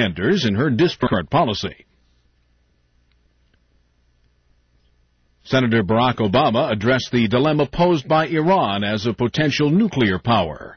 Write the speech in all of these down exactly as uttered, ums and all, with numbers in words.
contenders in her disparate policy. Senator Barack Obama addressed the dilemma posed by Iran as a potential nuclear power.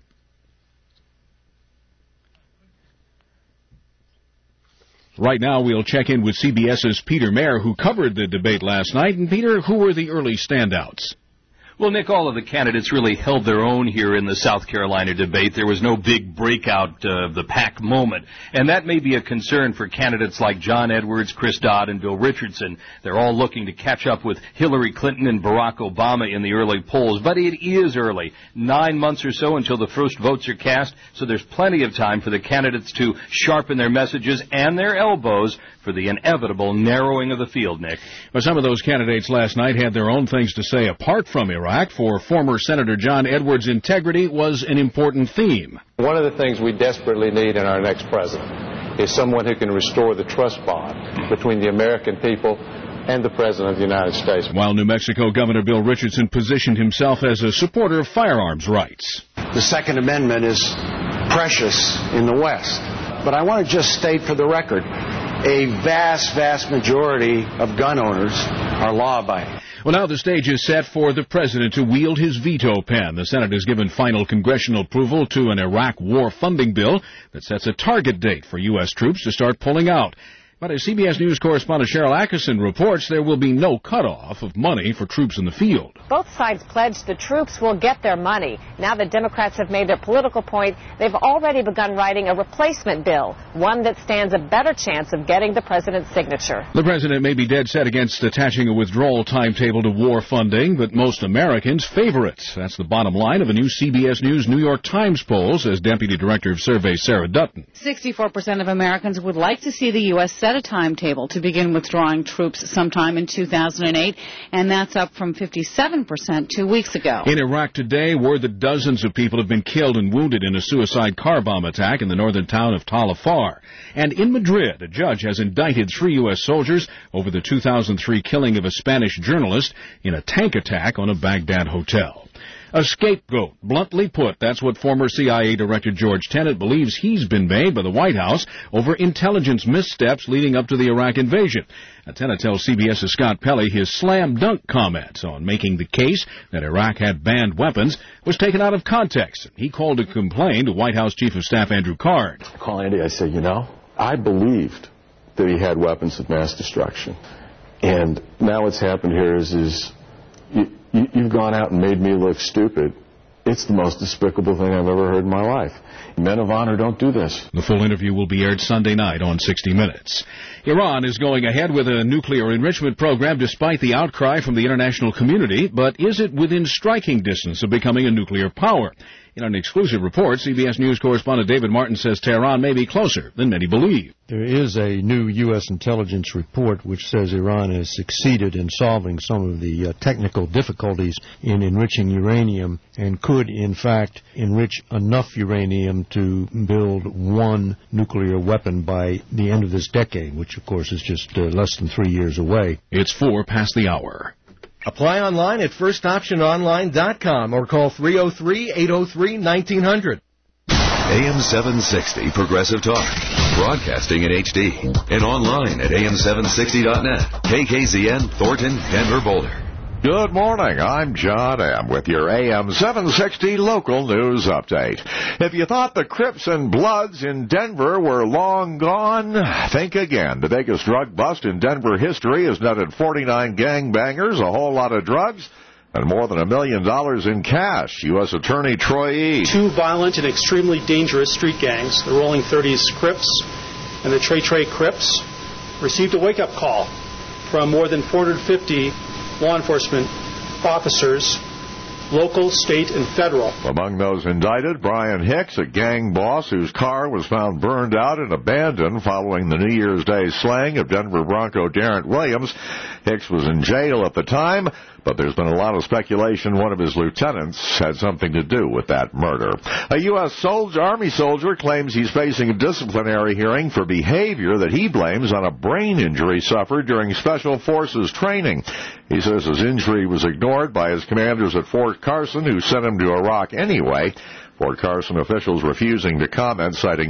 Right now, we'll check in with CBS's Peter Mayer, who covered the debate last night. And, Peter, who were the early standouts? Well, Nick, all of the candidates really held their own here in the South Carolina debate. There was no big breakout of uh, the pack moment, and that may be a concern for candidates like John Edwards, Chris Dodd, and Bill Richardson. They're all looking to catch up with Hillary Clinton and Barack Obama in the early polls, but it is early, nine months or so until the first votes are cast, so there's plenty of time for the candidates to sharpen their messages and their elbows for the inevitable narrowing of the field, Nick. Well, some of those candidates last night had their own things to say apart from Iraq. For former Senator John Edwards, integrity was an important theme. One of the things we desperately need in our next president is someone who can restore the trust bond between the American people and the President of the United States. While New Mexico Governor Bill Richardson positioned himself as a supporter of firearms rights. The Second Amendment is precious in the West. But I want to just state for the record, a vast, vast majority of gun owners are law-abiding. Well, now the stage is set for the president to wield his veto pen. The Senate has given final congressional approval to an Iraq war funding bill that sets a target date for U S troops to start pulling out. But as C B S News correspondent Cheryl Atkinson reports, there will be no cutoff of money for troops in the field. Both sides pledged the troops will get their money. Now that Democrats have made their political point, they've already begun writing a replacement bill, one that stands a better chance of getting the president's signature. The president may be dead set against attaching a withdrawal timetable to war funding, but most Americans favor it. That's the bottom line of a new C B S News New York Times poll, says Deputy Director of Survey Sarah Dutton. sixty-four percent of Americans would like to see the U S set a timetable to begin withdrawing troops sometime in two thousand eight, and that's up from fifty-seven percent two weeks ago. In Iraq today, word that dozens of people have been killed and wounded in a suicide car bomb attack in the northern town of Tal Afar. And in Madrid, a judge has indicted three U S soldiers over the two thousand three killing of a Spanish journalist in a tank attack on a Baghdad hotel. A scapegoat, bluntly put, that's what former C I A Director George Tenet believes he's been made by the White House over intelligence missteps leading up to the Iraq invasion. Now, Tenet tells CBS's Scott Pelley his slam dunk comments on making the case that Iraq had banned weapons was taken out of context. He called a complaint to White House Chief of Staff Andrew Card. I call Andy, I say, you know, I believed that he had weapons of mass destruction. And now what's happened here is, is you, you, you've gone out and made me look stupid. It's the most despicable thing I've ever heard in my life. Men of honor don't do this. The full interview will be aired Sunday night on sixty minutes. Iran is going ahead with a nuclear enrichment program despite the outcry from the international community, but is it within striking distance of becoming a nuclear power? In an exclusive report, C B S News correspondent David Martin says Tehran may be closer than many believe. There is a new U S intelligence report which says Iran has succeeded in solving some of the uh, technical difficulties in enriching uranium and could, in fact, enrich enough uranium to build one nuclear weapon by the end of this decade, which, of course, is just uh, less than three years away. It's four past the hour. Apply online at first option online dot com or call three oh three, eight oh three, nineteen hundred. A M seven sixty Progressive Talk, broadcasting in H D and online at A M seven sixty dot net. K K Z N, Thornton, Denver, Boulder. Good morning. I'm John M. with your A M seven sixty local news update. If you thought the Crips and Bloods in Denver were long gone, think again. The biggest drug bust in Denver history has netted forty-nine gangbangers, a whole lot of drugs, and more than a million dollars in cash. U S Attorney Troy E. Two violent and extremely dangerous street gangs, the Rolling thirties Crips and the Trey Trey Crips, received a wake-up call from more than four hundred fifty law enforcement officers, local, state, and federal. Among those indicted, Brian Hicks, a gang boss whose car was found burned out and abandoned following the New Year's Day slaying of Denver Bronco Darrent Williams. Hicks was in jail at the time, but there's been a lot of speculation one of his lieutenants had something to do with that murder. A U S soldier, Army soldier claims he's facing a disciplinary hearing for behavior that he blames on a brain injury suffered during Special Forces training. He says his injury was ignored by his commanders at Fort Carson, who sent him to Iraq anyway. Fort Carson officials refusing to comment, citing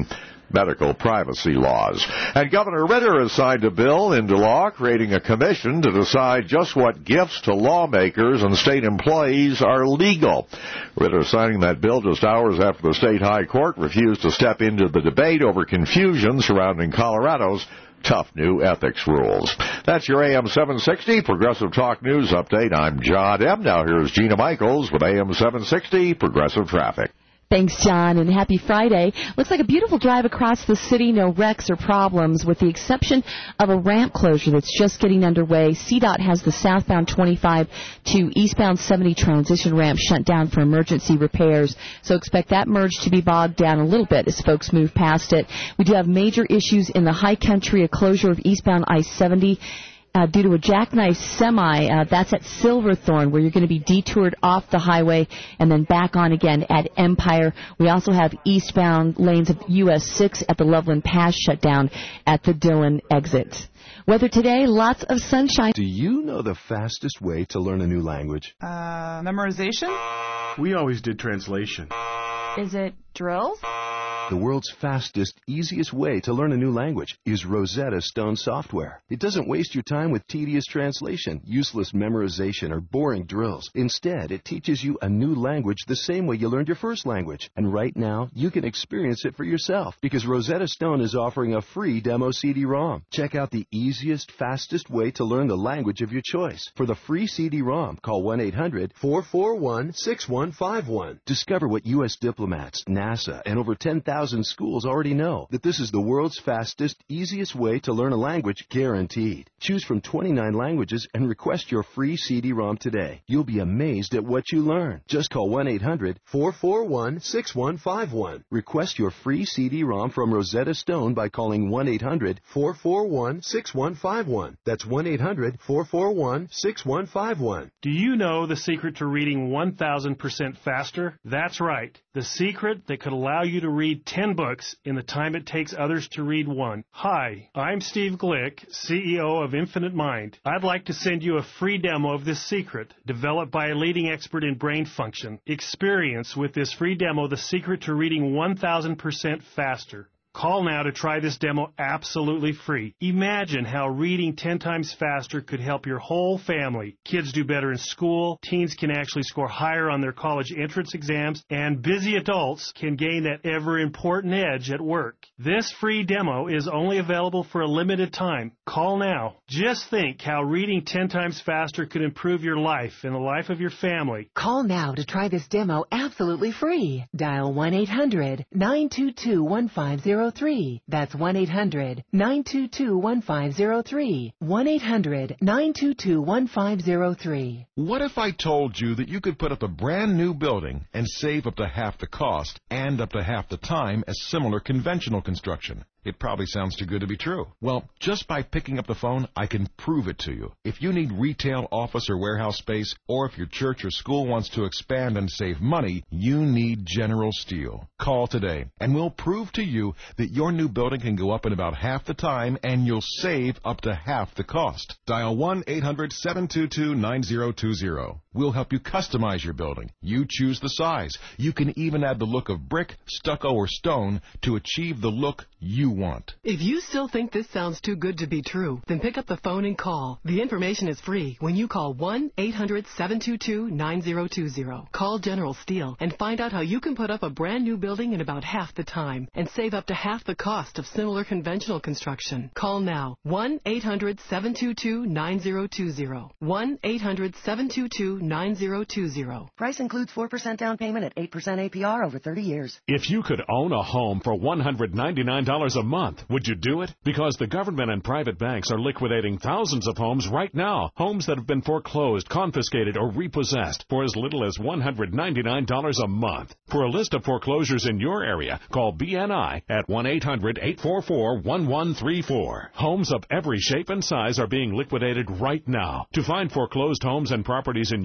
medical privacy laws. And Governor Ritter has signed a bill into law creating a commission to decide just what gifts to lawmakers and state employees are legal. Ritter signing that bill just hours after the state high court refused to step into the debate over confusion surrounding Colorado's tough new ethics rules. That's your A M seven sixty Progressive Talk News Update. I'm John M. Now here's Gina Michaels with A M seven sixty Progressive Traffic. Thanks, John, and happy Friday. Looks like a beautiful drive across the city, no wrecks or problems, with the exception of a ramp closure that's just getting underway. C DOT has the southbound twenty-five to eastbound seventy transition ramp shut down for emergency repairs, so expect that merge to be bogged down a little bit as folks move past it. We do have major issues in the high country, a closure of eastbound I seventy. Uh, due to a jackknife semi, uh, that's at Silverthorne, where you're going to be detoured off the highway and then back on again at Empire. We also have eastbound lanes of U S six at the Loveland Pass shut down at the Dillon exit. Weather today, lots of sunshine. Do you know the fastest way to learn a new language? Uh, memorization? We always did translation. Is it drills? The world's fastest, easiest way to learn a new language is Rosetta Stone software. It doesn't waste your time with tedious translation, useless memorization, or boring drills. Instead, it teaches you a new language the same way you learned your first language. And right now, you can experience it for yourself because Rosetta Stone is offering a free demo C D ROM. Check out the easiest, fastest way to learn the language of your choice. For the free C D ROM, call one eight hundred, four four one, six one five one. Discover what U S diplomats, NASA, and over ten thousand schools already know, that this is the world's fastest, easiest way to learn a language, guaranteed. Choose from twenty-nine languages and request your free C D ROM today. You'll be amazed at what you learn. Just call one eight hundred, four four one, six one five one. Request your free C D ROM from Rosetta Stone by calling one eight hundred, four four one, six one five one. That's one eight hundred, four four one, six one five one. Do you know the secret to reading one thousand percent faster? That's right. The secret that could allow you to read ten books in the time it takes others to read one. Hi, I'm Steve Glick, C E O of Infinite Mind. I'd like to send you a free demo of this secret, developed by a leading expert in brain function. Experience with this free demo the secret to reading one thousand percent faster. Call now to try this demo absolutely free. Imagine how reading ten times faster could help your whole family. Kids do better in school, teens can actually score higher on their college entrance exams, and busy adults can gain that ever-important edge at work. This free demo is only available for a limited time. Call now. Just think how reading ten times faster could improve your life and the life of your family. Call now to try this demo absolutely free. Dial one eight hundred, nine two two, one five zero three. That's one eight hundred, nine two two, one five zero three. one eight hundred, nine two two, one five zero three. What if I told you that you could put up a brand new building and save up to half the cost and up to half the time as similar conventional construction? It probably sounds too good to be true. Well, just by picking up the phone, I can prove it to you. If you need retail, office, or warehouse space, or if your church or school wants to expand and save money, you need General Steel. Call today, and we'll prove to you that your new building can go up in about half the time, and you'll save up to half the cost. Dial one eight hundred, seven two two, nine zero two zero. We'll help you customize your building. You choose the size. You can even add the look of brick, stucco, or stone to achieve the look you want. If you still think this sounds too good to be true, then pick up the phone and call. The information is free when you call one eight hundred, seven two two, nine zero two zero. Call General Steel and find out how you can put up a brand new building in about half the time and save up to half the cost of similar conventional construction. Call now. one eight hundred, seven two two, nine zero two zero. one eight hundred, seven two two, nine zero two zero. Price includes four percent down payment at eight percent A P R over thirty years. If you could own a home for one hundred ninety-nine dollars a month, would you do it? Because the government and private banks are liquidating thousands of homes right now. Homes that have been foreclosed, confiscated, or repossessed for as little as one hundred ninety-nine dollars a month. For a list of foreclosures in your area, call B N I at one eight hundred, eight four four, one one three four. Homes of every shape and size are being liquidated right now. To find foreclosed homes and properties in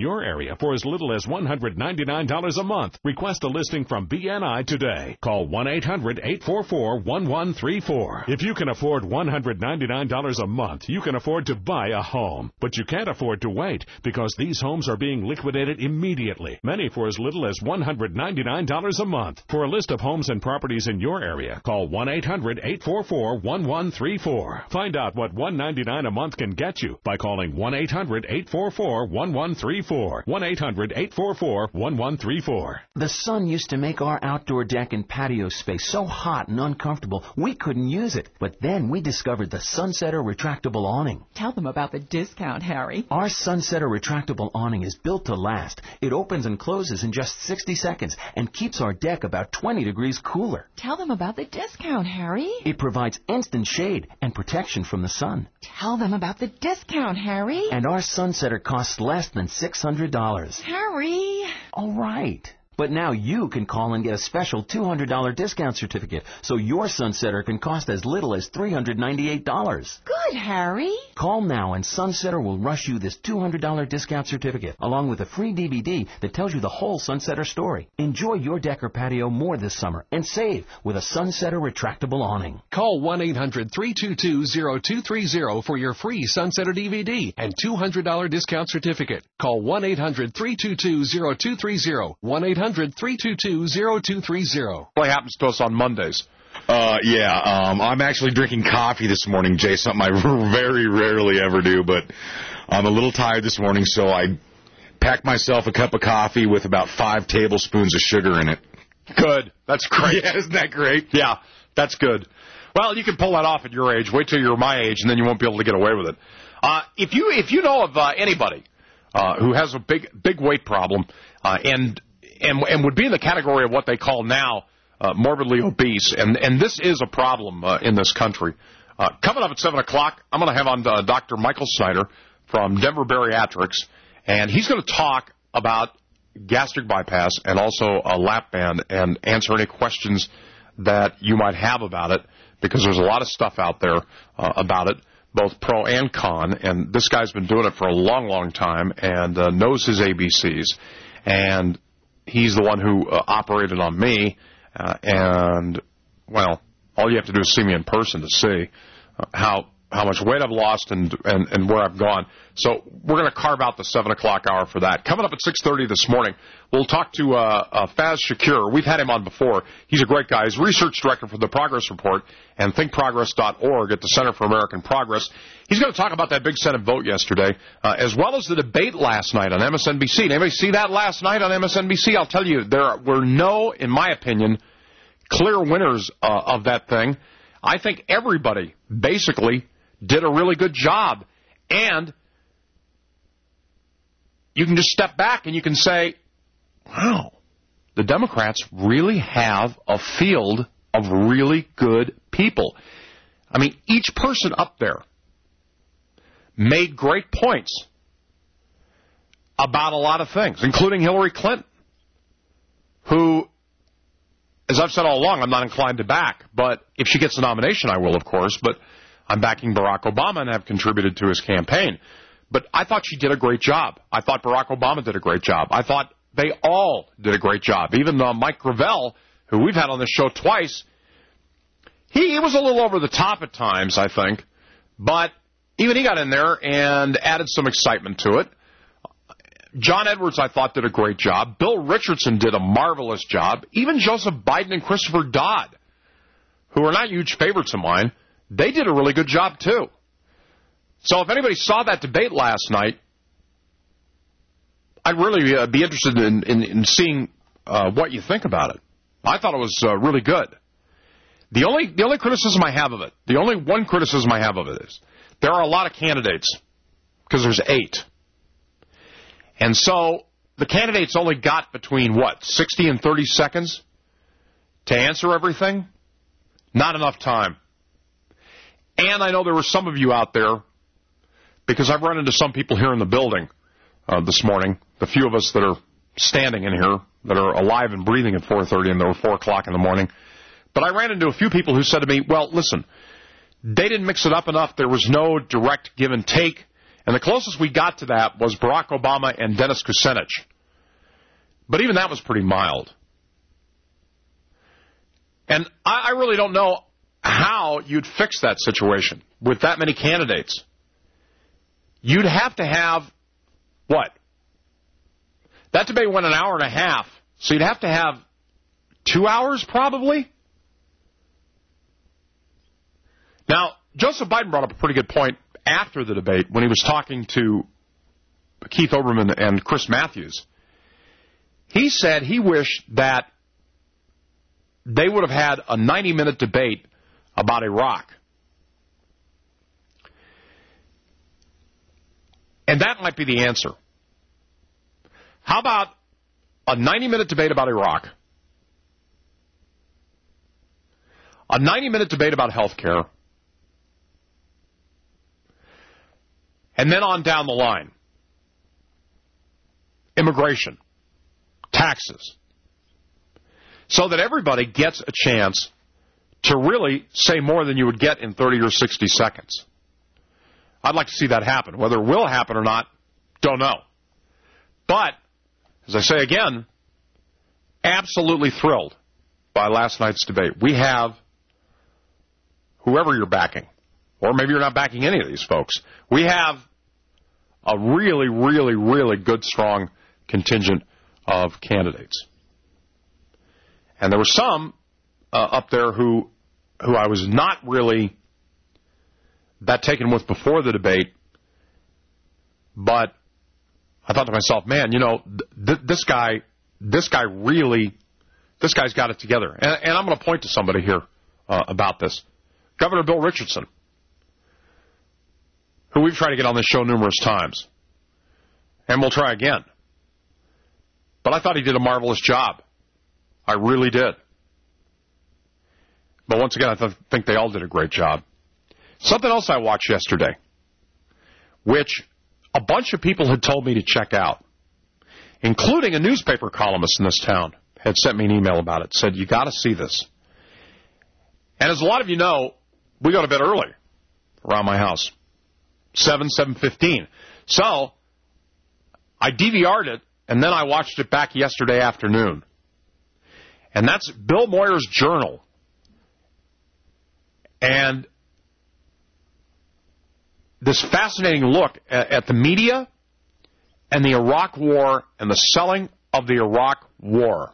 your area for as little as one hundred ninety-nine dollars a month. Request a listing from B N I today. Call one eight hundred eight four four one one three four. If you can afford one hundred ninety-nine dollars a month, you can afford to buy a home. But you can't afford to wait because these homes are being liquidated immediately, many for as little as one hundred ninety-nine dollars a month. For a list of homes and properties in your area, call one eight hundred eight four four one one three four. Find out what one hundred ninety-nine dollars a month can get you by calling one eight hundred eight four four one one three four. one eight hundred eight four four one one three four. The sun used to make our outdoor deck and patio space so hot and uncomfortable we couldn't use it. But then we discovered the Sunsetter retractable awning. Tell them about the discount, Harry. Our Sunsetter retractable awning is built to last. It opens and closes in just sixty seconds and keeps our deck about twenty degrees cooler. Tell them about the discount, Harry. It provides instant shade and protection from the sun. Tell them about the discount, Harry. And our Sunsetter costs less than six hundred dollars. Harry. All right. But now you can call and get a special two hundred dollars discount certificate, so your Sunsetter can cost as little as three hundred ninety-eight dollars. Good, Harry. Call now and Sunsetter will rush you this two hundred dollars discount certificate, along with a free D V D that tells you the whole Sunsetter story. Enjoy your deck or patio more this summer and save with a Sunsetter retractable awning. Call one eight hundred three two two zero two three zero for your free Sunsetter D V D and two hundred dollars discount certificate. Call one eight hundred three two two zero two three zero. one eight hundred three two two zero two three zero. What happens to us on Mondays? Uh, yeah, um, I'm actually drinking coffee this morning, Jay, something I very rarely ever do, but I'm a little tired this morning, so I packed myself a cup of coffee with about five tablespoons of sugar in it. Good. That's great. Yeah, isn't that great? Yeah, that's good. Well, you can pull that off at your age. Wait till you're my age, and then you won't be able to get away with it. Uh, if you if you know of uh, anybody uh, who has a big big weight problem uh, and And, and would be in the category of what they call now uh, morbidly obese. And, and this is a problem uh, in this country. Uh, coming up at seven o'clock, I'm going to have on uh, Doctor Michael Snyder from Denver Bariatrics, and he's going to talk about gastric bypass and also a lap band and answer any questions that you might have about it, because there's a lot of stuff out there uh, about it, both pro and con. And this guy's been doing it for a long, long time and uh, knows his A B Cs. And he's the one who uh, operated on me, uh, and, well, all you have to do is see me in person to see uh, how how much weight I've lost and, and, and where I've gone. So we're going to carve out the seven o'clock hour for that. Coming up at six thirty this morning, we'll talk to uh, uh, Faz Shakir. We've had him on before. He's a great guy. He's research director for the Progress Report and think progress dot org at the Center for American Progress. He's going to talk about that big Senate vote yesterday, uh, as well as the debate last night on M S N B C. Did anybody see that last night on M S N B C? I'll tell you, there were no, in my opinion, clear winners uh, of that thing. I think everybody basically did a really good job. And you can just step back and you can say, wow, the Democrats really have a field of really good people. I mean, each person up there made great points about a lot of things, including Hillary Clinton, who, as I've said all along, I'm not inclined to back. But if she gets the nomination, I will, of course. But I'm backing Barack Obama and have contributed to his campaign. But I thought she did a great job. I thought Barack Obama did a great job. I thought they all did a great job. Even uh, Mike Gravel, who we've had on this show twice, he, he was a little over the top at times, I think. But even he got in there and added some excitement to it. John Edwards, I thought, did a great job. Bill Richardson did a marvelous job. Even Joseph Biden and Christopher Dodd, who are not huge favorites of mine, they did a really good job, too. So if anybody saw that debate last night, I'd really uh, be interested in, in, in seeing uh, what you think about it. I thought it was uh, really good. The only the only criticism I have of it, the only one criticism I have of it is there are a lot of candidates, because there's eight. And so the candidates only got between, what, sixty and thirty seconds to answer everything? Not enough time. And I know there were some of you out there, because I've run into some people here in the building uh, this morning, the few of us that are standing in here, that are alive and breathing at four thirty and there were four o'clock in the morning. But I ran into a few people who said to me, well, listen, they didn't mix it up enough. There was no direct give and take. And the closest we got to that was Barack Obama and Dennis Kucinich. But even that was pretty mild. And I, I really don't know how you'd fix that situation with that many candidates. You'd have to have, what? That debate went an hour and a half, so you'd have to have two hours probably? Now, Joseph Biden brought up a pretty good point after the debate when he was talking to Keith Olbermann and Chris Matthews. He said he wished that they would have had a ninety-minute debate about Iraq. And that might be the answer. How about a ninety-minute debate about Iraq, a ninety-minute debate about health care, and then on down the line, immigration, taxes, so that everybody gets a chance to really say more than you would get in thirty or sixty seconds. I'd like to see that happen. Whether it will happen or not, don't know. But, as I say again, absolutely thrilled by last night's debate. We have whoever you're backing, or maybe you're not backing any of these folks. We have a really, really, really good, strong contingent of candidates. And there were some uh, up there who who I was not really that taken with before the debate, but I thought to myself, man, you know, th- this guy, this guy really, this guy's got it together. And, and I'm going to point to somebody here uh, about this. Governor Bill Richardson, who we've tried to get on this show numerous times, and we'll try again. But I thought he did a marvelous job. I really did. But once again, I th- think they all did a great job. Something else I watched yesterday, which a bunch of people had told me to check out, including a newspaper columnist in this town, had sent me an email about it, said, you got to see this. And as a lot of you know, we go to bed early around my house, seven, seven fifteen. So I D V R'd it, and then I watched it back yesterday afternoon. And that's Bill Moyer's Journal. And this fascinating look at, at the media and the Iraq War and the selling of the Iraq War.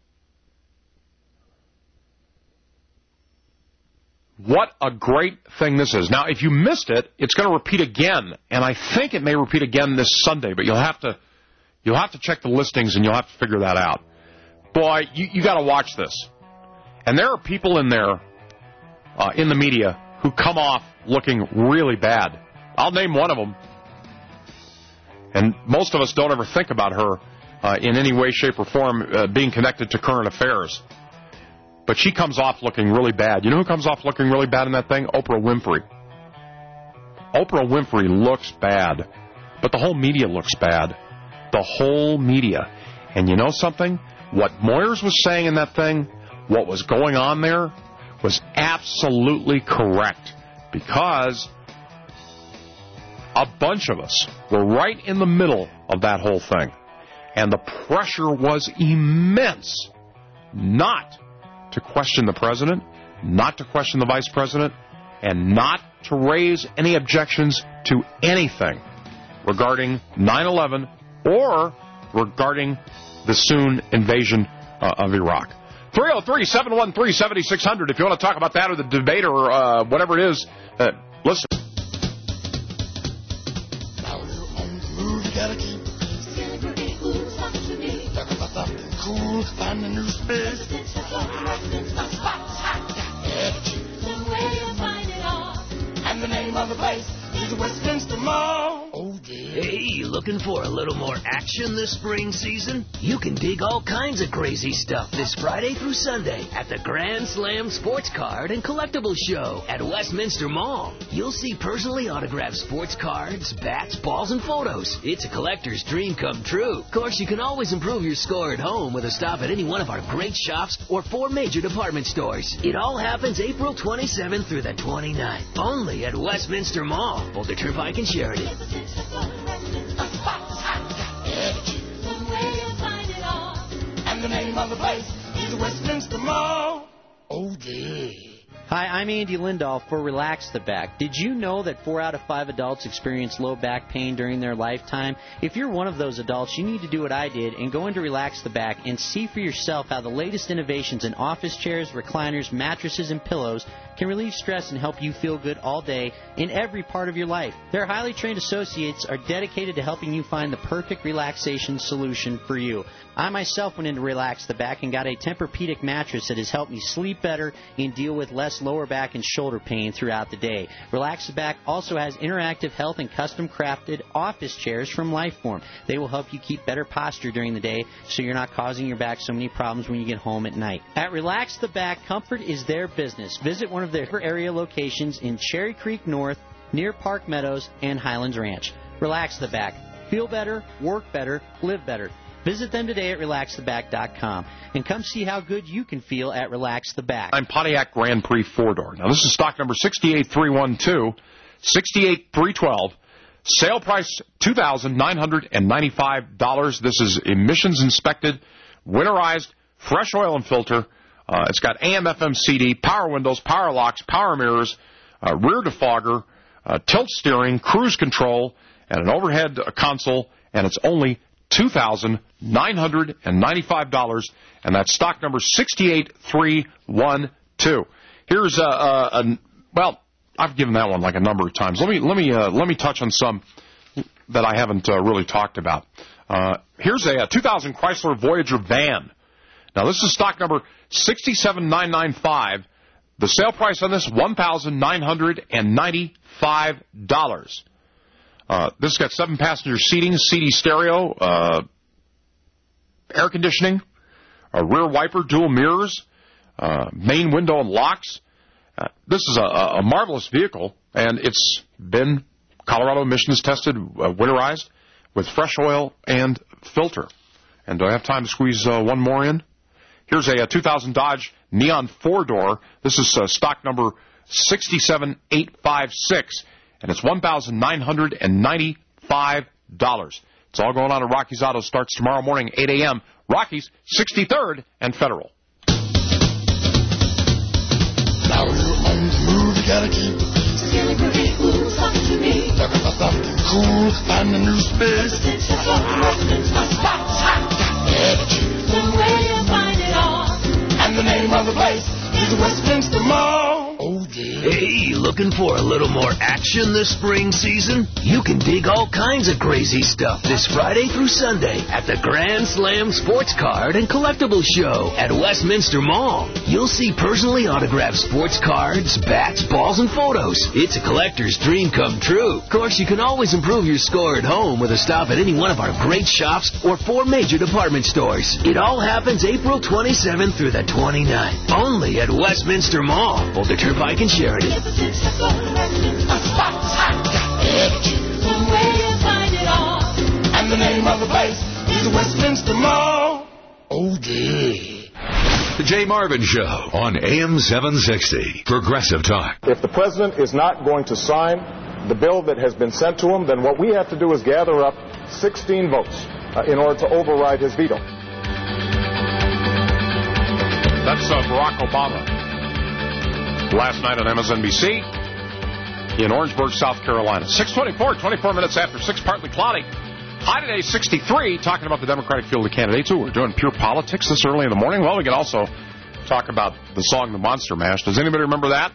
What a great thing this is. Now, if you missed it, it's going to repeat again, and I think it may repeat again this Sunday, but you'll have to you'll have to check the listings and you'll have to figure that out. Boy, you, you got to watch this. And there are people in there, uh, in the media, who come off looking really bad. I'll name one of them. And most of us don't ever think about her uh, in any way, shape, or form uh, being connected to current affairs. But she comes off looking really bad. You know who comes off looking really bad in that thing? Oprah Winfrey. Oprah Winfrey looks bad. But the whole media looks bad. The whole media. And you know something? What Moyers was saying in that thing, what was going on there, was absolutely correct. Because a bunch of us were right in the middle of that whole thing. And the pressure was immense not to question the president, not to question the vice president, and not to raise any objections to anything regarding nine eleven or regarding the soon invasion uh, of Iraq. three oh three, seven one three, seven six zero zero if you want to talk about that or the debate or uh, whatever it is. Uh, listen. Gotta keep talk about something cool, find a new space. And the name of the place is Westminster Mall. Oh Hey, looking for a little more action this spring season? You can dig all kinds of crazy stuff this Friday through Sunday at the Grand Slam Sports Card and Collectibles Show at Westminster Mall. You'll see personally autographed sports cards, bats, balls, and photos. It's a collector's dream come true. Of course, you can always improve your score at home with a stop at any one of our great shops or four major department stores. It all happens April twenty-seventh through the twenty-ninth. Only at Westminster Mall, Boulder Turnpike and Sheridan. And the name of the place is Westminster Mall. Oh, yeah. Hi, I'm Andy Lindahl for Relax the Back. Did you know that four out of five adults experience low back pain during their lifetime? If you're one of those adults, you need to do what I did and go into Relax the Back and see for yourself how the latest innovations in office chairs, recliners, mattresses, and pillows can relieve stress and help you feel good all day in every part of your life. Their highly trained associates are dedicated to helping you find the perfect relaxation solution for you. I myself went into Relax the Back and got a Tempur-Pedic mattress that has helped me sleep better and deal with less lower back and shoulder pain throughout the day. Relax the Back also has interactive health and custom-crafted office chairs from Lifeform. They will help you keep better posture during the day so you're not causing your back so many problems when you get home at night. At Relax the Back, comfort is their business. Visit one of their area locations in Cherry Creek North, near Park Meadows, and Highlands Ranch. Relax the Back. Feel better, work better, live better. Visit them today at relax the back dot com and come see how good you can feel at Relax the Back. I'm Pontiac Grand Prix four-door. Now, this is stock number six eight three one two, six eight three one two. Sale price two thousand nine hundred ninety-five dollars. This is emissions inspected, winterized, fresh oil and filter. Uh, it's got A M F M C D, power windows, power locks, power mirrors, uh, rear defogger, uh, tilt steering, cruise control, and an overhead uh, console, and it's only two thousand nine hundred ninety-five dollars, and that's stock number six eight three one two. Here's a, a, a well, I've given that one like a number of times. Let me let me uh, let me touch on some that I haven't uh, really talked about. Uh, here's a, a two thousand Chrysler Voyager van. Now this is stock number six seven nine nine five. The sale price on this one thousand nine hundred ninety-five dollars. Uh, this has got seven passenger seating, C D stereo, uh, air conditioning, a rear wiper, dual mirrors, uh, main window and locks. Uh, this is a, a marvelous vehicle, and it's been Colorado emissions tested, uh, winterized, with fresh oil and filter. And do I have time to squeeze uh, one more in? Here's a, a two thousand Dodge Neon four-door. This is uh, stock number six seven eight five six. And it's one thousand nine hundred ninety-five dollars. It's all going on at Rocky's Auto. Starts tomorrow morning, eight a.m. Rocky's, sixty-third and Federal. Now you're on the move, you gotta keep the peace. Celebrate, ooh, something to me. Looking for something cool, find a new space. A spot's hot, attitude. The way you find it all. And the name of the place is Westminster Mall. Oh, yeah. Hey, looking for a little more action this spring season? You can dig all kinds of crazy stuff this Friday through Sunday at the Grand Slam Sports Card and Collectibles Show at Westminster Mall. You'll see personally autographed sports cards, bats, balls, and photos. It's a collector's dream come true. Of course, you can always improve your score at home with a stop at any one of our great shops or four major department stores. It all happens April twenty-seventh through the twenty-ninth. Only at Westminster Mall, Boulder Turnpike and Sheridan. A spot's hot, attitude. The way you find it all. And the name of the place is Westminster Mall. Oh, yeah. The Jay Marvin Show on A M seven sixty. Progressive Talk. If the president is not going to sign the bill that has been sent to him, then what we have to do is gather up sixteen votes uh, in order to override his veto. That's uh, Barack Obama. Last night on M S N B C in Orangeburg, South Carolina. six twenty-four, twenty-four minutes after six, partly cloudy. High today, sixty-three, talking about the Democratic field of candidates. Ooh, we're doing pure politics this early in the morning. Well, we can also talk about the song The Monster Mash. Does anybody remember that?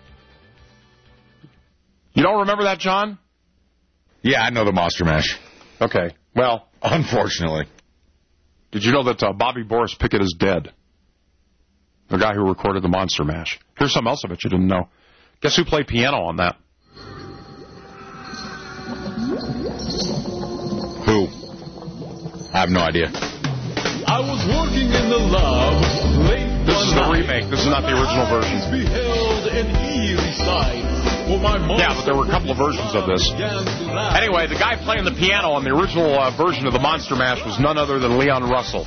You don't remember that, John? Yeah, I know the Monster Mash. Okay, well. Unfortunately. Did you know that uh, Bobby Boris Pickett is dead? The guy who recorded the Monster Mash. Here's something else I bet you didn't know. Guess who played piano on that? Who? I have no idea. I was working in the lab late This is the remake. This is not the original version. beheld an eerie sight. For my Yeah, but there were a couple of versions of this. Anyway, the guy playing the piano on the original uh, version of the Monster Mash was none other than Leon Russell.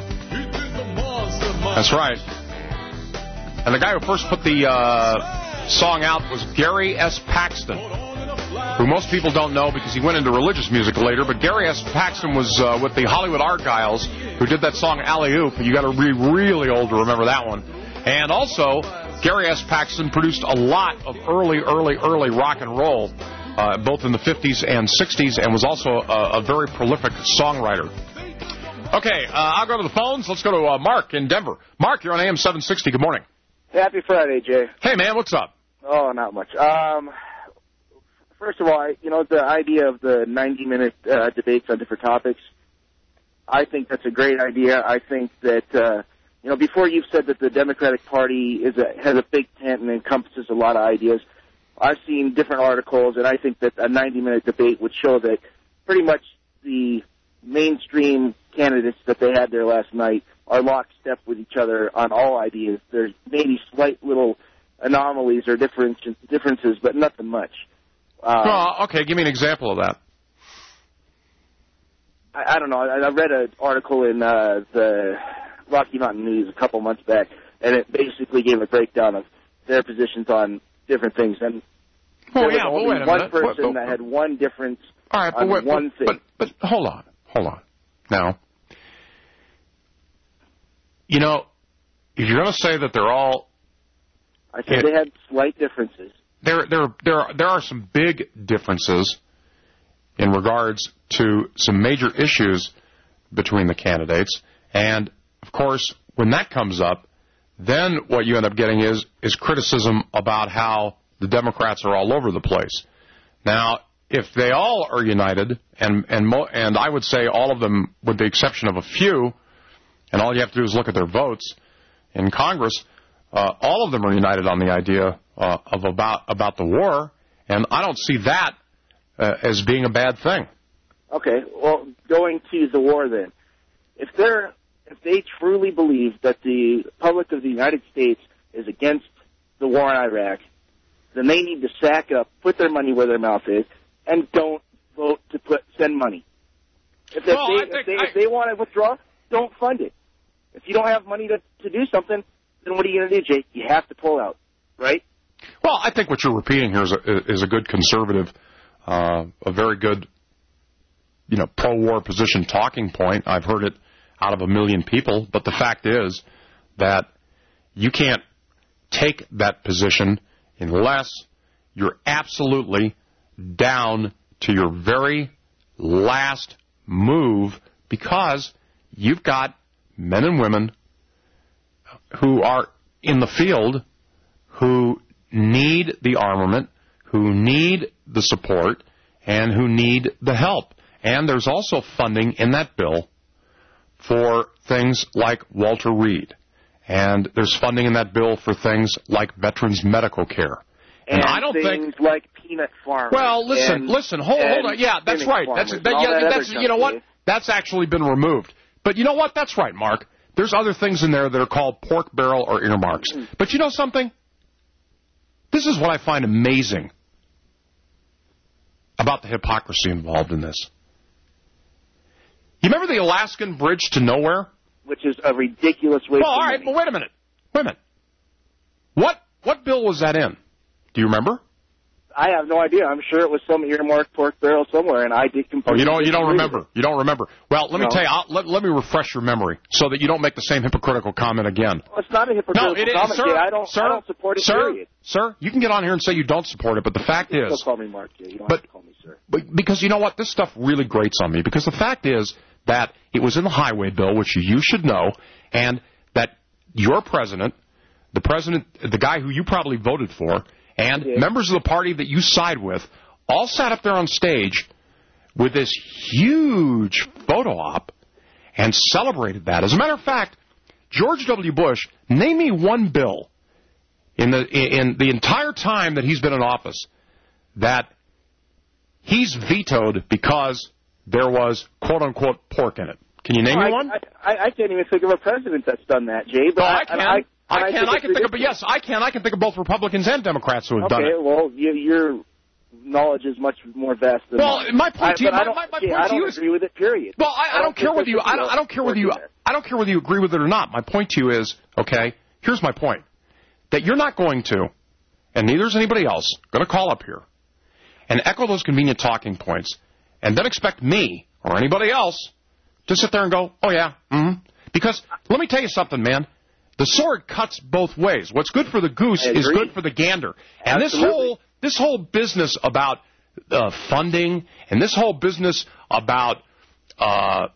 That's right. And the guy who first put the uh, song out was Gary S. Paxton, who most people don't know because he went into religious music later. But Gary S. Paxton was uh, with the Hollywood Argyles, who did that song Alley Oop. You got to be really old to remember that one. And also, Gary S. Paxton produced a lot of early, early, early rock and roll, uh, both in the fifties and sixties, and was also a, a very prolific songwriter. Okay, uh, I'll go to the phones. Let's go to uh, Mark in Denver. Mark, you're on A M seven sixty. Good morning. Happy Friday, Jay. Hey, man, what's up? Oh, not much. Um, first of all, I, you know, the idea of the ninety-minute uh, debates on different topics, I think that's a great idea. I think that, uh, you know, before you've said that the Democratic Party is a, has a big tent and encompasses a lot of ideas, I've seen different articles, and I think that a ninety-minute debate would show that pretty much the mainstream candidates that they had there last night are lockstep with each other on all ideas. There's maybe slight little anomalies or difference, differences, but nothing much. Um, well, okay, give me an example of that. I, I don't know. I, I read an article in uh, the Rocky Mountain News a couple months back, and it basically gave a breakdown of their positions on different things. And Oh, there was yeah, well, only wait a one minute. person What- what- that had one difference All right, but, on wait, one but, thing. but, but hold on, hold on. Now, you know, if you're going to say that they're all... I said they had slight differences. There, there, there, are, there are some big differences in regards to some major issues between the candidates. And, of course, when that comes up, then what you end up getting is, is criticism about how the Democrats are all over the place. Now, if they all are united, and and mo- and I would say all of them, with the exception of a few, and all you have to do is look at their votes in Congress, uh, all of them are united on the idea uh, of about about the war, and I don't see that uh, as being a bad thing. Okay, well, going to the war then. If they're if they truly believe that the public of the United States is against the war in Iraq, then they need to sack up, put their money where their mouth is, and don't vote to put send money. If, Well, if, I they, think if, they, I- if they want to withdraw, don't fund it. If you don't have money to, to do something, then what are you going to do, Jake? You have to pull out, right? Well, I think what you're repeating here is a, is a good conservative, uh, a very good, you know, pro-war position talking point. I've heard it out of a million people, but the fact is that you can't take that position unless you're absolutely down to your very last move, because you've got men and women who are in the field who need the armament, who need the support, and who need the help. And there's also funding in that bill for things like Walter Reed. And there's funding in that bill for things like veterans' medical care. And, And I don't things think... like peanut farmers. Well, listen, and, listen, hold, hold on. and Yeah, that's spinach right. That's farmers that, and all yeah, that that's other you know junk, what? Dave. That's actually been removed. But you know what? That's right, Mark. There's other things in there that are called pork barrel or earmarks. But you know something? This is what I find amazing about the hypocrisy involved in this. You remember the Alaskan Bridge to Nowhere? Which is a ridiculous way Well, to all right, but wait a minute. Wait a minute. What what bill was that in? Do you remember? I have no idea. I'm sure it was some earmarked pork barrel somewhere, and I did completely Oh, you don't you don't disagree with remember. You don't remember. Well, let me No. tell you. I'll, let, let me refresh your memory so that you don't make the same hypocritical comment again. it. Well, it's not a hypocritical No, it is, comment, sir. Jay. I don't, sir, I don't support it, sir, period. Sir, you can get on here and say you don't support it, but the fact You is, still call me Mark, Jay. You don't but, have to call me sir. but because you know what, this stuff really grates on me. Because the fact is that it was in the highway bill, which you should know, and that your president, the president, the guy who you probably voted for, and Yeah. members of the party that you side with, all sat up there on stage with this huge photo op and celebrated that. As a matter of fact, George W. Bush, name me one bill in the in the entire time that he's been in office that he's vetoed because there was quote-unquote pork in it. Can you name well, me I, one? I, I can't even think of a president that's done that, Jay. But no, I, I can. I, I, I, I can. I can think of, ridiculous. yes, I can. I can think of both Republicans and Democrats who have okay, done it. Okay, well, you, your knowledge is much more vast than well, mine. my point I, to you, my, my, don't, my, my Jay, point I to don't you is, agree with it. Period. Well, I, I, I don't care whether you. I don't, I don't care whether you. There. I don't care whether you agree with it or not. My point to you is, okay. Here's my point: that you're not going to, and neither is anybody else, going to call up here and echo those convenient talking points, and then expect me or anybody else to sit there and go, oh, yeah, mm-hmm. Because let me tell you something, man. The sword cuts both ways. What's good for the goose is good for the gander. And Absolutely. this whole this whole business about uh, funding and this whole business about uh,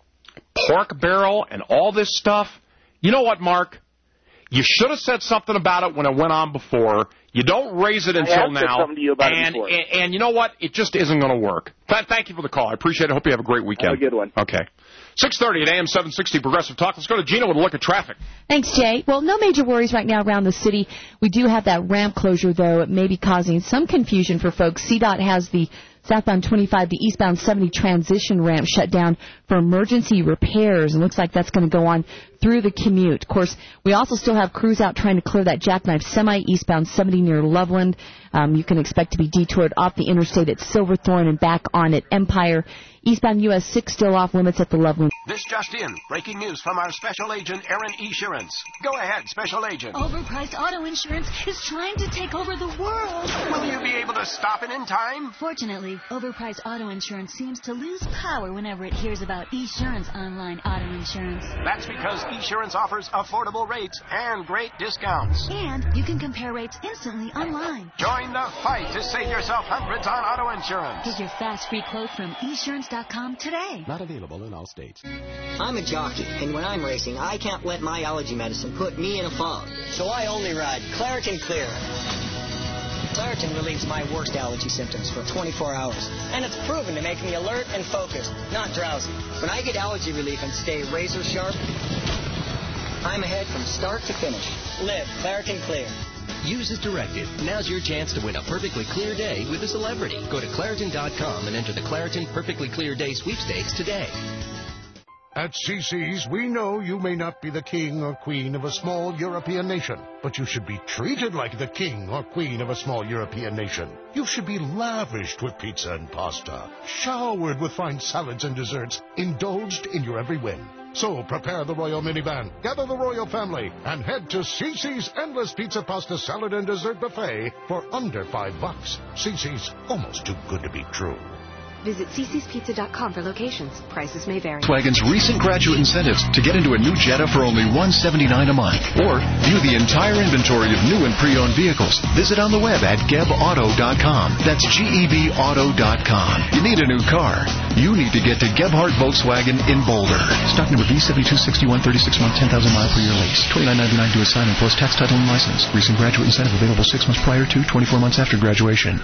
pork barrel and all this stuff, you know what, Mark? You should have said something about it when it went on before. You don't raise it until I have now. said something to you about and, it before. and, and you know what? It just isn't going to work. Th- thank you for the call. I appreciate it. I hope you have a great weekend. Have a good one. Okay. six thirty at A M seven sixty Progressive Talk. Let's go to Gina with a look at traffic. Thanks, Jay. Well, no major worries right now around the city. We do have that ramp closure, though. It may be causing some confusion for folks. C DOT has the southbound twenty-five, the eastbound seventy transition ramp shut down for emergency repairs. And looks like that's going to go on through the commute. Of course, we also still have crews out trying to clear that jackknife semi eastbound seventy near Loveland. Um, you can expect to be detoured off the interstate at Silverthorne and back on at Empire. Eastbound U S six still off limits at the Loveland. This just in. Breaking news from our special agent, Aaron Esurance. Go ahead, special agent. Overpriced auto insurance is trying to take over the world. Will you be able to stop it in time? Fortunately, overpriced auto insurance seems to lose power whenever it hears about Esurance online auto insurance. That's because Esurance offers affordable rates and great discounts. And you can compare rates instantly online. Join the fight to save yourself hundreds on auto insurance. Get your fast free quote from esurance dot com today. Not available in all states. I'm a jockey, and when I'm racing, I can't let my allergy medicine put me in a fog. So I only ride Claritin Clear. Claritin relieves my worst allergy symptoms for twenty-four hours, and it's proven to make me alert and focused, not drowsy. When I get allergy relief and stay razor sharp, I'm ahead from start to finish. Live Claritin Clear. Use as directed. Now's your chance to win a perfectly clear day with a celebrity. Go to Claritin dot com and enter the Claritin Perfectly Clear Day sweepstakes today. At C C's, we know you may not be the king or queen of a small European nation, but you should be treated like the king or queen of a small European nation. You should be lavished with pizza and pasta, showered with fine salads and desserts, indulged in your every whim. So prepare the royal minivan, gather the royal family, and head to C C's Endless Pizza, Pasta, Salad, and Dessert Buffet for under five bucks. C C's, almost too good to be true. Visit c c's pizza dot com for locations. Prices may vary. Volkswagen's recent graduate incentives to get into a new Jetta for only one hundred seventy-nine dollars a month. Or view the entire inventory of new and pre-owned vehicles. Visit on the web at geb auto dot com. That's G E B auto dot com. You need a new car. You need to get to Gebhardt Volkswagen in Boulder. Stock number B seven two six one, thirty-six month, ten thousand mile per year lease. twenty-nine ninety-nine to assignment plus tax, title, and license. Recent graduate incentive available six months prior to, twenty-four months after graduation.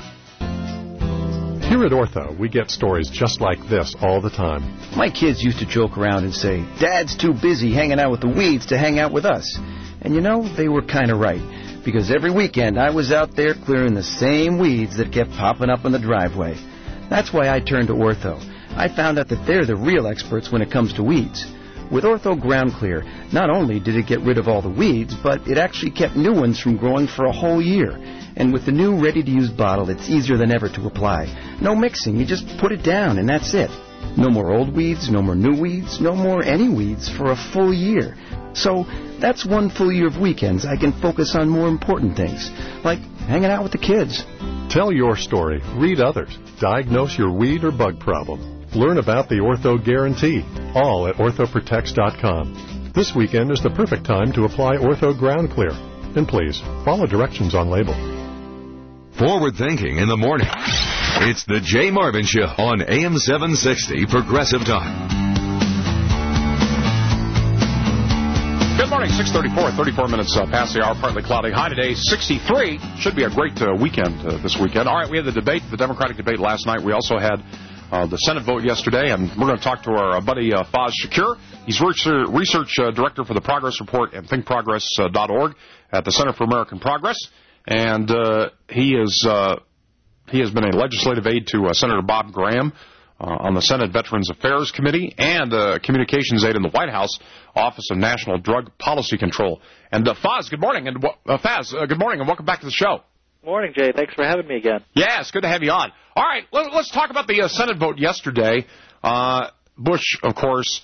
Here at Ortho, we get stories just like this all the time. My kids used to joke around and say, Dad's too busy hanging out with the weeds to hang out with us. And you know, they were kind of right. Because every weekend I was out there clearing the same weeds that kept popping up in the driveway. That's why I turned to Ortho. I found out that they're the real experts when it comes to weeds. With Ortho Ground Clear, not only did it get rid of all the weeds, but it actually kept new ones from growing for a whole year. And with the new ready-to-use bottle, it's easier than ever to apply. No mixing, you just put it down and that's it. No more old weeds, no more new weeds, no more any weeds for a full year. So that's one full year of weekends I can focus on more important things, like hanging out with the kids. Tell your story, read others, diagnose your weed or bug problem. Learn about the Ortho Guarantee, all at ortho protects dot com. This weekend is the perfect time to apply Ortho Ground Clear. And please, follow directions on label. Forward thinking in the morning. It's the Jay Marvin Show on A M seven sixty Progressive Talk. Good morning, six thirty-four, thirty-four minutes uh, past the hour, partly cloudy. High today, sixty-three. Should be a great uh, weekend uh, this weekend. All right, we had the debate, the Democratic debate last night. We also had uh, the Senate vote yesterday, and we're going to talk to our uh, buddy uh, Faz Shakir. He's research, research uh, director for the Progress Report and think progress dot org at the Center for American Progress. And uh, he is uh, he has been a legislative aide to uh, Senator Bob Graham uh, on the Senate Veterans Affairs Committee and uh, communications aide in the White House Office of National Drug Policy Control. And uh, Faz, good morning. And uh, Faz, uh, good morning, and welcome back to the show. Morning, Jay. Thanks for having me again. Yeah, it's good to have you on. All right, let, let's talk about the uh, Senate vote yesterday. Uh, Bush, of course,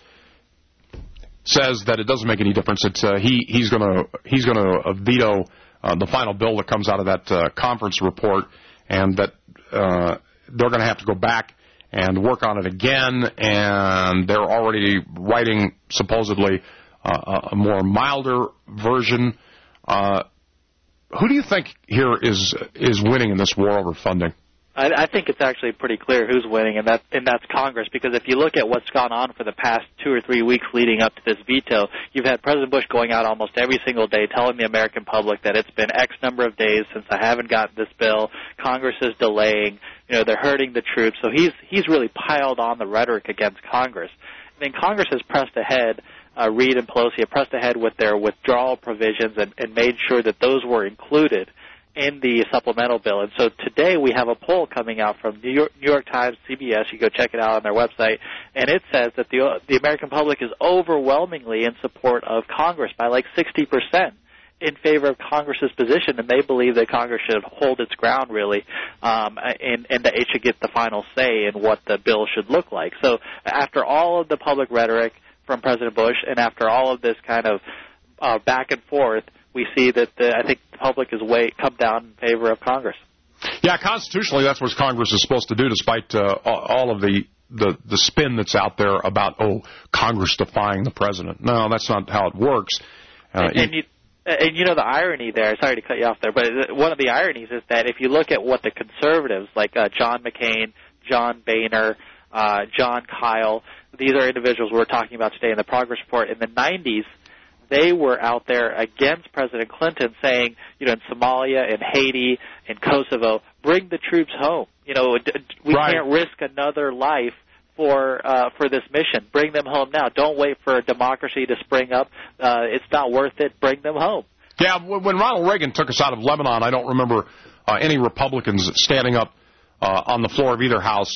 says that it doesn't make any difference. It's uh, he he's going to he's going to uh, veto uh, the final bill that comes out of that uh, conference report, and that uh, they're going to have to go back and work on it again. And they're already writing supposedly uh, a more milder version. Uh, who do you think here is is winning in this war over funding? I, I think it's actually pretty clear who's winning, and that and that's Congress. Because if you look at what's gone on for the past two or three weeks leading up to this veto, you've had President Bush going out almost every single day telling the American public that it's been X number of days since I haven't gotten this bill. Congress is delaying. You know, they're hurting the troops. So he's he's really piled on the rhetoric against Congress. I mean, Congress has pressed ahead. Uh, Reid and Pelosi have pressed ahead with their withdrawal provisions and, and made sure that those were included in the supplemental bill. And so today we have a poll coming out from New York, New York Times, C B S. You go check it out on their website. And it says that the the American public is overwhelmingly in support of Congress by like sixty percent in favor of Congress's position. And they believe that Congress should hold its ground, really, um, and, and that it should get the final say in what the bill should look like. So after all of the public rhetoric from President Bush and after all of this kind of uh, back and forth, we see that the, I think the public is way come down in favor of Congress. Yeah, constitutionally, that's what Congress is supposed to do, despite uh, all of the, the, the spin that's out there about, oh, Congress defying the president. No, that's not how it works. Uh, and, and, you, and you know the irony there, sorry to cut you off there, but one of the ironies is that if you look at what the conservatives, like uh, John McCain, John Boehner, uh, John Kyle, these are individuals we're talking about today in the Progress Report, in the nineties, they were out there against President Clinton saying, you know, in Somalia, in Haiti, in Kosovo, bring the troops home. You know, we right. can't risk another life for uh, for this mission. Bring them home now. Don't wait for a democracy to spring up. Uh, it's not worth it. Bring them home. Yeah, when Ronald Reagan took us out of Lebanon, I don't remember uh, any Republicans standing up uh, on the floor of either house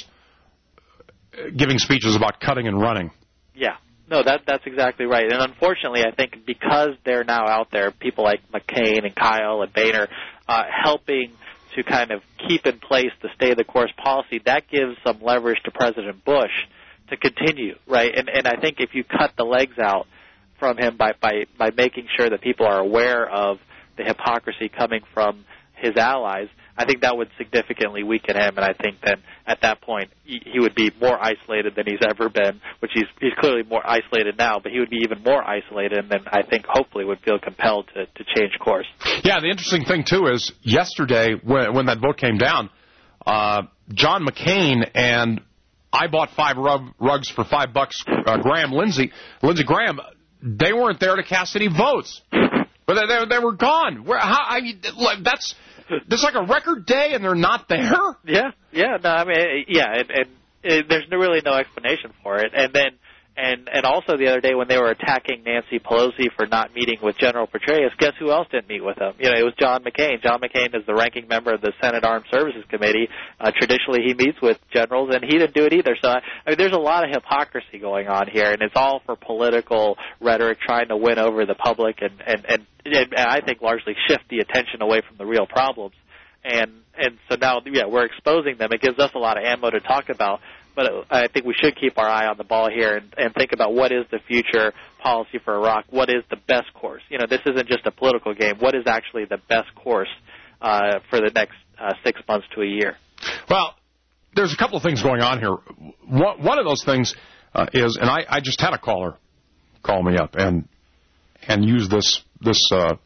giving speeches about cutting and running. Yeah. No, that that's exactly right. And unfortunately, I think because they're now out there, people like McCain and Kyle and Boehner, uh, helping to kind of keep in place the stay-the-course policy, that gives some leverage to President Bush to continue, right? And and I think if you cut the legs out from him by, by, by making sure that people are aware of the hypocrisy coming from his allies, I think that would significantly weaken him, and I think then at that point he, he would be more isolated than he's ever been, which he's he's clearly more isolated now, but he would be even more isolated, and then I think hopefully would feel compelled to, to change course. Yeah, the interesting thing, too, is yesterday when, when that vote came down, uh, John McCain and I bought five rug, rugs for five bucks, uh, Graham, Lindsey, Lindsey Graham, they weren't there to cast any votes. But they, they, they were gone. Where, how, I mean, that's... There's like a record day, and they're not there? Yeah, yeah, no, I mean, yeah, and, and, and there's really no explanation for it. And then, and and also the other day when they were attacking Nancy Pelosi for not meeting with General Petraeus, guess who else didn't meet with him? You know, it was John McCain. John McCain is the ranking member of the Senate Armed Services Committee. Uh, traditionally, he meets with generals, and he didn't do it either. So, I, I mean, there's a lot of hypocrisy going on here, and it's all for political rhetoric, trying to win over the public, and and and. And I think largely shift the attention away from the real problems. And and so now, yeah, we're exposing them. It gives us a lot of ammo to talk about, but I think we should keep our eye on the ball here and, and think about what is the future policy for Iraq, what is the best course. You know, this isn't just a political game. What is actually the best course uh, for the next uh, six months to a year? Well, there's a couple of things going on here. One, one of those things uh, is, and I, I just had a caller call me up and and use this this uh,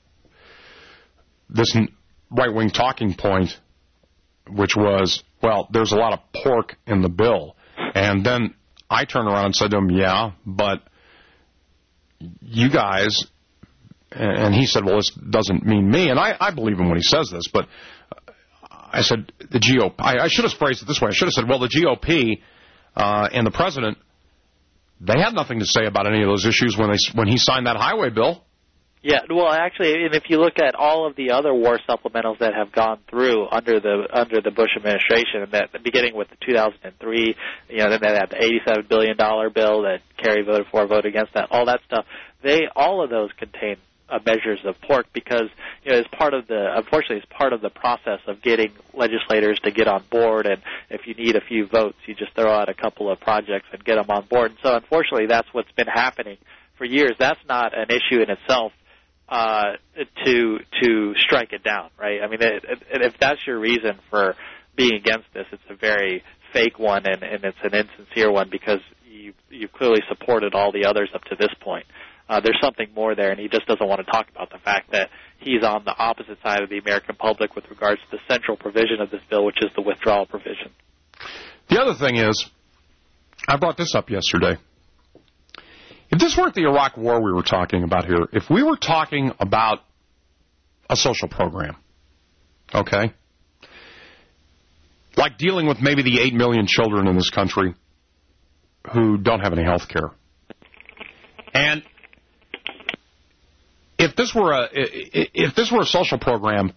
this right-wing talking point, which was, well, there's a lot of pork in the bill. And then I turned around and said to him, yeah, but you guys, and he said, well, this doesn't mean me. And I, I believe him when he says this, but I said, the G O P, I, I should have phrased it this way. I should have said, well, the G O P uh, and the president, they had nothing to say about any of those issues when they when he signed that highway bill. Yeah, well, actually, and if you look at all of the other war supplementals that have gone through under the under the Bush administration, and that beginning with the two thousand three, you know, then they had the eighty-seven billion dollars bill that Kerry voted for, voted against that, all that stuff. They all of those contain uh, measures of pork because, you know, it's part of the unfortunately it's part of the process of getting legislators to get on board. And if you need a few votes, you just throw out a couple of projects and get them on board. And so, unfortunately, that's what's been happening for years. That's not an issue in itself. Uh, to to strike it down, right? I mean, it, it, if that's your reason for being against this, it's a very fake one, and, and it's an insincere one because you you clearly supported all the others up to this point. Uh, there's something more there, and he just doesn't want to talk about the fact that he's on the opposite side of the American public with regards to the central provision of this bill, which is the withdrawal provision. The other thing is, I brought this up yesterday. If this weren't the Iraq War we were talking about here, if we were talking about a social program, okay, like dealing with maybe the eight million children in this country who don't have any health care, and if this were a if this were a social program,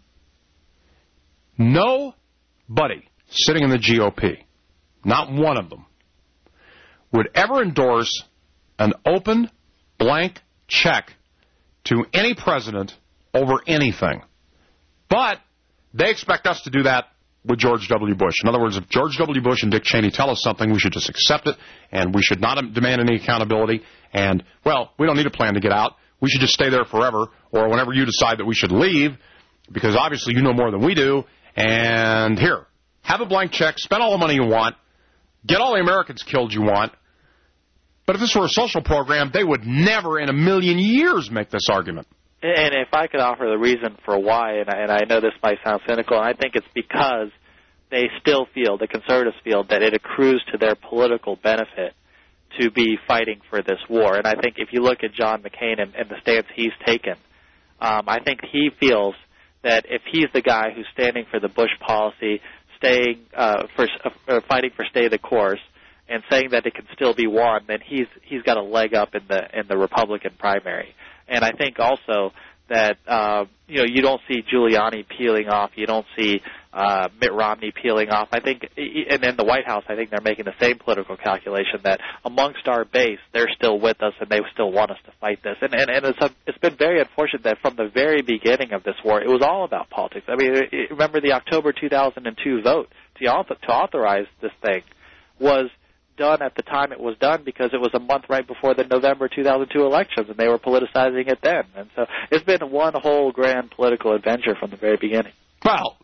nobody sitting in the G O P, not one of them, would ever endorse an open, blank check to any president over anything. But they expect us to do that with George W. Bush. In other words, if George W. Bush and Dick Cheney tell us something, we should just accept it, and we should not demand any accountability. And, well, we don't need a plan to get out. We should just stay there forever, or whenever you decide that we should leave, because obviously you know more than we do. And here, have a blank check, spend all the money you want, get all the Americans killed you want. But if this were a social program, they would never in a million years make this argument. And if I could offer the reason for why, and I, and I know this might sound cynical, and I think it's because they still feel, the conservatives feel, that it accrues to their political benefit to be fighting for this war. And I think if you look at John McCain and, and the stance he's taken, um, I think he feels that if he's the guy who's standing for the Bush policy, staying uh, for uh, fighting for stay the course, and saying that it can still be won, then he's he's got a leg up in the in the Republican primary. And I think also that uh, you know you don't see Giuliani peeling off, you don't see uh, Mitt Romney peeling off. I think, and in the White House, I think they're making the same political calculation that amongst our base, they're still with us and they still want us to fight this. And and, and it's a, it's been very unfortunate that from the very beginning of this war, it was all about politics. I mean, remember the October two thousand two vote to author, to authorize this thing was done at the time it was done because it was a month right before the November two thousand two elections, and they were politicizing it then. And so it's been one whole grand political adventure from the very beginning. Well,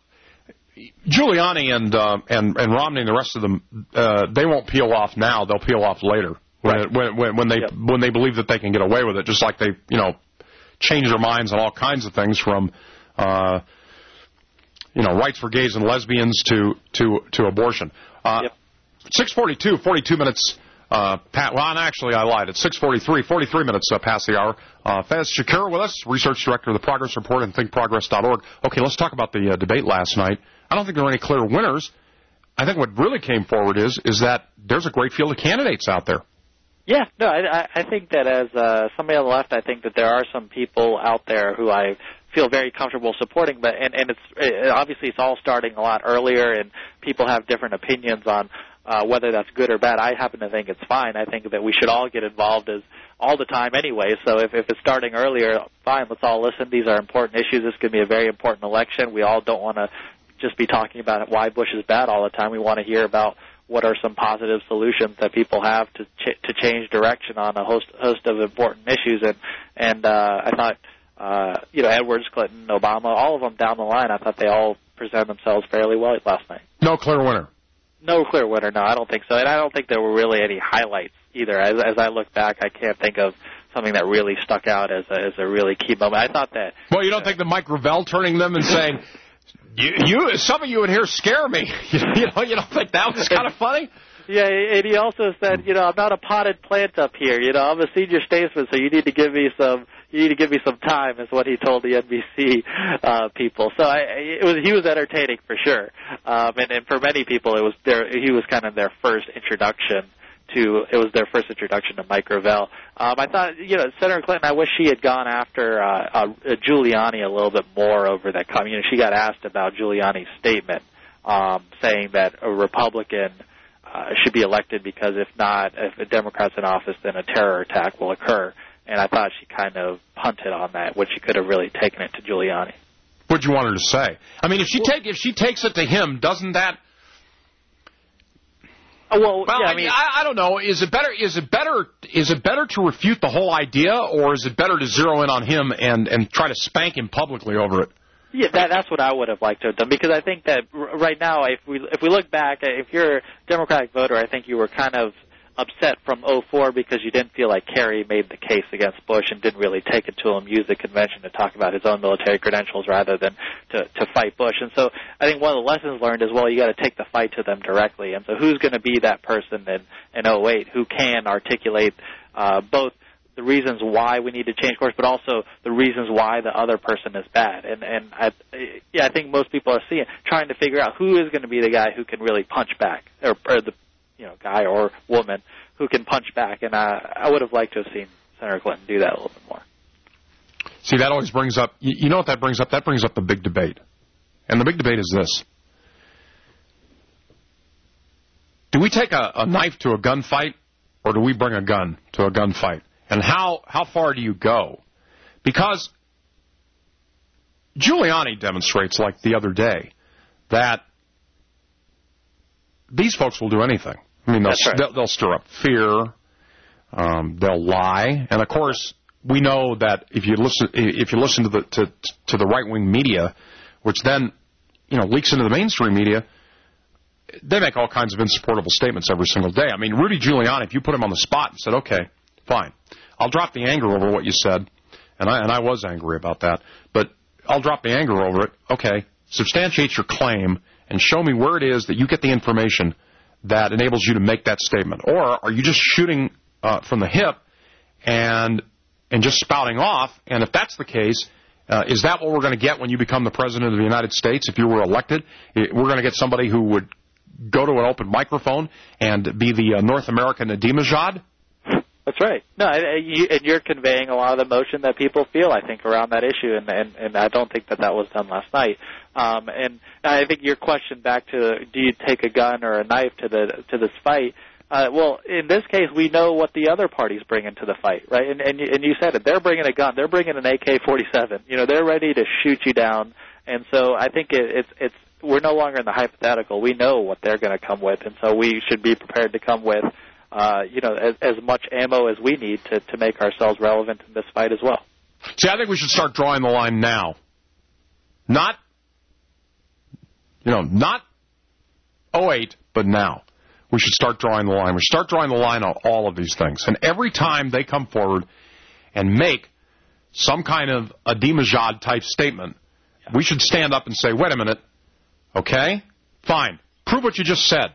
Giuliani and uh, and and Romney and the rest of them, uh, they won't peel off now. They'll peel off later when right. it, when, when when they yep. when they believe that they can get away with it. Just like they you know change their minds on all kinds of things from uh, you know rights for gays and lesbians to to to abortion. Uh, yep. six forty-two, forty-two minutes, uh, Pat, well, actually, I lied. It's six forty-three, forty-three minutes uh, past the hour. Uh, Faz Shakir with us, Research Director of the Progress Report and think progress dot org. Okay, let's talk about the uh, debate last night. I don't think there were any clear winners. I think what really came forward is is that there's a great field of candidates out there. Yeah, no, I, I think that as uh, somebody on the left, I think that there are some people out there who I feel very comfortable supporting, but and, and it's it, obviously it's all starting a lot earlier, and people have different opinions on Uh, whether that's good or bad. I happen to think it's fine. I think that we should all get involved as all the time anyway. So if, if it's starting earlier, fine, let's all listen. These are important issues. This could be a very important election. We all don't want to just be talking about why Bush is bad all the time. We want to hear about what are some positive solutions that people have to ch- to change direction on a host host of important issues. And and uh, I thought uh, you know Edwards, Clinton, Obama, all of them down the line, I thought they all presented themselves fairly well last night. No clear winner. No clear winner, no, I don't think so. And I don't think there were really any highlights either. As, as I look back, I can't think of something that really stuck out as a, as a really key moment. I thought that... Well, you don't uh, think that Mike Gravel turning them and saying, you, you, some of you in here scare me. You, you know, you don't think that was kind of funny? Yeah, and he also said, you know, I'm not a potted plant up here. You know, I'm a senior statesman, so you need to give me some... You need to give me some time, is what he told the N B C uh, people. So I, it was he was entertaining for sure, um, and, and for many people, it was their he was kind of their first introduction to it was their first introduction to Mike Gravel. Um, I thought, you know, Senator Clinton, I wish she had gone after uh, uh, Giuliani a little bit more over that comment. You know, she got asked about Giuliani's statement um, saying that a Republican uh, should be elected because if not, if a Democrat's in office, then a terror attack will occur. And I thought she kind of punted on that when she could have really taken it to Giuliani. What'd you want her to say? I mean, if she take if she takes it to him, doesn't that? Well, well yeah, I I mean, I, I don't know. Is it better? Is it better? Is it better to refute the whole idea, or is it better to zero in on him and and try to spank him publicly over it? Yeah, that, that's what I would have liked to have done, because I think that r- right now, if we if we look back, if you're a Democratic voter, I think you were kind of upset from oh four because you didn't feel like Kerry made the case against Bush and didn't really take it to him, use the convention to talk about his own military credentials rather than to, to fight Bush. And so I think one of the lessons learned is, well, you got to take the fight to them directly. And so who's going to be that person in, in oh eight who can articulate uh, both the reasons why we need to change course, but also the reasons why the other person is bad. And and I, yeah, I think most people are seeing, trying to figure out who is going to be the guy who can really punch back, or, or the you know guy or woman who can punch back. And I, I would have liked to have seen Senator Clinton do that a little bit more. See, that always brings up, you, you know what that brings up? That brings up the big debate. And the big debate is this. Do we take a, a knife to a gunfight, or do we bring a gun to a gunfight? And how, how far do you go? Because Giuliani demonstrates, like the other day, that these folks will do anything. I mean, they'll, right. they'll, they'll stir up fear, um, they'll lie, and of course, we know that if you listen, if you listen to the to, to the right wing media, which then you know leaks into the mainstream media, they make all kinds of insupportable statements every single day. I mean, Rudy Giuliani, if you put him on the spot and said, "Okay, fine, I'll drop the anger over what you said," and I and I was angry about that, but I'll drop the anger over it. Okay, substantiate your claim and show me where it is that you get the information that enables you to make that statement. Or are you just shooting uh, from the hip and and just spouting off? And if that's the case, uh, is that what we're going to get when you become the President of the United States? If you were elected, we're going to get somebody who would go to an open microphone and be the uh, North American Ahmadinejad? That's right. No, and, you, and you're conveying a lot of the emotion that people feel, I think, around that issue, and, and, and I don't think that that was done last night. Um, and I think your question back to, do you take a gun or a knife to the to this fight? Uh, well, in this case, we know what the other parties bring into the fight, right? And and you, and you said it. They're bringing a gun. They're bringing an A K forty-seven. You know, they're ready to shoot you down. And so I think it, it's it's we're no longer in the hypothetical. We know what they're going to come with, and so we should be prepared to come with. Uh, you know, as, as much ammo as we need to, to make ourselves relevant in this fight as well. See, I think we should start drawing the line now. Not, you know, not oh eight, but now. We should start drawing the line. We should start drawing the line on all of these things. And every time they come forward and make some kind of Ahmadinejad type statement, yeah. we should stand up and say, wait a minute, okay, fine, prove what you just said.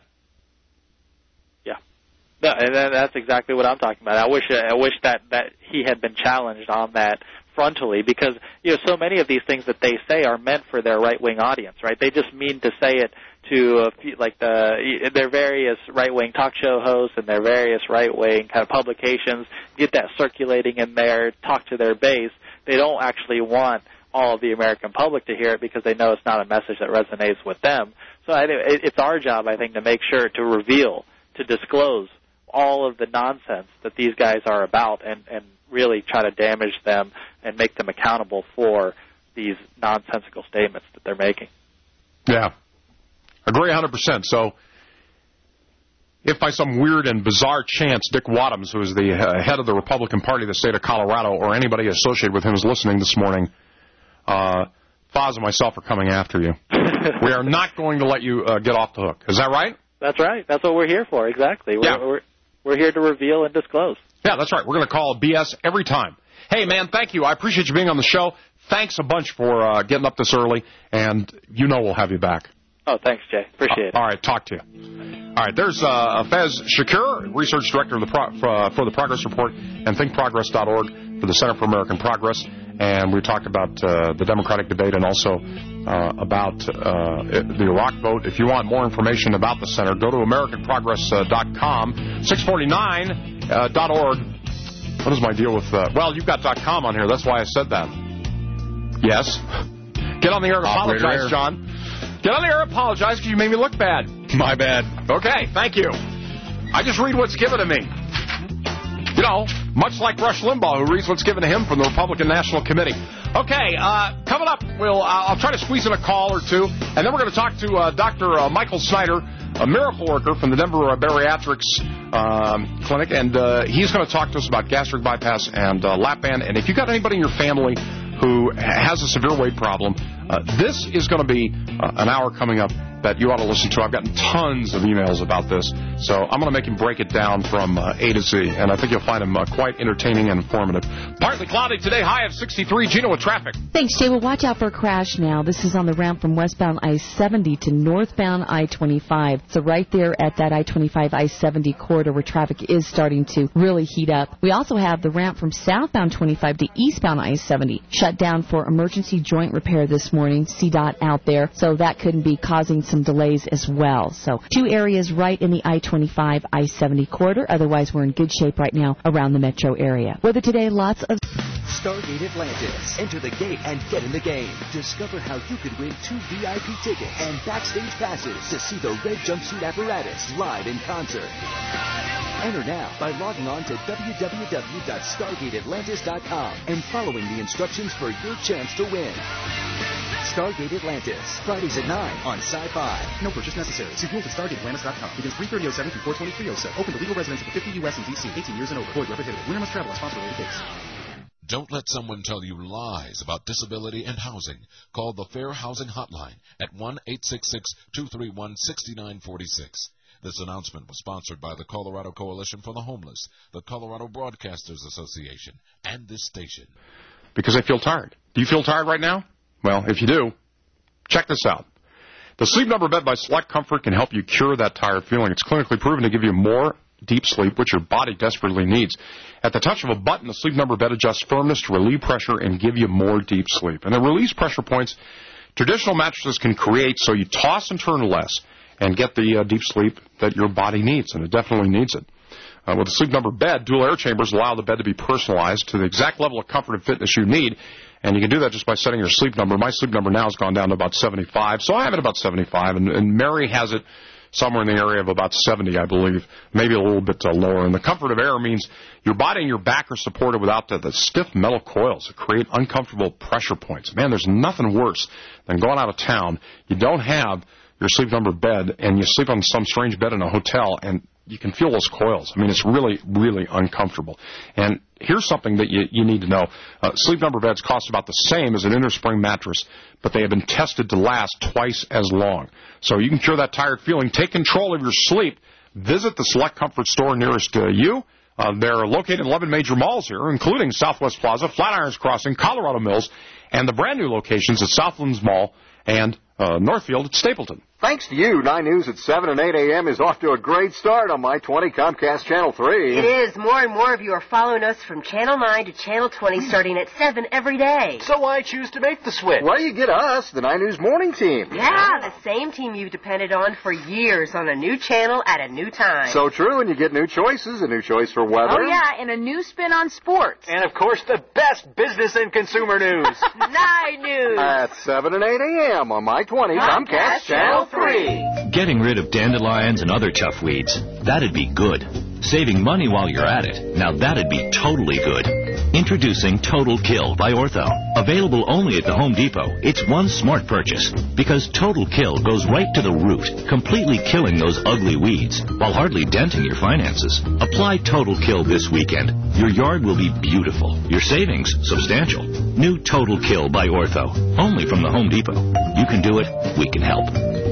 No, and that's exactly what I'm talking about. I wish I wish that, that he had been challenged on that frontally, because you know so many of these things that they say are meant for their right-wing audience, right? They just mean to say it to a few, like the their various right-wing talk show hosts and their various right-wing kind of publications, get that circulating in there, talk to their base. They don't actually want all of the American public to hear it because they know it's not a message that resonates with them. So I think it's our job, I think, to make sure to reveal, to disclose all of the nonsense that these guys are about, and, and really try to damage them and make them accountable for these nonsensical statements that they're making. Yeah. Agree one hundred percent. So if by some weird and bizarre chance Dick Wadhams, who is the uh, head of the Republican Party of the state of Colorado, or anybody associated with him is listening this morning, uh, Foz and myself are coming after you. We are not going to let you uh, get off the hook. Is that right? That's right. That's what we're here for, exactly. We're, yeah. we're, we're here to reveal and disclose. Yeah, that's right. We're going to call B S every time. Hey, man, thank you. I appreciate you being on the show. Thanks a bunch for uh, getting up this early, and you know we'll have you back. Oh, thanks, Jay. Appreciate uh, it. All right, talk to you. All right, there's uh, Fez Shakur, Research Director of the Pro- uh, for the Progress Report and think progress dot org for the Center for American Progress. And we talked about uh, the Democratic debate and also uh, about uh, the Iraq vote. If you want more information about the Center, go to american progress dot com, six forty-nine dot org. What is my deal with that? Uh, well, you've got .com on here. That's why I said that. Yes. Get on the air and apologize, John. Get on the air and apologize because you made me look bad. My bad. Okay, thank you. I just read what's given to me. You know, much like Rush Limbaugh, who reads what's given to him from the Republican National Committee. Okay, uh, coming up, we'll uh, I'll try to squeeze in a call or two, and then we're going to talk to uh, Doctor Uh, Michael Snyder, a miracle worker from the Denver uh, Bariatrics um, Clinic, and uh, he's going to talk to us about gastric bypass and uh, lap band. And if you've got anybody in your family who has a severe weight problem, uh, this is going to be uh, an hour coming up that you ought to listen to. I've gotten tons of emails about this, so I'm going to make him break it down from uh, A to Z, and I think you'll find him uh, quite entertaining and informative. Partly cloudy today, high of sixty-three. Gino with traffic. Thanks, Jay. Well, watch out for a crash now. This is on the ramp from westbound I seventy to northbound I twenty-five. So right there at that I twenty-five I seventy corridor where traffic is starting to really heat up. We also have the ramp from southbound twenty-five to eastbound I seventy shut down for emergency joint repair this morning. C DOT out there, so that could be causing some delays as well. So two areas right in the I twenty-five I seventy corridor. Otherwise, we're in good shape right now around the metro area. Weather today, lots of... Stargate Atlantis. Enter the gate and get in the game. Discover how you could win two V I P tickets and backstage passes to see the Red Jumpsuit Apparatus live in concert. Enter now by logging on to w w w dot stargate atlantis dot com and following the instructions for your chance to win. Stargate Atlantis, Fridays at nine on Sci-Fi. No purchase necessary. See rules at stargate atlantis dot com. Begins three thirty oh seven through four twenty-three oh seven. Open to legal residents of the fifty U S and D C, eighteen years and over. Void where prohibited. Winner must travel as sponsor related case. Don't let someone tell you lies about disability and housing. Call the Fair Housing Hotline at one eight six six, two three one, six nine four six. This announcement was sponsored by the Colorado Coalition for the Homeless, the Colorado Broadcasters Association, and this station. Because I feel tired. Do you feel tired right now? Well, if you do, check this out. The Sleep Number bed by Select Comfort can help you cure that tired feeling. It's clinically proven to give you more deep sleep, which your body desperately needs. At the touch of a button, the Sleep Number bed adjusts firmness to relieve pressure and give you more deep sleep. And the release pressure points traditional mattresses can create, so you toss and turn less and get the uh, deep sleep that your body needs, and it definitely needs it. Uh, with the Sleep Number bed, dual air chambers allow the bed to be personalized to the exact level of comfort and fitness you need, and you can do that just by setting your sleep number. My sleep number now has gone down to about seventy-five, so I have it about seventy-five, and, and Mary has it somewhere in the area of about seventy, I believe, maybe a little bit uh, lower. And the comfort of air means your body and your back are supported without the, the stiff metal coils that create uncomfortable pressure points. Man, there's nothing worse than going out of town. You don't have your Sleep Number bed, and you sleep on some strange bed in a hotel, and you can feel those coils. I mean, it's really, really uncomfortable. And here's something that you, you need to know. Uh, Sleep Number beds cost about the same as an inner spring mattress, but they have been tested to last twice as long. So you can cure that tired feeling. Take control of your sleep. Visit the Select Comfort store nearest uh, you. Uh, they're located in eleven major malls here, including Southwest Plaza, Flatirons Crossing, Colorado Mills, and the brand-new locations at Southlands Mall and uh, Northfield at Stapleton. Thanks to you, nine News at seven and eight a.m. is off to a great start on My twenty Comcast Channel three. It is. More and more of you are following us from Channel nine to Channel twenty starting at seven every day. So why choose to make the switch? Well, you get us, the nine News morning team. Yeah, the same team you've depended on for years on a new channel at a new time. So true, and you get new choices, a new choice for weather. Oh, yeah, and a new spin on sports. And, of course, the best business and consumer news. nine News. At seven and eight a.m. on My twenty Comcast, Comcast Channel three. Getting rid of dandelions and other tough weeds, that'd be good. Saving money while you're at it, now that'd be totally good. Introducing Total Kill by Ortho. Available only at the Home Depot. It's one smart purchase, because Total Kill goes right to the root, completely killing those ugly weeds, while hardly denting your finances. Apply Total Kill this weekend. Your yard will be beautiful. Your savings, substantial. New Total Kill by Ortho. Only from the Home Depot. You can do it. We can help.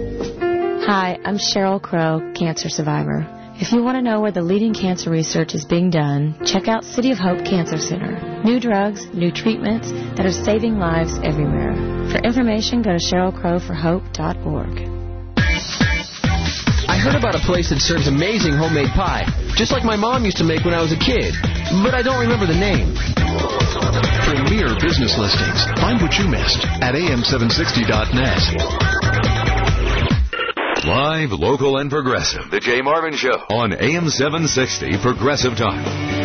Hi, I'm Cheryl Crow, cancer survivor. If you want to know where the leading cancer research is being done, check out City of Hope Cancer Center. New drugs, new treatments that are saving lives everywhere. For information, go to cheryl crow for hope dot org. I heard about a place that serves amazing homemade pie, just like my mom used to make when I was a kid, but I don't remember the name. Premier business listings. Find what you missed at A M seven sixty dot net. Live, local, and progressive. The Jay Marvin Show on A M seven sixty Progressive Talk.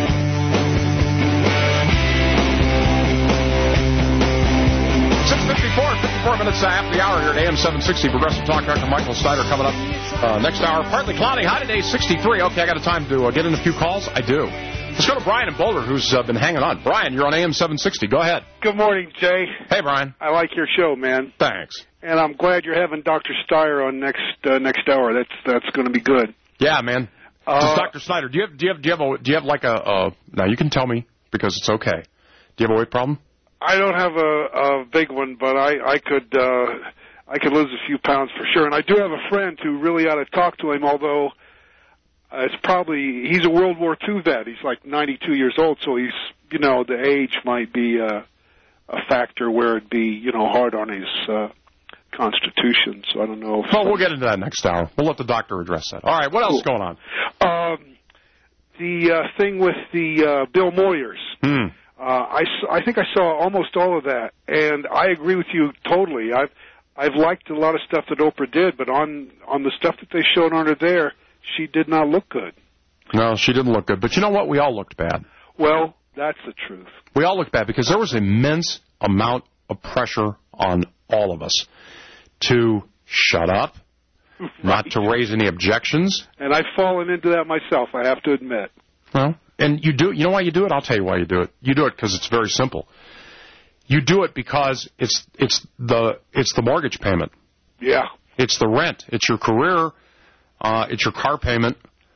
six fifty-four, fifty-four minutes after the hour here at A M seven sixty Progressive Talk. Doctor Michael Snyder coming up uh, next hour. Partly cloudy, high today, sixty-three. Okay, I got a time to uh, get in a few calls. I do. Let's go to Brian in Boulder, who's uh, been hanging on. Brian, you're on A M seven sixty. Go ahead. Good morning, Jay. Hey, Brian. I like your show, man. Thanks. And I'm glad you're having Doctor Steyer on next uh, next hour. That's that's going to be good. Yeah, man. Uh, Doctor Snyder, do you have do you have do you have a do you have like a uh, now you can tell me because it's okay. Do you have a weight problem? I don't have a, a big one, but I I could uh, I could lose a few pounds for sure. And I do have a friend who really ought to talk to him, although. Uh, it's probably, he's a World War Two vet. He's like ninety-two years old, so he's, you know, the age might be a, a factor where it'd be, you know, hard on his uh, constitution. So I don't know. If well, we'll get into that next hour. We'll let the doctor address that. All right, what else cool. is going on? Um, the uh, thing with the uh, Bill Moyers. Hmm. Uh, I, I think I saw almost all of that, and I agree with you totally. I've I've liked a lot of stuff that Oprah did, but on on the stuff that they showed on her there, she did not look good. No, she didn't look good. But you know what? We all looked bad. Well, that's the truth. We all looked bad because there was an immense amount of pressure on all of us to shut up, right. not to raise any objections. And I've fallen into that myself, I have to admit. Well, and you do. You know why you do it? I'll tell you why you do it. You do it because it's very simple. You do it because it's it's the it's the mortgage payment. Yeah. It's the rent. It's your career. Uh, it's your car payment,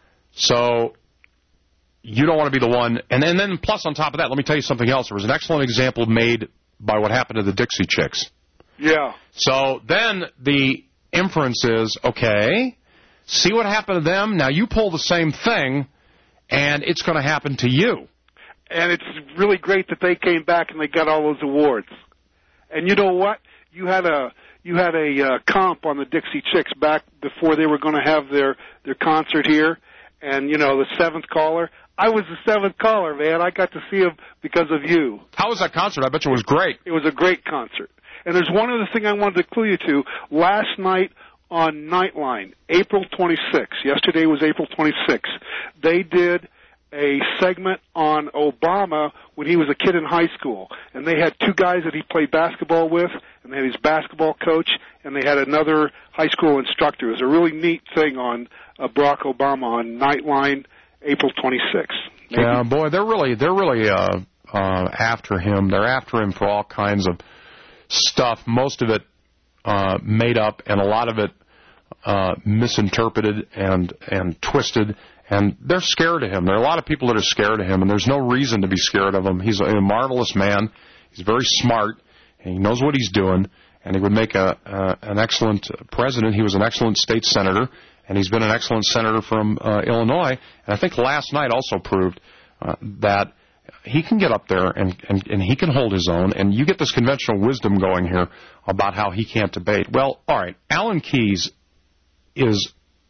so you don't want to be the one. And then, and then plus on top of that, let me tell you something else. There was an excellent example made by what happened to the Dixie Chicks. Yeah. So then the inference is, okay, see what happened to them. Now you pull the same thing, and it's going to happen to you. And it's really great that they came back and they got all those awards. And you know what? You had a... You had a uh, comp on the Dixie Chicks back before they were going to have their, their concert here. And, you know, the seventh caller. I was the seventh caller, man. I got to see him because of you. How was that concert? I bet you it was great. It was a great concert. And there's one other thing I wanted to clue you to. Last night on Nightline, April twenty-sixth, yesterday was April twenty-sixth, they did a segment on Obama when he was a kid in high school. And they had two guys that he played basketball with, and they had his basketball coach, and they had another high school instructor. It was a really neat thing on uh, Barack Obama on Nightline, April twenty-sixth. Maybe. Yeah, boy, they're really they're really uh, uh, after him. They're after him for all kinds of stuff, most of it uh, made up, and a lot of it uh, misinterpreted and, and twisted. And they're scared of him. There are a lot of people that are scared of him, and there's no reason to be scared of him. He's a marvelous man. He's very smart, and he knows what he's doing, and he would make a, uh, an excellent president. He was an excellent state senator, and he's been an excellent senator from uh, Illinois. And I think last night also proved uh, that he can get up there and, and, and he can hold his own, and you get this conventional wisdom going here about how he can't debate. Well, all right, Alan Keyes is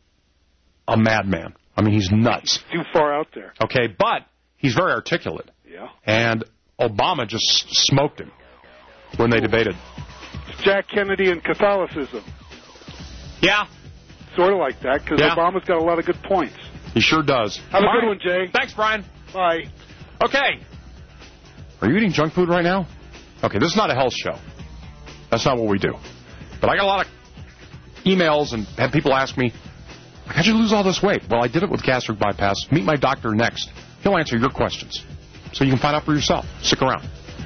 a madman. I mean, he's nuts. Too far out there. Okay, but he's very articulate. Yeah. And Obama just smoked him when they debated. It's Jack Kennedy and Catholicism. Yeah. Sort of like that, because yeah. Obama's got a lot of good points. He sure does. Have a All good right. one, Jay. Thanks, Brian. Bye. Okay. Are you eating junk food right now? Okay, this is not a health show. That's not what we do. But I got a lot of emails and had people ask me, how'd you lose all this weight? Well, I did it with gastric bypass. Meet my doctor next. He'll answer your questions. So you can find out for yourself. Stick around.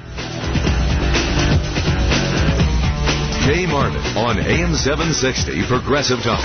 Jay Marvin on A M seven sixty Progressive Talk.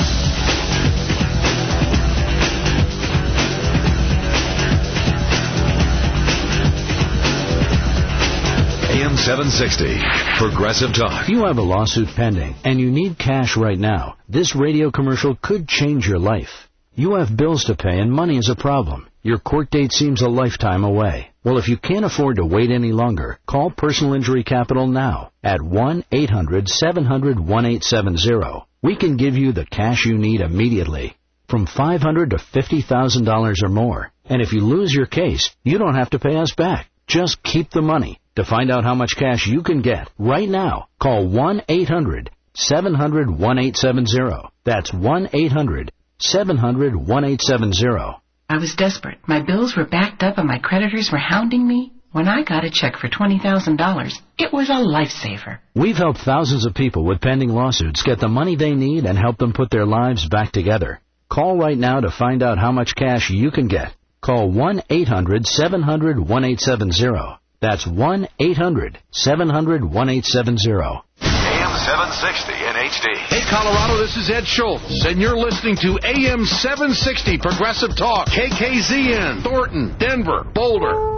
A M seven sixty Progressive Talk. If you have a lawsuit pending and you need cash right now, this radio commercial could change your life. You have bills to pay and money is a problem. Your court date seems a lifetime away. Well, if you can't afford to wait any longer, call Personal Injury Capital now at one eight hundred seven hundred eighteen seventy. We can give you the cash you need immediately. from five hundred dollars to fifty thousand dollars or more. And if you lose your case, you don't have to pay us back. Just keep the money. To find out how much cash you can get right now, call one eight hundred seven hundred eighteen seventy. That's one eight hundred seven hundred eighteen seventy. I was desperate. My bills were backed up and my creditors were hounding me. When I got a check for twenty thousand dollars, it was a lifesaver. We've helped thousands of people with pending lawsuits get the money they need and help them put their lives back together. Call right now to find out how much cash you can get. Call one eight hundred seven hundred eighteen seventy. That's one eight hundred seven hundred eighteen seventy. A M seven sixty in H D. Hey, Colorado, this is Ed Schultz, and you're listening to A M seven sixty Progressive Talk, K K Z N, Thornton, Denver, Boulder.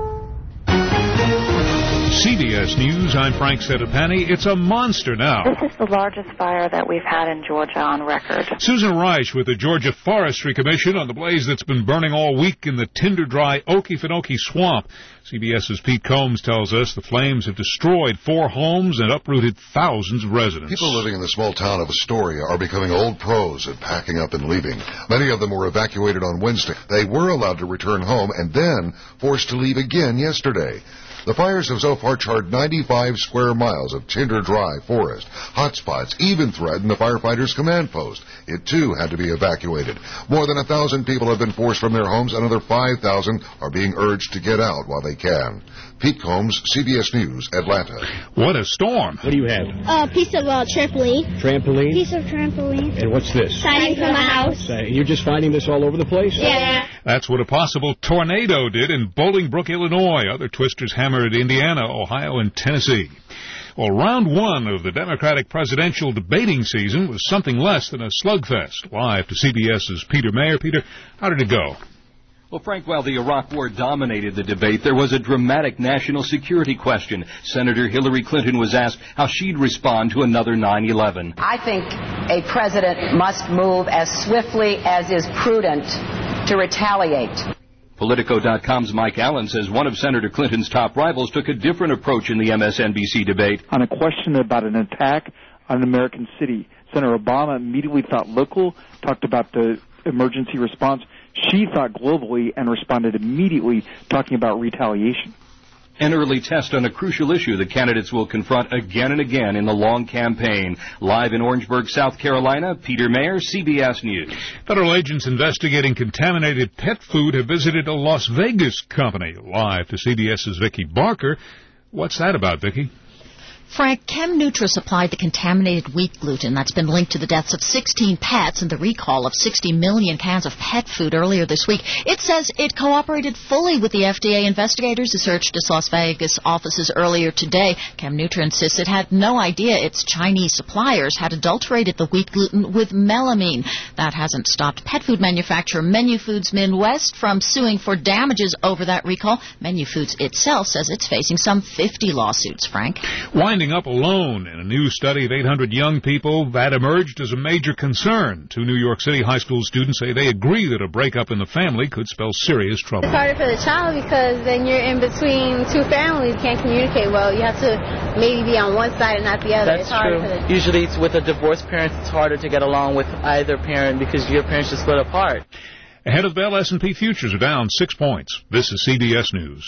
C B S News, I'm Frank Settapani. It's a monster now. This is the largest fire that we've had in Georgia on record. Susan Reich with the Georgia Forestry Commission on the blaze that's been burning all week in the tinder-dry Okefenokee Swamp. CBS's Pete Combs tells us the flames have destroyed four homes and uprooted thousands of residents. People living in the small town of Astoria are becoming old pros at packing up and leaving. Many of them were evacuated on Wednesday. They were allowed to return home and then forced to leave again yesterday. The fires have so far charred ninety-five square miles of tinder-dry forest. Hotspots even threaten the firefighters' command post. It, too, had to be evacuated. More than a thousand people have been forced from their homes. Another five thousand are being urged to get out while they can. Pete Combs, C B S News, Atlanta. What a storm. What do you have? A piece of uh, trampoline. Trampoline? Piece of trampoline. And what's this? Siding from a house. Uh, you're just finding this all over the place? Yeah. That's what a possible tornado did in Bolingbrook, Illinois. Other twisters hammered Indiana, Ohio, and Tennessee. Well, round one of the Democratic presidential debating season was something less than a slugfest. Live to CBS's Peter Mayer. Peter, how did it go? Well, Frank, while the Iraq War dominated the debate, there was a dramatic national security question. Senator Hillary Clinton was asked how she'd respond to another nine eleven. I think a president must move as swiftly as is prudent to retaliate. Politico dot com's Mike Allen says one of Senator Clinton's top rivals took a different approach in the M S N B C debate. On a question about an attack on an American city, Senator Obama immediately thought local, talked about the emergency response. She thought globally and responded immediately, talking about retaliation. An early test on a crucial issue the candidates will confront again and again in the long campaign. Live in Orangeburg, South Carolina, Peter Mayer, C B S News. Federal agents investigating contaminated pet food have visited a Las Vegas company. Live to CBS's Vicki Barker. What's that about, Vicki? Frank, ChemNutra supplied the contaminated wheat gluten that's been linked to the deaths of sixteen pets and the recall of sixty million cans of pet food earlier this week. It says it cooperated fully with the F D A investigators who searched its Las Vegas offices earlier today. ChemNutra insists it had no idea its Chinese suppliers had adulterated the wheat gluten with melamine. That hasn't stopped pet food manufacturer Menu Foods Midwest from suing for damages over that recall. Menu Foods itself says it's facing some fifty lawsuits, Frank. Winding up alone in a new study of eight hundred young people, that emerged as a major concern. Two New York City high school students say they agree that a breakup in the family could spell serious trouble. It's harder for the child because then you're in between two families, can't communicate well. You have to maybe be on one side and not the other. That's it's harder true. For the... Usually it's with a divorced parent, it's harder to get along with either parent because your parents just split apart. Ahead of the bell, S and P futures are down six points. This is C B S News.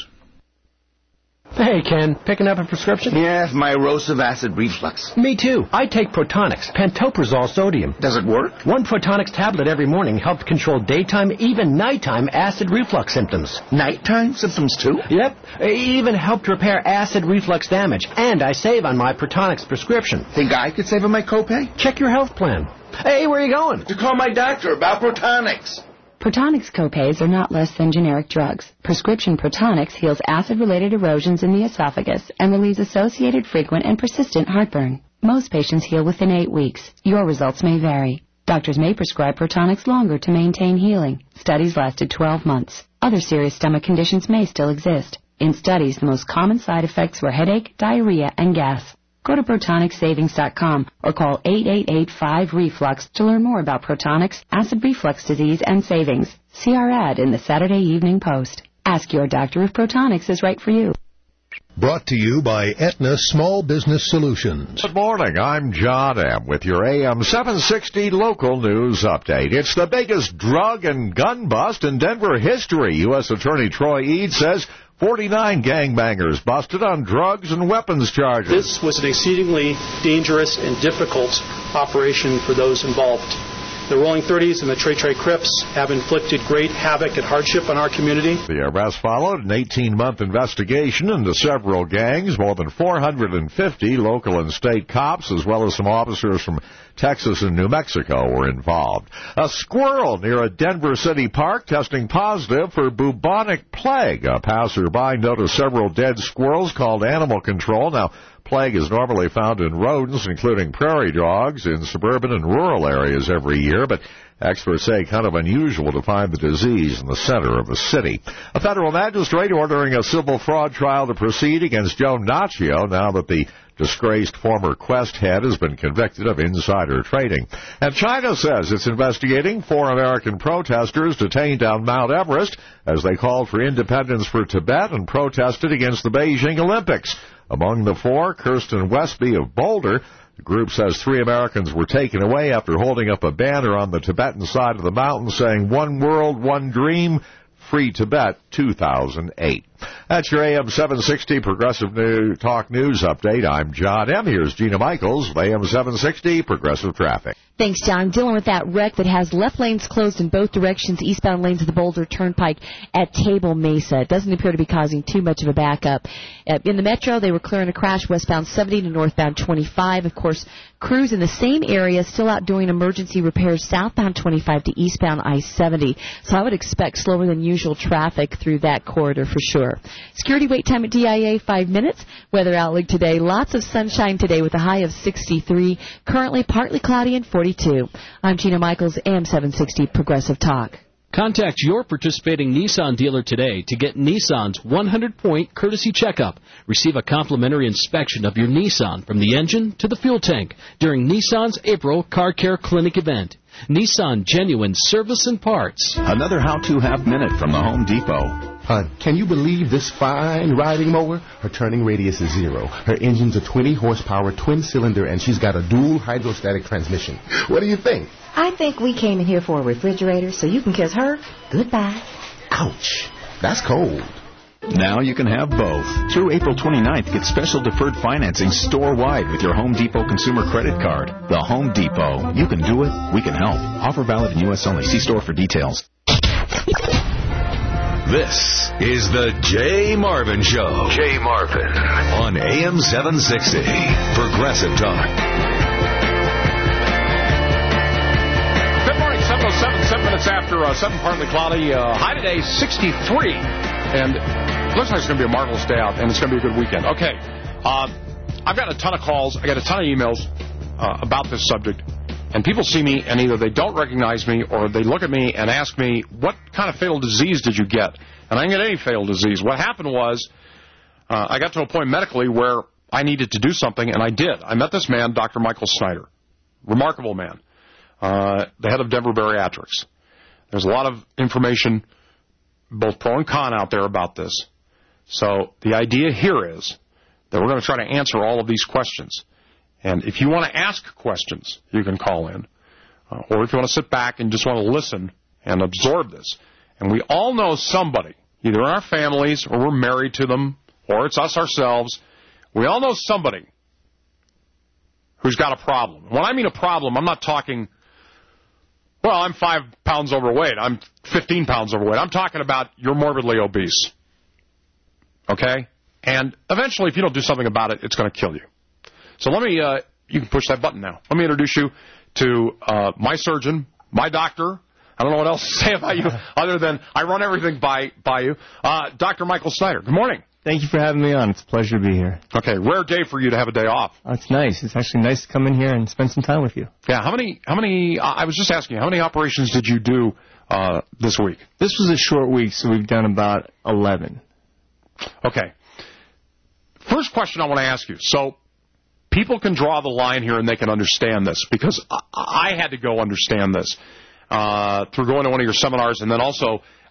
Hey, Ken, picking up a prescription? Yes, my erosive acid reflux. Me too. I take Protonix, pantoprazole sodium. Does it work? One Protonix tablet every morning helped control daytime, even nighttime acid reflux symptoms. Nighttime symptoms too? Yep. It even helped repair acid reflux damage. And I save on my Protonix prescription. Think I could save on my copay? Check your health plan. Hey, where are you going? To call my doctor about Protonix. Protonix copays are not less than generic drugs. Prescription Protonix heals acid-related erosions in the esophagus and relieves associated frequent and persistent heartburn. Most patients heal within eight weeks. Your results may vary. Doctors may prescribe Protonix longer to maintain healing. Studies lasted twelve months. Other serious stomach conditions may still exist. In studies, the most common side effects were headache, diarrhea, and gas. Go to Protonix Savings dot com or call eight eight eight five reflux to learn more about Protonix, acid reflux disease, and savings. See our ad in the Saturday Evening Post. Ask your doctor if Protonix is right for you. Brought to you by Aetna Small Business Solutions. Good morning. I'm John M. with your A M seven sixty local news update. It's the biggest drug and gun bust in Denver history. U S Attorney Troy Eade says forty-nine gangbangers busted on drugs and weapons charges. This was an exceedingly dangerous and difficult operation for those involved. The Rolling thirties and the Trey Trey Crips have inflicted great havoc and hardship on our community. The arrest followed an eighteen-month investigation into several gangs. More than four hundred fifty local and state cops, as well as some officers from Texas and New Mexico, were involved. A squirrel near a Denver City park testing positive for bubonic plague. A passerby noticed several dead squirrels, called animal control. Now, plague is normally found in rodents, including prairie dogs, in suburban and rural areas every year, but experts say kind of unusual to find the disease in the center of a city. A federal magistrate ordering a civil fraud trial to proceed against Joe Naccio now that the disgraced former Quest head has been convicted of insider trading. And China says it's investigating four American protesters detained on Mount Everest as they called for independence for Tibet and protested against the Beijing Olympics. Among the four, Kirsten Westby of Boulder. The group says three Americans were taken away after holding up a banner on the Tibetan side of the mountain saying, "One world, one dream, Free Tibet two thousand eight. That's your A M seven sixty Progressive New Talk News Update. I'm John M. Here's Gina Michaels with A M seven sixty Progressive Traffic. Thanks, John. I'm dealing with that wreck that has left lanes closed in both directions, eastbound lanes of the Boulder Turnpike at Table Mesa. It doesn't appear to be causing too much of a backup. Uh, in the metro, they were clearing a crash westbound seventy to northbound twenty-five. Of course, crews in the same area still out doing emergency repairs southbound twenty-five to eastbound I seventy. So I would expect slower than usual traffic through that corridor for sure. Security wait time at D I A, five minutes. Weather outlook today, lots of sunshine today with a high of sixty-three. Currently partly cloudy and forty-two. I'm Gina Michaels, A M seven sixty Progressive Talk. Contact your participating Nissan dealer today to get Nissan's one hundred point courtesy checkup. Receive a complimentary inspection of your Nissan from the engine to the fuel tank during Nissan's April Car Care Clinic event. Nissan Genuine Service and Parts. Another how-to half-minute from the Home Depot. Hon, can you believe this fine riding mower? Her turning radius is zero. Her engine's a twenty horsepower twin-cylinder, and she's got a dual hydrostatic transmission. What do you think? I think we came in here for a refrigerator, so you can kiss her goodbye. Ouch. That's cold. Now you can have both. Through April twenty-ninth, get special deferred financing store-wide with your Home Depot consumer credit card. The Home Depot. You can do it. We can help. Offer valid in U S only. See store for details. This is the Jay Marvin Show. Jay Marvin on A M seven sixty Progressive Talk. Good morning, seven oh seven, seven minutes after uh, seven, partly cloudy. Uh, high today, sixty-three. And looks like it's going to be a marvelous day out, and it's going to be a good weekend. Okay, uh, I've got a ton of calls. I got a ton of emails uh, about this subject. And people see me, and either they don't recognize me, or they look at me and ask me, what kind of fatal disease did you get? And I didn't get any fatal disease. What happened was uh, I got to a point medically where I needed to do something, and I did. I met this man, Doctor Michael Snyder. Remarkable man. Uh, the head of Denver Bariatrics. There's a lot of information, both pro and con, out there about this. So the idea here is that we're going to try to answer all of these questions. And if you want to ask questions, you can call in. Uh, or if you want to sit back and just want to listen and absorb this. And we all know somebody, either in our families or we're married to them, or it's us ourselves. We all know somebody who's got a problem. When I mean a problem, I'm not talking, well, I'm five pounds overweight. I'm fifteen pounds overweight. I'm talking about you're morbidly obese. Okay? And eventually, if you don't do something about it, it's going to kill you. So let me, uh, you can push that button now. Let me introduce you to uh, my surgeon, my doctor. I don't know what else to say about you other than I run everything by, by you. Uh, Doctor Michael Snyder, good morning. Thank you for having me on. It's a pleasure to be here. Okay, rare day for you to have a day off. Oh, it's nice. It's actually nice to come in here and spend some time with you. Yeah, how many, how many, uh, I was just asking you, how many operations did you do uh, this week? This was a short week, so we've done about eleven. Okay. First question I want to ask you. So, people can draw the line here and they can understand this, because I, I had to go understand this uh, through going to one of your seminars, and then also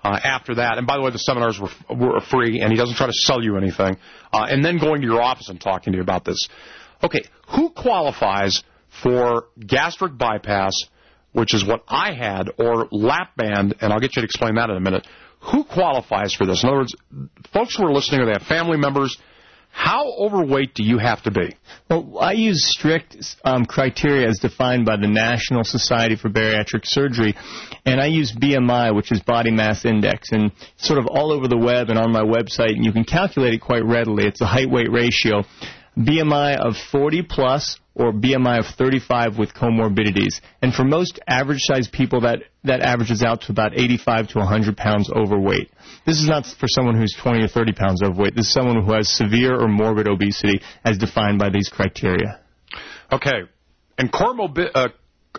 uh, after that. And by the way, the seminars were, were free, and he doesn't try to sell you anything. Uh, and then going to your office and talking to you about this. Okay, who qualifies for gastric bypass, which is what I had, or lap band, and I'll get you to explain that in a minute. Who qualifies for this? In other words, folks who are listening, or they have family members, how overweight do you have to be? Well, I use strict um, criteria as defined by the National Society for Bariatric Surgery, and I use B M I, which is Body Mass Index, and sort of all over the web and on my website, and you can calculate it quite readily. It's a height-weight ratio. B M I of forty plus or B M I of thirty-five with comorbidities. And for most average-sized people, that, that averages out to about eighty-five to one hundred pounds overweight. This is not for someone who's twenty or thirty pounds overweight. This is someone who has severe or morbid obesity as defined by these criteria. Okay. And comorbi- uh,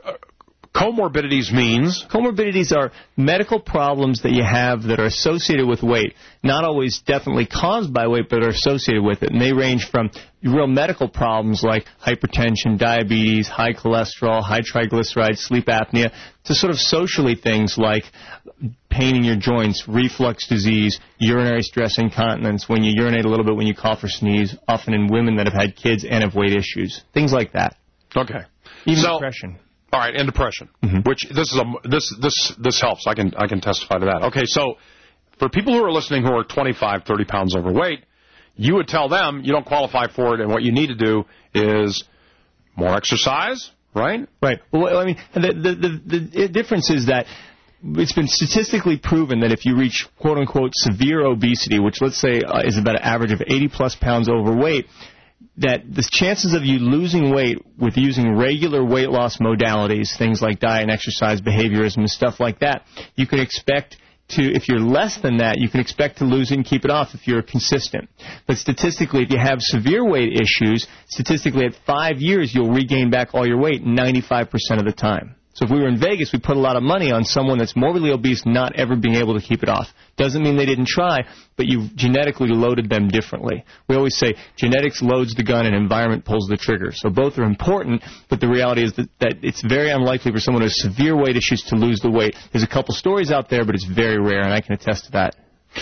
comorbidities means? Comorbidities are medical problems that you have that are associated with weight. Not always definitely caused by weight, but are associated with it. And they range from real medical problems like hypertension, diabetes, high cholesterol, high triglycerides, sleep apnea, to sort of socially things like pain in your joints, reflux disease, urinary stress incontinence, when you urinate a little bit when you cough or sneeze, often in women that have had kids and have weight issues, things like that. Okay. Even so, depression. All right, and depression, mm-hmm. which this is a this this this helps. I can I can testify to that. Okay, so for people who are listening who are twenty-five, thirty pounds overweight, you would tell them you don't qualify for it, and what you need to do is more exercise, right? Right. Well, I mean, the the the, the difference is that it's been statistically proven that if you reach quote-unquote severe obesity, which let's say uh, is about an average of eighty plus pounds overweight, that the chances of you losing weight with using regular weight loss modalities, things like diet and exercise, behaviorism, and stuff like that, you can expect to, if you're less than that, you can expect to lose it and keep it off if you're consistent. But statistically, if you have severe weight issues, statistically at five years, you'll regain back all your weight ninety-five percent of the time. So if we were in Vegas, we'd put a lot of money on someone that's morbidly obese not ever being able to keep it off. Doesn't mean they didn't try, but you've genetically loaded them differently. We always say genetics loads the gun and environment pulls the trigger. So both are important, but the reality is that, that it's very unlikely for someone who has severe weight issues to lose the weight. There's a couple stories out there, but it's very rare, and I can attest to that.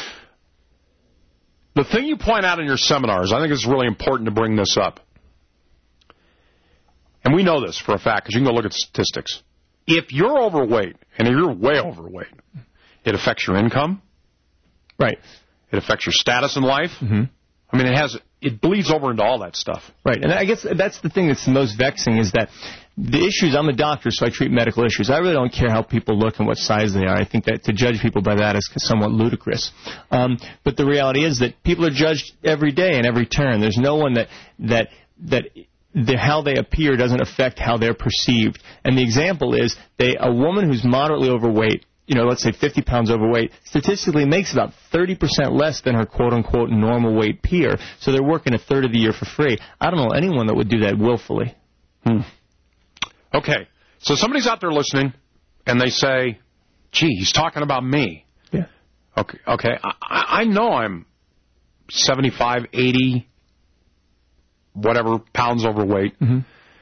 The thing you point out in your seminars, I think it's really important to bring this up. And we know this for a fact because you can go look at statistics. If you're overweight, and you're way overweight, it affects your income. Right. It affects your status in life. Mm-hmm. I mean, it has it bleeds over into all that stuff. Right. And I guess that's the thing that's the most vexing is that the issues, I'm a doctor, so I treat medical issues. I really don't care how people look and what size they are. I think that to judge people by that is somewhat ludicrous. Um, but the reality is that people are judged every day and every turn. There's no one that that that... The, how they appear doesn't affect how they're perceived. And the example is they, a woman who's moderately overweight, you know, let's say fifty pounds overweight, statistically makes about thirty percent less than her quote-unquote normal weight peer. So they're working a third of the year for free. I don't know anyone that would do that willfully. Hmm. Okay. So somebody's out there listening, and they say, gee, he's talking about me. Yeah. Okay. Okay. I, I know I'm seventy-five, eighty whatever pounds overweight. Mm-hmm.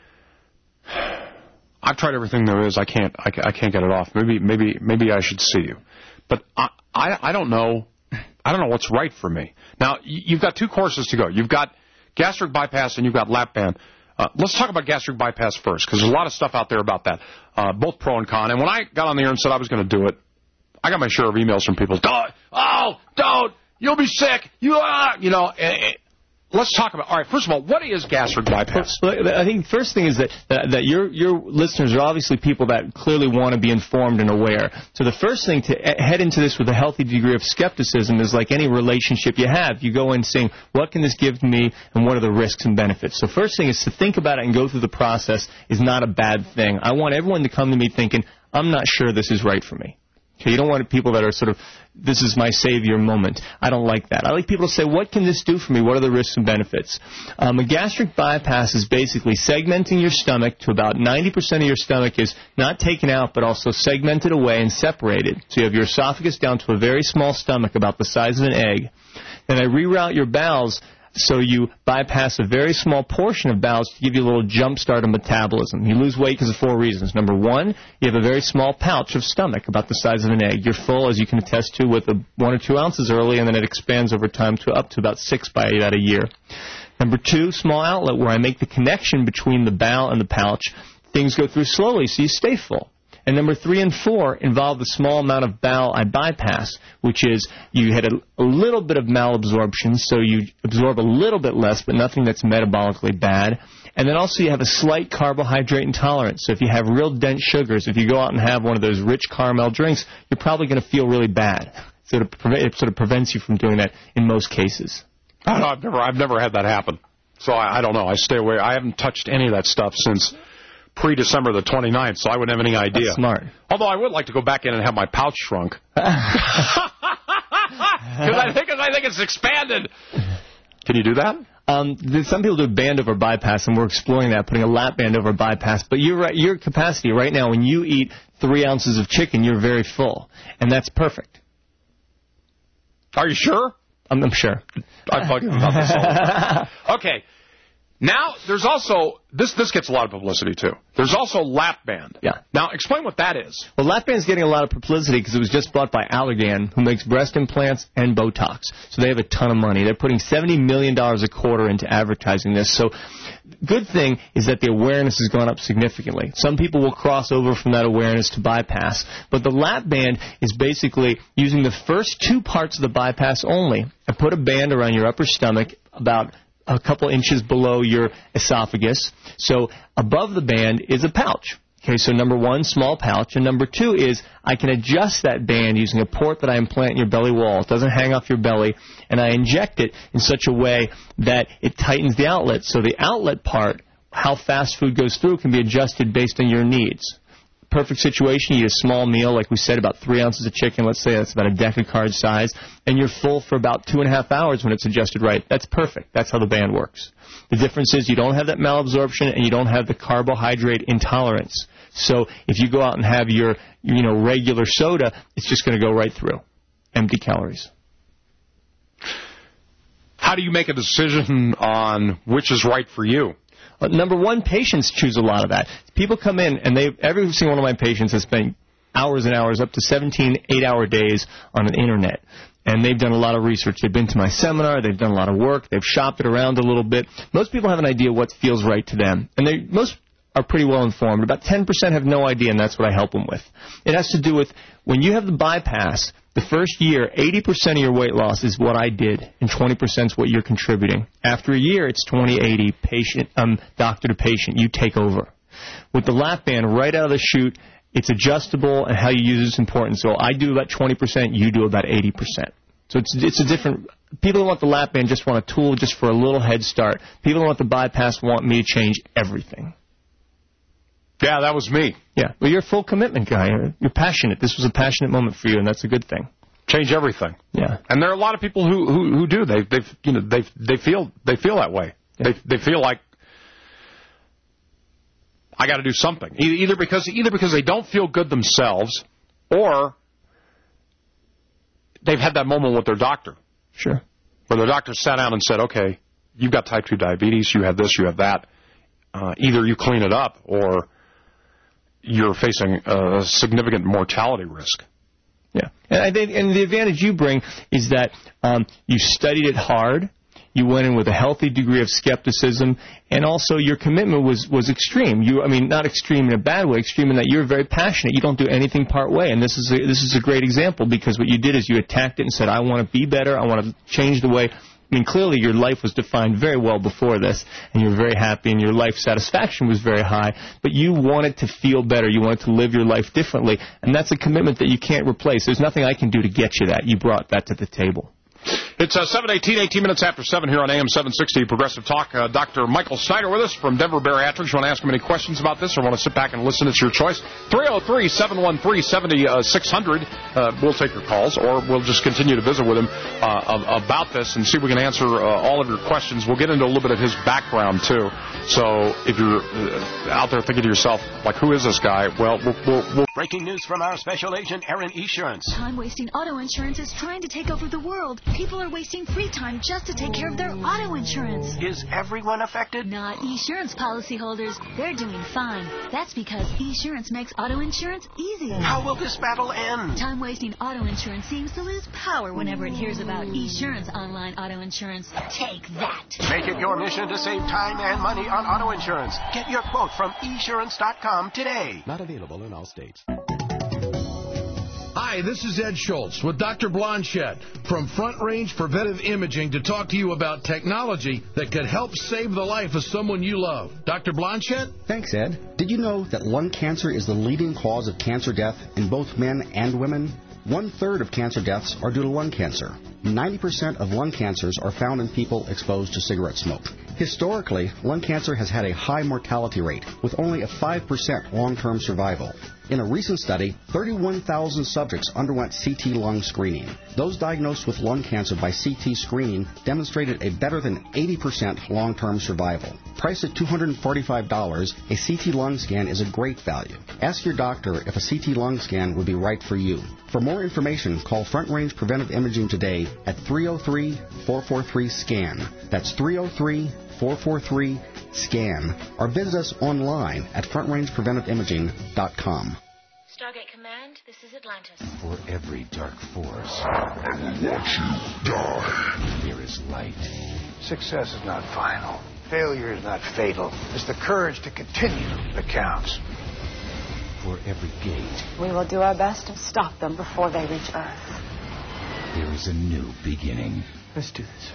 I've tried everything there is. I can't. I, I can't get it off. Maybe. Maybe. Maybe I should see you. But I. I, I don't know. I don't know what's right for me. Now you've got two courses to go. You've got gastric bypass and you've got lap band. Uh, let's talk about gastric bypass first because there's a lot of stuff out there about that, uh, both pro and con. And when I got on the air and said I was going to do it, I got my share of emails from people. Don't. Oh, don't. You'll be sick. You are. You know. It, Let's talk about, all right, first of all, what is gastric bypass? I think the first thing is that, that, that your, your listeners are obviously people that clearly want to be informed and aware. So the first thing to head into this with a healthy degree of skepticism is like any relationship you have. You go in saying, what can this give me and what are the risks and benefits? So first thing is to think about it and go through the process is not a bad thing. I want everyone to come to me thinking, I'm not sure this is right for me. Okay, you don't want people that are sort of, this is my savior moment. I don't like that. I like people to say, what can this do for me? What are the risks and benefits? Um, a gastric bypass is basically segmenting your stomach to about ninety percent of your stomach is not taken out, but also segmented away and separated. So you have your esophagus down to a very small stomach, about the size of an egg. Then I reroute your bowels So you bypass a very small portion of bowels to give you a little jump start of metabolism. You lose weight because of four reasons. Number one, you have a very small pouch of stomach, about the size of an egg. You're full, as you can attest to, with a one or two ounces early, and then it expands over time to up to about six by about a year. Number two, small outlet, where I make the connection between the bowel and the pouch. Things go through slowly, so you stay full. And number three and four involve the small amount of bowel I bypass, which is you had a, a little bit of malabsorption, so you absorb a little bit less, but nothing that's metabolically bad. And then also you have a slight carbohydrate intolerance. So if you have real dense sugars, if you go out and have one of those rich caramel drinks, you're probably going to feel really bad. So it, it sort of prevents you from doing that in most cases. I don't know, I've never, I've never had that happen. So I, I don't know. I stay away. I haven't touched any of that stuff since pre-December the twenty-ninth, so I wouldn't have any idea. That's smart. Although I would like to go back in and have my pouch shrunk. Because I think, I think it's expanded. Can you do that? Um, some people do a band over bypass, and we're exploring that, putting a lap band over bypass. But you're right, your capacity right now, when you eat three ounces of chicken, you're very full, and that's perfect. Are you sure? I'm, I'm sure. I'm bugging about this all the time. Okay. Now, there's also, this this gets a lot of publicity, too. There's also lap band. Yeah. Now, explain what that is. Well, lap band's getting a lot of publicity because it was just bought by Allergan, who makes breast implants and Botox. So they have a ton of money. They're putting seventy million dollars a quarter into advertising this. So good thing is that the awareness has gone up significantly. Some people will cross over from that awareness to bypass. But the lap band is basically using the first two parts of the bypass only and put a band around your upper stomach about a couple inches below your esophagus. So above the band is a pouch. Okay, so number one, small pouch. And number two is I can adjust that band using a port that I implant in your belly wall. It doesn't hang off your belly. And I inject it in such a way that it tightens the outlet. So the outlet part, how fast food goes through, can be adjusted based on your needs. Perfect situation, you eat a small meal, like we said, about three ounces of chicken. Let's say that's about a decacard size. And you're full for about two and a half hours when it's adjusted right. That's perfect. That's how the band works. The difference is you don't have that malabsorption and you don't have the carbohydrate intolerance. So if you go out and have your, you know, regular soda, it's just going to go right through. Empty calories. How do you make a decision on which is right for you? Uh, number one, patients choose a lot of that. People come in, and they every single one of my patients has spent hours and hours, up to seventeen eight-hour days on the Internet. And they've done a lot of research. They've been to my seminar. They've done a lot of work. They've shopped it around a little bit. Most people have an idea what feels right to them. And they most are pretty well informed. About ten percent have no idea, and that's what I help them with. It has to do with when you have the bypass, the first year, eighty percent of your weight loss is what I did, and twenty percent is what you're contributing. After a year, it's twenty eighty, patient, um, doctor to patient. You take over. With the lap band, right out of the chute, it's adjustable, and how you use it is important. So I do about twenty percent, you do about eighty percent. So it's it's a different. People who want the lap band just want a tool just for a little head start. People who want the bypass want me to change everything. Yeah, that was me. Yeah, well, you're a full commitment guy. You're, you're passionate. This was a passionate moment for you, and that's a good thing. Change everything. Yeah, and there are a lot of people who who, who do. They they you know they they feel they feel that way. Yeah. They they feel like I got to do something. Either because either because they don't feel good themselves, or they've had that moment with their doctor. Sure. Where their doctor sat down and said, "Okay, you've got type two diabetes. You have this. You have that. Uh, either you clean it up, or you're facing a significant mortality risk." Yeah, and I think, and the advantage you bring is that um, you studied it hard, you went in with a healthy degree of skepticism, and also your commitment was was extreme. You, I mean, not extreme in a bad way, extreme in that you're very passionate. You don't do anything part way, and this is a, this is a great example because what you did is you attacked it and said, "I want to be better. I want to change the way." I mean, clearly your life was defined very well before this, and you were very happy, and your life satisfaction was very high, but you wanted to feel better. You wanted to live your life differently, and that's a commitment that you can't replace. There's nothing I can do to get you that. You brought that to the table. It's uh, seven eighteen, eighteen minutes after seven here on A M seven sixty Progressive Talk. Uh, Doctor Michael Snyder with us from Denver Bariatrics. You want to ask him any questions about this or want to sit back and listen? It's your choice. three oh three, seven one three, seven six zero zero. Uh, we'll take your calls, or we'll just continue to visit with him uh, about this and see if we can answer uh, all of your questions. We'll get into a little bit of his background, too. So if you're uh, out there thinking to yourself, like, who is this guy? Well, we'll... we'll, we'll Breaking news from our special agent, Aaron Esurance. Time-wasting auto insurance is trying to take over the world. People are wasting free time just to take care of their auto insurance. Is everyone affected? Not Esurance policyholders. They're doing fine. That's because Esurance makes auto insurance easy. How will this battle end? Time-wasting auto insurance seems to lose power whenever it hears about Esurance online auto insurance. Take that. Make it your mission to save time and money on auto insurance. Get your quote from esurance dot com today. Not available in all states. Hi, this is Ed Schultz with Doctor Blanchette from Front Range Preventive Imaging to talk to you about technology that could help save the life of someone you love. Doctor Blanchette? Thanks, Ed. Did you know that lung cancer is the leading cause of cancer death in both men and women? One-third of cancer deaths are due to lung cancer. ninety percent of lung cancers are found in people exposed to cigarette smoke. Historically, lung cancer has had a high mortality rate, with only a five percent long-term survival. In a recent study, thirty-one thousand subjects underwent C T lung screening. Those diagnosed with lung cancer by C T screening demonstrated a better than eighty percent long-term survival. Priced at two hundred forty-five dollars, a C T lung scan is a great value. Ask your doctor if a C T lung scan would be right for you. For more information, call Front Range Preventive Imaging today at three oh three, four four three, SCAN. That's three oh three, four four three, SCAN. Or visit us online at front range preventive imaging dot com. Stargate Command, this is Atlantis. For every dark force, I will watch you die. There is light. Success is not final. Failure is not fatal. It's the courage to continue that counts. For every gate, We will do our best to stop them before they reach Earth. there is a new beginning. Let's do this.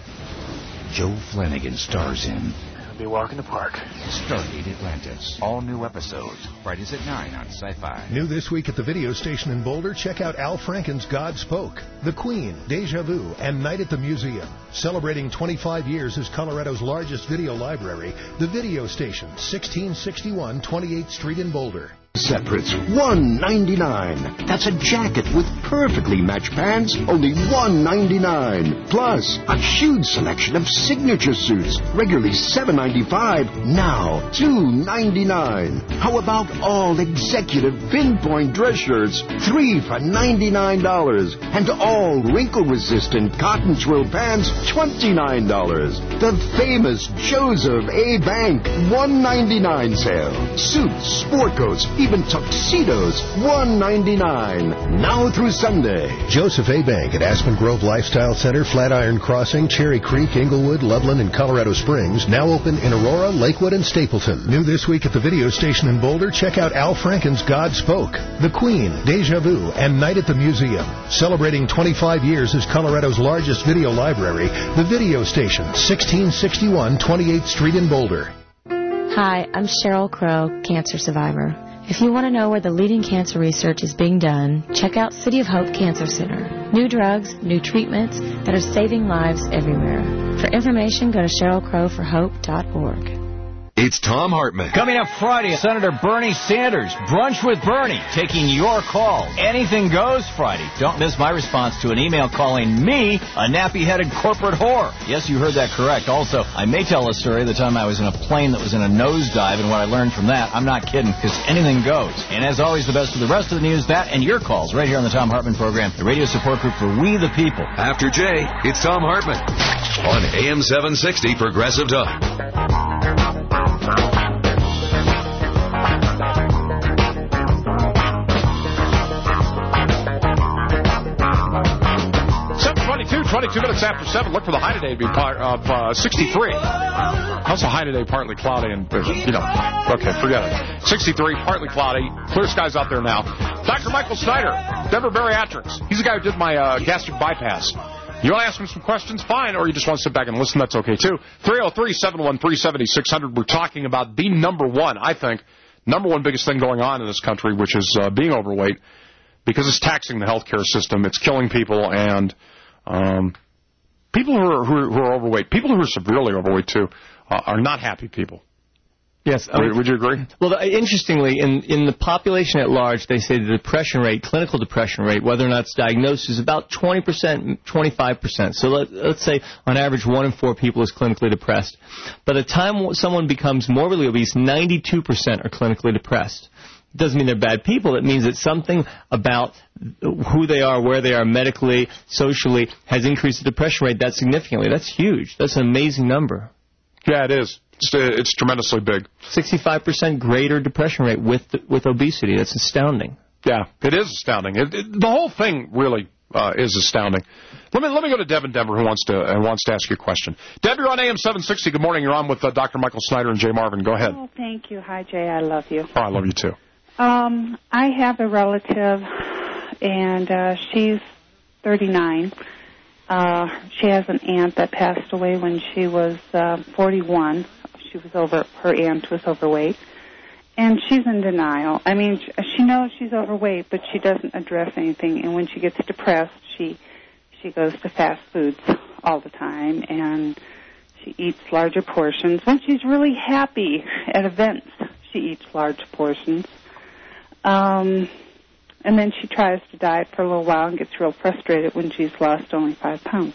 Joe Flanagan stars in I'll be walking the park. Stargate Atlantis. All new episodes, Fridays at nine on Sci-Fi. New this week at the video station in Boulder, check out Al Franken's God Spoke, The Queen, Deja Vu, and Night at the Museum. Celebrating twenty-five years as Colorado's largest video library, the video station, sixteen sixty-one twenty-eighth Street in Boulder. Separates one ninety-nine. That's a jacket with perfectly matched pants, only one ninety-nine. Plus, a huge selection of signature suits, regularly seven ninety-five, now two ninety-nine. How about all executive pinpoint dress shirts, three for ninety-nine dollars, and all wrinkle-resistant cotton twill pants, twenty-nine dollars. The famous Joseph A. Bank one ninety-nine sale. Suits, sport coats, even tuxedos, one ninety-nine. Now through Sunday. Joseph A. Bank at Aspen Grove Lifestyle Center, Flatiron Crossing, Cherry Creek, Inglewood, Loveland, and Colorado Springs. Now open in Aurora, Lakewood, and Stapleton. New this week at the video station in Boulder, check out Al Franken's God Spoke, The Queen, Deja Vu, and Night at the Museum. Celebrating twenty-five years as Colorado's largest video library, the video station, sixteen sixty-one twenty-eighth Street in Boulder. Hi, I'm Cheryl Crow, cancer survivor. If you want to know where the leading cancer research is being done, check out City of Hope Cancer Center. New drugs, new treatments that are saving lives everywhere. For information, go to cheryl crow for hope dot org. It's Tom Hartman. Coming up Friday, Senator Bernie Sanders, Brunch with Bernie, taking your calls. Anything goes Friday. Don't miss my response to an email calling me a nappy-headed corporate whore. Yes, you heard that correct. Also, I may tell a story of the time I was in a plane that was in a nosedive and what I learned from that. I'm not kidding, because anything goes. And as always, the best of the rest of the news, that and your calls right here on the Tom Hartman program, the radio support group for We the People. After Jay, it's Tom Hartman on A M seven sixty Progressive Talk. twenty-two minutes after seven. Look for the high today to be part of uh, sixty-three. Also high today, partly cloudy, and, you know, okay, forget it. sixty-three, partly cloudy. Clear skies out there now. Doctor Michael Snyder, Denver Bariatrics. He's the guy who did my uh, gastric bypass. You want to ask him some questions? Fine. Or you just want to sit back and listen? That's okay, too. three oh three, seven one three, seven six zero zero. We're talking about the number one, I think, number one biggest thing going on in this country, which is uh, being overweight, because it's taxing the healthcare system. It's killing people, and um, people who are, who are who are overweight, people who are severely overweight, too, uh, are not happy people. Yes. Would, would you agree? Well, interestingly, in, in the population at large, they say the depression rate, clinical depression rate, whether or not it's diagnosed, is about twenty percent, twenty-five percent. So let, let's say, on average, one in four people is clinically depressed. By the time someone becomes morbidly obese, ninety-two percent are clinically depressed. It doesn't mean they're bad people. It means that something about who they are, where they are medically, socially, has increased the depression rate that significantly. That's huge. That's an amazing number. Yeah, it is. It's, it's tremendously big. sixty-five percent greater depression rate with with obesity. That's astounding. Yeah, it is astounding. It, it, the whole thing really uh, is astounding. Let me let me go to Deb in Denver, who wants to uh, wants to ask you a question. Deb, you're on A M seven sixty. Good morning. You're on with uh, Doctor Michael Snyder and Jay Marvin. Go ahead. Oh, thank you. Hi, Jay. I love you. Oh, I love you too. Um, I have a relative, and uh, she's thirty-nine. Uh, she has an aunt that passed away when she was uh, forty-one. She was over. Her aunt was overweight, and she's in denial. I mean, she knows she's overweight, but she doesn't address anything. And when she gets depressed, she she goes to fast foods all the time, and she eats larger portions. When she's really happy at events, she eats large portions. Um, and then she tries to diet for a little while and gets real frustrated when she's lost only five pounds.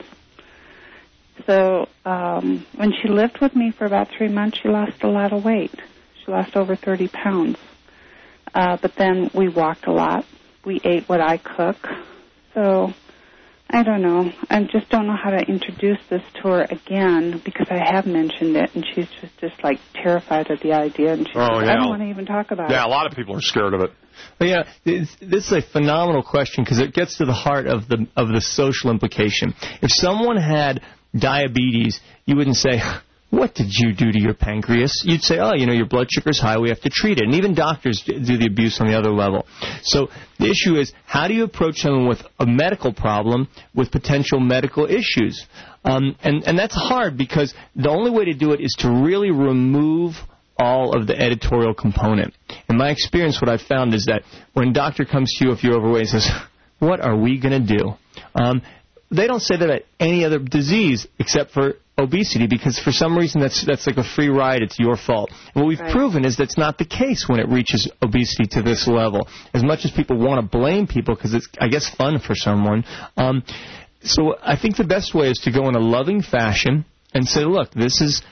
So um, when she lived with me for about three months, she lost a lot of weight. She lost over thirty pounds. Uh, but then we walked a lot. We ate what I cook. So I don't know. I just don't know how to introduce this to her again because I have mentioned it, and she's just, just like terrified of the idea. And she's oh, like, yeah. I don't want to even talk about yeah, it. Yeah, a lot of people are scared of it. Well, yeah, this is a phenomenal question because it gets to the heart of the of the social implication. If someone had diabetes, you wouldn't say, what did you do to your pancreas? You'd say, oh, you know, your blood sugar's high, we have to treat it. And even doctors do the abuse on the other level. So the issue is, how do you approach someone with a medical problem with potential medical issues? Um, and, and that's hard because the only way to do it is to really remove all of the editorial component. In my experience, what I've found is that when a doctor comes to you if you're overweight and says, what are we going to do? Um, they don't say that about any other disease except for obesity because for some reason that's that's like a free ride. It's your fault. And what we've right. proven is that's not the case when it reaches obesity to this level. As much as people want to blame people because it's, I guess, fun for someone. Um, so I think the best way is to go in a loving fashion and say, look, this is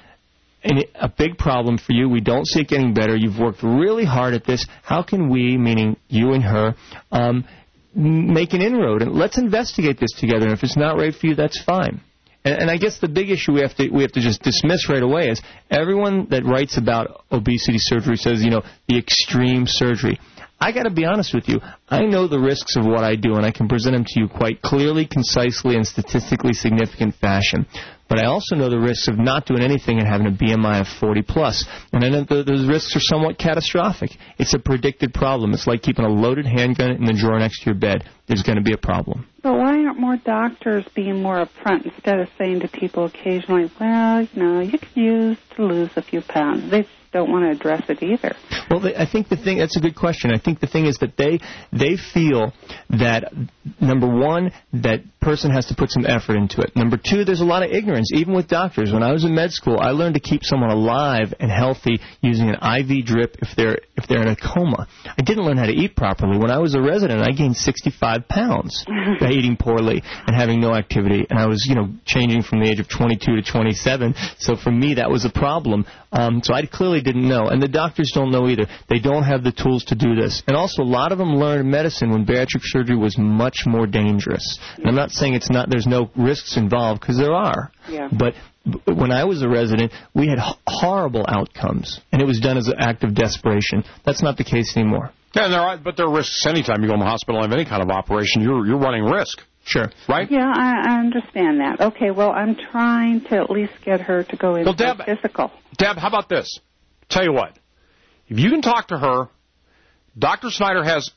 a big problem for you. We don't see it getting better. You've worked really hard at this. How can we, meaning you and her, um, make an inroad? And let's investigate this together. And if it's not right for you, that's fine. And, and I guess the big issue we have to we have to just dismiss right away is everyone that writes about obesity surgery says, you know, the extreme surgery. I got to be honest with you. I know the risks of what I do, and I can present them to you quite clearly, concisely, and statistically significant fashion. But I also know the risks of not doing anything and having a B M I of forty plus. And I know the, those risks are somewhat catastrophic. It's a predicted problem. It's like keeping a loaded handgun in the drawer next to your bed. There's going to be a problem. But why aren't more doctors being more upfront instead of saying to people occasionally, well, you know, you could use to lose a few pounds? They don't want to address it either. Well, they, I think the thing, that's a good question. I think the thing is that they they feel that, number one, that person has to put some effort into it. Number two, there's a lot of ignorance, even with doctors. When I was in med school, I learned to keep someone alive and healthy using an I V drip if they're if they're in a coma. I didn't learn how to eat properly. When I was a resident, I gained sixty-five pounds by eating poorly and having no activity. And I was, you know, changing from the age of twenty-two to twenty-seven. So for me, that was a problem. Um, so I clearly didn't know. And the doctors don't know either. They don't have the tools to do this. And also, a lot of them learned medicine when bariatric surgery was much more dangerous. And I'm not saying it's not, there's no risks involved, because there are. Yeah. But when I was a resident, we had horrible outcomes, and it was done as an act of desperation. That's not the case anymore. Yeah, and there are, but there are risks anytime you go in the hospital and have any kind of operation. You're you're running risk. Sure. Right? Yeah, I, I understand that. Okay, well, I'm trying to at least get her to go into well, Deb, physical. Deb, how about this? Tell you what, if you can talk to her, Doctor Snyder has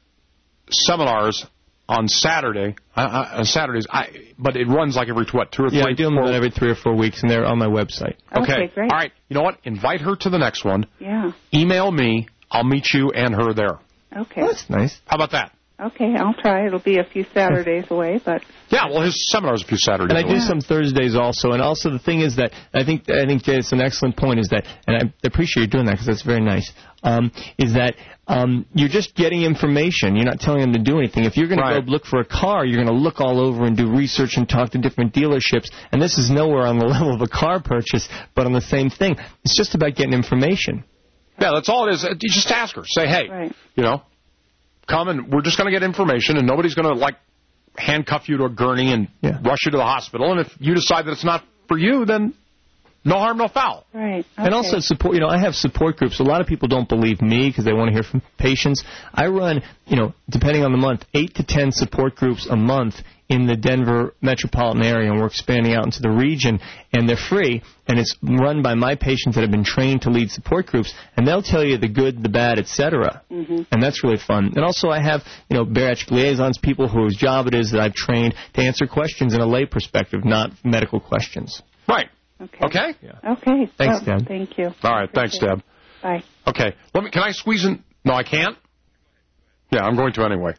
seminars on Saturday, uh, on Saturdays, I, but it runs like every, what, two or three? Yeah, I do them every three or four weeks, and they're on my website. Okay, okay, great. All right, you know what? Invite her to the next one. Yeah. Email me. I'll meet you and her there. Okay. Well, that's nice. How about that? Okay, I'll try. It'll be a few Saturdays away, but... Yeah, well, his seminar's a few Saturdays And I away. do some Thursdays also. And also the thing is that, I think I think Jay, it's an excellent point, is that, and I appreciate you doing that because that's very nice, um, is that um, you're just getting information. You're not telling them to do anything. If you're going right. to go look for a car, you're going to look all over and do research and talk to different dealerships. And this is nowhere on the level of a car purchase, but on the same thing. It's just about getting information. Yeah, that's all it is. You just ask her. Say, hey, right. you know, come and we're just going to get information, and nobody's going to, like, handcuff you to a gurney and yeah. rush you to the hospital. And if you decide that it's not for you, then no harm, no foul. Right. Okay. And also support, you know, I have support groups. A lot of people don't believe me because they want to hear from patients. I run, you know, depending on the month, eight to ten support groups a month in the Denver metropolitan area, and we're expanding out into the region, and they're free, and it's run by my patients that have been trained to lead support groups, and they'll tell you the good, the bad, et cetera. Mm-hmm. And that's really fun. And also I have, you know, bariatric liaisons, people whose job it is that I've trained to answer questions in a lay perspective, not medical questions. Right. Okay. Okay? Yeah. Okay. Thanks, well, Deb. Thank you. All right. Thanks, Deb. Bye. Okay. Let me. Can I squeeze in? No, I can't? Yeah, I'm going to anyway.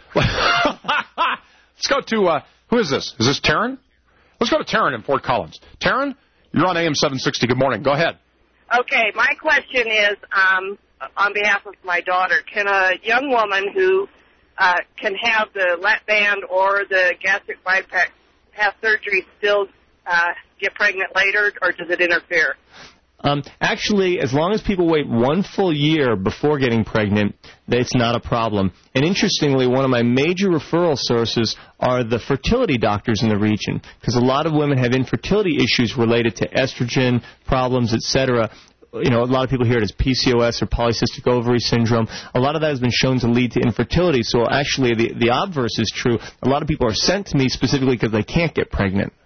Let's go to, uh, who is this? Is this Taryn? Let's go to Taryn in Fort Collins. Taryn, you're on A M seven sixty. Good morning. Go ahead. Okay, my question is, um, on behalf of my daughter, can a young woman who uh, can have the lap band or the gastric bypass surgery still uh, get pregnant later, or does it interfere? Um, actually, as long as people wait one full year before getting pregnant, it's not a problem. And interestingly, one of my major referral sources are the fertility doctors in the region, because a lot of women have infertility issues related to estrogen problems, et cetera. You know, a lot of people hear it as P C O S or polycystic ovary syndrome. A lot of that has been shown to lead to infertility. So actually, the, the obverse is true. A lot of people are sent to me specifically because they can't get pregnant.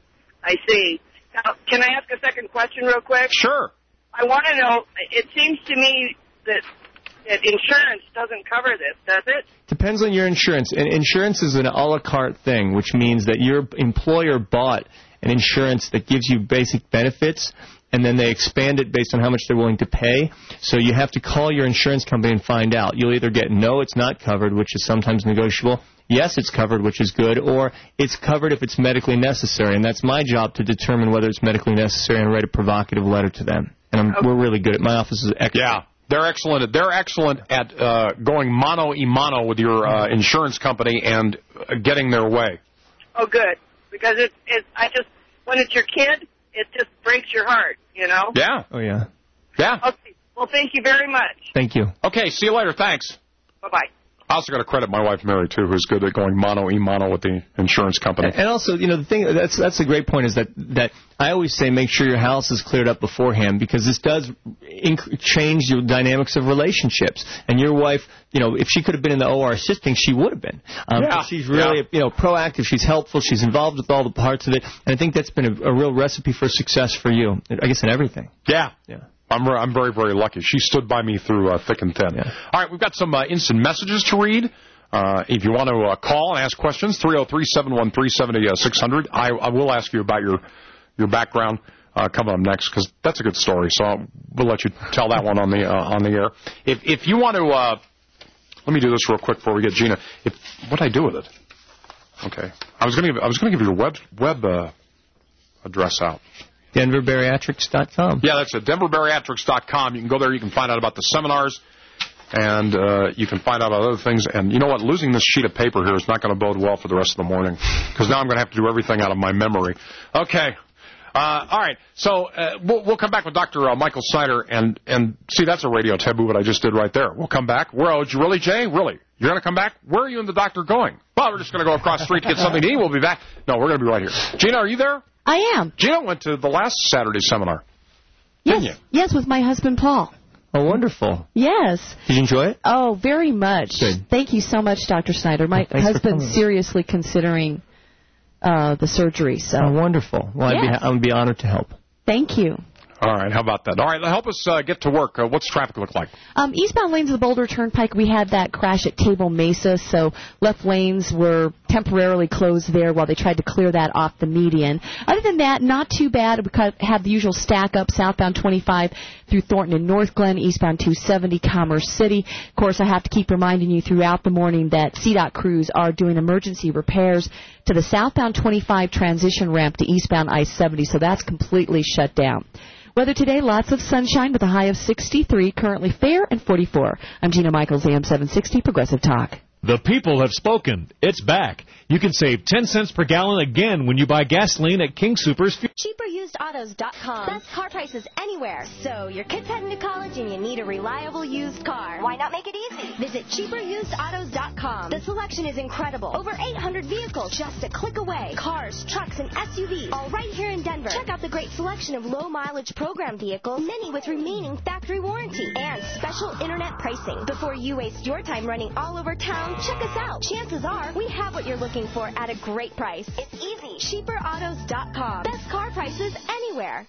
I see. Now, can I ask a second question real quick? Sure. I want to know, it seems to me that, that insurance doesn't cover this, does it? Depends on your insurance. And insurance is an a la carte thing, which means that your employer bought an insurance that gives you basic benefits, and then they expand it based on how much they're willing to pay. So you have to call your insurance company and find out. You'll either get no, it's not covered, which is sometimes negotiable, yes, it's covered, which is good, or it's covered if it's medically necessary. And that's my job to determine whether it's medically necessary and write a provocative letter to them. And I'm, okay. we're really good at my office is excellent. Yeah, they're excellent. They're excellent at uh, going mano a mano with your uh, insurance company and uh, getting their way. Oh, good. Because it, it, I just, when it's your kid, it just breaks your heart, you know? Yeah. Oh, yeah. Yeah. Okay. Well, thank you very much. Thank you. Okay, see you later. Thanks. Bye-bye. I also got to credit my wife, Mary, too, who's good at going mano-e-mano with the insurance company. And also, you know, the thing that's that's a great point is that, that I always say make sure your house is cleared up beforehand, because this does inc- change the dynamics of relationships. And your wife, you know, if she could have been in the O R assisting, she would have been. Um, yeah. She's really, yeah. you know, proactive. She's helpful. She's involved with all the parts of it. And I think that's been a, a real recipe for success for you, I guess, in everything. Yeah. Yeah. I'm I'm very, very lucky. She stood by me through uh, thick and thin. Yeah. All right, we've got some uh, instant messages to read. Uh, if you want to uh, call and ask questions, three oh three, seven one three, seven six zero zero. I, I will ask you about your your background uh, coming up next, because that's a good story. So I'll, we'll let you tell that one on the uh, on the air. If if you want to, uh, let me do this real quick before we get Gina. If what I do with it? Okay, I was going to give I was going to give your web web uh, address out. Denver Bariatrics dot com. Yeah, that's it. Denver Bariatrics dot com. You can go there. You can find out about the seminars. And uh, you can find out about other things. And you know what? Losing this sheet of paper here is not going to bode well for the rest of the morning, because now I'm going to have to do everything out of my memory. Okay. Uh, all right. So uh, we'll, we'll come back with Doctor Uh, Michael Snyder. And, and see, that's a radio taboo, what I just did right there. We'll come back. Where, oh, really, Jay? Really? You're going to come back? Where are you and the doctor going? Well, we're just going to go across the street to get something to eat. We'll be back. No, we're going to be right here. Gina, are you there? I am. Gina went to the last Saturday seminar. Yes. Didn't you? Yes, with my husband, Paul. Oh, wonderful. Yes. Did you enjoy it? Oh, very much. Good. Thank you so much, Doctor Snyder. My well, husband's seriously considering uh, the surgery. So. Oh, wonderful. Well, yes. I'd, be, I'd be honored to help. Thank you. All right, how about that? All right, help us uh, get to work. Uh, what's traffic look like? Um, eastbound lanes of the Boulder Turnpike, we had that crash at Table Mesa, so left lanes were temporarily closed there while they tried to clear that off the median. Other than that, not too bad. We have the usual stack up, southbound twenty-five through Thornton and North Glen, eastbound two seventy, Commerce City. Of course, I have to keep reminding you throughout the morning that C DOT crews are doing emergency repairs to the southbound twenty-five transition ramp to eastbound I seventy, so that's completely shut down. Weather today, lots of sunshine with a high of sixty-three, currently fair and forty-four. I'm Gina Michaels, A M seven sixty, Progressive Talk. The people have spoken. It's back. You can save ten cents per gallon again when you buy gasoline at King Soopers. cheaper used autos dot com. Best car prices anywhere. So your kid's heading to college and you need a reliable used car. Why not make it easy? Visit cheaper used autos dot com. The selection is incredible. Over eight hundred vehicles just a click away. Cars, trucks, and S U Vs, all right here in Denver. Check out the great selection of low-mileage program vehicles, many with remaining factory warranty, and special internet pricing. Before you waste your time running all over town, check us out. Chances are we have what you're looking for at a great price. It's easy. cheaper autos dot com. Best car prices anywhere.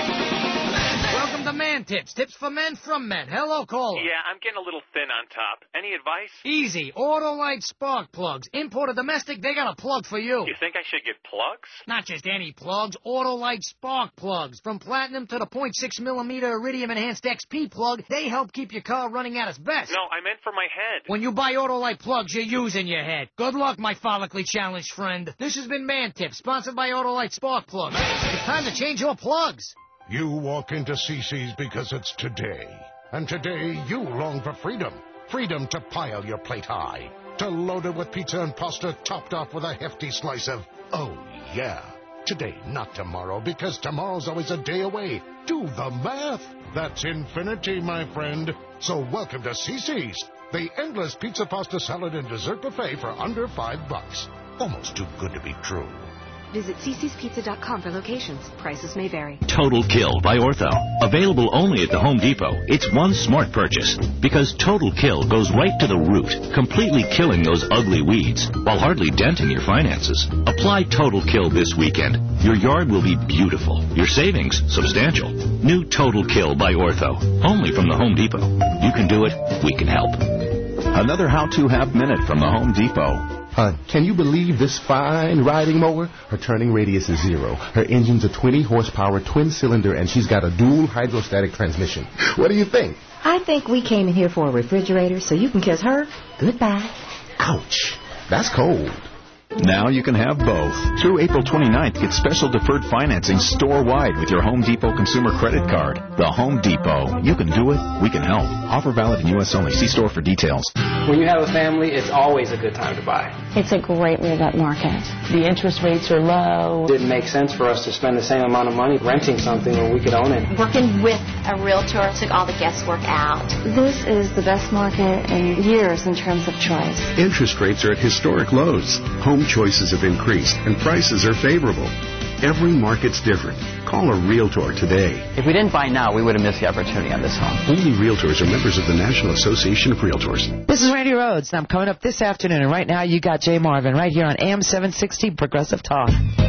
Welcome to Man Tips. Tips for men from men. Hello, caller. Yeah, I'm getting a little thin on top. Any advice? Easy. Autolite spark plugs. Import or domestic, they got a plug for you. You think I should get plugs? Not just any plugs. Autolite spark plugs. From platinum to the point six millimeter iridium enhanced X P plug, they help keep your car running at its best. No, I meant for my head. When you buy Autolite plugs, you're using your head. Good luck, my follically challenged friend. This has been Man Tips, sponsored by Autolite spark plugs. It's time to change your plugs. You walk into C C's because it's today. And today you long for freedom. Freedom to pile your plate high. To load it with pizza and pasta topped off with a hefty slice of, oh yeah. Today, not tomorrow, because tomorrow's always a day away. Do the math. That's infinity, my friend. So welcome to C C's. The endless pizza, pasta, salad, and dessert buffet for under five bucks. Almost too good to be true. Visit c c's pizza dot com for locations. Prices may vary. Total Kill by Ortho. Available only at the Home Depot. It's one smart purchase because Total Kill goes right to the root, completely killing those ugly weeds while hardly denting your finances. Apply Total Kill this weekend. Your yard will be beautiful. Your savings substantial. New Total Kill by Ortho. Only from the Home Depot. You can do it. We can help. Another how-to half minute from the Home Depot. Uh, can you believe this fine riding mower? Her turning radius is zero. Her engine's a twenty horsepower twin cylinder, and she's got a dual hydrostatic transmission. What do you think? I think we came in here for a refrigerator so you can kiss her goodbye. Ouch. That's cold. Now you can have both. Through April twenty-ninth, get special deferred financing store-wide with your Home Depot consumer credit card. The Home Depot. You can do it. We can help. Offer valid in U S only. See store for details. When you have a family, it's always a good time to buy. It's a great move-up market. The interest rates are low. It didn't make sense for us to spend the same amount of money renting something when we could own it. Working with a realtor took all the guesswork out. This is the best market in years in terms of choice. Interest rates are at historic lows. Home choices have increased, and prices are favorable. Every market's different. Call a realtor today. If we didn't buy now, we would have missed the opportunity on this home. Only realtors are members of the National Association of Realtors. This is Randy Rhodes, and I'm coming up this afternoon, and right now you got Jay Marvin right here on A M seven sixty Progressive Talk.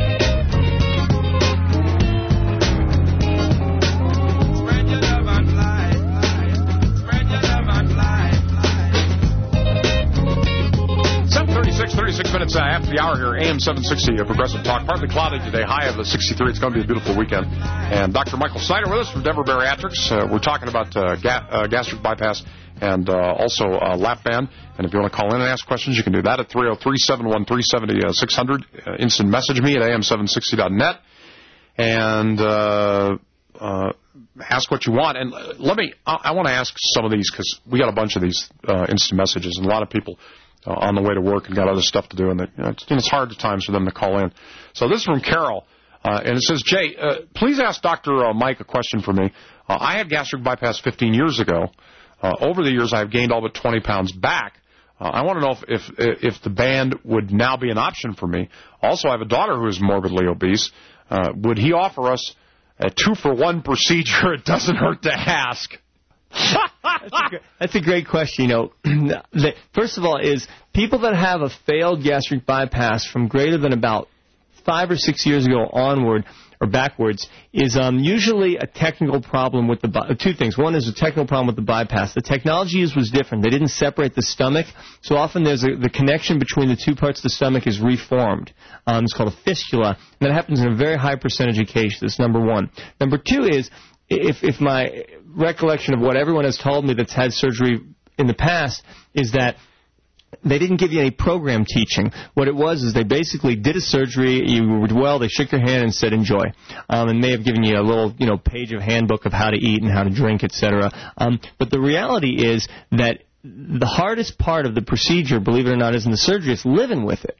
thirty-six minutes uh, after the hour here, A M seven sixty, uh, Progressive Talk. Partly cloudy today, high of the sixty-three. It's going to be a beautiful weekend. And Doctor Michael Snyder with us from Denver Bariatrics. Uh, we're talking about uh, ga- uh, gastric bypass and uh, also uh, lap band. And if you want to call in and ask questions, you can do that at three oh three, seven one three, seven six zero zero. Uh, instant message me at A M seven sixty dot net. And uh, uh, ask what you want. And uh, let me, I, I want to ask some of these because we got a bunch of these uh, instant messages, and a lot of people Uh, on the way to work and got other stuff to do, and, they, you know, it's, it's hard at times for them to call in. So this is from Carol, uh, and it says, Jay, uh, please ask Doctor Uh, Mike a question for me. Uh, I had gastric bypass fifteen years ago. Uh, over the years, I've gained all but twenty pounds back. Uh, I want to know if, if if the band would now be an option for me. Also, I have a daughter who is morbidly obese. Uh, would he offer us a two-for-one procedure? It doesn't hurt to ask. that's, a, that's a great question. You know, the, first of all, is people that have a failed gastric bypass from greater than about five or six years ago onward or backwards is um, usually a technical problem with the bi- two things. One is a technical problem with the bypass. The technology used was different. They didn't separate the stomach, so often there's a, the connection between the two parts of the stomach is reformed. Um, it's called a fistula, and that happens in a very high percentage of cases. Number one. Number two is if if my recollection of what everyone has told me that's had surgery in the past is that they didn't give you any program teaching. What it was is they basically did a surgery, you were well, they shook your hand and said enjoy. Um, and may have given you a little, you know, page of handbook of how to eat and how to drink, et cetera. Um, but the reality is that the hardest part of the procedure, believe it or not, isn't the surgery, it's living with it.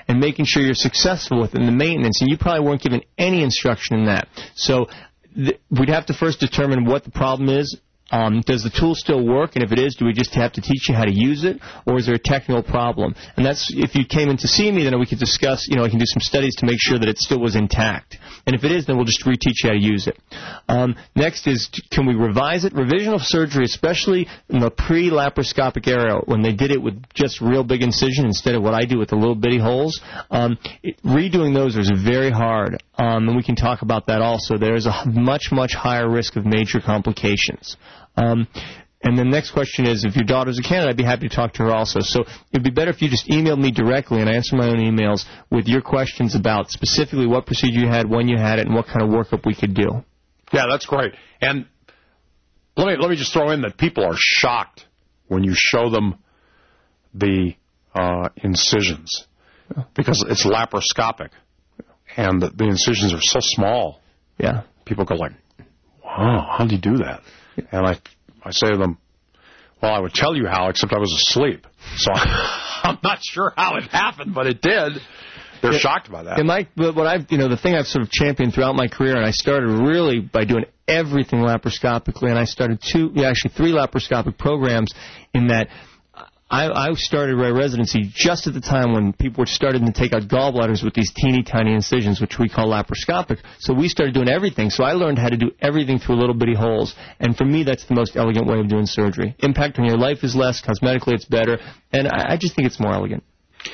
and making sure you're successful within the maintenance, and you probably weren't given any instruction in that. So th- we'd have to first determine what the problem is. Um, does the tool still work? And if it is, do we just have to teach you how to use it, or is there a technical problem? And that's, if you came in to see me, then we could discuss, you know, I can do some studies to make sure that it still was intact. And if it is, then we'll just reteach you how to use it. Um, next is, can we revise it? Revision of surgery, especially in the pre-laparoscopic era, when they did it with just real big incision instead of what I do with the little bitty holes, um, it, redoing those is very hard. Um, and we can talk about that also. There is a much, much higher risk of major complications. Um, and the next question is, if your daughter's a candidate, I'd be happy to talk to her also. So it would be better if you just emailed me directly, and I answer my own emails with your questions about specifically what procedure you had, when you had it, and what kind of workup we could do. Yeah, that's great. And let me let me just throw in that people are shocked when you show them the uh, incisions, because it's laparoscopic, and the, the incisions are so small. Yeah. People go like, wow, how did you do that? And I I say to them, well, I would tell you how, except I was asleep. So I'm not sure how it happened, but it did. They're yeah. shocked by that. And my, what I've, you know, the thing I've sort of championed throughout my career, and I started really by doing everything laparoscopically, and I started two, yeah, actually three laparoscopic programs in that. I, I started my residency just at the time when people were starting to take out gallbladders with these teeny tiny incisions, which we call laparoscopic. So we started doing everything. So I learned how to do everything through little bitty holes. And for me, that's the most elegant way of doing surgery. Impact on your life is less. Cosmetically, it's better. And I, I just think it's more elegant.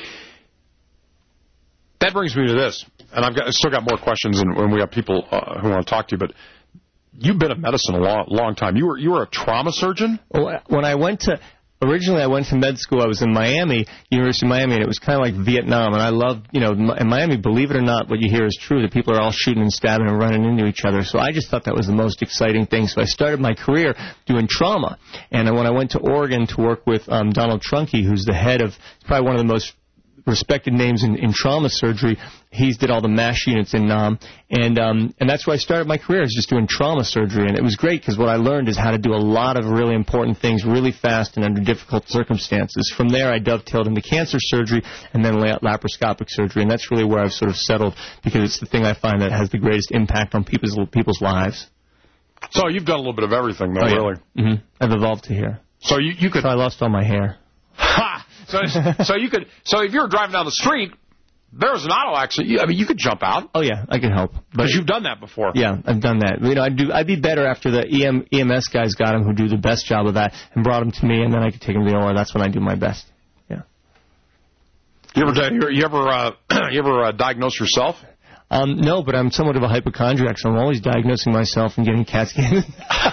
That brings me to this. And I've got, I've still got more questions, and, and we have people uh, who want to talk to you. But you've been in medicine a long, long time. You were, you were a trauma surgeon? Well, when I went to... Originally, I went to med school. I was in Miami, University of Miami, and it was kind of like Vietnam. And I loved, you know, in Miami, believe it or not, what you hear is true, that people are all shooting and stabbing and running into each other. So I just thought that was the most exciting thing. So I started my career doing trauma. And when I went to Oregon to work with um, Donald Trunke, who's the head of, probably one of the most respected names in, in trauma surgery. He's did all the MASH units in Nam, and um, and that's where I started my career, is just doing trauma surgery, and it was great because what I learned is how to do a lot of really important things really fast and under difficult circumstances. From there, I dovetailed into cancer surgery and then laparoscopic surgery, and that's really where I've sort of settled because it's the thing I find that has the greatest impact on people's people's lives. So you've done a little bit of everything, though, oh, yeah. really. Mm-hmm. I've evolved to here. So you you could. So I lost all my hair. Ha! So, so you could. So if you were driving down the street, there was an auto accident. I mean, you could jump out. Oh yeah, I can help. Because you've done that before. Yeah, I've done that. You know, I'd do. I'd be better after the E M, E M S guys got him, who do the best job of that, and brought him to me, and then I could take him to the O R. That's when I do my best. Yeah. You ever you ever uh, you ever uh, diagnose yourself? Um, no, but I'm somewhat of a hypochondriac, so I'm always diagnosing myself and getting CAT scans.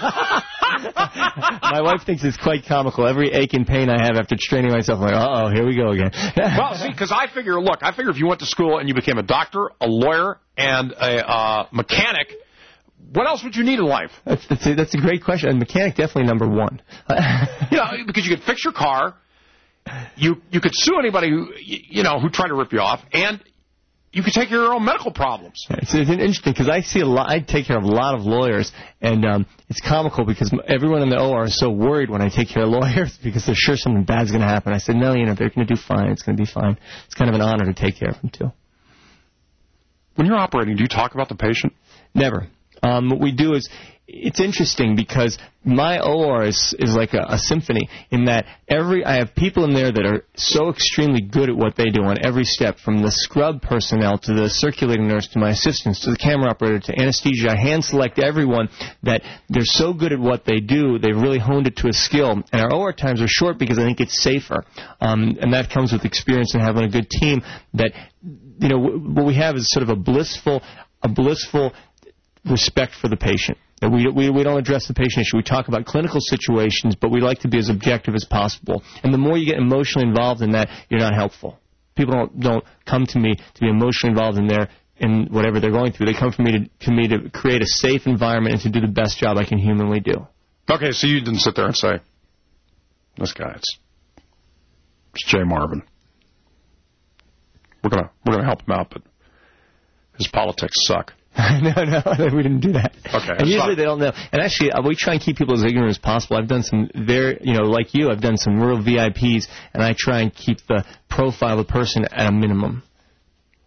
My wife thinks it's quite comical. Every ache and pain I have after training myself, I'm like, uh-oh, here we go again. Well, see, because I figure, look, I figure if you went to school and you became a doctor, a lawyer, and a uh, mechanic, what else would you need in life? That's, that's, a, that's a great question. A mechanic, definitely number one. You know, because you could fix your car, you you could sue anybody who, you know, who tried to rip you off, and you could take care of your own medical problems. It's, it's interesting because I see a lot. I take care of a lot of lawyers, and um, it's comical because everyone in the O R is so worried when I take care of lawyers because they're sure something bad's going to happen. I said, no, you know, they're going to do fine. It's going to be fine. It's kind of an honor to take care of them too. When you're operating, do you talk about the patient? Never. Um, what we do is, it's interesting because my O R is, is like a, a symphony in that every I have people in there that are so extremely good at what they do on every step, from the scrub personnel to the circulating nurse to my assistants to the camera operator to anesthesia. I hand select everyone that they're so good at what they do, they've really honed it to a skill. And our O R times are short because I think it's safer. Um, and that comes with experience and having a good team that, you know, what we have is sort of a blissful, a blissful respect for the patient. We, we, we don't address the patient issue. We talk about clinical situations, but we like to be as objective as possible. And the more you get emotionally involved in that, you're not helpful. People don't, don't come to me to be emotionally involved in their in whatever they're going through. They come to me to, to me to create a safe environment and to do the best job I can humanly do. Okay, so you didn't sit there and say, this guy, it's, it's Jay Marvin. We're gonna we're gonna help him out, but his politics suck. no, no, we didn't do that. Okay. And usually fine. they don't know. And actually, we try and keep people as ignorant as possible. I've done some very, you know, like you, I've done some real V I Ps, and I try and keep the profile of the person at a minimum.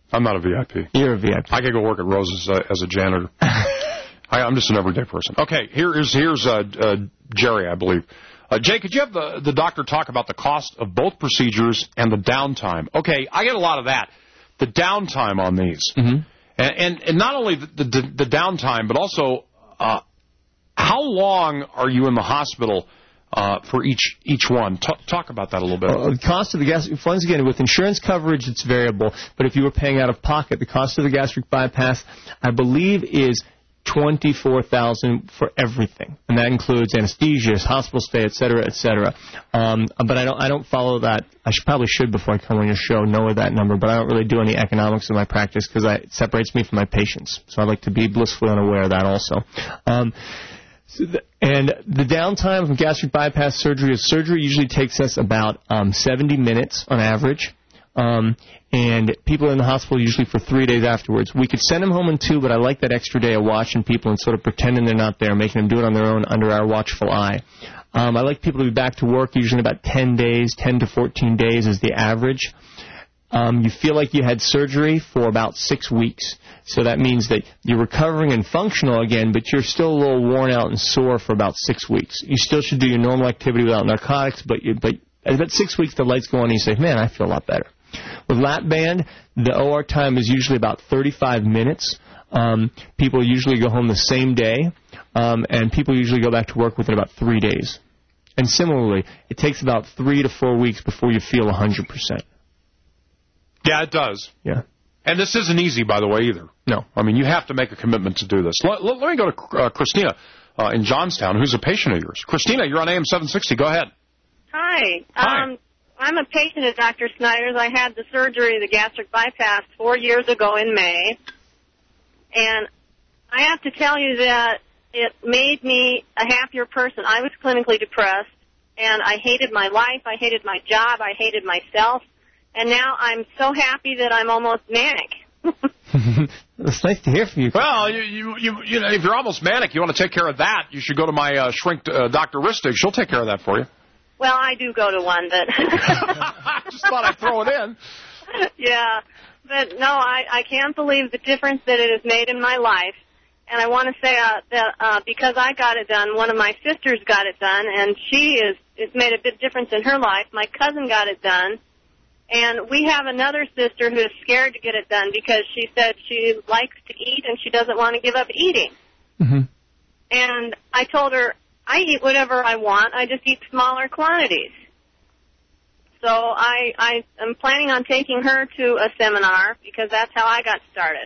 I'm not a V I P. You're a V I P. I could go work at Rose's uh, as a janitor. I, I'm just an everyday person. Okay, here is here's uh, uh, Jerry, I believe. Uh, Jay, could you have the, the doctor talk about the cost of both procedures and the downtime? Okay, I get a lot of that. The downtime on these. Mm-hmm. And, and, and not only the, the, the downtime, but also uh, how long are you in the hospital uh, for each each one? T- talk about that a little bit. Uh, the cost of the gastric, once again, with insurance coverage, it's variable. But if you were paying out of pocket, the cost of the gastric bypass, I believe, is twenty-four thousand dollars for everything, and that includes anesthesia, hospital stay, et cetera, et cetera. Um, but I don't, I don't follow that. I should, probably should before I come on your show know that number, but I don't really do any economics in my practice because it separates me from my patients. So I like to be blissfully unaware of that also. Um, so the, and the downtime from gastric bypass surgery is surgery usually takes us about um, seventy minutes on average. Um, and people in the hospital usually for three days afterwards. We could send them home in two, but I like that extra day of watching people and sort of pretending they're not there, making them do it on their own under our watchful eye. Um, I like people to be back to work usually in about ten days, ten to fourteen days is the average. Um, you feel like you had surgery for about six weeks. So that means that you're recovering and functional again, but you're still a little worn out and sore for about six weeks. You still should do your normal activity without narcotics, but you, but at about six weeks the lights go on and you say, man, I feel a lot better. With lap band, the O R time is usually about thirty-five minutes. Um, people usually go home the same day, um, and people usually go back to work within about three days. And similarly, it takes about three to four weeks before you feel one hundred percent. Yeah, it does. Yeah. And this isn't easy, by the way, either. No. I mean, you have to make a commitment to do this. Let, let, let me go to uh, Christina uh, in Johnstown, who's a patient of yours. Christina, you're on A M seven sixty. Go ahead. Hi. Hi. Um, I'm a patient of Doctor Snyder's. I had the surgery, the gastric bypass, four years ago in May. And I have to tell you that it made me a happier person. I was clinically depressed, and I hated my life. I hated my job. I hated myself. And now I'm so happy that I'm almost manic. It's nice to hear from you. Well, you, you, you, you know, if you're almost manic, you want to take care of that, you should go to my uh, shrink, uh, Doctor Ristig. She'll take care of that for you. Well, I do go to one, but... Just thought I'd throw it in. Yeah, but no, I, I can't believe the difference that it has made in my life. And I want to say uh, that uh, because I got it done, one of my sisters got it done, and she is it's made a big difference in her life. My cousin got it done, and we have another sister who is scared to get it done because she said she likes to eat and she doesn't want to give up eating. Mm-hmm. And I told her, I eat whatever I want. I just eat smaller quantities. So I, I am planning on taking her to a seminar because that's how I got started.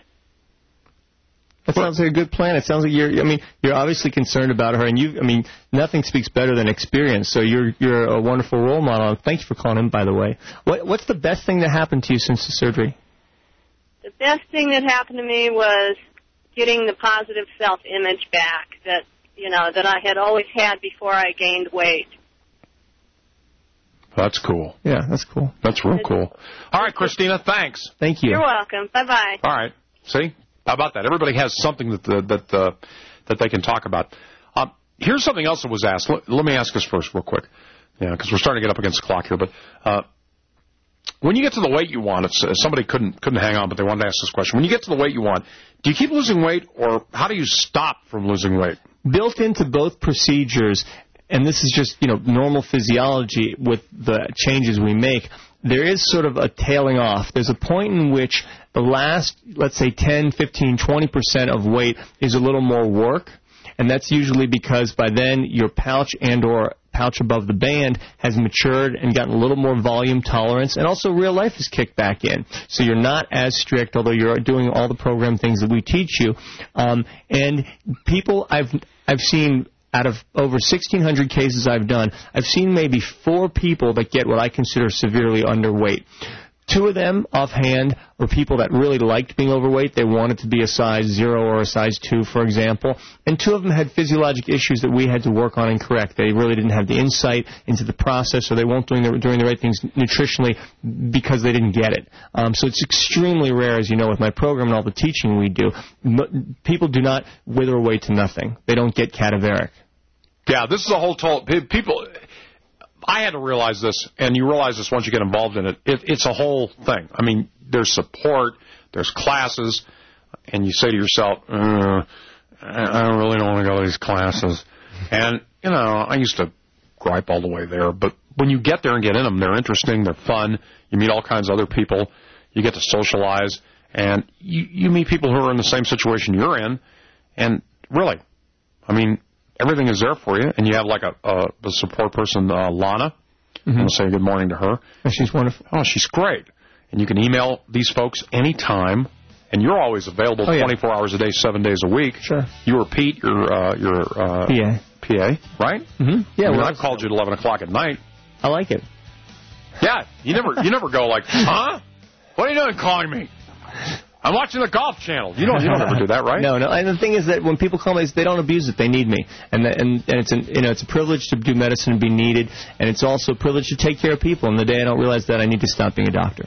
That sounds like a good plan. It sounds like you're, I mean, you're obviously concerned about her, and you, I mean, nothing speaks better than experience. So you're, you're a wonderful role model. Thank you for calling in, by the way. What, what's the best thing that happened to you since the surgery? The best thing that happened to me was getting the positive self-image back that, you know, that I had always had before I gained weight. That's cool. Yeah, that's cool. That's real cool. All right, Christina, thanks. Thank you. You're welcome. Bye-bye. All right. See? How about that? Everybody has something that the, that uh, that they can talk about. Um, here's something else that was asked. Let, let me ask this first real quick, yeah, because we're starting to get up against the clock here. But uh, when you get to the weight you want, it's, uh, somebody couldn't couldn't hang on, but they wanted to ask this question. When you get to the weight you want, do you keep losing weight, or how do you stop from losing weight? Built into both procedures, and this is just, you know, normal physiology with the changes we make, there is sort of a tailing off. There's a point in which the last, let's say, ten, fifteen, twenty percent of weight is a little more work, and that's usually because by then your pouch and or pouch above the band has matured and gotten a little more volume tolerance, and also real life is kicked back in. So you're not as strict, although you're doing all the program things that we teach you. Um, and people, I've I've seen, out of over sixteen hundred cases I've done, I've seen maybe four people that get what I consider severely underweight. Two of them, offhand, were people that really liked being overweight. They wanted to be a size zero or a size two, for example. And two of them had physiologic issues that we had to work on and correct. They really didn't have the insight into the process, or they weren't doing the, doing the right things nutritionally because they didn't get it. Um, so it's extremely rare, as you know, with my program and all the teaching we do. M- people do not wither away to nothing. They don't get cadaveric. Yeah, this is a whole total people. I had to realize this, and you realize this once you get involved in it. it it's a whole thing. I mean, there's support, there's classes, and you say to yourself, uh, I really don't want to go to these classes. And, you know, I used to gripe all the way there, but when you get there and get in them, they're interesting, they're fun, you meet all kinds of other people, you get to socialize, and you, you meet people who are in the same situation you're in, and really, I mean, everything is there for you, and you have like a, a, a support person, uh, Lana. Mm-hmm. I'm going to say good morning to her. Oh, she's wonderful. Oh, she's great. And you can email these folks anytime, and you're always available oh, yeah. twenty-four hours a day, seven days a week. Sure. You or Pete, your uh, your uh, P A. P A, right? Mm-hmm. Yeah, I mean, well, I've called you at eleven o'clock at night. I like it. Yeah, you never you never go like, huh? What are you doing calling me? I'm watching the Golf Channel. You don't you don't ever do that, right? No, no. And the thing is that when people call me, they don't abuse it. They need me, and the, and and it's an, you know it's a privilege to do medicine and be needed, and it's also a privilege to take care of people. And the day I don't realize that, I need to stop being a doctor.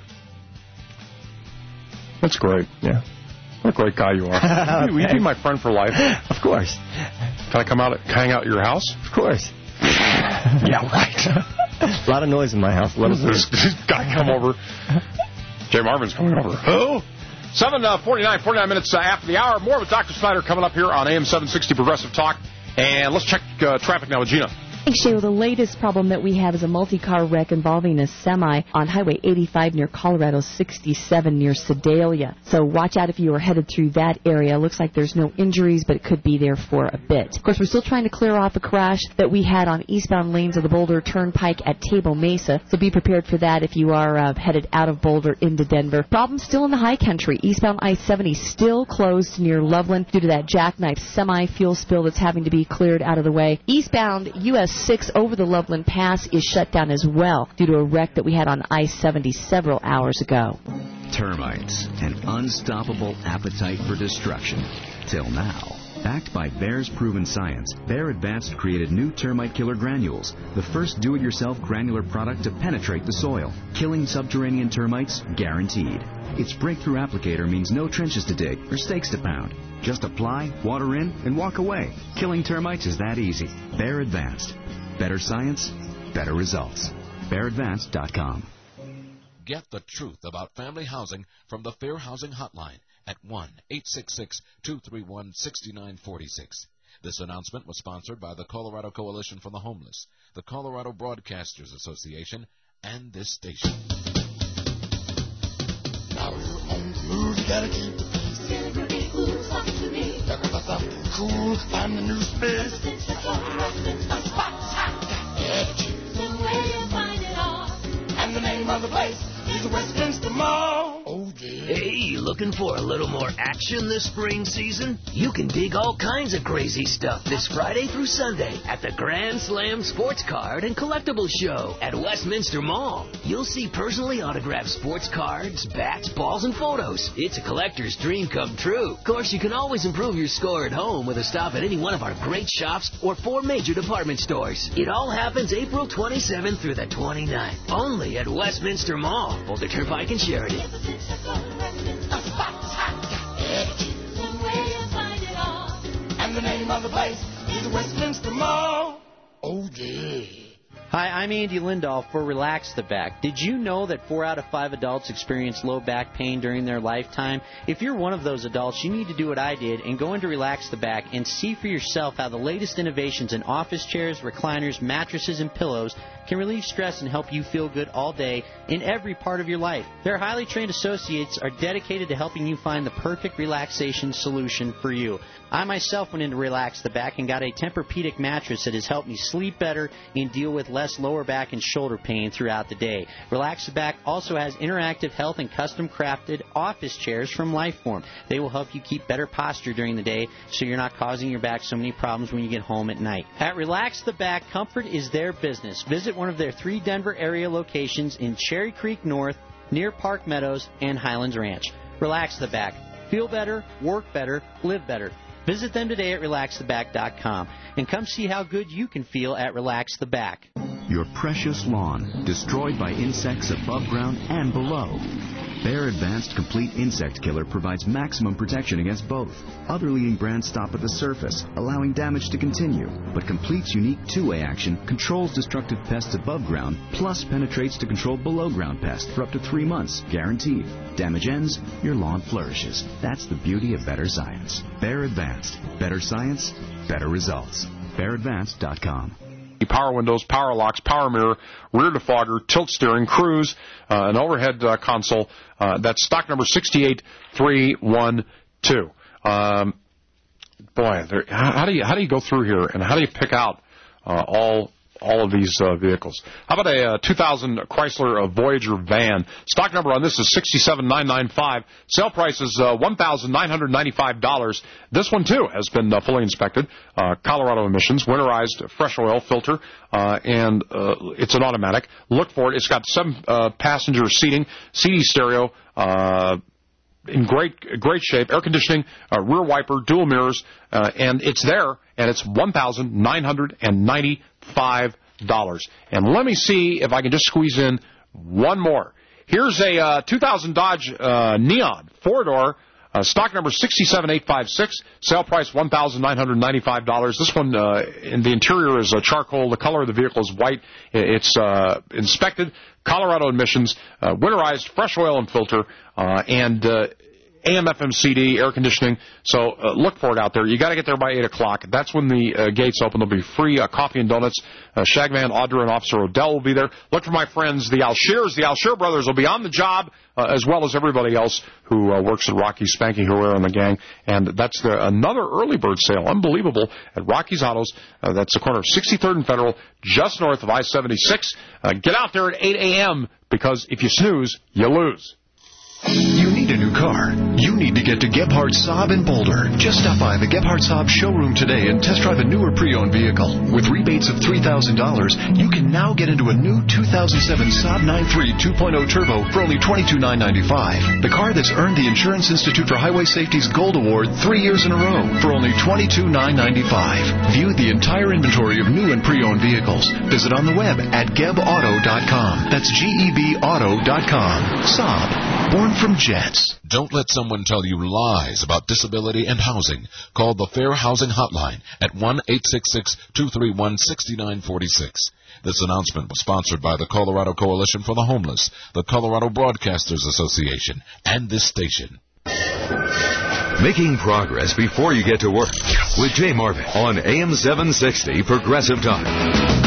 That's great. Yeah. What a great guy you are. okay. Will you be my friend for life? Of course. Can I come out, hang out at your house? Of course. Yeah, right. A lot of noise in my house. Let us this, this guy come over. Jay Marvin's coming over. Who? seven forty-nine, forty-nine minutes uh, after the hour. More with Doctor Snyder coming up here on A M seven sixty Progressive Talk. And let's check uh, traffic now with Gina. Thanks, Shay. Well, the latest problem that we have is a multi-car wreck involving a semi on Highway eighty-five near Colorado sixty-seven near Sedalia. So watch out if you are headed through that area. Looks like there's no injuries, but it could be there for a bit. Of course, we're still trying to clear off a crash that we had on eastbound lanes of the Boulder Turnpike at Table Mesa. So be prepared for that if you are uh, headed out of Boulder into Denver. Problem still in the high country. Eastbound I seventy still closed near Loveland due to that jackknife semi-fuel spill that's having to be cleared out of the way. Eastbound U S six over the Loveland Pass is shut down as well due to a wreck that we had on I seventy several hours ago. Termites, an unstoppable appetite for destruction. Till now. Backed by Bayer's proven science, Bayer Advanced created new termite killer granules, the first do-it-yourself granular product to penetrate the soil, killing subterranean termites guaranteed. Its breakthrough applicator means no trenches to dig or stakes to pound. Just apply, water in, and walk away. Killing termites is that easy. Bayer Advanced. Better science, better results. Bayer Advanced dot com. Get the truth about family housing from the Fair Housing Hotline at one eight six six, two three one, six nine four six. This announcement was sponsored by the Colorado Coalition for the Homeless, the Colorado Broadcasters Association, and this station. Now you're on the move, you gotta keep the peace. Silvery cool, something to me. Looking for something cool, find the new space. A spot's hot. Attitude. The way you find it all. And the name of the place is the Westminster Mall. Oh, yeah. Hey, looking for a little more action this spring season? You can dig all kinds of crazy stuff this Friday through Sunday at the Grand Slam Sports Card and Collectibles Show at Westminster Mall. You'll see personally autographed sports cards, bats, balls, and photos. It's a collector's dream come true. Of course, you can always improve your score at home with a stop at any one of our great shops or four major department stores. It all happens April twenty-seventh through the twenty-ninth, only at Westminster Mall, Boulder Turnpike and Sheridan. A spot's hot. Attitude. The way you find it all. And the name of the place is the Westminster Mall. Oh, yeah. Hi, I'm Andy Lindahl for Relax the Back. Did you know that four out of five adults experience low back pain during their lifetime? If you're one of those adults, you need to do what I did and go into Relax the Back and see for yourself how the latest innovations in office chairs, recliners, mattresses, and pillows can relieve stress and help you feel good all day in every part of your life. Their highly trained associates are dedicated to helping you find the perfect relaxation solution for you. I myself went into Relax the Back and got a Tempur-Pedic mattress that has helped me sleep better and deal with less lower back and shoulder pain throughout the day. Relax the Back also has interactive health and custom-crafted office chairs from Lifeform. They will help you keep better posture during the day so you're not causing your back so many problems when you get home at night. At Relax the Back, comfort is their business. Visit one of their three Denver area locations in Cherry Creek North, near Park Meadows, and Highlands Ranch. Relax the Back. Feel better, work better, live better. Visit them today at relax the back dot com and come see how good you can feel at Relax the Back. Your precious lawn, destroyed by insects above ground and below. Bayer Advanced Complete Insect Killer provides maximum protection against both. Other leading brands stop at the surface, allowing damage to continue. But Complete's unique two-way action controls destructive pests above ground, plus penetrates to control below-ground pests for up to three months, guaranteed. Damage ends, your lawn flourishes. That's the beauty of better science. Bayer Advanced. Better science, better results. Bayer Advanced dot com. Power windows, power locks, power mirror, rear defogger, tilt steering, cruise, uh, an overhead uh, console. Uh, that's stock number six eight three one two. Um, boy, there, how, how do you how do you go through here and how do you pick out uh, all all of these uh, vehicles? How about a uh, two thousand Chrysler uh, Voyager van? Stock number on this is six seven nine nine five. Sale price is uh, one thousand nine hundred ninety-five dollars. This one, too, has been uh, fully inspected. Uh, Colorado emissions, winterized fresh oil filter, uh, and uh, it's an automatic. Look for it. It's got seven uh, passenger seating, C D stereo, uh, in great great shape, air conditioning, uh, rear wiper, dual mirrors, uh, and it's there, and it's one thousand nine hundred ninety-five dollars. And let me see if I can just squeeze in one more. Here's a uh, two thousand Dodge uh, Neon four-door, uh, stock number six seven eight five six, sale price one thousand nine hundred ninety-five dollars. This one, uh, in the interior is uh, charcoal. The color of the vehicle is white. It's uh, inspected, Colorado emissions, uh, winterized fresh oil and filter, uh, and uh, A M F M C D, air conditioning. So uh, look for it out there. You got to get there by eight o'clock. That's when the uh, gates open. There'll be free uh, coffee and donuts. Uh, Shagman, Audra, and Officer Odell will be there. Look for my friends, the Alshears. The Alshear brothers will be on the job, uh, as well as everybody else who uh, works at Rocky's, Spanky Herrera, and the gang. And that's the, another early bird sale. Unbelievable. At Rocky's Autos. Uh, that's the corner of sixty-third and Federal, just north of I seventy-six. Uh, get out there at eight a.m. because if you snooze, you lose. You need a new car. You need to get to Gebhardt Saab in Boulder. Just stop by the Gebhardt Saab showroom today and test drive a newer pre-owned vehicle. With rebates of three thousand dollars, you can now get into a new two thousand seven Saab nine three two point oh Turbo for only twenty-two thousand nine hundred ninety-five dollars. The car that's earned the Insurance Institute for Highway Safety's Gold Award three years in a row for only twenty-two thousand nine hundred ninety-five dollars. View the entire inventory of new and pre-owned vehicles. Visit on the web at geb auto dot com. That's G E B auto dot com. Saab. Born from Jets. Don't let someone tell you lies about disability and housing. Call the Fair Housing Hotline at one eight six six, two three one, six nine four six. This announcement was sponsored by the Colorado Coalition for the Homeless, the Colorado Broadcasters Association, and this station. Making progress before you get to work with Jay Marvin on A M seven sixty Progressive Talk.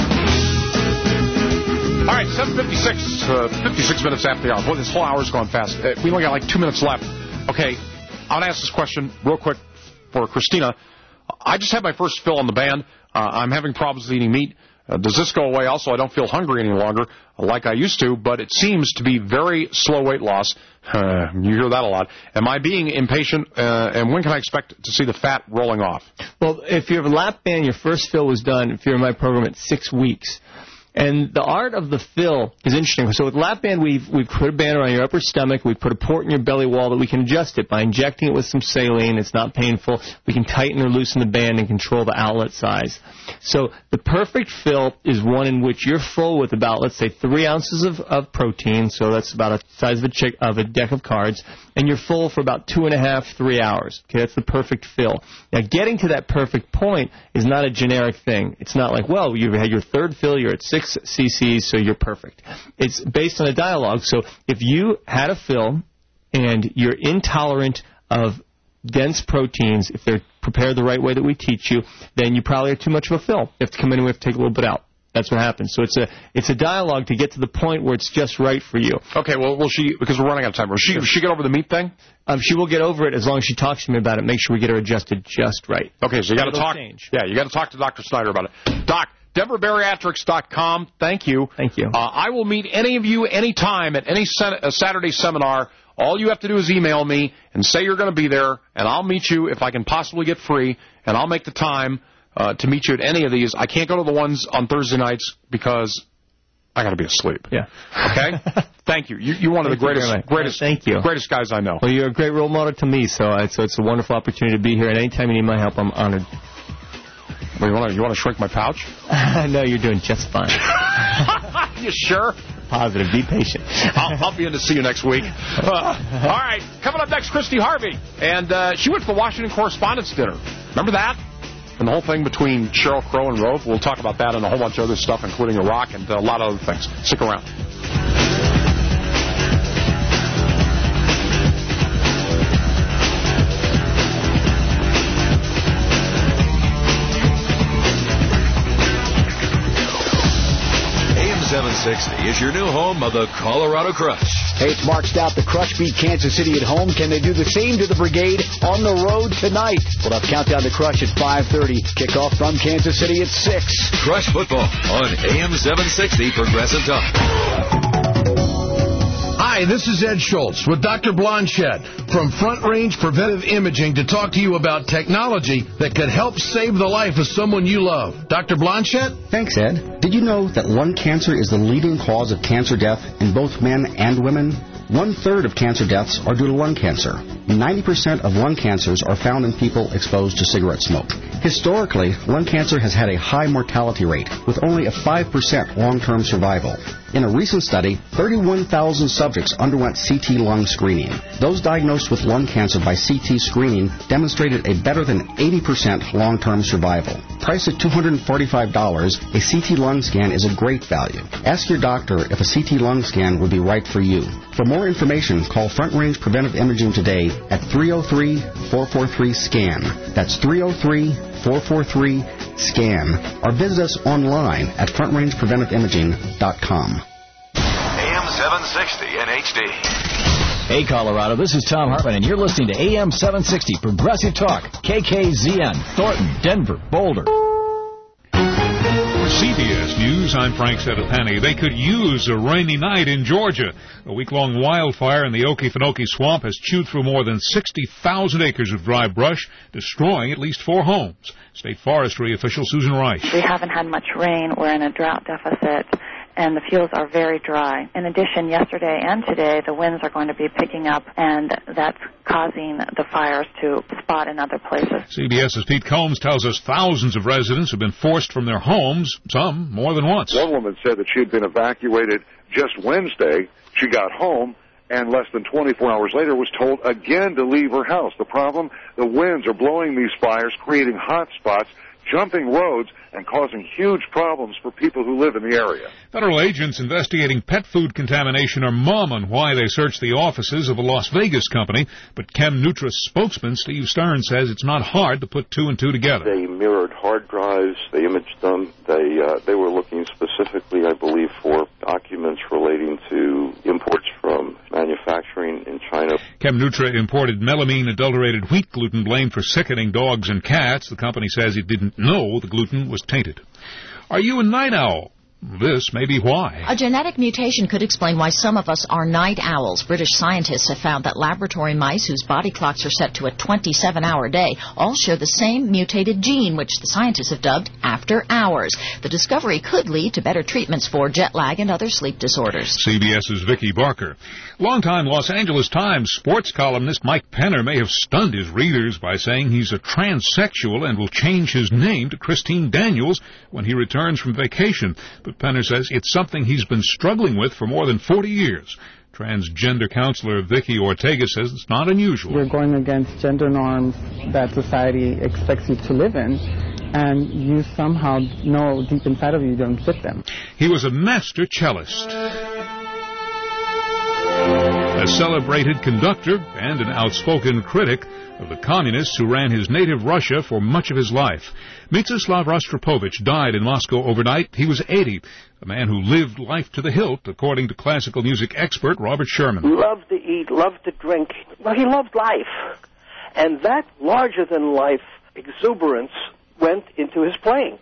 All right, seven fifty-six, uh, fifty-six minutes after the hour. Boy, this whole hour's gone fast. Uh, we only got like two minutes left. Okay, I want to ask this question real quick for Christina. I just had my first fill on the band. Uh, I'm having problems eating meat. Uh, does this go away? Also, I don't feel hungry any longer uh, like I used to, but it seems to be very slow weight loss. Uh, you hear that a lot. Am I being impatient, uh, and when can I expect to see the fat rolling off? Well, if you have a lap band, your first fill was done, if you're in my program, at six weeks. And the art of the fill is interesting. So with lap band, we've we've put a band around your upper stomach. We've put a port in your belly wall that we can adjust it by injecting it with some saline. It's not painful. We can tighten or loosen the band and control the outlet size. So the perfect fill is one in which you're full with about, let's say, three ounces of, of protein. So that's about the size of a, chick, of a deck of cards. And you're full for about two and a half, three hours. Okay, that's the perfect fill. Now, getting to that perfect point is not a generic thing. It's not like, well, you've had your third fill, you're at six cc's, so you're perfect. It's based on a dialogue. So if you had a fill and you're intolerant of dense proteins, if they're prepared the right way that we teach you, then you probably are too much of a fill. You have to come in and we have to take a little bit out. That's what happens. So it's a it's a dialogue to get to the point where it's just right for you. Okay, well, will she, because we're running out of time, will she, will she get over the meat thing? Um, she will get over it as long as she talks to me about it. Make sure we get her adjusted just right. Okay, so you got to talk. Change. Yeah, you got to talk to Doctor Snyder about it. Doc, Denver Bariatrics dot com. Thank you. Thank you. Uh, I will meet any of you anytime at any sen- uh, Saturday seminar. All you have to do is email me and say you're going to be there, and I'll meet you if I can possibly get free, and I'll make the time uh, to meet you at any of these. I can't go to the ones on Thursday nights because I got to be asleep. Yeah. Okay? Thank you. you. You're one of the greatest, greatest, Thank you. greatest guys I know. Well, you're a great role model to me, so it's, so it's a wonderful opportunity to be here, and anytime you need my help, I'm honored. Well, you want to you want to shrink my pouch? No, you're doing just fine. You sure? Positive. Be patient. I'll, I'll be in to see you next week. Uh, all right, coming up next, Christy Harvey. And uh, she went to the Washington Correspondents' Dinner. Remember that? And the whole thing between Sheryl Crow and Rove. We'll talk about that and a whole bunch of other stuff, including Iraq and a lot of other things. Stick around. seven sixty is your new home of the Colorado Crush. Hey, it's Mark Stout. The Crush beat Kansas City at home. Can they do the same to the Brigade on the road tonight? We'll have Countdown to Crush at five thirty. Kickoff from Kansas City at six. Crush football on A M seven sixty Progressive Talk. Hi, this is Ed Schultz with Doctor Blanchette from Front Range Preventive Imaging to talk to you about technology that could help save the life of someone you love. Doctor Blanchette? Thanks, Ed. Did you know that lung cancer is the leading cause of cancer death in both men and women? One-third of cancer deaths are due to lung cancer. ninety percent of lung cancers are found in people exposed to cigarette smoke. Historically, lung cancer has had a high mortality rate, with only a five percent long-term survival. In a recent study, thirty-one thousand subjects underwent C T lung screening. Those diagnosed with lung cancer by C T screening demonstrated a better than eighty percent long-term survival. Priced at two hundred forty-five dollars, a C T lung scan is a great value. Ask your doctor if a C T lung scan would be right for you. For more information, call Front Range Preventive Imaging today at three oh three, four four three, SCAN. That's three oh three, four four three, SCAN. Or visit us online at front range preventive imaging dot com. A M seven sixty in H D. Hey, Colorado, this is Tom Hartman, and you're listening to A M seven sixty Progressive Talk, K K Z N, Thornton, Denver, Boulder. C B S News, I'm Frank Sedapani. They could use a rainy night in Georgia. A week-long wildfire in the Okefenokee Swamp has chewed through more than sixty thousand acres of dry brush, destroying at least four homes. State Forestry official Susan Reich. We haven't had much rain. We're in a drought deficit, and the fields are very dry. In addition, yesterday and today, the winds are going to be picking up, and that's causing the fires to spot in other places. CBS's Pete Combs tells us thousands of residents have been forced from their homes, some more than once. One woman said that she had been evacuated just Wednesday. She got home, and less than twenty-four hours later was told again to leave her house. The problem, the winds are blowing these fires, creating hot spots, jumping roads, and causing huge problems for people who live in the area. Federal agents investigating pet food contamination are mum on why they searched the offices of a Las Vegas company, but ChemNutra spokesman Steve Stern says it's not hard to put two and two together. They mirrored hard drives, they imaged them, they uh, they were looking specifically, I believe, for documents relating to imports from manufacturing in China. ChemNutra imported melamine adulterated wheat gluten blamed for sickening dogs and cats. The company says it didn't know the gluten was tainted. Are you a night owl? This may be why. A genetic mutation could explain why some of us are night owls. British scientists have found that laboratory mice whose body clocks are set to a twenty-seven hour day all share the same mutated gene, which the scientists have dubbed after hours. The discovery could lead to better treatments for jet lag and other sleep disorders. CBS's Vicki Barker. Longtime Los Angeles Times sports columnist Mike Penner may have stunned his readers by saying he's a transsexual and will change his name to Christine Daniels when he returns from vacation. But Penner says it's something he's been struggling with for more than forty years. Transgender counselor Vicky Ortega says it's not unusual. You're going against gender norms that society expects you to live in, and you somehow know deep inside of you you don't fit them. He was a master cellist, a celebrated conductor, and an outspoken critic of the communists who ran his native Russia for much of his life. Mstislav Rostropovich died in Moscow overnight. He was eighty, a man who lived life to the hilt, according to classical music expert Robert Sherman. Loved to eat, loved to drink. Well, he loved life. And that larger-than-life exuberance went into his playing.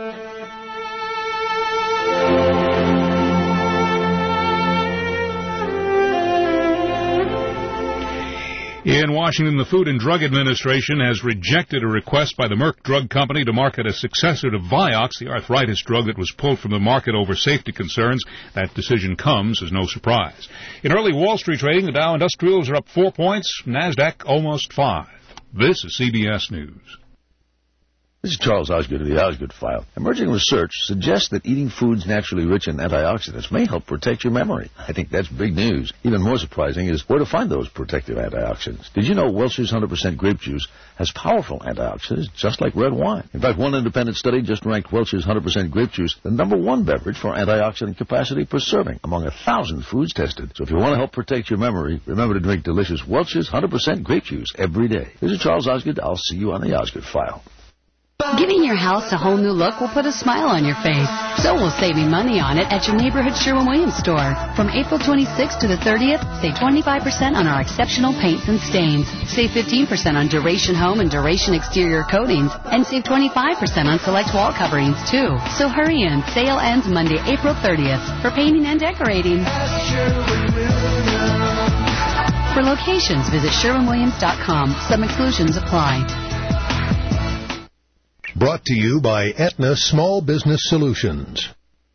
In Washington, the Food and Drug Administration has rejected a request by the Merck Drug Company to market a successor to Vioxx, the arthritis drug that was pulled from the market over safety concerns. That decision comes as no surprise. In early Wall Street trading, the Dow Industrials are up four points, NASDAQ almost five. This is C B S News. This is Charles Osgood of the Osgood File. Emerging research suggests that eating foods naturally rich in antioxidants may help protect your memory. I think that's big news. Even more surprising is where to find those protective antioxidants. Did you know Welch's one hundred percent grape juice has powerful antioxidants just like red wine? In fact, one independent study just ranked Welch's one hundred percent grape juice the number one beverage for antioxidant capacity per serving among a thousand foods tested. So if you want to help protect your memory, remember to drink delicious Welch's one hundred percent grape juice every day. This is Charles Osgood. I'll see you on the Osgood File. Giving your house a whole new look will put a smile on your face. So will saving money on it at your neighborhood Sherwin-Williams store. From April twenty-sixth to the thirtieth, save twenty-five percent on our exceptional paints and stains. Save fifteen percent on Duration Home and Duration Exterior coatings. And save twenty-five percent on select wall coverings, too. So hurry in. Sale ends Monday, April thirtieth. For painting and decorating. For locations, visit Sherwin Williams dot com. Some exclusions apply. Brought to you by Aetna Small Business Solutions.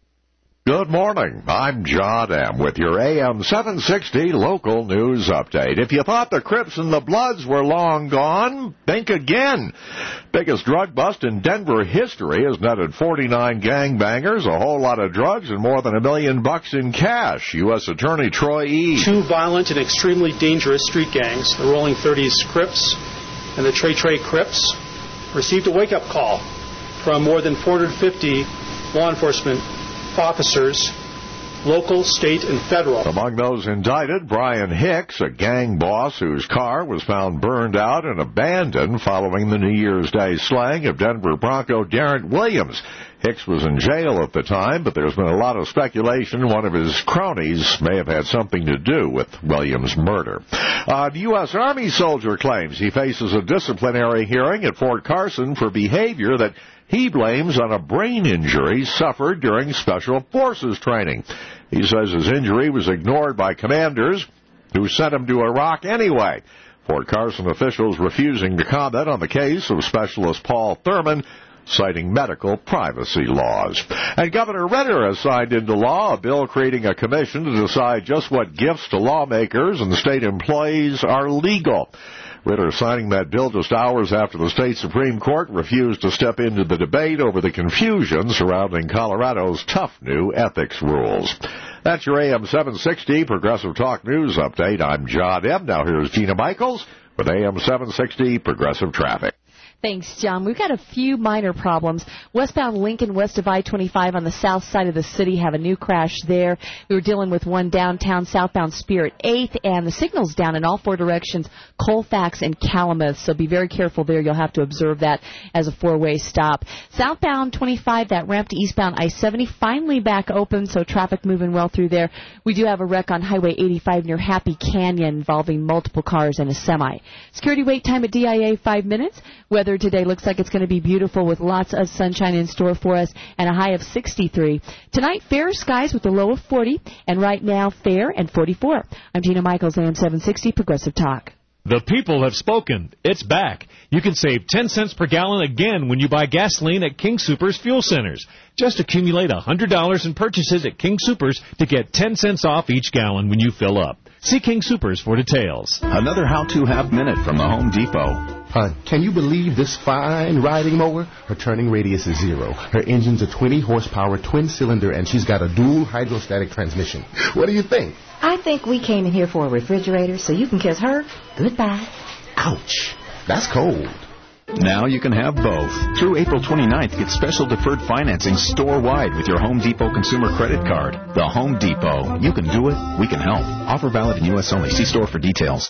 Good morning. I'm John M. with your A M seven sixty local news update. If you thought the Crips and the Bloods were long gone, think again. Biggest drug bust in Denver history has netted forty-nine gangbangers, a whole lot of drugs, and more than a million bucks in cash. U S Attorney Troy E. Two violent and extremely dangerous street gangs, the Rolling thirties Crips and the Trey Trey Crips, received a wake-up call from more than four hundred fifty law enforcement officers, local, state, and federal. Among those indicted, Brian Hicks, a gang boss whose car was found burned out and abandoned following the New Year's Day slaying of Denver Bronco Darren Williams. Hicks was in jail at the time, but there's been a lot of speculation one of his cronies may have had something to do with Williams' murder. A U S Army soldier claims he faces a disciplinary hearing at Fort Carson for behavior that he blames on a brain injury suffered during Special Forces training. He says his injury was ignored by commanders who sent him to Iraq anyway. Fort Carson officials refusing to comment on the case of Specialist Paul Thurman, citing medical privacy laws. And Governor Ritter has signed into law a bill creating a commission to decide just what gifts to lawmakers and state employees are legal. Ritter signing that bill just hours after the state Supreme Court refused to step into the debate over the confusion surrounding Colorado's tough new ethics rules. That's your A M seven sixty Progressive Talk News Update. I'm John M. Now here's Gina Michaels with A M seven sixty Progressive Traffic. Thanks, John. We've got a few minor problems. Westbound Lincoln, west of I twenty-five on the south side of the city, have a new crash there. We were dealing with one downtown, southbound Spirit eighth, and the signal's down in all four directions, Colfax and Calumet, so be very careful there. You'll have to observe that as a four-way stop. Southbound twenty-five, that ramp to eastbound I seventy, finally back open, so traffic moving well through there. We do have a wreck on Highway eighty-five near Happy Canyon involving multiple cars and a semi. Security wait time at D I A, five minutes. Weather today looks like it's going to be beautiful with lots of sunshine in store for us and a high of sixty-three. Tonight, fair skies with a low of forty, and right now, fair and forty-four. I'm Gina Michaels, A M seven sixty Progressive Talk. The people have spoken. It's back. You can save ten cents per gallon again when you buy gasoline at King Soopers Fuel Centers. Just accumulate one hundred dollars in purchases at King Soopers to get ten cents off each gallon when you fill up. See King Soopers for details. Another how-to half minute from the Home Depot. Hon, can you believe this fine riding mower? Her turning radius is zero. Her engine's a twenty horsepower twin cylinder, and she's got a dual hydrostatic transmission. What do you think? I think we came in here for a refrigerator so you can kiss her goodbye. Ouch. That's cold. Now you can have both. Through April twenty-ninth, get special deferred financing store-wide with your Home Depot consumer credit card. The Home Depot. You can do it. We can help. Offer valid in U S only. See store for details.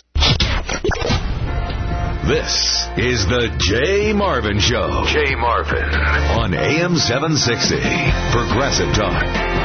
This is the Jay Marvin Show. Jay Marvin on A M seven sixty Progressive Talk.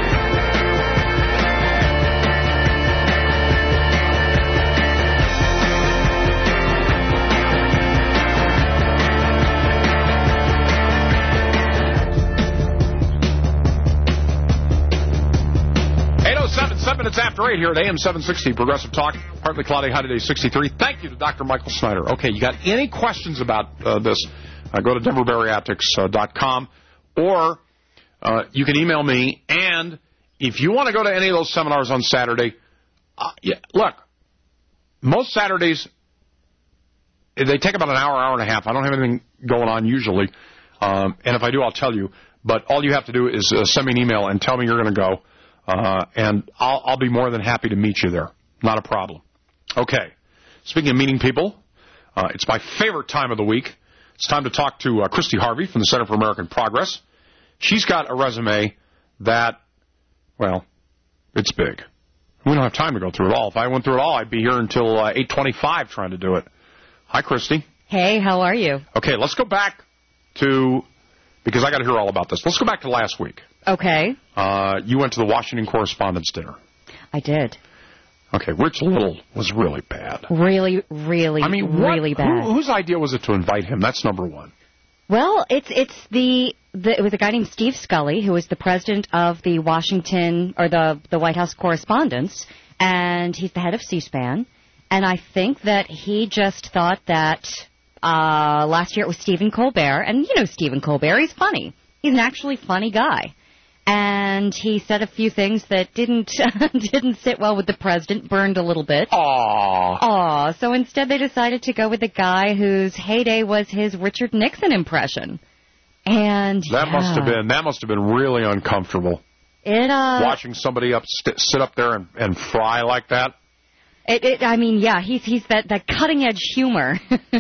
Minutes after eight here at A M seven sixty Progressive Talk. Partly cloudy, high today sixty-three. Thank you to Doctor Michael Snyder. Okay, you got any questions about uh, this, uh, go to denver bariatrics dot com, or uh, you can email me. And if you want to go to any of those seminars on Saturday, uh, yeah, look, most Saturdays, they take about an hour, hour and a half. I don't have anything going on usually. Um, and if I do, I'll tell you. But all you have to do is uh, send me an email and tell me you're going to go, uh, and I'll, I'll be more than happy to meet you there. Not a problem. Okay. Speaking of meeting people, uh, it's my favorite time of the week. It's time to talk to uh, Christy Harvey from the Center for American Progress. She's got a resume that, well, it's big. We don't have time to go through it all. If I went through it all, I'd be here until uh, eight twenty-five trying to do it. Hi, Christy. Hey, how are you? Okay, let's go back to, because I got to hear all about this. Let's go back to last week. Okay. Uh, you went to the Washington Correspondents' Dinner. I did. Okay, Rich Little was really bad. Really, really, I mean, what, really bad. Who, whose idea was it to invite him? That's number one. Well, it's it's the, the it was a guy named Steve Scully, who was the president of the Washington, or the, the White House Correspondents, and he's the head of C-SPAN. And I think that he just thought that uh, last year it was Stephen Colbert, and you know Stephen Colbert, he's funny. He's an actually funny guy. And he said a few things that didn't didn't sit well with the president, burned a little bit. Aww. Aww. So instead they decided to go with the guy whose heyday was his Richard Nixon impression. And That yeah, must have been that must have been really uncomfortable. It uh Watching somebody up st- sit up there and, and fry like that. It, it, I mean, yeah, he's he's that, that cutting edge humor.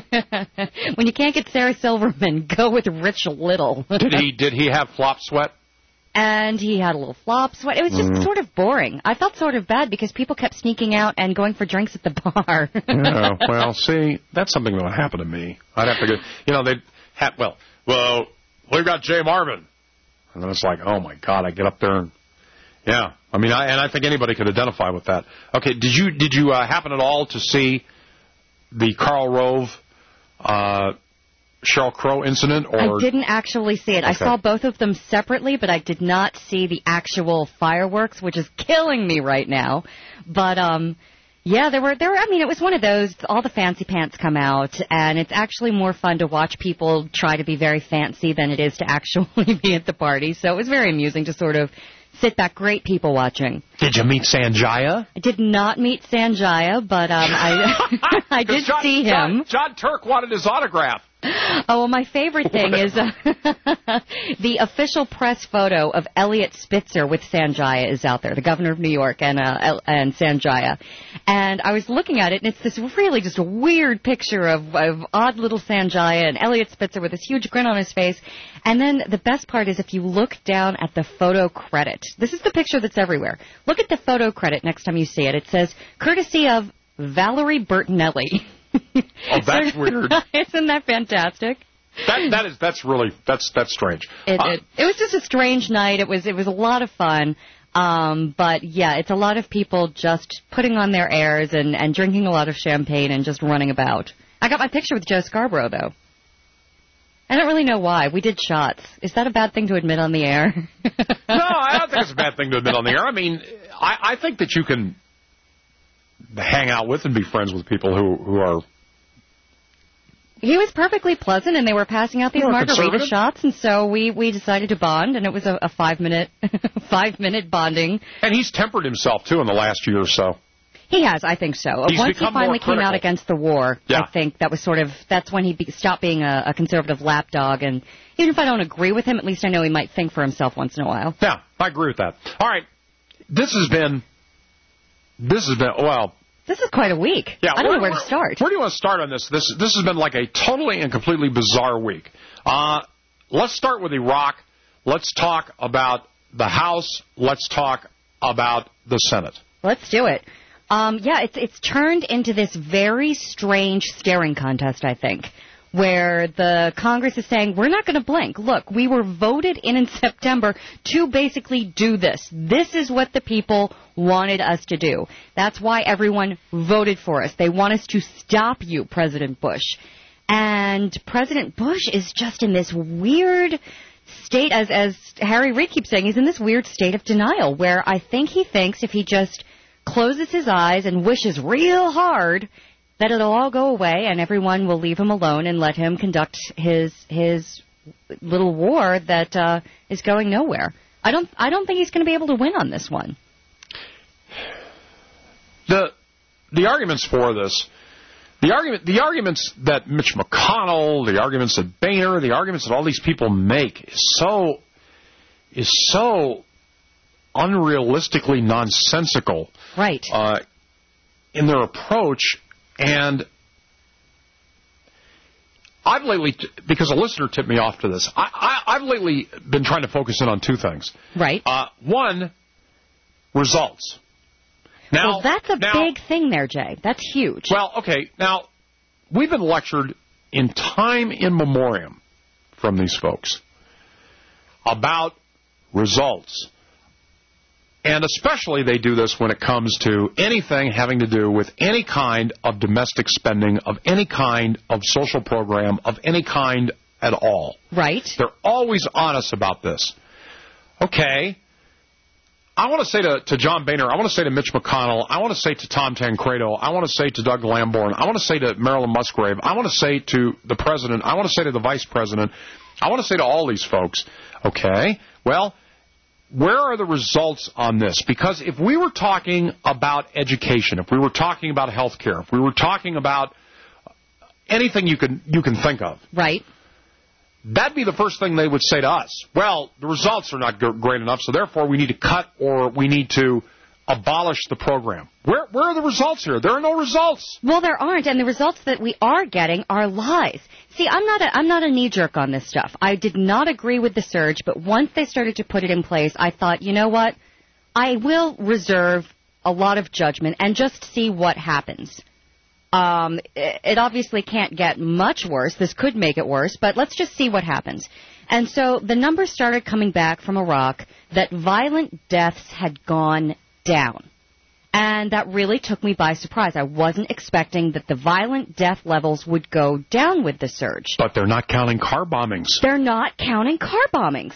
When you can't get Sarah Silverman, go with Rich Little. Did he did he have flop sweat? And he had a little flop sweat. It was just Mm. sort of boring. I felt sort of bad because people kept sneaking out and going for drinks at the bar. Yeah, well, see, that's something that would happen to me. I'd have to go, you know, they'd have, well, well, we've got Jay Marvin. And then it's like, oh, my God, I get up there and, yeah. I mean, I, and I think anybody could identify with that. Okay, did you did you uh, happen at all to see the Karl Rove, uh, Sheryl Crow incident? Or I didn't actually see it. I Okay. saw both of them separately, but I did not see the actual fireworks, which is killing me right now. But, um... yeah, there were, there were, I mean, it was one of those, all the fancy pants come out, and it's actually more fun to watch people try to be very fancy than it is to actually be at the party. So it was very amusing to sort of sit back, great people watching. Did you meet Sanjaya? I did not meet Sanjaya, but um, I I did John, see him. John, John Turk wanted his autograph. Oh, well, my favorite thing is uh, the official press photo of Elliot Spitzer with Sanjaya is out there, the governor of New York, and uh, El- and Sanjaya. And I was looking at it, and it's this really just a weird picture of, of odd little Sanjaya and Elliot Spitzer with this huge grin on his face. And then the best part is if you look down at the photo credit. This is the picture that's everywhere. Look at the photo credit next time you see it. It says, courtesy of Valerie Bertinelli. Oh, that's weird. Isn't that fantastic? That that is that's really that's that's strange. It, Uh, it, it was just a strange night. It was it was a lot of fun. Um, but yeah, it's a lot of people just putting on their airs and, and drinking a lot of champagne and just running about. I got my picture with Joe Scarborough though. I don't really know why. We did shots. Is that a bad thing to admit on the air? No, I don't think it's a bad thing to admit on the air. I mean, I, I think that you can hang out with and be friends with people who, who are... He was perfectly pleasant, and they were passing out these More margarita conservative? shots, and so we, we decided to bond, and it was a, a five-minute five-minute bonding. And he's tempered himself, too, in the last year or so. He has, I think so. He's Once he become more finally came out critical. against the war, Yeah. I think that was sort of, that's when he be, stopped being a, a conservative lapdog, and even if I don't agree with him, at least I know he might think for himself once in a while. Yeah, I agree with that. All right, this has been... This has been, well... This is quite a week. Yeah, I don't know where- where to start. Where do you want to start on this? This this has been like a totally and completely bizarre week. Uh, let's start with Iraq. Let's talk about the House. Let's talk about the Senate. Let's do it. Um, yeah, it's it's turned into this very strange staring contest, I think, where the Congress is saying, we're not going to blink. Look, we were voted in in September to basically do this. This is what the people wanted us to do. That's why everyone voted for us. They want us to stop you, President Bush. And President Bush is just in this weird state, as, as Harry Reid keeps saying, he's in this weird state of denial, where I think he thinks if he just closes his eyes and wishes real hard, that it'll all go away and everyone will leave him alone and let him conduct his his little war that uh, is going nowhere. I don't I don't think he's going to be able to win on this one. The the arguments for this, The argument, the arguments that Mitch McConnell, the arguments that Boehner, the arguments that all these people make is so is so unrealistically nonsensical, right? Uh, in their approach, and I've lately, because a listener tipped me off to this, I, I, I've lately been trying to focus in on two things. Right. Uh, one, results. Now, well, that's a now, big thing there, Jay. That's huge. Well, okay. Now, we've been lectured in time in memoriam from these folks about results. And especially they do this when it comes to anything having to do with any kind of domestic spending, of any kind of social program, of any kind at all. Right. They're always honest about this. Okay. I want to say to, to John Boehner, I want to say to Mitch McConnell, I want to say to Tom Tancredo, I want to say to Doug Lamborn, I want to say to Marilyn Musgrave, I want to say to the president, I want to say to the vice president, I want to say to all these folks, okay, well, where are the results on this? Because if we were talking about education, if we were talking about health care, if we were talking about anything you can you can think of, right, that'd be the first thing they would say to us. Well, the results are not g- great enough, so therefore we need to cut or we need to abolish the program. Where where are the results here? There are no results. Well, there aren't, and the results that we are getting are lies. See, I'm not a, I'm not a knee-jerk on this stuff. I did not agree with the surge, but once they started to put it in place, I thought, you know what? I will reserve a lot of judgment and just see what happens. Um, it, it obviously can't get much worse. This could make it worse, but let's just see what happens. And so the numbers started coming back from Iraq that violent deaths had gone down. And that really took me by surprise. I wasn't expecting that the violent death levels would go down with the surge. But they're not counting car bombings. They're not counting car bombings.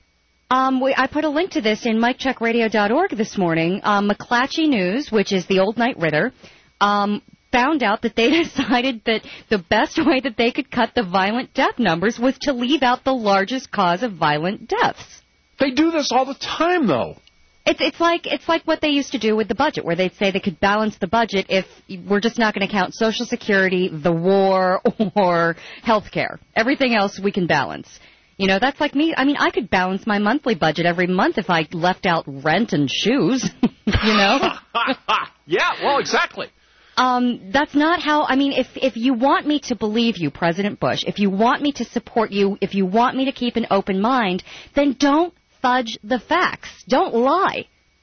Um, we, I put a link to this in mike check radio dot org this morning. Um, McClatchy News, which is the old Knight Ridder, um, found out that they decided that the best way that they could cut the violent death numbers was to leave out the largest cause of violent deaths. They do this all the time, though. It's it's like it's like what they used to do with the budget, where they'd say they could balance the budget if we're just not going to count Social Security, the war, or health care. Everything else we can balance. You know, that's like me. I mean, I could balance my monthly budget every month if I left out rent and shoes, you know? Yeah, well, exactly. Um, that's not how, I mean, if, if you want me to believe you, President Bush, if you want me to support you, if you want me to keep an open mind, then don't fudge the facts. Don't lie.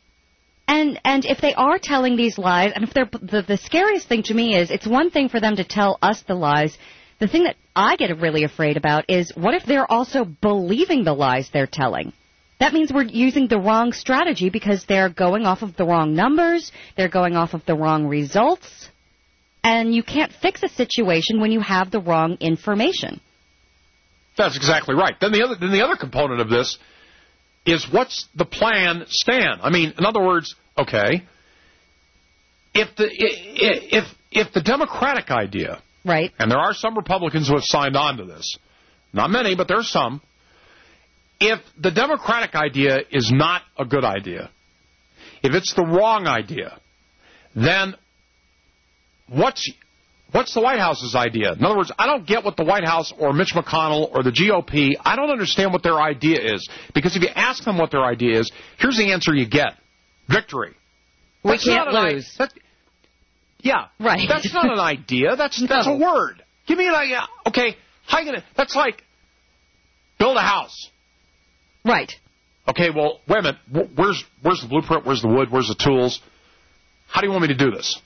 And and if they are telling these lies, and if they're the, the scariest thing to me is, it's one thing for them to tell us the lies. The thing that I get really afraid about is, what if they're also believing the lies they're telling? That means we're using the wrong strategy because they're going off of the wrong numbers, they're going off of the wrong results, and you can't fix a situation when you have the wrong information. That's exactly right. Then the other then the other component of this is, what's the plan stand? I mean, in other words, okay, if the if if the Democratic idea, right, and there are some Republicans who have signed on to this, not many, but there's some. If the Democratic idea is not a good idea, if it's the wrong idea, then what's what's the White House's idea? In other words, I don't get what the White House or Mitch McConnell or the G O P, I don't understand what their idea is. Because if you ask them what their idea is, here's the answer you get. Victory. We that's can't lose. That, yeah. Right. That's not an idea. That's no. that's a word. Give me an idea. Okay, how you gonna, that's like build a house. Right. Okay, well, wait a minute. Where's where's the blueprint? Where's the wood? Where's the tools? How do you want me to do this?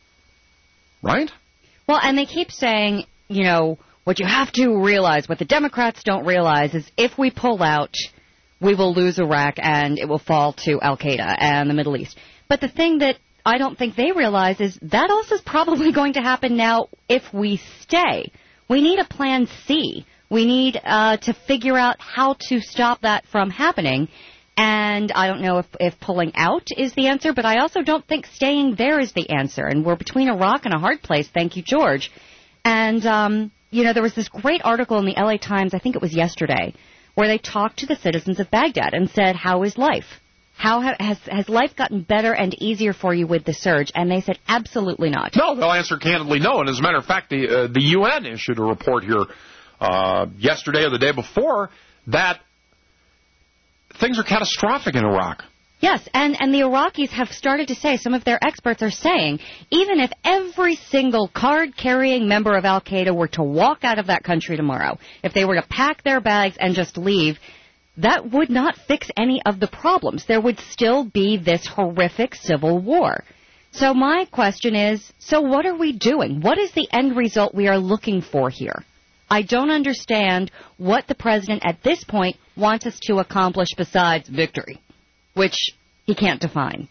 Right? Well, and they keep saying, you know, what you have to realize, what the Democrats don't realize is if we pull out, we will lose Iraq and it will fall to Al-Qaeda and the Middle East. But the thing that I don't think they realize is that also is probably going to happen now if we stay. We need a plan C. We need uh, to figure out how to stop that from happening. And I don't know if, if pulling out is the answer, but I also don't think staying there is the answer. And we're between a rock and a hard place, thank you, George. And, um, you know, there was this great article in the L A Times, I think it was yesterday, where they talked to the citizens of Baghdad and said, how is life? How ha- has has life gotten better and easier for you with the surge? And they said absolutely not. No, they'll answer candidly no. And as a matter of fact, the uh, the U N issued a report here uh, yesterday or the day before that things are catastrophic in Iraq. Yes, and, and the Iraqis have started to say, some of their experts are saying, even if every single card-carrying member of al-Qaeda were to walk out of that country tomorrow, if they were to pack their bags and just leave, that would not fix any of the problems. There would still be this horrific civil war. So my question is, so what are we doing? What is the end result we are looking for here? I don't understand what the president at this point wants us to accomplish besides victory, which he can't define.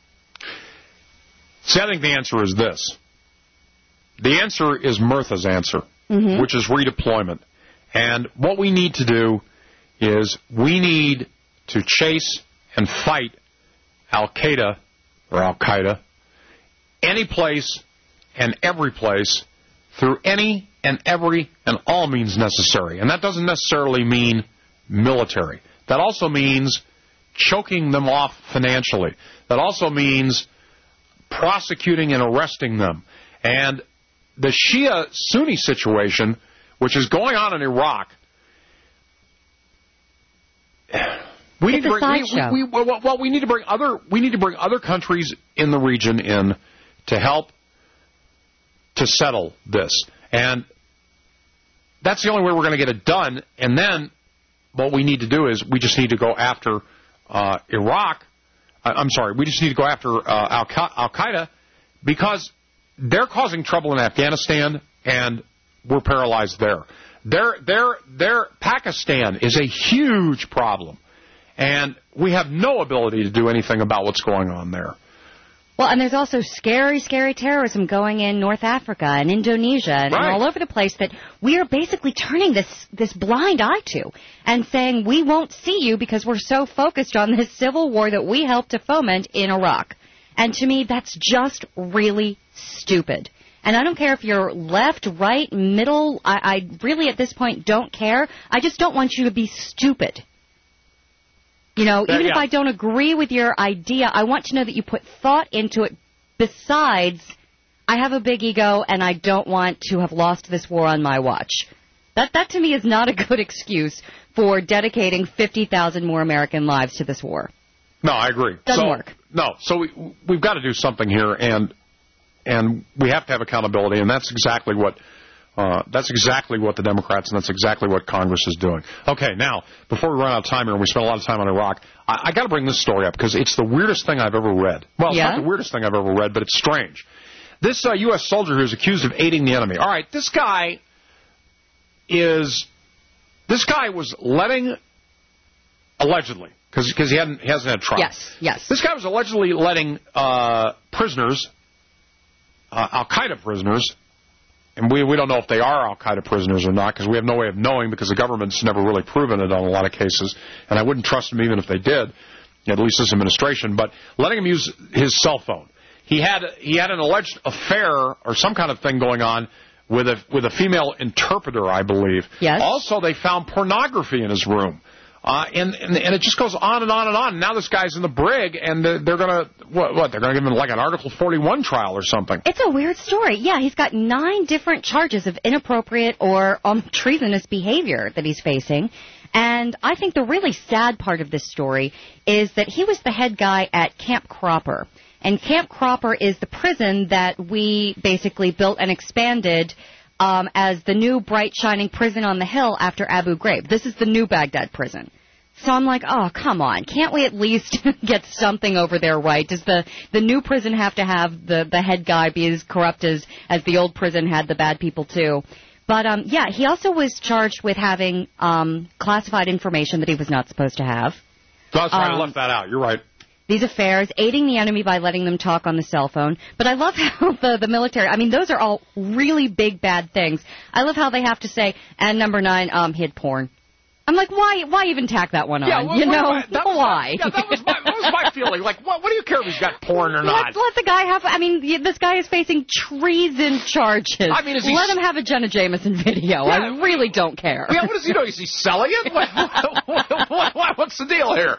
See, I think the answer is this. The answer is Murtha's answer, mm-hmm. which is redeployment. And what we need to do is we need to chase and fight al-Qaeda or al-Qaeda any place and every place through any and every and all means necessary. And that doesn't necessarily mean military. That also means choking them off financially. That also means prosecuting and arresting them. And the Shia-Sunni situation, which is going on in Iraq, we need to bring we, we, we, well, we need to bring other we need to bring other countries in the region in to help to settle this. And that's the only way we're going to get it done. And then what we need to do is we just need to go after uh, Iraq. I'm sorry, we just need to go after uh, al-Qaeda because they're causing trouble in Afghanistan and we're paralyzed there. Their, their, their Pakistan is a huge problem, and we have no ability to do anything about what's going on there. Well, and there's also scary, scary terrorism going in North Africa and Indonesia and, right. and all over the place that we are basically turning this, this blind eye to and saying we won't see you because we're so focused on this civil war that we helped to foment in Iraq. And to me, that's just really stupid. And I don't care if you're left, right, middle. I, I really, at this point, don't care. I just don't want you to be stupid. You know, even uh, yeah. if I don't agree with your idea, I want to know that you put thought into it. Besides, I have a big ego, and I don't want to have lost this war on my watch. That, that to me, is not a good excuse for dedicating fifty thousand more American lives to this war. No, I agree. Doesn't so, work. No, so we, we've got to do something here, and and we have to have accountability, and that's exactly what uh, that's exactly what the Democrats and that's exactly what Congress is doing. Okay, now, before we run out of time here, and we spent a lot of time on Iraq, I, I got to bring this story up because it's the weirdest thing I've ever read. Well, it's yeah? not the weirdest thing I've ever read, but it's strange. This uh, U S soldier who is accused of aiding the enemy. All right, this guy is this guy was letting allegedly because because he hadn't he hasn't had trial. Yes, yes. This guy was allegedly letting uh, prisoners. Uh, al-Qaeda prisoners, and we, we don't know if they are al-Qaeda prisoners or not because we have no way of knowing because the government's never really proven it on a lot of cases, and I wouldn't trust them even if they did, at least this administration, but letting him use his cell phone. He had he had an alleged affair or some kind of thing going on with a with a female interpreter, I believe. Yes. Also, they found pornography in his room. Uh, and, and and it just goes on and on and on. Now this guy's in the brig, and they're, they're going to, what, what, they're going to give him like an Article forty-one trial or something. It's a weird story. Yeah, he's got nine different charges of inappropriate or um, treasonous behavior that he's facing. And I think the really sad part of this story is that he was the head guy at Camp Cropper. And Camp Cropper is the prison that we basically built and expanded Um, as the new bright shining prison on the hill after Abu Ghraib. This is the new Baghdad prison. So I'm like, oh, come on. Can't we at least get something over there right? Does the, the new prison have to have the, the head guy be as corrupt as, as the old prison had the bad people too? But, um, yeah, he also was charged with having um, classified information that he was not supposed to have. That's right. Um, I left that out. You're right. These affairs, aiding the enemy by letting them talk on the cell phone. But I love how the, the military, I mean, those are all really big, bad things. I love how they have to say, and number nine, um, hid porn. I'm like, why why even tack that one on? Yeah, well, you know, I, that was why? My, yeah, that was my, that was my feeling. Like, what, what do you care if he's got porn or not? Let, let the guy have, I mean, this guy is facing treason charges. I mean, is he... Let him have a Jenna Jameson video. Yeah, I really don't care. Yeah, what does he do? Is he selling it? What, what, what, what's the deal here?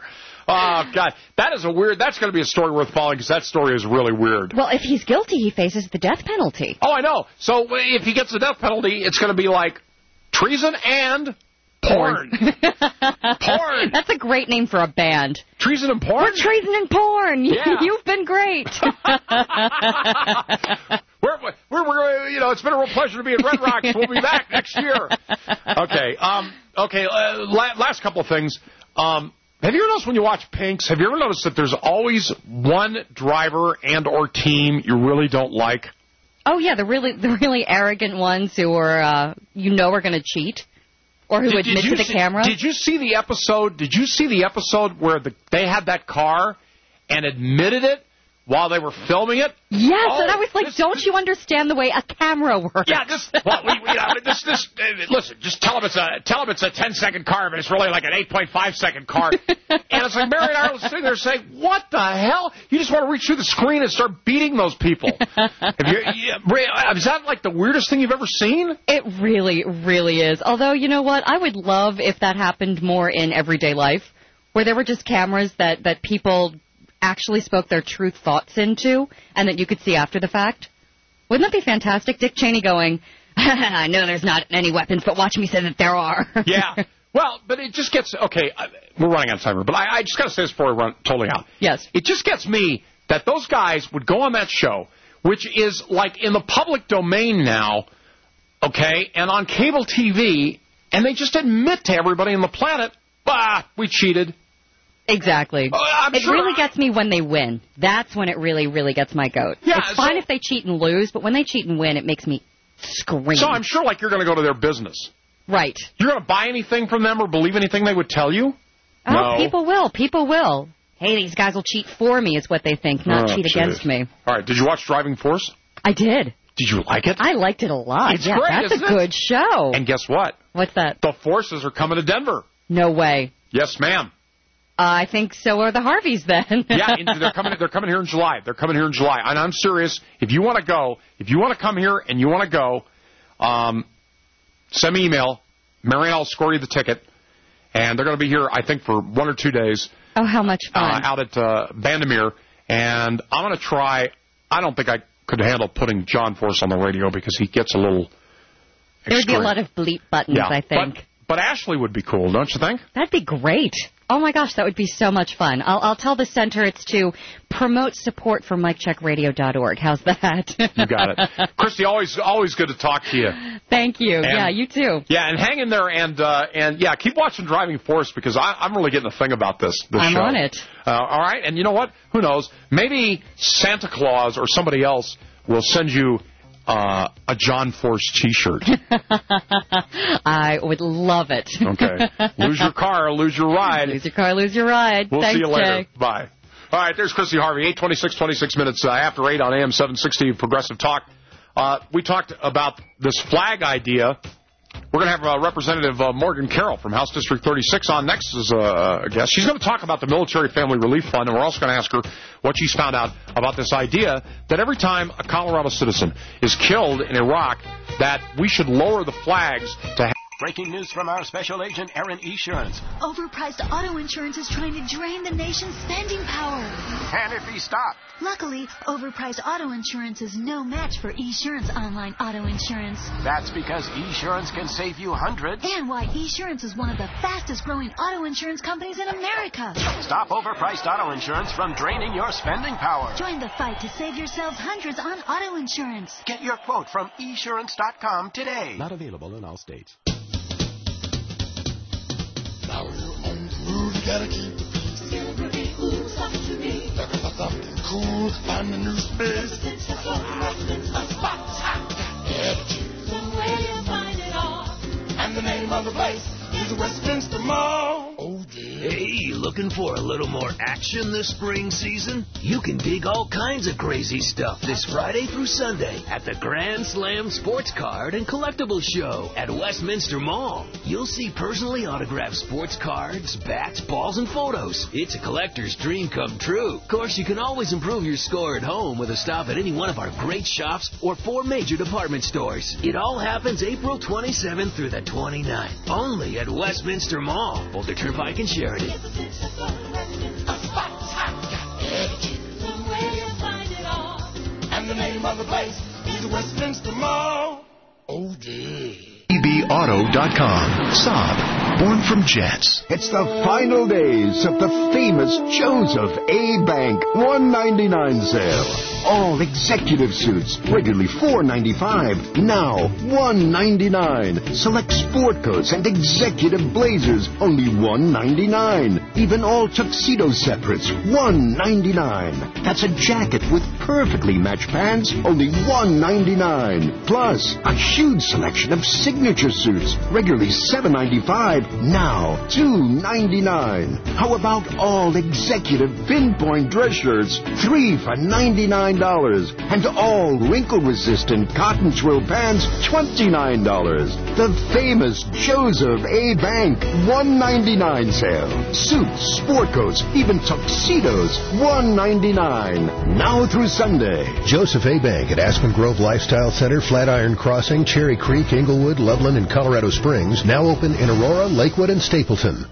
Oh, God. That is a weird... That's going to be a story worth following because that story is really weird. Well, if he's guilty, he faces the death penalty. Oh, I know. So if he gets the death penalty, it's going to be like treason and porn. Porn. That's a great name for a band. Treason and porn? We're treason and porn. Yeah. You've been great. We're, we're, we're, you know, it's been a real pleasure to be at Red Rocks. We'll be back next year. Okay. Um, okay. Uh, la- last couple of things. Um, have you ever noticed when you watch Pinks, have you ever noticed that there's always one driver and or team you really don't like? Oh, yeah, the really the really arrogant ones who are, uh, you know, are going to cheat or who Did- admit did you to the see- camera. Did you see the episode? Did you see the episode where the, they had that car and admitted it while they were filming it? Yes, Oh, and I was like, this- don't you understand the way a camera works? Yeah, this. Well, we, we, you know, this, this. Uh, listen, just tell them it's a tell them it's a ten second car, but it's really like an eight point five second car. And it's like Mary and I were sitting there saying, "What the hell? You just want to reach through the screen and start beating those people?" Have you, yeah, Ray, is that like the weirdest thing you've ever seen? It really, really is. Although, you know what? I would love if that happened more in everyday life, where there were just cameras that, that people actually spoke their true thoughts into and that you could see after the fact. Wouldn't that be fantastic? Dick Cheney going, I know there's not any weapons, but watch me say that there are. Yeah. Well, but it just gets, okay, uh, we're running out of time here, but I, I just got to say this before we run totally out. Yes. It just gets me that those guys would go on that show, which is like in the public domain now, okay, and on cable T V, and they just admit to everybody on the planet, bah, we cheated. Exactly. Uh, I'm it sure really I- gets me when they win. That's when it really, really gets my goat. Yeah, it's fine so- if they cheat and lose, but when they cheat and win, it makes me scream. So I'm sure like you're going to go to their business. Right. You're going to buy anything from them or believe anything they would tell you? Oh, No. people will. People will. Hey, these guys will cheat for me is what they think, not Oh, cheat geez. against me. All right, did you watch Driving Force? I did. Did you like it? I liked it a lot. It's yeah, great, that's isn't a it? good show. And guess what? What's that? The Forces are coming to Denver. No way. Yes, ma'am. Uh, I think so are the Harveys then. Yeah, in- they're coming. They're coming here in July. They're coming here in July, and I'm serious. If you want to go, if you want to come here and you want to go, um, send me an email. Marianne will score you the ticket, and they're going to be here, I think, for one or two days. Oh, how much uh, fun. out at uh, Bandamere, and I'm going to try. I don't think I could handle putting John Force on the radio because he gets a little. There would be a extreme. lot of bleep buttons, Yeah, I think. But, but Ashley would be cool, don't you think? That'd be great. Oh, my gosh, that would be so much fun. I'll, I'll tell the center it's to promote support for mike check radio dot org. How's that? You got it. Christy, always always good to talk to you. Thank you. And- yeah, you too. Yeah, and hang in there, and uh, and yeah, keep watching Driving Force because I, I'm really getting the thing about this. this I'm show. on it. Uh, all right, and you know what? Who knows? Maybe Santa Claus or somebody else will send you uh, a John Force T-shirt. I would love it. Okay. Lose your car, lose your ride. Lose your car, lose your ride. We'll Thanks, see you later. Jay. Bye. All right, there's Christy Harvey, eight twenty-six, twenty-six minutes uh, after eight on A M seven sixty Progressive Talk. Uh, we talked about this flag idea. We're going to have uh, Representative uh, Morgan Carroll from House District thirty-six on next as uh, a guest. She's going to talk about the Military Family Relief Fund, and we're also going to ask her what she's found out about this idea that every time a Colorado citizen is killed in Iraq, that we should lower the flags to have. Breaking news from our special agent, Erin Esurance. Overpriced auto insurance is trying to drain the nation's spending power. Can it be stopped? Luckily, overpriced auto insurance is no match for Esurance online auto insurance. That's because Esurance can save you hundreds. And why Esurance is one of the fastest growing auto insurance companies in America. Stop overpriced auto insurance from draining your spending power. Join the fight to save yourselves hundreds on auto insurance. Get your quote from esurance dot com today. Not available in all states. Now you're on the move, you gotta keep the peace. Silvery cool, something to me. Looking for something cool, find a new space. It's a spot. Attitude. The way you find it all. And the name of the place is Westminster Mall. Oh, yeah. Hey, looking for a little more action this spring season? You can dig all kinds of crazy stuff this Friday through Sunday at the Grand Slam Sports Card and Collectibles Show at Westminster Mall. You'll see personally autographed sports cards, bats, balls, and photos. It's a collector's dream come true. Of course, you can always improve your score at home with a stop at any one of our great shops or four major department stores. It all happens April twenty-seventh through the twenty-ninth, only at Westminster Mall, Boulder Turnpike and Sheridan. name of the place is the Westminster Mall. Oh, yeah. E B Auto dot com. Saab, born from jets. It's the final days of the famous Joseph A. Bank one ninety-nine sale. All executive suits, regularly four ninety-five, now one ninety-nine. Select sport coats and executive blazers, only one ninety-nine. Even all tuxedo separates, one ninety-nine. That's a jacket with perfectly matched pants, only one ninety-nine. Plus, a huge selection of signature suits, regularly seven ninety-five, now two ninety-nine. How about all executive pinpoint dress shirts, three for ninety-nine dollars, and all wrinkle-resistant cotton twill pants, twenty-nine dollars. The famous Joseph A. Bank one ninety-nine sale. Suits, sport coats, even tuxedos, one ninety-nine. Now through Sunday. Joseph A. Bank at Aspen Grove Lifestyle Center, Flatiron Crossing, Cherry Creek, Inglewood, Loveland, and Colorado Springs. Now open in Aurora, Lakewood, and Stapleton.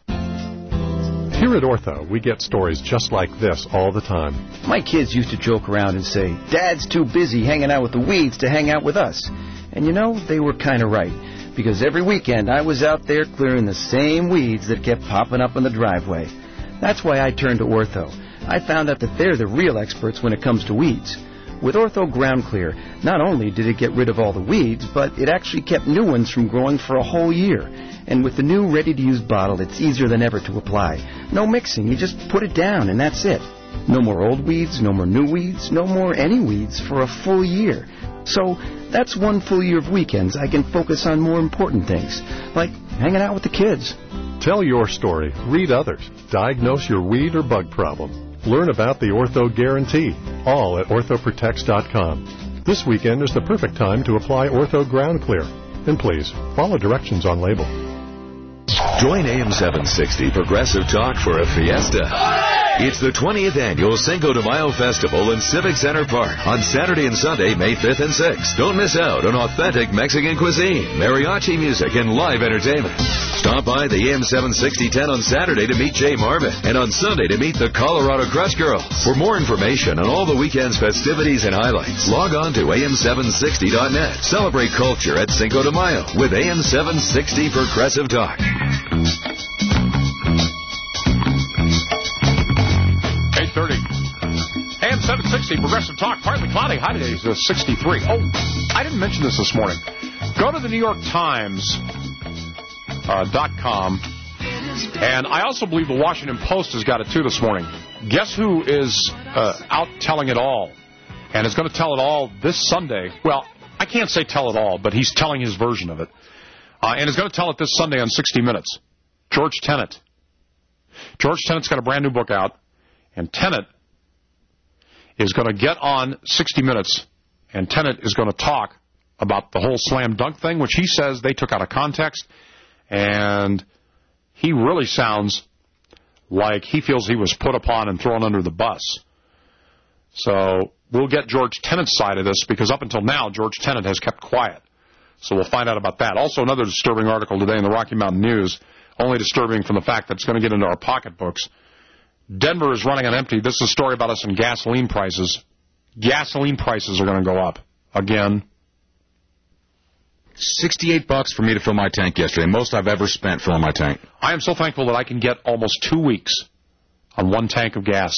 Here at Ortho, we get stories just like this all the time. My kids used to joke around and say, Dad's too busy hanging out with the weeds to hang out with us. And you know, they were kind of right. Because every weekend I was out there clearing the same weeds that kept popping up in the driveway. That's why I turned to Ortho. I found out that they're the real experts when it comes to weeds. With Ortho Ground Clear, not only did it get rid of all the weeds, but it actually kept new ones from growing for a whole year. And with the new ready-to-use bottle, it's easier than ever to apply. No mixing, you just put it down and that's it. No more old weeds, no more new weeds, no more any weeds for a full year. So that's one full year of weekends I can focus on more important things, like hanging out with the kids. Tell your story, read others, diagnose your weed or bug problem. Learn about the Ortho Guarantee, all at ortho protects dot com. This weekend is the perfect time to apply Ortho Ground Clear. And please, follow directions on label. Join A M seven sixty Progressive Talk for a fiesta. It's the twentieth annual Cinco de Mayo Festival in Civic Center Park on Saturday and Sunday, May fifth and sixth. Don't miss out on authentic Mexican cuisine, mariachi music, and live entertainment. Stop by the A M seven sixty ten on Saturday to meet Jay Marvin, and on Sunday to meet the Colorado Crush Girls. For more information on all the weekend's festivities and highlights, log on to A M seven sixty dot net. Celebrate culture at Cinco de Mayo with A M seven sixty Progressive Talk. eight thirty. A M seven sixty, Progressive Talk, partly cloudy, high today is uh, sixty-three. Oh, I didn't mention this this morning. Go to the New York Times uh, dot com, and I also believe the Washington Post has got it too this morning. Guess who is uh, out telling it all, and is going to tell it all this Sunday? Well, I can't say tell it all, but he's telling his version of it, uh, and is going to tell it this Sunday on sixty minutes. George Tenet. George Tenet's got a brand new book out, and Tenet is going to get on sixty minutes, and Tenet is going to talk about the whole slam dunk thing, which he says they took out of context, and he really sounds like he feels he was put upon and thrown under the bus. So we'll get George Tenet's side of this, because up until now, George Tenet has kept quiet. So we'll find out about that. Also, another disturbing article today in the Rocky Mountain News, only disturbing from the fact that it's going to get into our pocketbooks. Denver is running on empty. This is a story about us in gasoline prices. Gasoline prices are going to go up again. sixty-eight bucks for me to fill my tank yesterday, most I've ever spent filling my tank. I am so thankful that I can get almost two weeks on one tank of gas.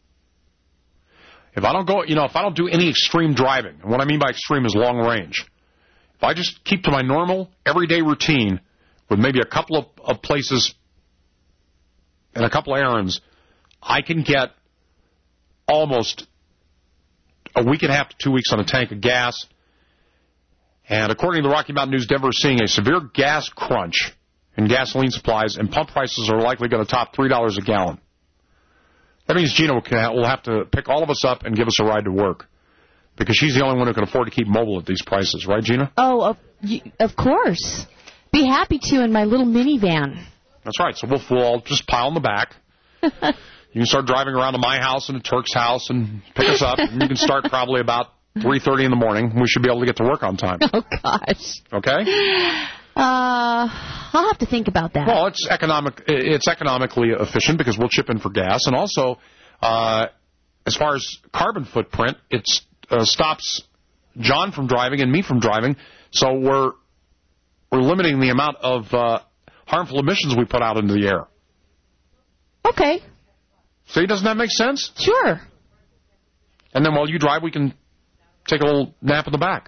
If I don't go, you know, if I don't do any extreme driving, and what I mean by extreme is long range, if I just keep to my normal, everyday routine with maybe a couple of, of places and a couple of errands, I can get almost a week and a half to two weeks on a tank of gas. And according to the Rocky Mountain News, Denver is seeing a severe gas crunch in gasoline supplies, and pump prices are likely going to top three dollars a gallon. That means Gina will have to pick all of us up and give us a ride to work, because she's the only one who can afford to keep mobile at these prices. Right, Gina? Oh, of, of course. Be happy to in my little minivan. That's right. So we'll, we'll all just pile in the back. You can start driving around to my house and to Turk's house and pick us up. And you can start probably about three thirty in the morning. We should be able to get to work on time. Oh, gosh. Okay? Uh, I'll have to think about that. Well, it's economic. It's economically efficient because we'll chip in for gas. And also, uh, as far as carbon footprint, it uh, stops John from driving and me from driving. So we're we're limiting the amount of uh, harmful emissions we put out into the air. Okay. See, doesn't that make sense? Sure. And then while you drive, we can take a little nap in the back.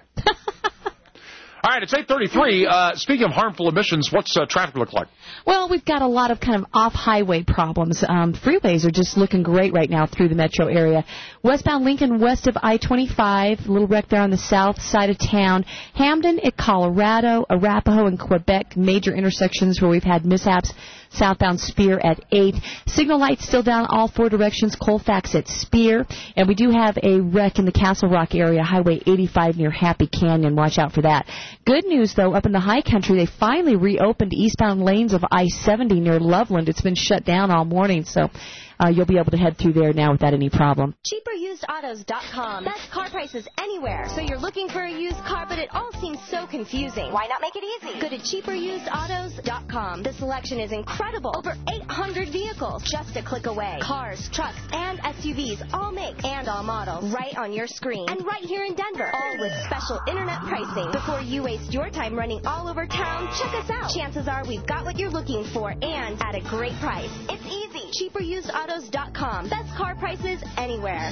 All right, it's eight thirty-three. Uh, speaking of harmful emissions, what's uh, traffic look like? Well, we've got a lot of kind of off-highway problems. Um, freeways are just looking great right now through the metro area. Westbound Lincoln, west of I twenty-five, a little wreck there on the south side of town. Hamden at Colorado, Arapahoe and Quebec, major intersections where we've had mishaps. Southbound Spear at eight. Signal lights still down all four directions. Colfax at Spear. And we do have a wreck in the Castle Rock area, Highway eighty-five near Happy Canyon. Watch out for that. Good news, though, up in the high country, they finally reopened eastbound lanes of I seventy near Loveland. It's been shut down all morning, so uh, you'll be able to head through there now without any problem. cheaper used autos dot com. Best car prices anywhere. So you're looking for a used car, but it all seems so confusing. Why not make it easy? Go to cheaper used autos dot com. The selection is incredible. Over eight hundred vehicles just a click away. Cars, trucks, and S U Vs, all makes and all models, right on your screen. And right here in Denver, all with special internet pricing. Before you waste your time running all over town, check us out. Chances are we've got what you're looking for and at a great price. It's easy. cheaper used autos dot com. Best car prices anywhere.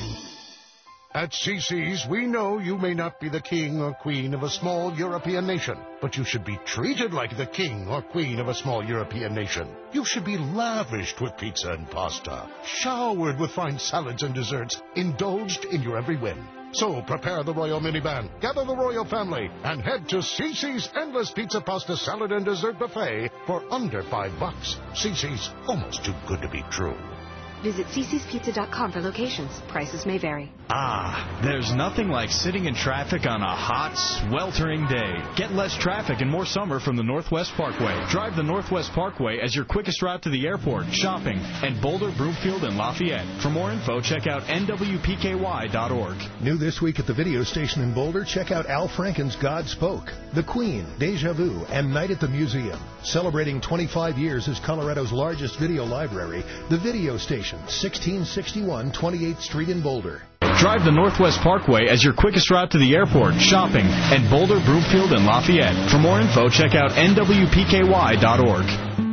At C C's, we know you may not be the king or queen of a small European nation, but you should be treated like the king or queen of a small European nation. You should be lavished with pizza and pasta, showered with fine salads and desserts, indulged in your every whim. So prepare the royal minivan, gather the royal family, and head to C C's Endless Pizza, Pasta, Salad, and Dessert Buffet for under five bucks. C C's, almost too good to be true. Visit c c's pizza dot com for locations. Prices may vary. Ah, there's nothing like sitting in traffic on a hot, sweltering day. Get less traffic and more summer from the Northwest Parkway. Drive the Northwest Parkway as your quickest route to the airport, shopping, and Boulder, Broomfield, and Lafayette. For more info, check out N W P K Y dot org. New this week at the video station in Boulder, check out Al Franken's God Spoke, The Queen, Deja Vu, and Night at the Museum. Celebrating twenty-five years as Colorado's largest video library, the video station, sixteen sixty-one twenty-eighth Street in Boulder. Drive the Northwest Parkway as your quickest route to the airport, shopping, and Boulder, Broomfield, and Lafayette. For more info, check out N W P K Y dot org.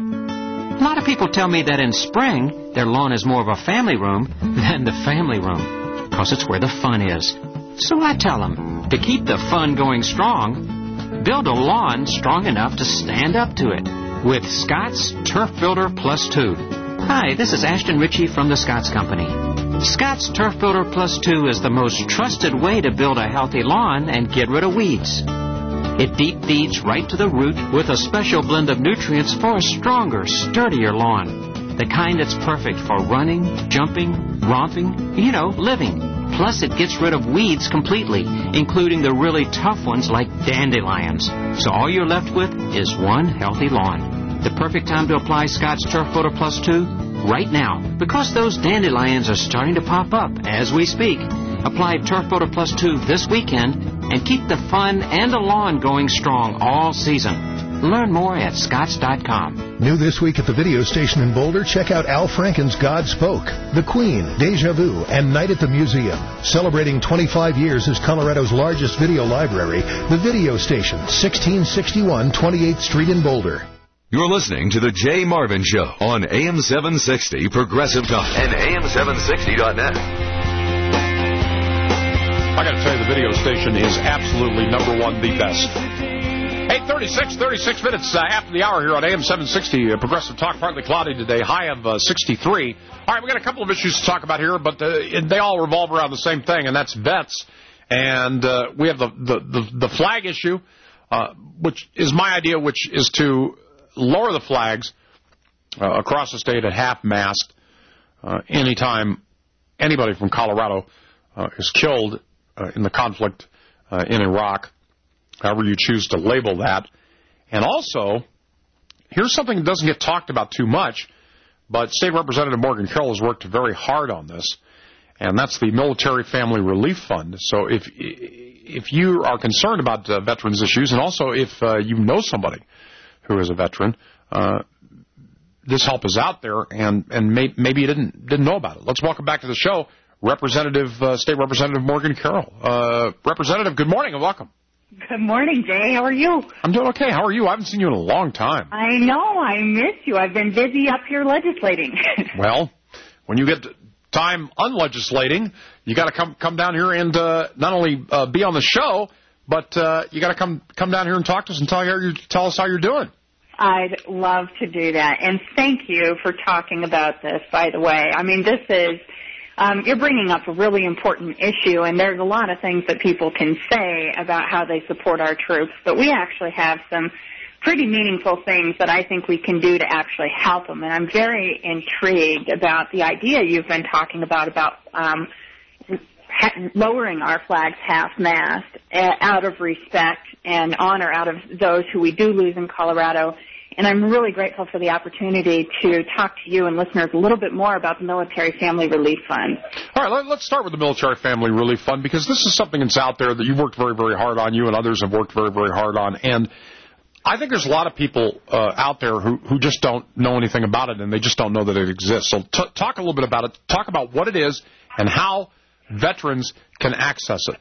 A lot of people tell me that in spring, their lawn is more of a family room than the family room, because it's where the fun is. So I tell them, to keep the fun going strong, build a lawn strong enough to stand up to it with Scott's Turf Builder Plus two. Hi, this is Ashton Ritchie from the Scotts Company. Scott's Turf Builder Plus two is the most trusted way to build a healthy lawn and get rid of weeds. It deep feeds right to the root with a special blend of nutrients for a stronger, sturdier lawn. The kind that's perfect for running, jumping, romping, you know, living. Plus, it gets rid of weeds completely, including the really tough ones like dandelions. So all you're left with is one healthy lawn. The perfect time to apply Scott's Turf Builder Plus two? Right now, because those dandelions are starting to pop up as we speak. Apply Turf Builder Plus two this weekend and keep the fun and the lawn going strong all season. Learn more at scotts dot com. New this week at the video station in Boulder, check out Al Franken's God Spoke, The Queen, Deja Vu, and Night at the Museum. Celebrating twenty-five years as Colorado's largest video library, the video station, sixteen sixty-one twenty-eighth Street in Boulder. You're listening to The Jay Marvin Show on A M seven sixty Progressive Talk and A M seven sixty dot net. I got to tell you, the video station is absolutely number one, the best. eight thirty-six, thirty-six minutes uh, after the hour here on A M seven sixty, uh, Progressive Talk, partly cloudy today, high of uh, sixty-three. All right, we got a couple of issues to talk about here, but uh, they all revolve around the same thing, and that's vets. And uh, we have the, the, the, the flag issue, uh, which is my idea, which is to lower the flags uh, across the state at half-mast uh, anytime anybody from Colorado uh, is killed uh, in the conflict uh, in Iraq, however you choose to label that. And also, here's something that doesn't get talked about too much, but State Representative Morgan Carroll has worked very hard on this, and that's the Military Family Relief Fund. So if if you are concerned about uh, veterans issues, and also if uh, you know somebody who is a veteran, uh, this help is out there, and, and may, maybe you didn't didn't know about it. Let's welcome back to the show Representative, uh, State Representative Morgan Carroll. Uh, Representative, good morning and welcome. Good morning, Jay. How are you? I'm doing okay. How are you? I haven't seen you in a long time. I know. I miss you. I've been busy up here legislating. Well, when you get time unlegislating, you got to come come down here and uh, not only uh, be on the show, but uh, you got to come come down here and talk to us and tell, you, tell us how you're doing. I'd love to do that. And thank you for talking about this, by the way. I mean, this is... Um, you're bringing up a really important issue, and there's a lot of things that people can say about how they support our troops, but we actually have some pretty meaningful things that I think we can do to actually help them. And I'm very intrigued about the idea you've been talking about, about um, ha- lowering our flags half-mast uh, out of respect and honor out of those who we do lose in Colorado. And I'm really grateful for the opportunity to talk to you and listeners a little bit more about the Military Family Relief Fund. All right, let's start with the Military Family Relief Fund, because this is something that's out there that you've worked very, very hard on, you and others have worked very, very hard on. And I think there's a lot of people uh, out there who, who just don't know anything about it, and they just don't know that it exists. So t- talk a little bit about it. Talk about what it is and how veterans can access it.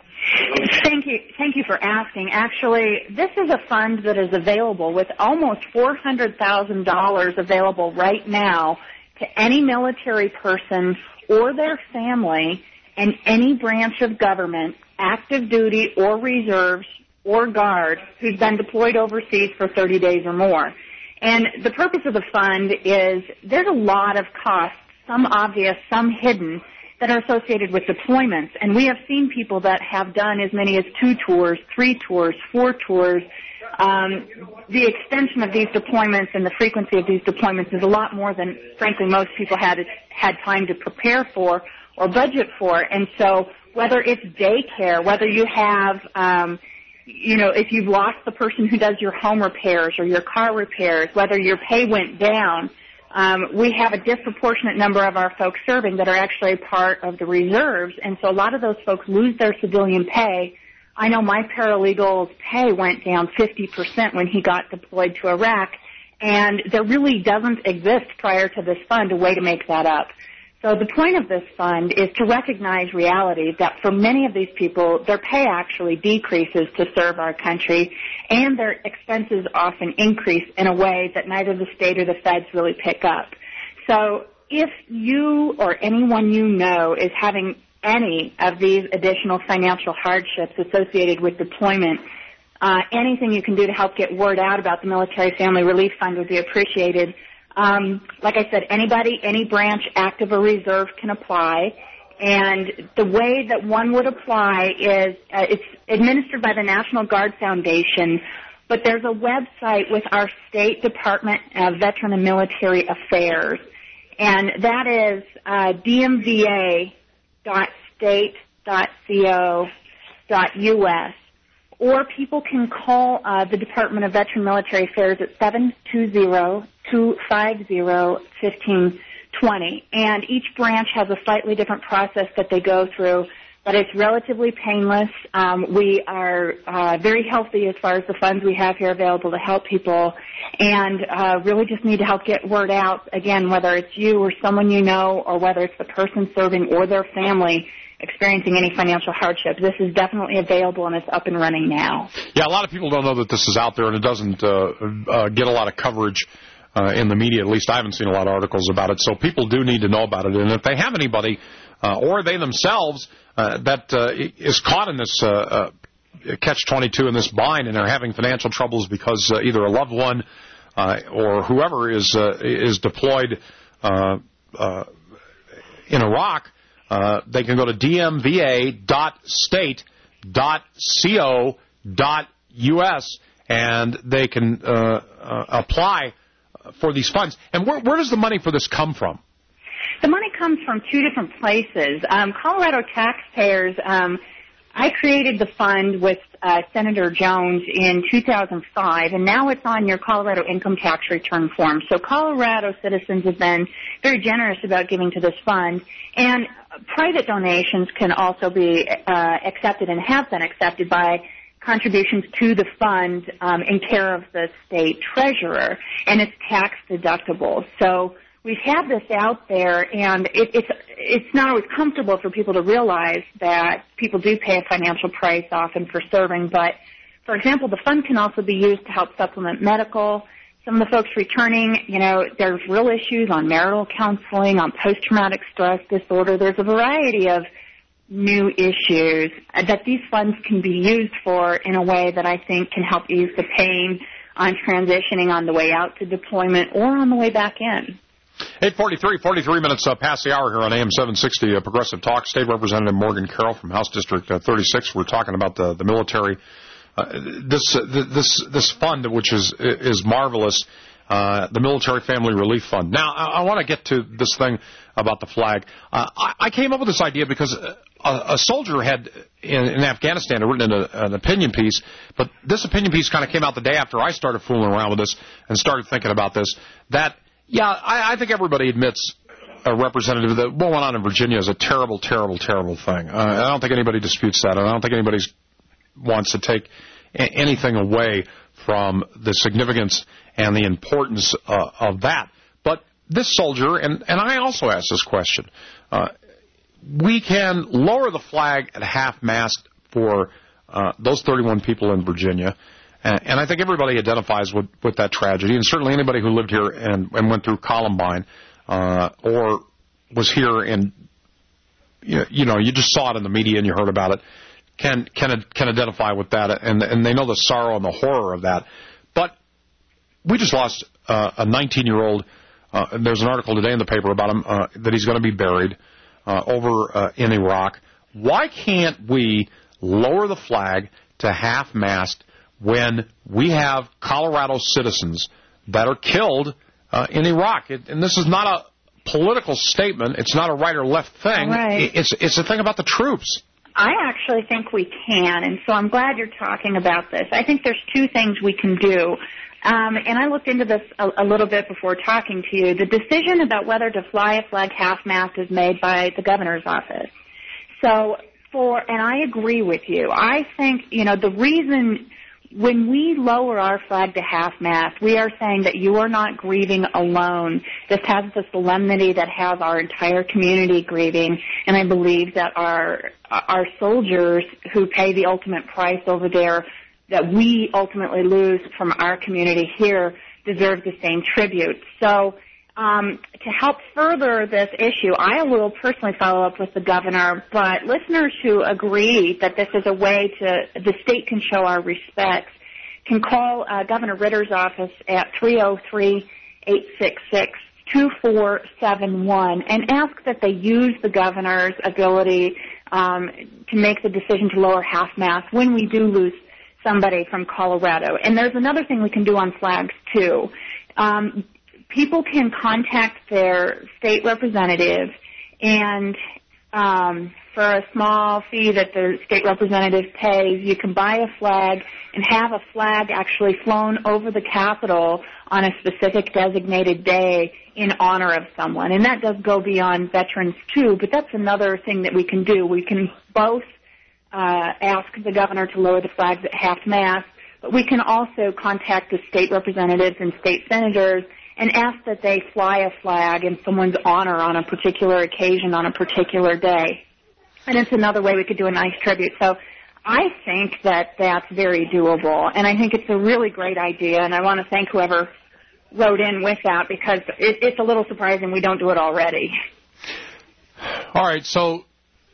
Thank you. Thank you for asking. Actually, this is a fund that is available with almost four hundred thousand dollars available right now to any military person or their family and any branch of government, active duty or reserves or guard, who's been deployed overseas for thirty days or more. And the purpose of the fund is there's a lot of costs, some obvious, some hidden, that are associated with deployments. And we have seen people that have done as many as two tours, three tours, four tours. Um, the extension of these deployments and the frequency of these deployments is a lot more than, frankly, most people had had time to prepare for or budget for. And so whether it's daycare, whether you have, um, you know, if you've lost the person who does your home repairs or your car repairs, whether your pay went down, Um, we have a disproportionate number of our folks serving that are actually part of the reserves, and so a lot of those folks lose their civilian pay. I know my paralegal's pay went down fifty percent when he got deployed to Iraq, and there really doesn't exist prior to this fund a way to make that up. So the point of this fund is to recognize reality that for many of these people, their pay actually decreases to serve our country, and their expenses often increase in a way that neither the state or the feds really pick up. So if you or anyone you know is having any of these additional financial hardships associated with deployment, uh, anything you can do to help get word out about the Military Family Relief Fund would be appreciated. Um, like I said, anybody, any branch, active or reserve, can apply. And the way that one would apply is uh, it's administered by the National Guard Foundation, but there's a website with our State Department of Veteran and Military Affairs, and that is uh, d m v a dot state dot co dot u s. Or people can call uh, the Department of Veteran Military Affairs at seven two zero, two five zero, one five two zero. And each branch has a slightly different process that they go through, but it's relatively painless. Um, we are uh, very healthy as far as the funds we have here available to help people, and uh, really just need to help get word out, again, whether it's you or someone you know, or whether it's the person serving or their family experiencing any financial hardship. This is definitely available, and it's up and running now. Yeah, a lot of people don't know that this is out there, and it doesn't uh, uh, get a lot of coverage uh, in the media. At least I haven't seen a lot of articles about it, so people do need to know about it. And if they have anybody, uh, or they themselves, uh, that uh, is caught in this uh, uh, catch twenty-two, in this bind, and are having financial troubles because uh, either a loved one uh, or whoever is, uh, is deployed uh, uh, in Iraq, Uh, they can go to d m v a dot state dot co dot u s and they can uh, uh, apply for these funds. And where, where does the money for this come from? The money comes from two different places. Um, Colorado taxpayers, um, I created the fund with uh, Senator Jones in two thousand five, and now it's on your Colorado income tax return form. So Colorado citizens have been very generous about giving to this fund, and private donations can also be uh, accepted and have been accepted by contributions to the fund um, in care of the state treasurer, and it's tax deductible. So we've had this out there, and it, it's it's not always comfortable for people to realize that people do pay a financial price often for serving. But, for example, the fund can also be used to help supplement medical. Some of the folks returning, you know, there's real issues on marital counseling, on post-traumatic stress disorder. There's a variety of new issues that these funds can be used for in a way that I think can help ease the pain on transitioning on the way out to deployment or on the way back in. eight forty-three, forty-three minutes uh, past the hour here on A M seven sixty, uh, Progressive Talk. State Representative Morgan Carroll from House District uh, thirty-six. We're talking about the, the military. Uh, this uh, this this fund, which is is marvelous, uh, the Military Family Relief Fund. Now, I, I want to get to this thing about the flag. Uh, I, I came up with this idea because a, a soldier had in, in Afghanistan had written in a, an opinion piece, but this opinion piece kind of came out the day after I started fooling around with this and started thinking about this, that, yeah, I, I think everybody admits a representative that what went on in Virginia is a terrible, terrible, terrible thing. Uh, I don't think anybody disputes that, and I don't think anybody wants to take a- anything away from the significance and the importance uh, of that. But this soldier, and, and I also asked this question, uh, we can lower the flag at half-mast for uh, those thirty-one people in Virginia, and, and I think everybody identifies with, with that tragedy, and certainly anybody who lived here and, and went through Columbine uh, or was here and, you know, you just saw it in the media and you heard about it, can can can identify with that, and and they know the sorrow and the horror of that. But we just lost uh, a nineteen-year-old. Uh, there's an article today in the paper about him uh, that he's going to be buried uh, over uh, in Iraq. Why can't we lower the flag to half-mast when we have Colorado citizens that are killed uh, in Iraq? It, and this is not a political statement. It's not a right or left thing. Right. It, it's it's a thing about the troops. I actually think we can, and so I'm glad you're talking about this. I think there's two things we can do. Um, and I looked into this a, a little bit before talking to you. The decision about whether to fly a flag half-mast is made by the governor's office. So for, and I agree with you. I think, you know, the reason when we lower our flag to half-mast, we are saying that you are not grieving alone. This has the solemnity that has our entire community grieving, and I believe that our our soldiers who pay the ultimate price over there that we ultimately lose from our community here deserve the same tribute. So um, to help further this issue, I will personally follow up with the governor, but listeners who agree that this is a way to, the state can show our respect, can call uh, Governor Ritter's office at three oh three, eight six six, two four seven one and ask that they use the governor's ability um, to make the decision to lower half-mast when we do lose somebody from Colorado. And there's another thing we can do on flags, too. Um, people can contact their state representative, and um, for a small fee that the state representative pays, you can buy a flag and have a flag actually flown over the Capitol on a specific designated day in honor of someone. And that does go beyond veterans, too, but that's another thing that we can do. We can both uh, ask the governor to lower the flags at half-mast, but we can also contact the state representatives and state senators and ask that they fly a flag in someone's honor on a particular occasion on a particular day. And it's another way we could do a nice tribute. So I think that that's very doable, and I think it's a really great idea, and I want to thank whoever wrote in with that because it, it's a little surprising we don't do it already. All right, so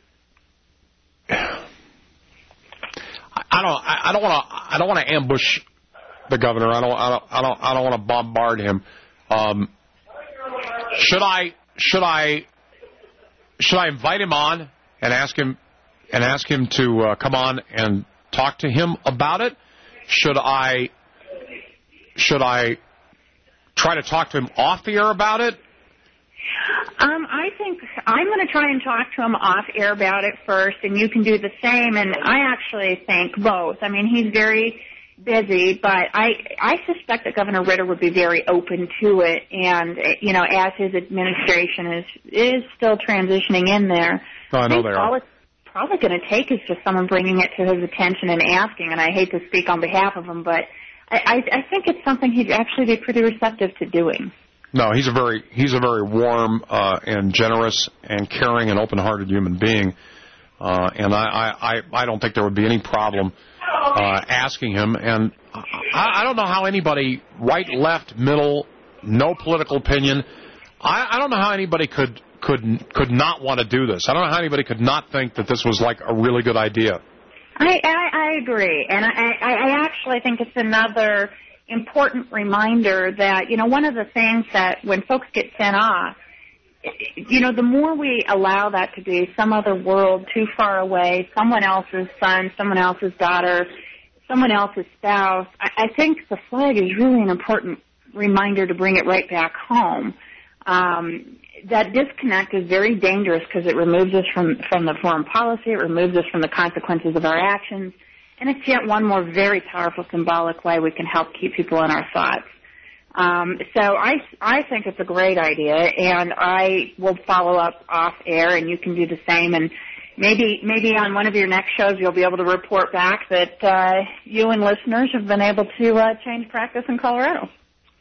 I don't I don't want to I don't want to ambush the governor. I don't I don't I don't I don't want to bombard him. Um, should I should I should I invite him on and ask him and ask him to uh, come on and talk to him about it? Should I should I try to talk to him off the air about it? Um, I think I'm going to try and talk to him off air about it first, and you can do the same. And I actually think both. I mean, he's very busy, but I I suspect that Governor Ritter would be very open to it. And you know, as his administration is is still transitioning in there, oh, I know they all are. it's probably going to take is just someone bringing it to his attention and asking. And I hate to speak on behalf of him, but I I, I think it's something he'd actually be pretty receptive to doing. No, he's a very he's a very warm uh, and generous and caring and open-hearted human being, uh, and I, I, I don't think there would be any problem uh, asking him. And I, I don't know how anybody, right, left, middle, no political opinion, I, I don't know how anybody could could could not want to do this. I don't know how anybody could not think that this was like a really good idea. I, I, I agree, and I, I actually think it's another important reminder that, you know, one of the things that when folks get sent off, you know, the more we allow that to be some other world too far away, someone else's son, someone else's daughter, someone else's spouse, I, I think the flag is really an important reminder to bring it right back home. Um, that disconnect is very dangerous because it removes us from, from the foreign policy, it removes us from the consequences of our actions, and it's yet one more very powerful symbolic way we can help keep people in our thoughts. Um, so I, I think it's a great idea, and I will follow up off air, and you can do the same. And maybe maybe on one of your next shows you'll be able to report back that uh, you and listeners have been able to uh, change practice in Colorado.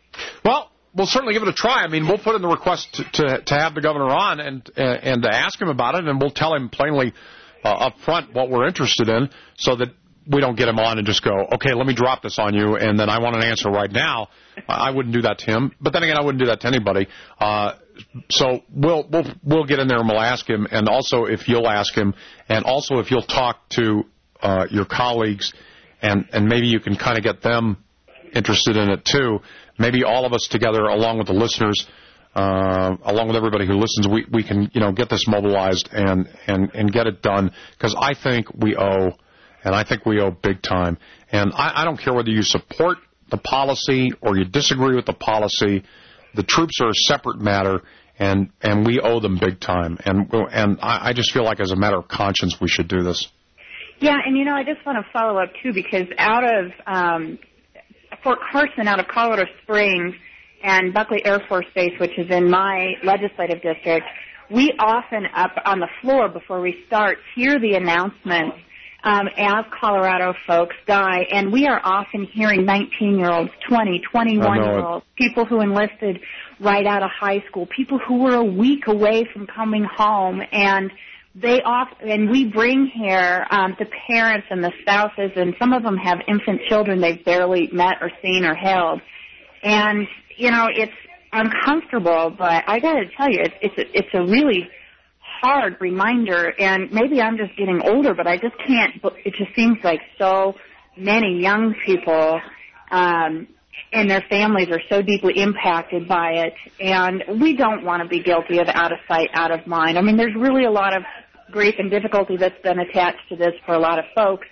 Well, we'll certainly give it a try. I mean, we'll put in the request to to, to have the governor on and uh, and to ask him about it, and we'll tell him plainly uh, up front what we're interested in, so that we don't get him on and just go, okay, let me drop this on you, and then I want an answer right now. I wouldn't do that to him. But then again, I wouldn't do that to anybody. Uh, so we'll, we'll, we'll get in there and we'll ask him, and also if you'll ask him, and also if you'll talk to uh, your colleagues, and, and maybe you can kind of get them interested in it too. Maybe all of us together, along with the listeners, uh, along with everybody who listens, we, we can, you know, get this mobilized and, and, and get it done, because I think we owe... And I think we owe big time. And I, I don't care whether you support the policy or you disagree with the policy. The troops are a separate matter, and, and we owe them big time. And and I, I just feel like as a matter of conscience we should do this. Yeah, and, you know, I just want to follow up, too, because out of um, Fort Carson, out of Colorado Springs, and Buckley Air Force Base, which is in my legislative district, we often up on the floor before we start hear the announcements Um, as Colorado folks die, and we are often hearing nineteen-year-olds, twenty, twenty-one-year-olds, people who enlisted right out of high school, people who were a week away from coming home, and they off, and we bring here um, the parents and the spouses, and some of them have infant children they've barely met or seen or held, and you know it's uncomfortable, but I got to tell you, it's it's a, it's a really hard reminder, and maybe I'm just getting older, but I just can't, it just seems like so many young people um, and their families are so deeply impacted by it, and we don't want to be guilty of out of sight, out of mind. I mean, there's really a lot of grief and difficulty that's been attached to this for a lot of folks,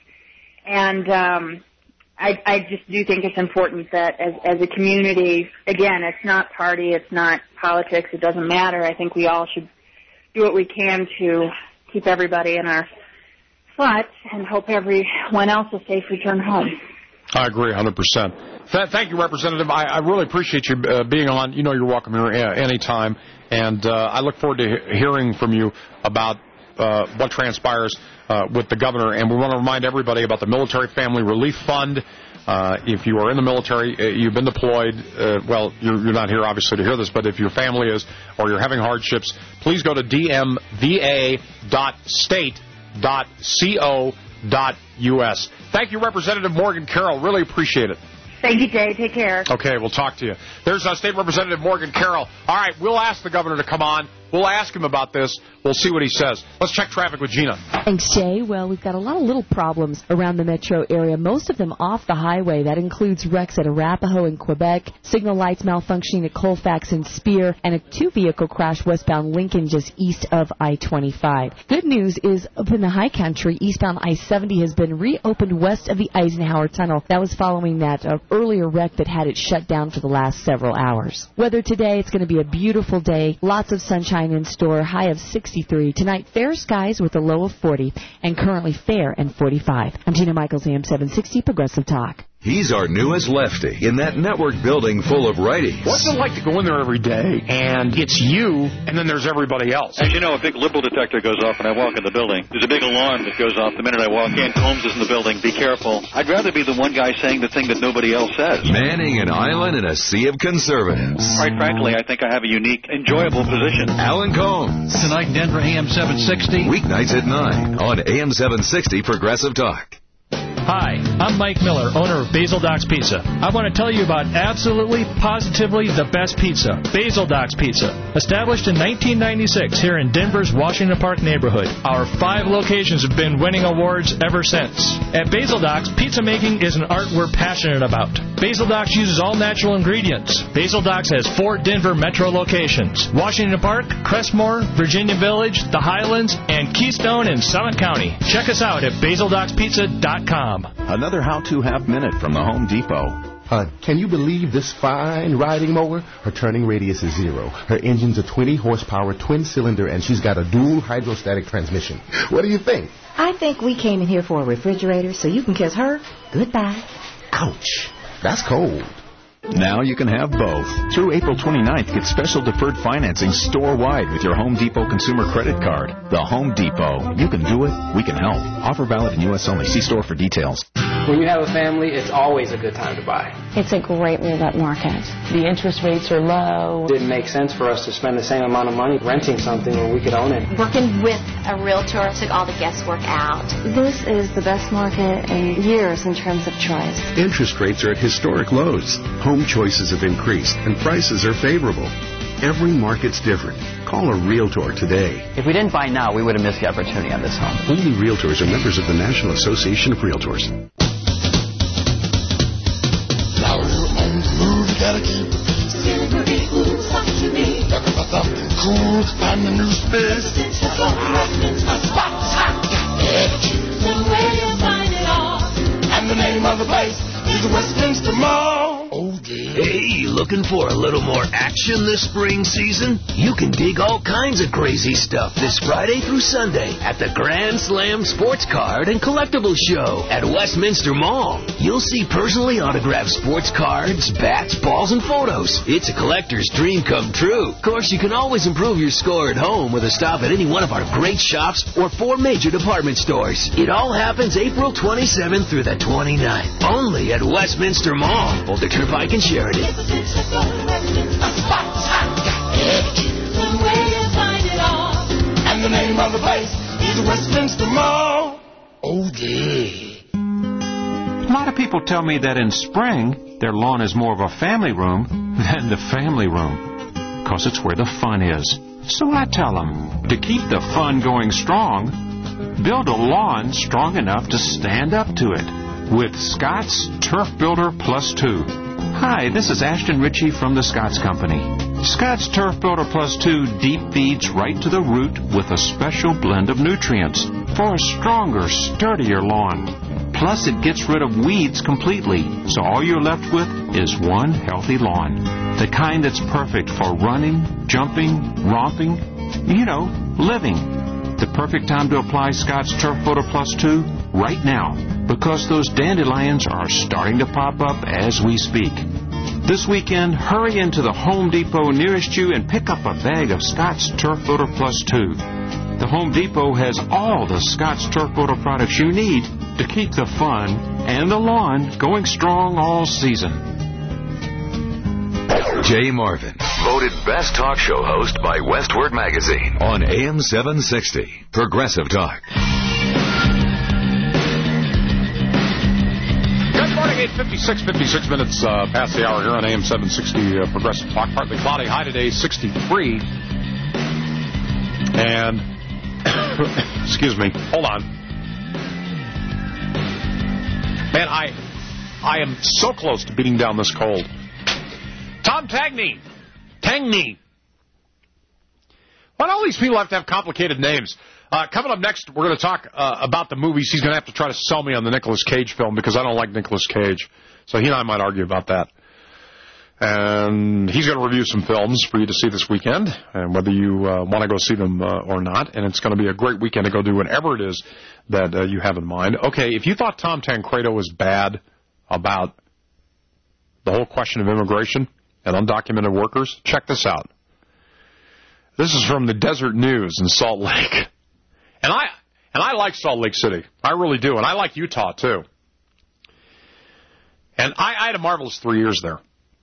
and um, I, I just do think it's important that as, as a community, again, it's not party, it's not politics, it doesn't matter. I think we all should do what we can to keep everybody in our thoughts and hope everyone else will safe return home. I agree one hundred percent. Th- thank you, Representative. I, I really appreciate you uh, being on. You know you're welcome here uh, anytime, and uh, I look forward to he- hearing from you about uh, what transpires uh, with the governor. And we want to remind everybody about the Military Family Relief Fund. Uh, if you are in the military, uh, you've been deployed, uh, well, you're, you're not here, obviously, to hear this, but if your family is or you're having hardships, please go to d m v a dot state dot co dot u s. Thank you, Representative Morgan Carroll. Really appreciate it. Thank you, Jay. Take care. Okay, we'll talk to you. There's uh, State Representative Morgan Carroll. All right, we'll ask the governor to come on. We'll ask him about this. We'll see what he says. Let's check traffic with Gina. Thanks, Jay. Well, we've got a lot of little problems around the metro area, most of them off the highway. That includes wrecks at Arapahoe in Quebec, signal lights malfunctioning at Colfax and Spear, and a two-vehicle crash westbound Lincoln just east of I twenty-five. Good news is up in the high country, eastbound I seventy has been reopened west of the Eisenhower Tunnel. That was following that uh, earlier wreck that had it shut down for the last several hours. Weather today, it's going to be a beautiful day. Lots of sunshine in store, high of sixty-three. Tonight, fair skies with a low of forty, and currently fair and forty-five. I'm Gina Michaels, A M seven sixty, Progressive Talk. He's our newest lefty in that network building full of righties. What's it like to go in there every day and it's you and then there's everybody else? As you know, a big liberal detector goes off when I walk in the building. There's a big alarm that goes off the minute I walk in. Combs is in the building. Be careful. I'd rather be the one guy saying the thing that nobody else says. Manning an island in a sea of conservatives. Quite frankly, I think I have a unique, enjoyable position. Alan Combs. Tonight, Denver A M seven sixty. Weeknights at nine on A M seven sixty Progressive Talk. Hi, I'm Mike Miller, owner of Basil Doc's Pizza. I want to tell you about absolutely, positively the best pizza, Basil Doc's Pizza. Established in nineteen ninety-six here in Denver's Washington Park neighborhood. Our five locations have been winning awards ever since. At Basil Doc's, pizza making is an art we're passionate about. Basil Doc's uses all natural ingredients. Basil Doc's has four Denver metro locations: Washington Park, Crestmore, Virginia Village, the Highlands, and Keystone in Summit County. Check us out at basil docs pizza dot com. Another how-to half-minute from the Home Depot. Uh, can you believe this fine riding mower? Her turning radius is zero. Her engine's a twenty horsepower twin-cylinder, and she's got a dual hydrostatic transmission. What do you think? I think we came in here for a refrigerator, so you can kiss her goodbye. Ouch. That's cold. Now you can have both. Through April twenty-ninth, get special deferred financing store-wide with your Home Depot consumer credit card. The Home Depot. You can do it. We can help. Offer valid in U S only. See store for details. When you have a family, it's always a good time to buy. It's a great move-up market. The interest rates are low. It didn't make sense for us to spend the same amount of money renting something when we could own it. Working with a realtor took all the guesswork out. This is the best market in years in terms of choice. Interest rates are at historic lows. Home choices have increased, and prices are favorable. Every market's different. Call a Realtor today. If we didn't buy now, we would have missed the opportunity on this home. Only Realtors are members of the National Association of Realtors. Now you own the move, you gotta keep the peace. Silvery oohs, talk to me. Talk about something cool, find a new space. A spot, hot, attitude. So where you find it all. And the name of the place is the Westminster Mall. Oh, yeah. Hey, looking for a little more action this spring season? You can dig all kinds of crazy stuff this Friday through Sunday at the Grand Slam Sports Card and Collectibles Show at Westminster Mall. You'll see personally autographed sports cards, bats, balls, and photos. It's a collector's dream come true. Of course, you can always improve your score at home with a stop at any one of our great shops or four major department stores. It all happens April twenty-seventh through the twenty-ninth, only at Westminster Mall, Boulder Turnpike and Sheridan. A spot, where you find it all. and the name of the place is the Westminster Mall. Oh, yeah. A lot of people tell me that in spring, their lawn is more of a family room than the family room, because it's where the fun is. So I tell them, to keep the fun going strong, build a lawn strong enough to stand up to it with Scott's Turf Builder Plus two. Hi, this is Ashton Ritchie from the Scott's Company. Scott's Turf Builder Plus two deep feeds right to the root with a special blend of nutrients for a stronger, sturdier lawn. Plus, it gets rid of weeds completely, so all you're left with is one healthy lawn. The kind that's perfect for running, jumping, romping, you know, living. The perfect time to apply Scott's Turf Builder Plus two? Right now, because those dandelions are starting to pop up as we speak. This weekend, hurry into the Home Depot nearest you and pick up a bag of Scott's Turf Builder Plus two. The Home Depot has all the Scott's Turf Builder products you need to keep the fun and the lawn going strong all season. Jay Marvin, voted best talk show host by Westward Magazine on A M seven sixty, Progressive Talk. eight fifty-six, fifty-six minutes uh, past the hour here on A M seven sixty uh, Progressive Talk. Partly cloudy, high today sixty-three. And, excuse me, hold on. Man, I I am so close to beating down this cold. Tom Tangney. Tangney. Why do all these people have to have complicated names? Uh, coming up next, we're going to talk uh, about the movies. He's going to have to try to sell me on the Nicolas Cage film because I don't like Nicolas Cage. So he and I might argue about that. And he's going to review some films for you to see this weekend, and whether you uh, want to go see them uh, or not. And it's going to be a great weekend to go do whatever it is that uh, you have in mind. Okay, if you thought Tom Tancredo was bad, about the whole question of immigration and undocumented workers. Check this out. This is from the Desert News in Salt Lake. And I and I like Salt Lake City. I really do. And I like Utah, too. And I, I had a marvelous three years there.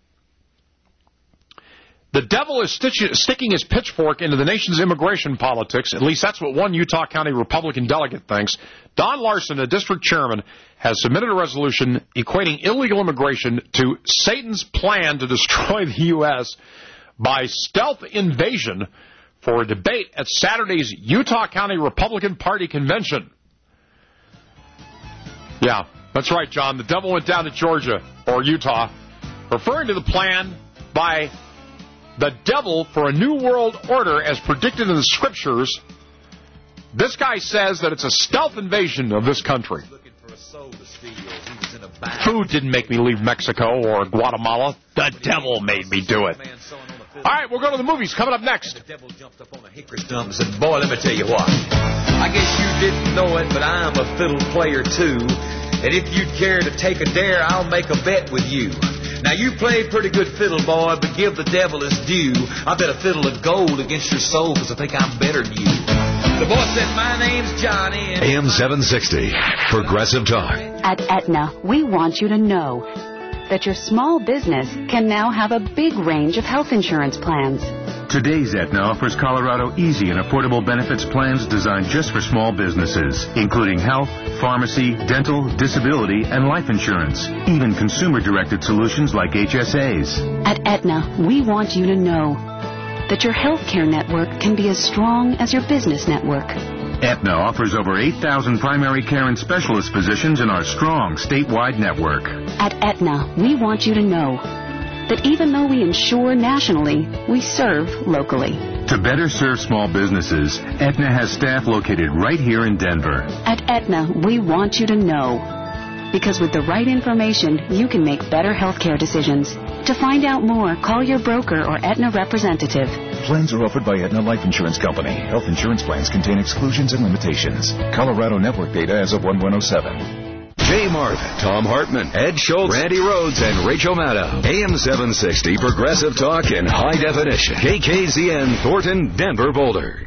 The devil is stitch, sticking his pitchfork into the nation's immigration politics. At least that's what one Utah County Republican delegate thinks. Don Larson, a district chairman, has submitted a resolution equating illegal immigration to Satan's plan to destroy the U S by stealth invasion for a debate at Saturday's Utah County Republican Party convention. Yeah, that's right, John. The devil went down to Georgia, or Utah, referring to the plan by the devil for a new world order as predicted in the scriptures. This guy says that it's a stealth invasion of this country. Food didn't make me leave Mexico or Guatemala. The devil made me do it. All right, we'll go to the movies coming up next. The devil jumped up on a hickory stump and said, boy, let me tell you what. I guess you didn't know it, but I'm a fiddle player too. And if you'd care to take a dare, I'll make a bet with you. Now, you play pretty good fiddle, boy, but give the devil his due. I bet a fiddle of gold against your soul, because I think I'm better than you. The boy said, my name's Johnny. A M seven sixty, Progressive Talk. At Aetna, we want you to know that your small business can now have a big range of health insurance plans. Today's Aetna offers Colorado easy and affordable benefits plans designed just for small businesses, including health, pharmacy, dental, disability, and life insurance. Even consumer-directed solutions like H S As. At Aetna, we want you to know that your healthcare network can be as strong as your business network. Aetna offers over eight thousand primary care and specialist physicians in our strong statewide network. At Aetna, we want you to know that even though we insure nationally, we serve locally. To better serve small businesses, Aetna has staff located right here in Denver. At Aetna, we want you to know, because with the right information, you can make better healthcare decisions. To find out more, call your broker or Aetna representative. Plans are offered by Aetna Life Insurance Company. Health insurance plans contain exclusions and limitations. Colorado network data as of one one oh seven. Jay Marvin, Tom Hartman, Ed Schultz, Randy Rhodes, and Rachel Maddow. A M seven sixty Progressive Talk in high definition. K K Z N, Thornton, Denver, Boulder.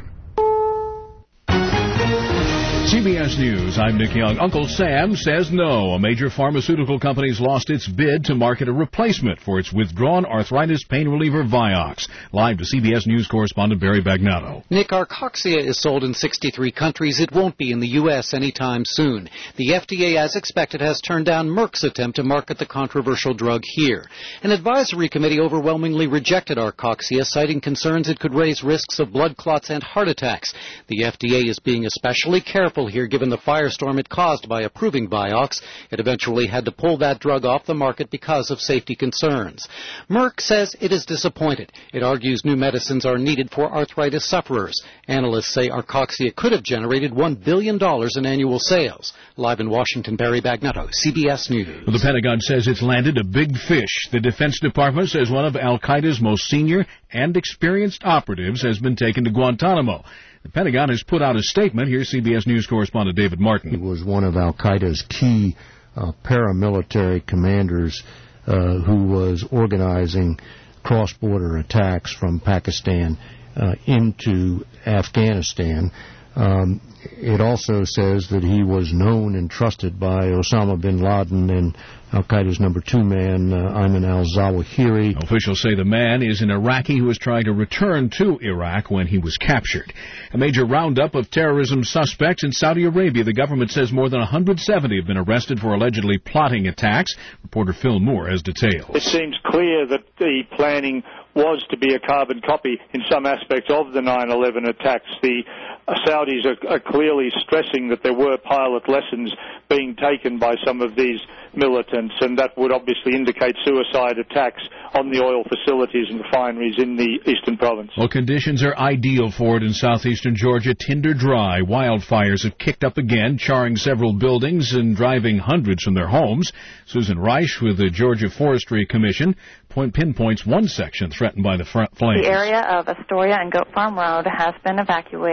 C B S News, I'm Nick Young. Uncle Sam says no. A major pharmaceutical company's lost its bid to market a replacement for its withdrawn arthritis pain reliever Vioxx. Live to C B S News correspondent Barry Bagnatto. Nick, Arcoxia is sold in sixty-three countries. It won't be in the U S anytime soon. The F D A, as expected, has turned down Merck's attempt to market the controversial drug here. An advisory committee overwhelmingly rejected Arcoxia, citing concerns it could raise risks of blood clots and heart attacks. The F D A is being especially careful here given the firestorm it caused by approving Vioxx. It eventually had to pull that drug off the market because of safety concerns. Merck says it is disappointed. It argues new medicines are needed for arthritis sufferers. Analysts say Arcoxia could have generated one billion dollars in annual sales. Live in Washington, Barry Bagnatto, C B S News. The Pentagon says it's landed a big fish. The Defense Department says one of al-Qaeda's most senior and experienced operatives has been taken to Guantanamo. The Pentagon has put out a statement. Here's C B S News correspondent David Martin. He was one of al-Qaeda's key uh, paramilitary commanders uh, who was organizing cross-border attacks from Pakistan uh, into Afghanistan. Um, it also says that he was known and trusted by Osama bin Laden and al-Qaeda's number two man, uh, Ayman al-Zawahiri. Officials say the man is an Iraqi who was trying to return to Iraq when he was captured. A major roundup of terrorism suspects in Saudi Arabia. The government says more than one hundred seventy have been arrested for allegedly plotting attacks. Reporter Phil Moore has details. It seems clear that the planning was to be a carbon copy in some aspects of the nine eleven attacks. The Saudis are, are clearly stressing that there were pilot lessons being taken by some of these militants, and that would obviously indicate suicide attacks on the oil facilities and refineries in the eastern province. Well, conditions are ideal for it in southeastern Georgia. Tinder dry. Wildfires have kicked up again, charring several buildings and driving hundreds from their homes. Susan Reich with the Georgia Forestry Commission point pinpoints one section threatened by the flames. The area of Astoria and Goat Farm Road has been evacuated.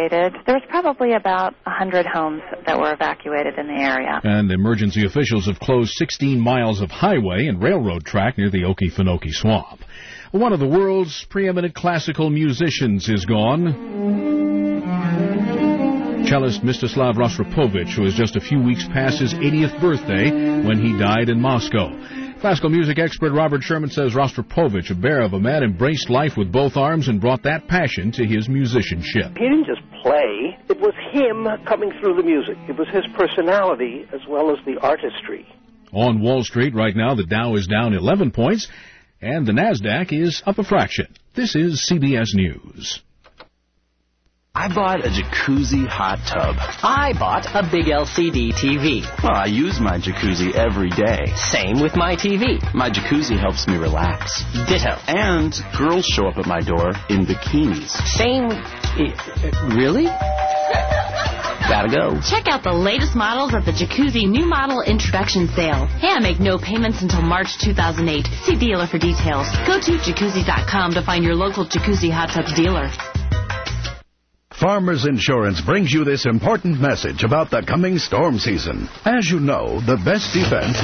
There was probably about one hundred homes that were evacuated in the area. And emergency officials have closed sixteen miles of highway and railroad track near the Okefenokee Swamp. One of the world's preeminent classical musicians is gone. Cellist Mstislav Rostropovich, who is just a few weeks past his eightieth birthday when he died in Moscow. Classical music expert Robert Sherman says Rostropovich, a bear of a man, embraced life with both arms and brought that passion to his musicianship. He didn't just play. It was him coming through the music. It was his personality as well as the artistry. On Wall Street right now, the Dow is down eleven points, and the NASDAQ is up a fraction. This is C B S News. I bought a jacuzzi hot tub. I bought a big L C D T V. Well, I use my jacuzzi every day. Same with my T V. My jacuzzi helps me relax. Ditto. And girls show up at my door in bikinis. Same... Really? Gotta go. Check out the latest models at the Jacuzzi New Model Introduction Sale. And make no payments until March two thousand eight. See dealer for details. Go to jacuzzi dot com to find your local jacuzzi hot tubs dealer. Farmers Insurance brings you this important message about the coming storm season. As you know, the best defense...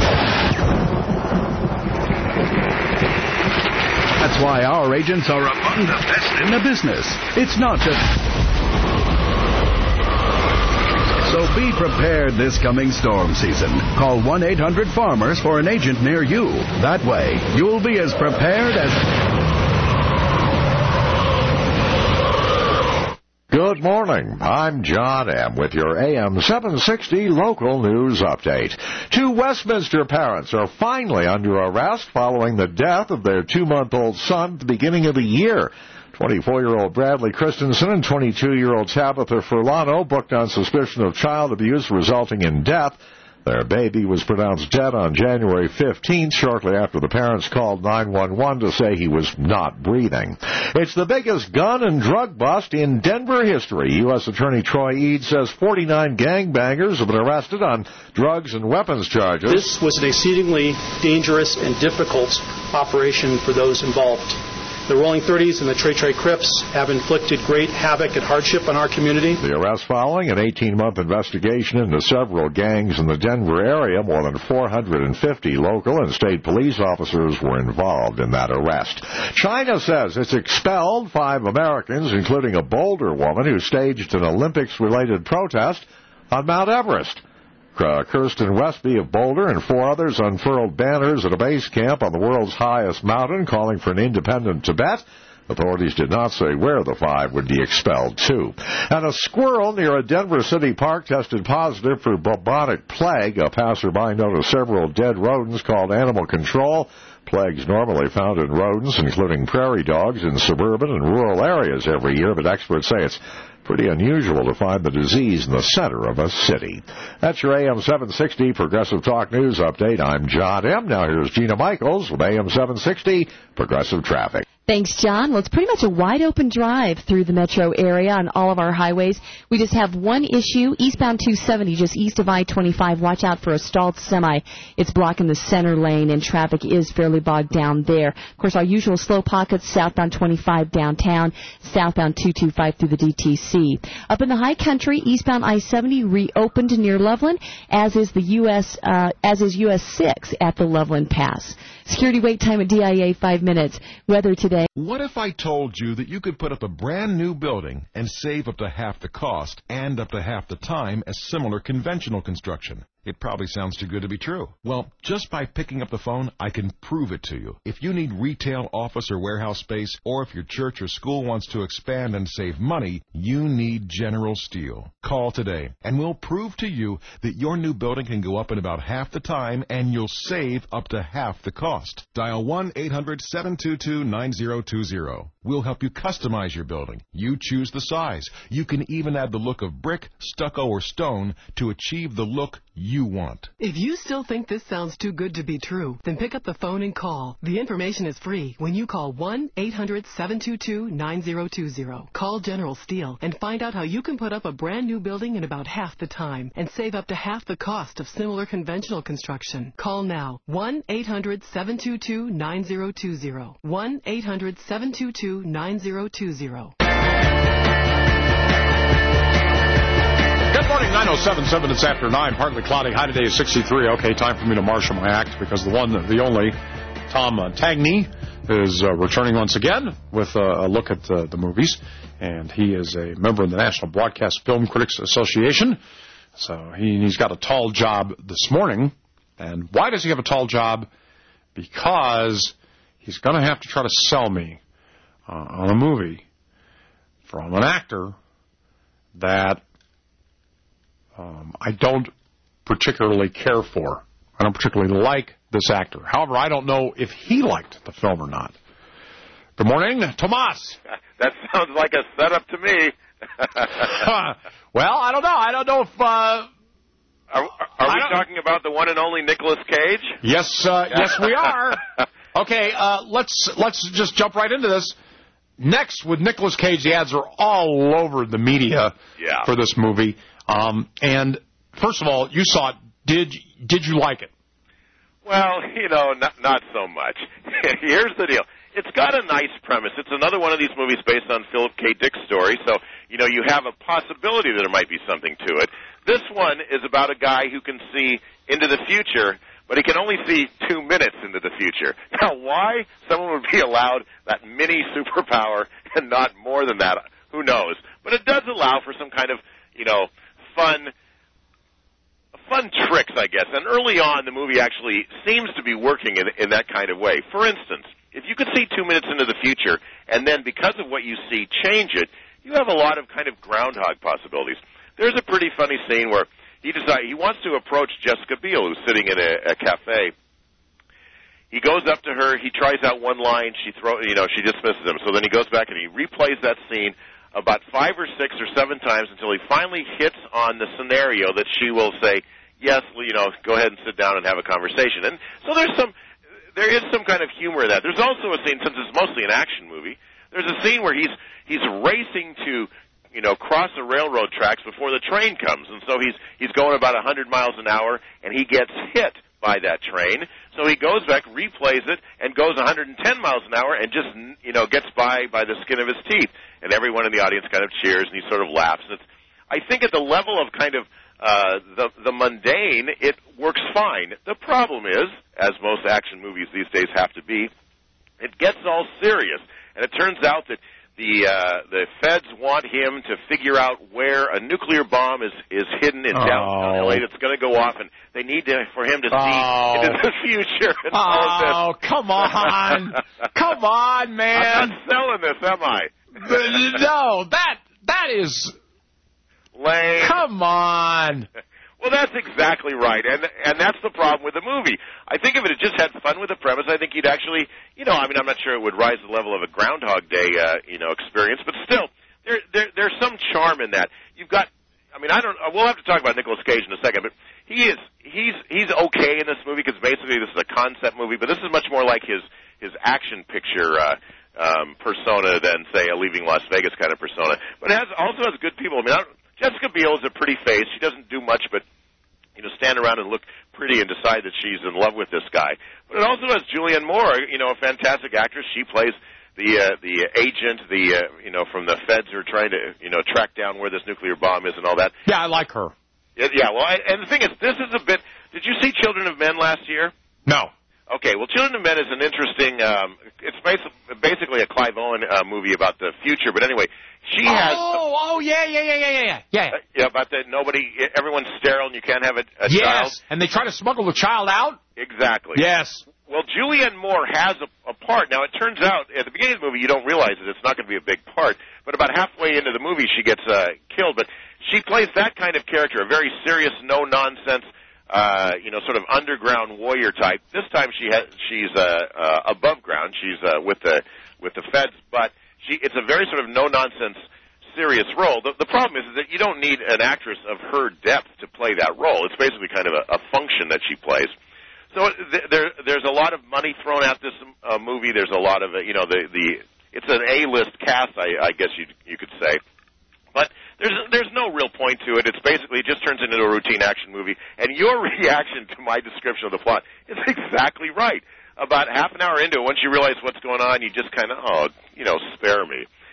That's why our agents are among the best in the business. It's not just... So be prepared this coming storm season. Call one eight hundred farmers for an agent near you. That way, you'll be as prepared as... Good morning. I'm John M. with your A M seven sixty local news update. Two Westminster parents are finally under arrest following the death of their two-month-old son at the beginning of the year. twenty-four-year-old Bradley Christensen and twenty-two-year-old Tabitha Furlano booked on suspicion of child abuse resulting in death. Their baby was pronounced dead on January fifteenth, shortly after the parents called nine one one to say he was not breathing. It's the biggest gun and drug bust in Denver history. U S Attorney Troy Eads says forty-nine gangbangers have been arrested on drugs and weapons charges. This was an exceedingly dangerous and difficult operation for those involved. The Rolling thirties and the Trey Trey Crips have inflicted great havoc and hardship on our community. The arrest following an eighteen-month investigation into several gangs in the Denver area. More than four hundred fifty local and state police officers were involved in that arrest. China says it's expelled five Americans, including a Boulder woman who staged an Olympics-related protest on Mount Everest. Kirsten Westby of Boulder and four others unfurled banners at a base camp on the world's highest mountain calling for an independent Tibet. Authorities did not say where the five would be expelled to. And a squirrel near a Denver City park tested positive for bubonic plague. A passerby noticed several dead rodents called animal control. Plagues normally found in rodents, including prairie dogs, in suburban and rural areas every year, but experts say it's pretty unusual to find the disease in the center of a city. That's your A M seven sixty Progressive Talk News Update. I'm John M. Now here's Gina Michaels with A M seven sixty Progressive Traffic. Thanks, John. Well, it's pretty much a wide-open drive through the metro area on all of our highways. We just have one issue, eastbound two seventy, just east of I twenty-five. Watch out for a stalled semi. It's blocking the center lane, and traffic is fairly bogged down there. Of course, our usual slow pockets, southbound twenty-five downtown, southbound two twenty-five through the D T C. Up in the high country, eastbound I seventy reopened near Loveland, as is the U S, uh, as is U S six at the Loveland Pass. Security wait time at D I A, five minutes. Weather today. What if I told you that you could put up a brand new building and save up to half the cost and up to half the time as similar conventional construction? It probably sounds too good to be true. Well, just by picking up the phone, I can prove it to you. If you need retail, office, or warehouse space, or if your church or school wants to expand and save money, you need General Steel. Call today, and we'll prove to you that your new building can go up in about half the time, and you'll save up to half the cost. Dial one eight hundred seven two two nine zero two zero. We'll help you customize your building. You choose the size. You can even add the look of brick, stucco, or stone to achieve the look you want. If you still think this sounds too good to be true, then pick up the phone and call. The information is free when you call one eight hundred seven two two nine zero two zero. Call General Steel and find out how you can put up a brand new building in about half the time and save up to half the cost of similar conventional construction. Call now. one eight hundred seven two two nine zero two zero. one eight hundred seven two two nine zero two zero. morning, nine oh seven, seven minutes after nine, partly cloudy, high today is sixty-three. Okay, time for me to marshal my act because the one, the only, Tom uh, Tagney is uh, returning once again with uh, a look at uh, the movies, and he is a member of the National Broadcast Film Critics Association, so he, he's got a tall job this morning. And why does he have a tall job? Because he's going to have to try to sell me uh, on a movie from an actor that um, I don't particularly care for. I don't particularly like this actor. However, I don't know if he liked the film or not. Good morning, Tomas. That sounds like a setup to me. Well, I don't know. I don't know if... Uh, are are we talking about the one and only Nicolas Cage? Yes, uh, yes, we are. Okay, uh, let's let's just jump right into this. Next, with Nicolas Cage, the ads are all over the media yeah. for this movie. Um, and first of all, you saw it. Did did you like it? Well, you know, not, not so much. Here's the deal. It's got a nice premise. It's another one of these movies based on Philip K. Dick's story, so, you know, you have a possibility that there might be something to it. This one is about a guy who can see into the future, but he can only see two minutes into the future. Now, why someone would be allowed that mini superpower and not more than that, who knows? But it does allow for some kind of, you know, fun fun tricks, I guess. And early on, the movie actually seems to be working in, in that kind of way. For instance, if you could see two minutes into the future, and then because of what you see, change it, you have a lot of kind of groundhog possibilities. There's a pretty funny scene where he decides he wants to approach Jessica Biel, who's sitting in a, a cafe. He goes up to her. He tries out one line. She throw, you know, she dismisses him. So then he goes back and he replays that scene about five or six or seven times until he finally hits on the scenario that she will say, yes, you know, go ahead and sit down and have a conversation. And so there's some, there is some kind of humor in that. There's also a scene, since it's mostly an action movie, there's a scene where he's he's racing to, you know, cross the railroad tracks before the train comes. And so he's he's going about one hundred miles an hour, and he gets hit by that train. So he goes back, replays it, and goes one hundred ten miles an hour and just, you know, gets by by the skin of his teeth. And everyone in the audience kind of cheers, and he sort of laughs. And it's, I think at the level of kind of uh, the, the mundane, it works fine. The problem is, as most action movies these days have to be, it gets all serious. And it turns out that the uh, the feds want him to figure out where a nuclear bomb is, is hidden in downtown Oh. L A that's going to go off, and they need to, for him to see Oh. into the future. And all of this. Oh, come on. Come on, man. I'm not selling this, am I? No, that that is lame. Come on. Well, that's exactly right, and and that's the problem with the movie. I think if it had just had fun with the premise, I think you'd actually, you know, I mean, I'm not sure it would rise to the level of a Groundhog Day, uh, you know, experience, but still, there, there there's some charm in that. You've got, I mean, I don't, we'll have to talk about Nicolas Cage in a second, but he is, he's he's okay in this movie because basically this is a concept movie, but this is much more like his his action picture uh, um, persona than say a Leaving Las Vegas kind of persona. But it has also has good people. I mean, I don't, Jessica Biel is a pretty face. She doesn't do much but, you know, stand around and look pretty and decide that she's in love with this guy. But it also has Julianne Moore, you know, a fantastic actress. She plays the uh, the agent, the uh, you know, from the feds who are trying to, you know, track down where this nuclear bomb is and all that. Yeah, I like her. Yeah, yeah well, I, and the thing is, this is a bit. Did you see Children of Men last year? No. Okay, well, Children of Men is an interesting. Um, it's basically, basically a Clive Owen uh, movie about the future. But anyway, she has. Oh, oh, yeah, yeah, yeah, yeah, yeah, yeah. Uh, yeah, about that nobody, everyone's sterile and you can't have a, a yes, child. and they try to smuggle the child out. Exactly. Yes. Well, Julianne Moore has a, a part. Now, it turns out at the beginning of the movie you don't realize that it's not going to be a big part. But about halfway into the movie, she gets uh, killed. But she plays that kind of character, a very serious, no nonsense. Uh, you know, sort of underground warrior type. This time she has, she's uh, uh, above ground. She's uh, with the with the feds, but she it's a very sort of no nonsense, serious role. The, the problem is, is that you don't need an actress of her depth to play that role. It's basically kind of a, a function that she plays. So th- there there's a lot of money thrown at this uh, movie. There's a lot of uh, you know the the it's an A-list cast, I, I guess you you could say. But there's there's no real point to it. It's basically, it just turns into a routine action movie. And your reaction to my description of the plot is exactly right. About half an hour into it, once you realize what's going on, you just kind of, oh, you know, spare me.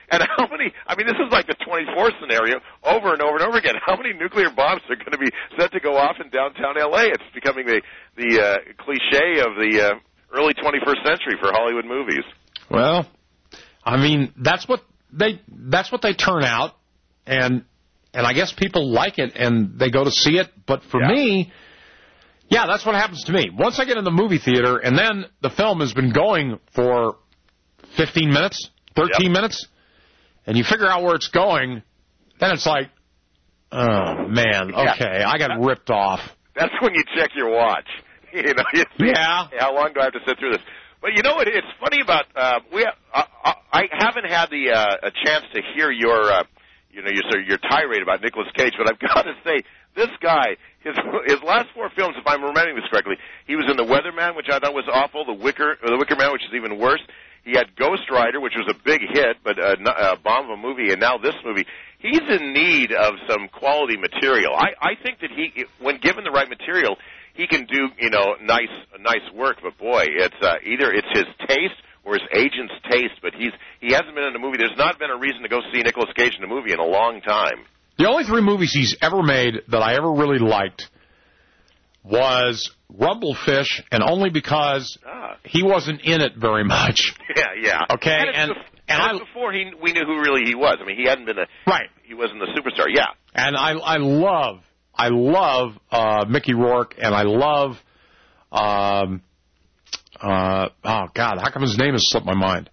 And how many, I mean, this is like the twenty-fourth scenario over and over and over again. How many nuclear bombs are going to be set to go off in downtown L A? It's becoming the, the uh, cliche of the uh, early twenty-first century for Hollywood movies. Well, I mean, that's what they that's what they turn out, and and I guess people like it, and they go to see it. But for yeah. me, yeah, that's what happens to me. Once I get in the movie theater, and then the film has been going for fifteen minutes, thirteen yep. minutes, and you figure out where it's going, then it's like, oh, man, okay, yeah. I got ripped off. That's when you check your watch. You know, you think, yeah. How long do I have to sit through this? But you know what? It's funny about uh, we. Uh, I haven't had the uh, a chance to hear your, uh, you know, your your tirade about Nicolas Cage, but I've got to say, this guy, his his last four films, if I'm remembering this correctly, he was in The Weatherman, which I thought was awful. The Wicker, or The Wicker Man, which is even worse. He had Ghost Rider, which was a big hit, but a, a bomb of a movie, and now this movie. He's in need of some quality material. I, I think that he, when given the right material, he can do, you know, nice nice work. But boy, it's uh, either it's his taste or his agent's taste. But he's he hasn't been in a movie. There's not been a reason to go see Nicolas Cage in a movie in a long time. The only three movies he's ever made that I ever really liked was Rumblefish, and only because ah. he wasn't in it very much. Yeah, yeah. Okay, and, and and, and I, before he we knew who really he was. I mean, he hadn't been a right. He wasn't a superstar. Yeah, and I I love I love uh, Mickey Rourke, and I love um uh oh God, how come his name has slipped my mind?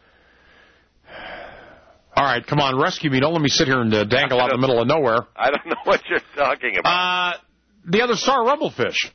All right, come on, rescue me! Don't let me sit here and uh, dangle out in the middle of nowhere. I don't know what you're talking about. Uh, the other star, Rumblefish.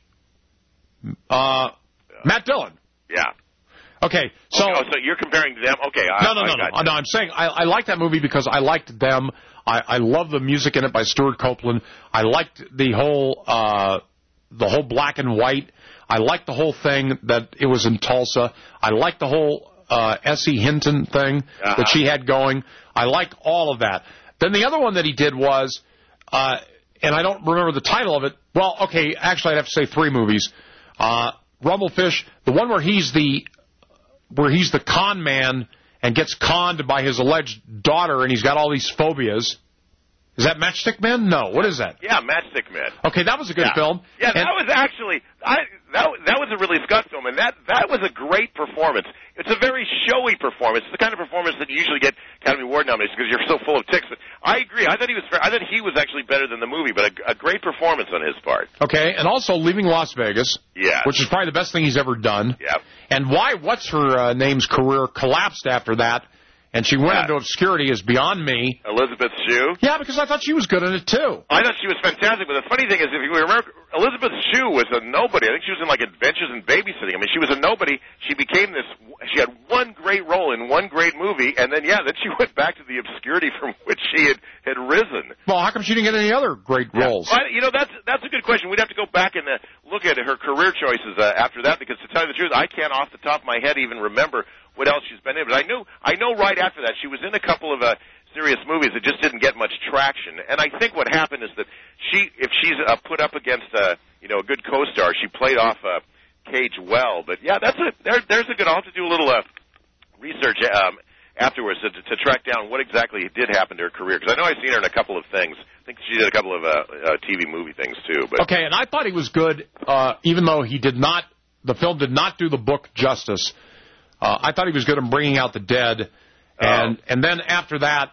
Uh, Matt Dillon. Yeah. Okay, so... Okay, oh, so you're comparing to them? Okay, I, no, no, I no, got no. No, I'm saying I, I like that movie because I liked them. I, I love the music in it by Stuart Copeland. I liked the whole, uh, the whole black and white. I liked the whole thing that it was in Tulsa. I liked the whole uh, Essie Hinton thing uh-huh. that she had going. I like all of that. Then the other one that he did was, uh, and I don't remember the title of it. Well, okay, actually I'd have to say three movies. Uh, Rumblefish, the one where he's the where he's the con man and gets conned by his alleged daughter, and he's got all these phobias. Is that Matchstick Men? No. What is that? Yeah, Matchstick Men. Okay, that was a good yeah. film. Yeah, and that was actually I, that that was a Ridley Scott film, and that that was a great performance. It's a very showy performance. It's the kind of performance that you usually get Academy Award nominations because you're so full of ticks. But I agree. I thought he was I thought he was actually better than the movie, but a, a great performance on his part. Okay, and also Leaving Las Vegas. Yeah. Which is probably the best thing he's ever done. Yeah. And why what's her uh, name's career collapsed after that? And she went yeah. into obscurity is beyond me. Elizabeth Shue? Yeah, because I thought she was good in it, too. I thought she was fantastic, but the funny thing is, if you remember, Elizabeth Shue was a nobody. I think she was in, like, Adventures in Babysitting. I mean, she was a nobody. She became this, she had one great role in one great movie, and then, yeah, then she went back to the obscurity from which she had, had risen. Well, how come she didn't get any other great roles? Yeah. Well, you know, that's that's a good question. We'd have to go back and uh, look at her career choices uh, after that, because to tell you the truth, I can't off the top of my head even remember what else she's been in. But I knew, I know right after that she was in a couple of uh, serious movies that just didn't get much traction. And I think what happened is that she, if she's uh, put up against uh, you know a good co-star, she played off uh, Cage well. But yeah, that's a there, there's a good. I'll have to do a little uh, research um, afterwards to, to track down what exactly did happen to her career, because I know I've seen her in a couple of things. I think she did a couple of uh, uh, T V movie things too. But okay, and I thought he was good, uh, even though he did not. The film did not do the book justice. Uh, I thought he was good in Bringing Out the Dead, and oh. and then after that,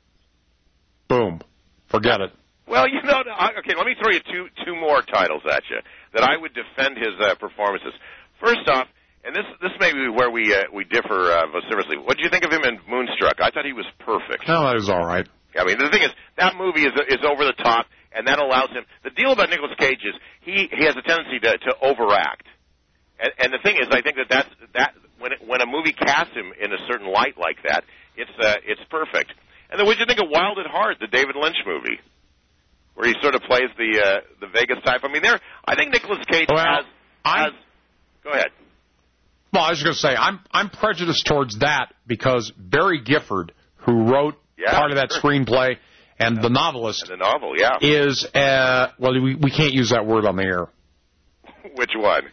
boom, forget it. Well, you know, okay, let me throw you two two more titles at you that I would defend his uh, performances. First off, and this this may be where we uh, we differ uh, vociferously. What did you think of him in Moonstruck? I thought he was perfect. No, that was all right. I mean, the thing is, that movie is is over the top, and that allows him. The deal about Nicolas Cage is he he has a tendency to to overact, and, and the thing is, I think that that's that. When it, when a movie casts him in a certain light like that, it's uh, it's perfect. And then what did you think of Wild at Heart, the David Lynch movie, where he sort of plays the uh, the Vegas type? I mean, there. I think Nicolas Cage well, has, has. Go ahead. Well, I was going to say I'm I'm prejudiced towards that because Barry Gifford, who wrote yeah, part of that sure. screenplay, and yeah. the novelist, and the novel, yeah, is uh, well, we we can't use that word on the air. Which one?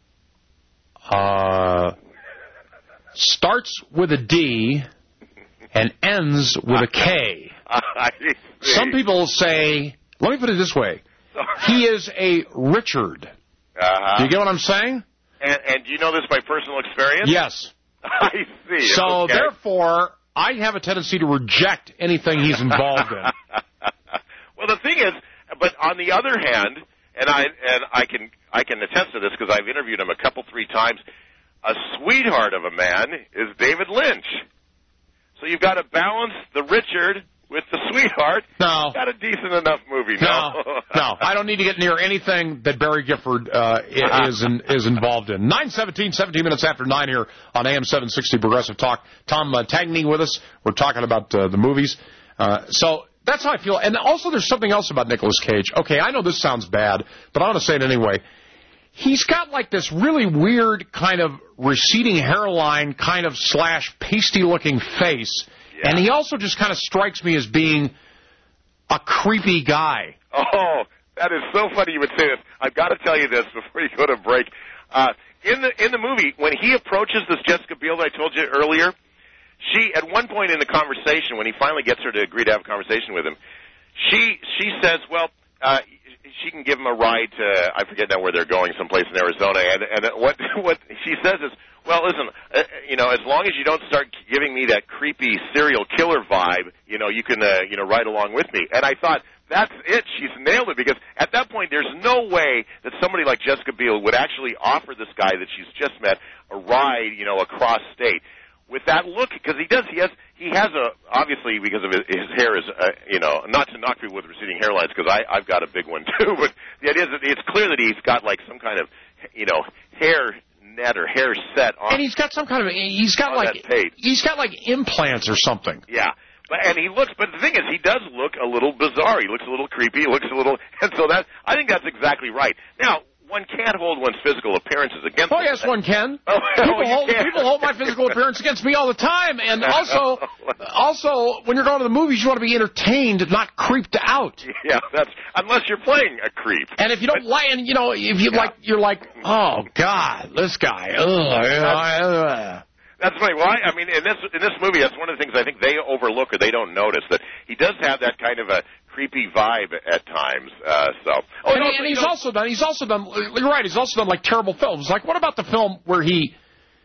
Uh, starts with a D and ends with a K. I see. Some people say, let me put it this way, he is a Richard. Uh-huh. Do you get what I'm saying? And, and do you know this by personal experience? Yes. I see. So, okay. therefore, I have a tendency to reject anything he's involved in. Well, the thing is, but on the other hand, and I and I can I can attest to this because I've interviewed him a couple, three times, a sweetheart of a man is David Lynch. So you've got to balance the Richard with the sweetheart. No. Got a decent enough movie. No, no, no. I don't need to get near anything that Barry Gifford uh, is in, is involved in. nine seventeen, seventeen minutes after nine here on A M seven sixty Progressive Talk. Tom uh, Tagney with us. We're talking about uh, the movies. Uh, so that's how I feel. And also there's something else about Nicolas Cage. Okay, I know this sounds bad, but I want to say it anyway. He's got like this really weird kind of receding hairline kind of slash pasty-looking face. Yeah. And he also just kind of strikes me as being a creepy guy. Oh, that is so funny you would say this. I've got to tell you this before you go to break. Uh, in the in the movie, when he approaches this Jessica Biel that I told you earlier, she, at one point in the conversation, when he finally gets her to agree to have a conversation with him, she she says, well, uh, she can give him a ride to, I forget now where they're going, someplace in Arizona, and, and what what she says is, well, listen, uh, you know, as long as you don't start giving me that creepy serial killer vibe, you know, you can, uh, you know, ride along with me. And I thought, that's it. She's nailed it, because at that point, there's no way that somebody like Jessica Biel would actually offer this guy that she's just met a ride, you know, across state. With that look, because he does, he has, he has a, obviously because of his, his hair is, uh, you know, not to knock people with receding hairlines, because I, I've got a big one too, but the idea is that it's clear that he's got like some kind of, you know, hair net or hair set on. And he's got some kind of, he's got like, he's got like implants or something. Yeah. But, and he looks, but the thing is, he does look a little bizarre. He looks a little creepy. He looks a little, and so that, I think that's exactly right. Now, one can't hold one's physical appearances against Oh, them. yes, one can. Oh, people, oh, hold, can. people hold my physical appearance against me all the time. And also, also, when you're going to the movies, you want to be entertained, not creeped out. Yeah, that's, unless you're playing a creep. And if you don't but, like, and you know, if you yeah. like, you're like, oh, God, this guy, ugh, you know, uh. That's funny. Well, I, I mean, in this in this movie, that's one of the things I think they overlook or they don't notice, that he does have that kind of a creepy vibe at times. Uh, so, oh, and, and, also, and he's you know, also done. He's also done. You're right. He's also done like terrible films. Like, what about the film where he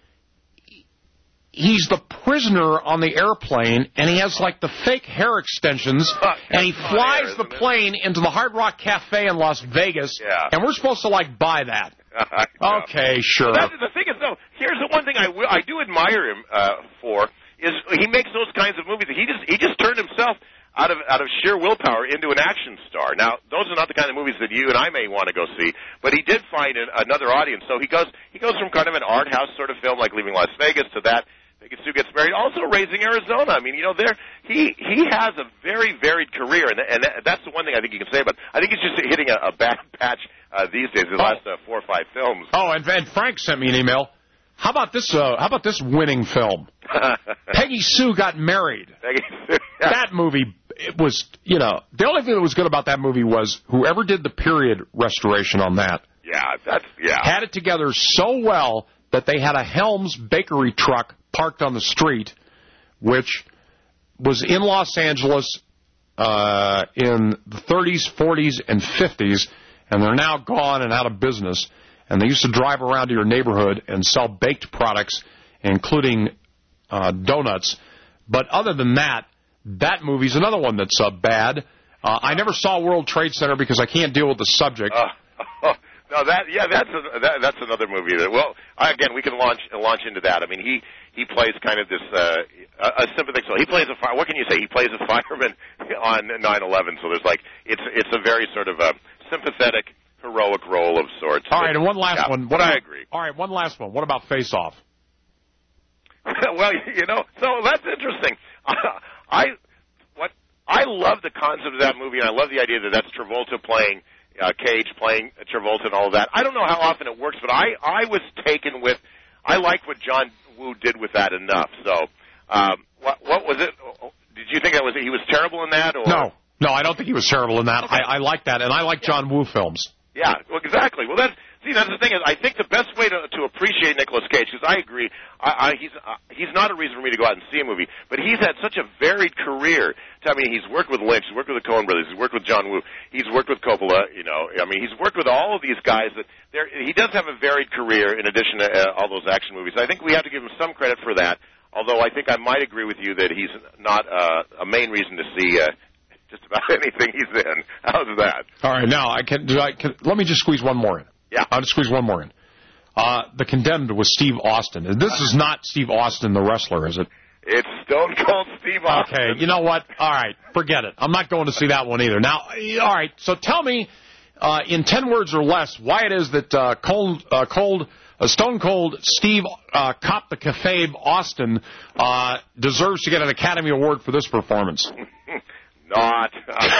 he's the prisoner on the airplane and he has like the fake hair extensions uh, and he flies hair, the plane it? into the Hard Rock Cafe in Las Vegas. Yeah. And we're supposed to like buy that. Okay, sure. Well, the thing is, though, here's the one thing I, will, I do admire him uh, for is he makes those kinds of movies. He just he just turned himself out of out of sheer willpower into an action star. Now, those are not the kind of movies that you and I may want to go see, but he did find an, another audience. So he goes he goes from kind of an art house sort of film like Leaving Las Vegas to that. Vegas Sue Gets Married, also Raising Arizona. I mean, you know, there he he has a very varied career, and and that's the one thing I think you can say about. I think he's just hitting a, a bad patch uh, these days. The oh. last uh, four or five films. Oh, and, and Frank sent me an email. How about this? Uh, how about this winning film? Peggy Sue Got Married. Peggy Sue. Yeah. That movie, it was, you know, the only thing that was good about that movie was whoever did the period restoration on that. Yeah, that's yeah. Had it together so well that they had a Helms bakery truck parked on the street, which was in Los Angeles uh, in the thirties, forties, and fifties, and they're now gone and out of business. And they used to drive around to your neighborhood and sell baked products, including uh, donuts. But other than that, that movie's another one that's uh, bad. Uh, I never saw World Trade Center because I can't deal with the subject. Uh, oh, no, that yeah, that's a, that, that's another movie that. Well, again, we can launch launch into that. I mean, he he plays kind of this uh, a, a sympathetic soul. He plays a fire. What can you say? He plays a fireman on nine eleven. So there's like it's it's a very sort of a sympathetic, heroic role of sorts. All right, and one last yeah, one. What I about, agree. All right, one last one. What about Face Off? Well, you know, so that's interesting. I what I love the concept of that movie, and I love the idea that that's Travolta playing uh, Cage, playing Travolta, and all of that. I don't know how often it works, but I I was taken with. I like what John Woo did with that enough. So, um, what what was it? Did you think that was he was terrible in that? Or? No, no, I don't think he was terrible in that. Okay. I, I like that, and I like John Woo films. Yeah, well, exactly. Well, that's see, See, that's the thing is, I think the best way to, to appreciate Nicolas Cage, because I agree, I, I, he's uh, he's not a reason for me to go out and see a movie, but he's had such a varied career. I mean, he's worked with Lynch, he's worked with the Coen brothers, he's worked with John Woo, he's worked with Coppola. You know, I mean, he's worked with all of these guys. That there, he does have a varied career in addition to uh, all those action movies. I think we have to give him some credit for that. Although I think I might agree with you that he's not uh, a main reason to see. Uh, Just about anything he's in. How's that? All right, now I can. Do I can, let me just squeeze one more in. Yeah, I'll just squeeze one more in. Uh, the Condemned was Steve Austin. This is not Steve Austin, the wrestler, is it? It's Stone Cold Steve Austin. Okay, you know what? All right, forget it. I'm not going to see that one either. Now, all right. So tell me, uh, in ten words or less, why it is that uh, cold, uh, cold. Uh, Stone Cold Steve uh, Cop the Kayfabe Austin uh, deserves to get an Academy Award for this performance. Not.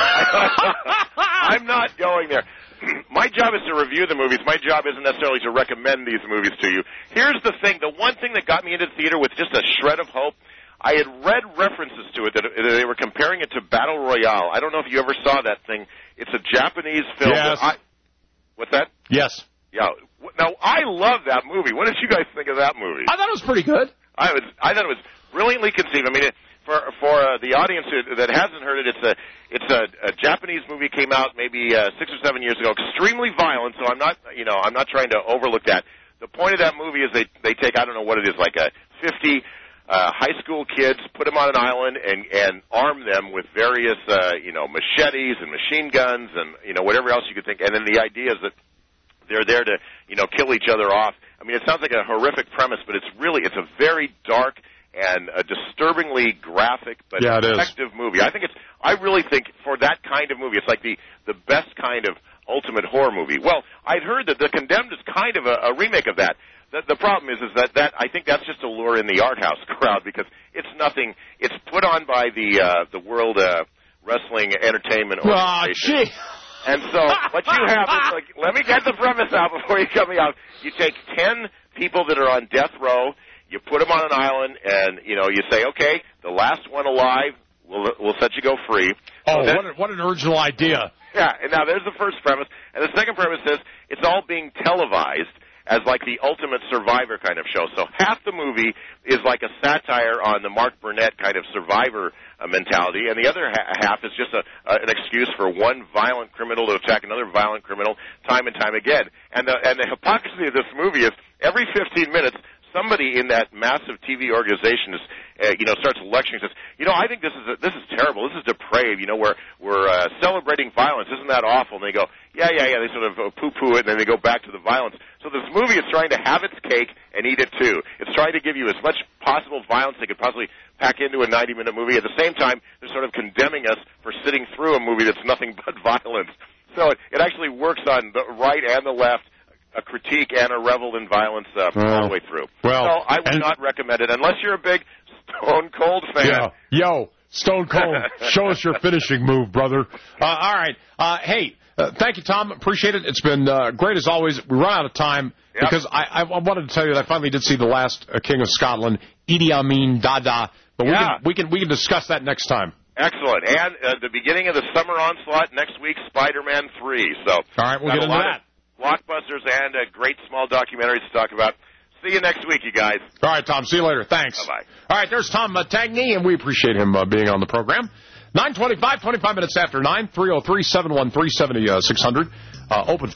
I'm not going there. My job is to review the movies. My job isn't necessarily to recommend these movies to you. Here's the thing. The one thing that got me into theater with just a shred of hope, I had read references to it that they were comparing it to Battle Royale. I don't know if you ever saw that thing. It's a Japanese film. Yes. That I, what's that? Yes. Yeah. Now, I love that movie. What did you guys think of that movie? I thought it was pretty good. I was. I thought it was brilliantly conceived. I mean, it, for for uh, the audience who, that hasn't heard it, it's a it's a, a Japanese movie. Came out maybe uh, six or seven years ago. Extremely violent. So I'm not, you know, I'm not trying to overlook that. The point of that movie is they they take I don't know what it is like a fifty uh, high school kids, put them on an island, and and arm them with various uh, you know machetes and machine guns and you know whatever else you could think. And then the idea is that they're there to, you know, kill each other off. I mean, it sounds like a horrific premise, but it's really, it's a very dark and a disturbingly graphic but yeah, effective movie. I think it's, I really think for that kind of movie, it's like the, the best kind of ultimate horror movie. Well, I'd heard that The Condemned is kind of a, a remake of that. The, the problem is, is that, that I think that's just a lure in the art house crowd because it's nothing, it's put on by the, uh, the World, uh, Wrestling Entertainment Organization. Oh, gee. And so what you have is, like, let me get the premise out before you cut me out. You take ten people that are on death row, you put them on an island, and, you know, you say, okay, the last one alive, we'll, we'll set you go free. Oh, so then, what, a, what an original idea. Yeah, and now there's the first premise. And the second premise is it's all being televised as like the ultimate survivor kind of show. So half the movie is like a satire on the Mark Burnett kind of survivor uh, mentality, and the other ha- half is just a, uh, an excuse for one violent criminal to attack another violent criminal time and time again. And the, and the hypocrisy of this movie is every fifteen minutes, somebody in that massive T V organization is, uh, you know, starts lecturing and says, you know, I think this is a, this is terrible. This is depraved. You know, we're we're uh, celebrating violence. Isn't that awful? And they go, yeah, yeah, yeah. They sort of uh, poo-poo it, and then they go back to the violence. So this movie is trying to have its cake and eat it too. It's trying to give you as much possible violence they could possibly pack into a ninety-minute movie. At the same time, they're sort of condemning us for sitting through a movie that's nothing but violence. So it, it actually works on the right and the left. A critique and a revel in violence uh, well, all the way through. Well, so I would not recommend it unless you're a big Stone Cold fan. Yeah. Yo, Stone Cold, show us your finishing move, brother. Uh, all right. Uh, hey, uh, thank you, Tom. Appreciate it. It's been uh, great as always. We run out of time yep. because I, I wanted to tell you that I finally did see the last uh, King of Scotland, Idi Amin Dada. But yeah. we can we can we can discuss that next time. Excellent. And uh, the beginning of the summer onslaught next week, Spider-Man three. So all right, we'll get into that. Blockbusters and uh, great small documentaries to talk about. See you next week, you guys. All right, Tom. See you later. Thanks. Bye-bye. All right, there's Tom uh, Tagney, and we appreciate him uh, being on the program. nine twenty-five, twenty-five minutes after nine, three oh three, seven one three, seven six hundred. Uh, open.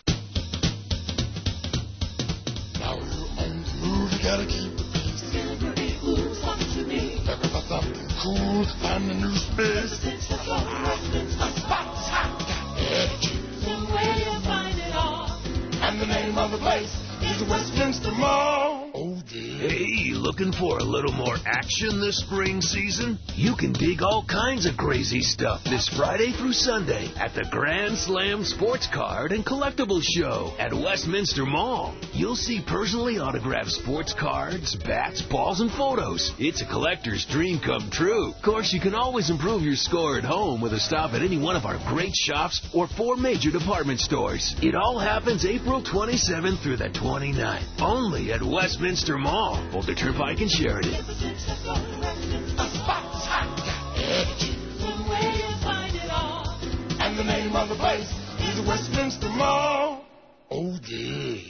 Now you're on the move, you gotta keep the peace. Everybody moves up to me. Looking for something cool to find a new space. It's the flow, a spot's hot. Attitude. Somewhere you'll find it all. And the name of the place is the Westminster Mall. Oh, dear. Hey, looking for a little more action this spring season? You can dig all kinds of crazy stuff this Friday through Sunday at the Grand Slam Sports Card and Collectibles Show at Westminster Mall. You'll see personally autographed sports cards, bats, balls, and photos. It's a collector's dream come true. Of course, you can always improve your score at home with a stop at any one of our great shops or four major department stores. It all happens April twenty-seventh through the twenty-ninth, only at Westminster Mall, Boulder Turnpike and Sheridan. A spot's hot. Attitude. Somewhere you'll find it all. And the name of the place is the Westminster Mall. Oh, dear.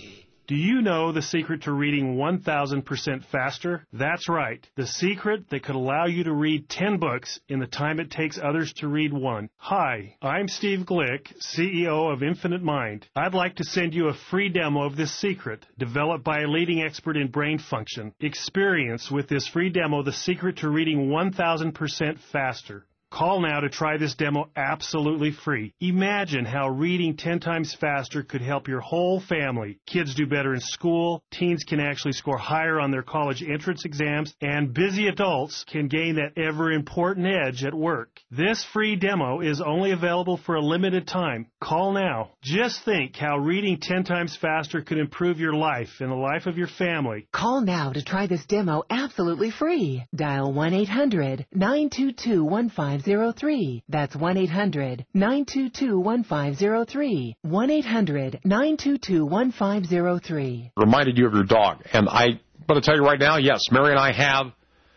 Do you know the secret to reading one thousand percent faster? That's right. The secret that could allow you to read ten books in the time it takes others to read one. Hi, I'm Steve Glick, C E O of Infinite Mind. I'd like to send you a free demo of this secret, developed by a leading expert in brain function. Experience with this free demo the secret to reading one thousand percent faster. Call now to try this demo absolutely free. Imagine how reading ten times faster could help your whole family. Kids do better in school, teens can actually score higher on their college entrance exams, and busy adults can gain that ever-important edge at work. This free demo is only available for a limited time. Call now. Just think how reading ten times faster could improve your life and the life of your family. Call now to try this demo absolutely free. Dial one eight hundred nine two two one five zero three. That's one eight hundred nine two two one five zero three. one eight hundred nine two two one five zero three. Reminded you of your dog. And I got to tell you right now, yes, Mary and I have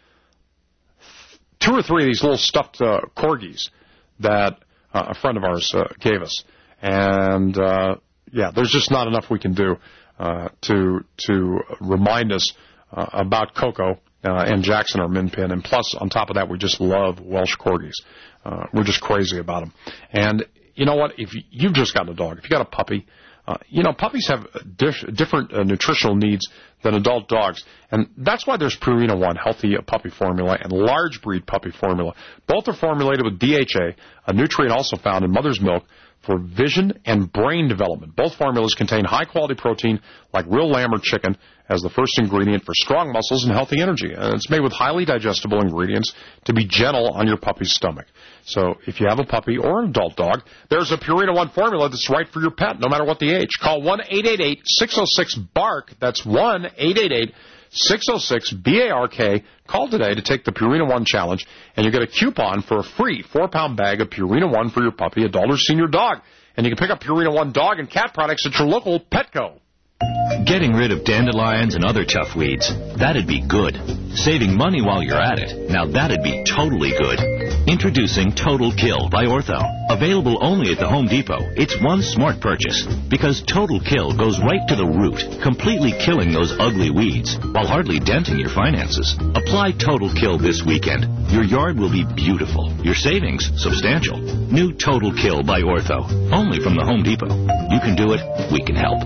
two or three of these little stuffed uh, corgis that uh, a friend of ours uh, gave us. And, uh, yeah, there's just not enough we can do uh, to to remind us uh, about Coco uh, and Jackson, our min pin. And plus, on top of that, we just love Welsh corgis. Uh, we're just crazy about them. And you know what? If you've just got a dog, if you got a puppy, uh, you know, puppies have diff- different uh, nutritional needs than adult dogs. And that's why there's Purina One, healthy puppy formula, and large breed puppy formula. Both are formulated with D H A, a nutrient also found in mother's milk, for vision and brain development. Both formulas contain high-quality protein like real lamb or chicken as the first ingredient for strong muscles and healthy energy. And it's made with highly digestible ingredients to be gentle on your puppy's stomach. So if you have a puppy or an adult dog, there's a Purina One formula that's right for your pet, no matter what the age. Call one eight eight eight six zero six bark. That's one eight eight eight six zero six B A R K. Call today to take the Purina One Challenge, and you get a coupon for a free four-pound bag of Purina One for your puppy, adult, or senior dog. And you can pick up Purina One dog and cat products at your local Petco. Getting rid of dandelions and other tough weeds, that'd be good. Saving money while you're at it, now that'd be totally good. Introducing Total Kill by Ortho. Available only at the Home Depot. It's one smart purchase, because Total Kill goes right to the root, completely killing those ugly weeds, while hardly denting your finances. Apply Total Kill this weekend. Your yard will be beautiful. Your savings, substantial. New Total Kill by Ortho. Only from the Home Depot. You can do it. We can help.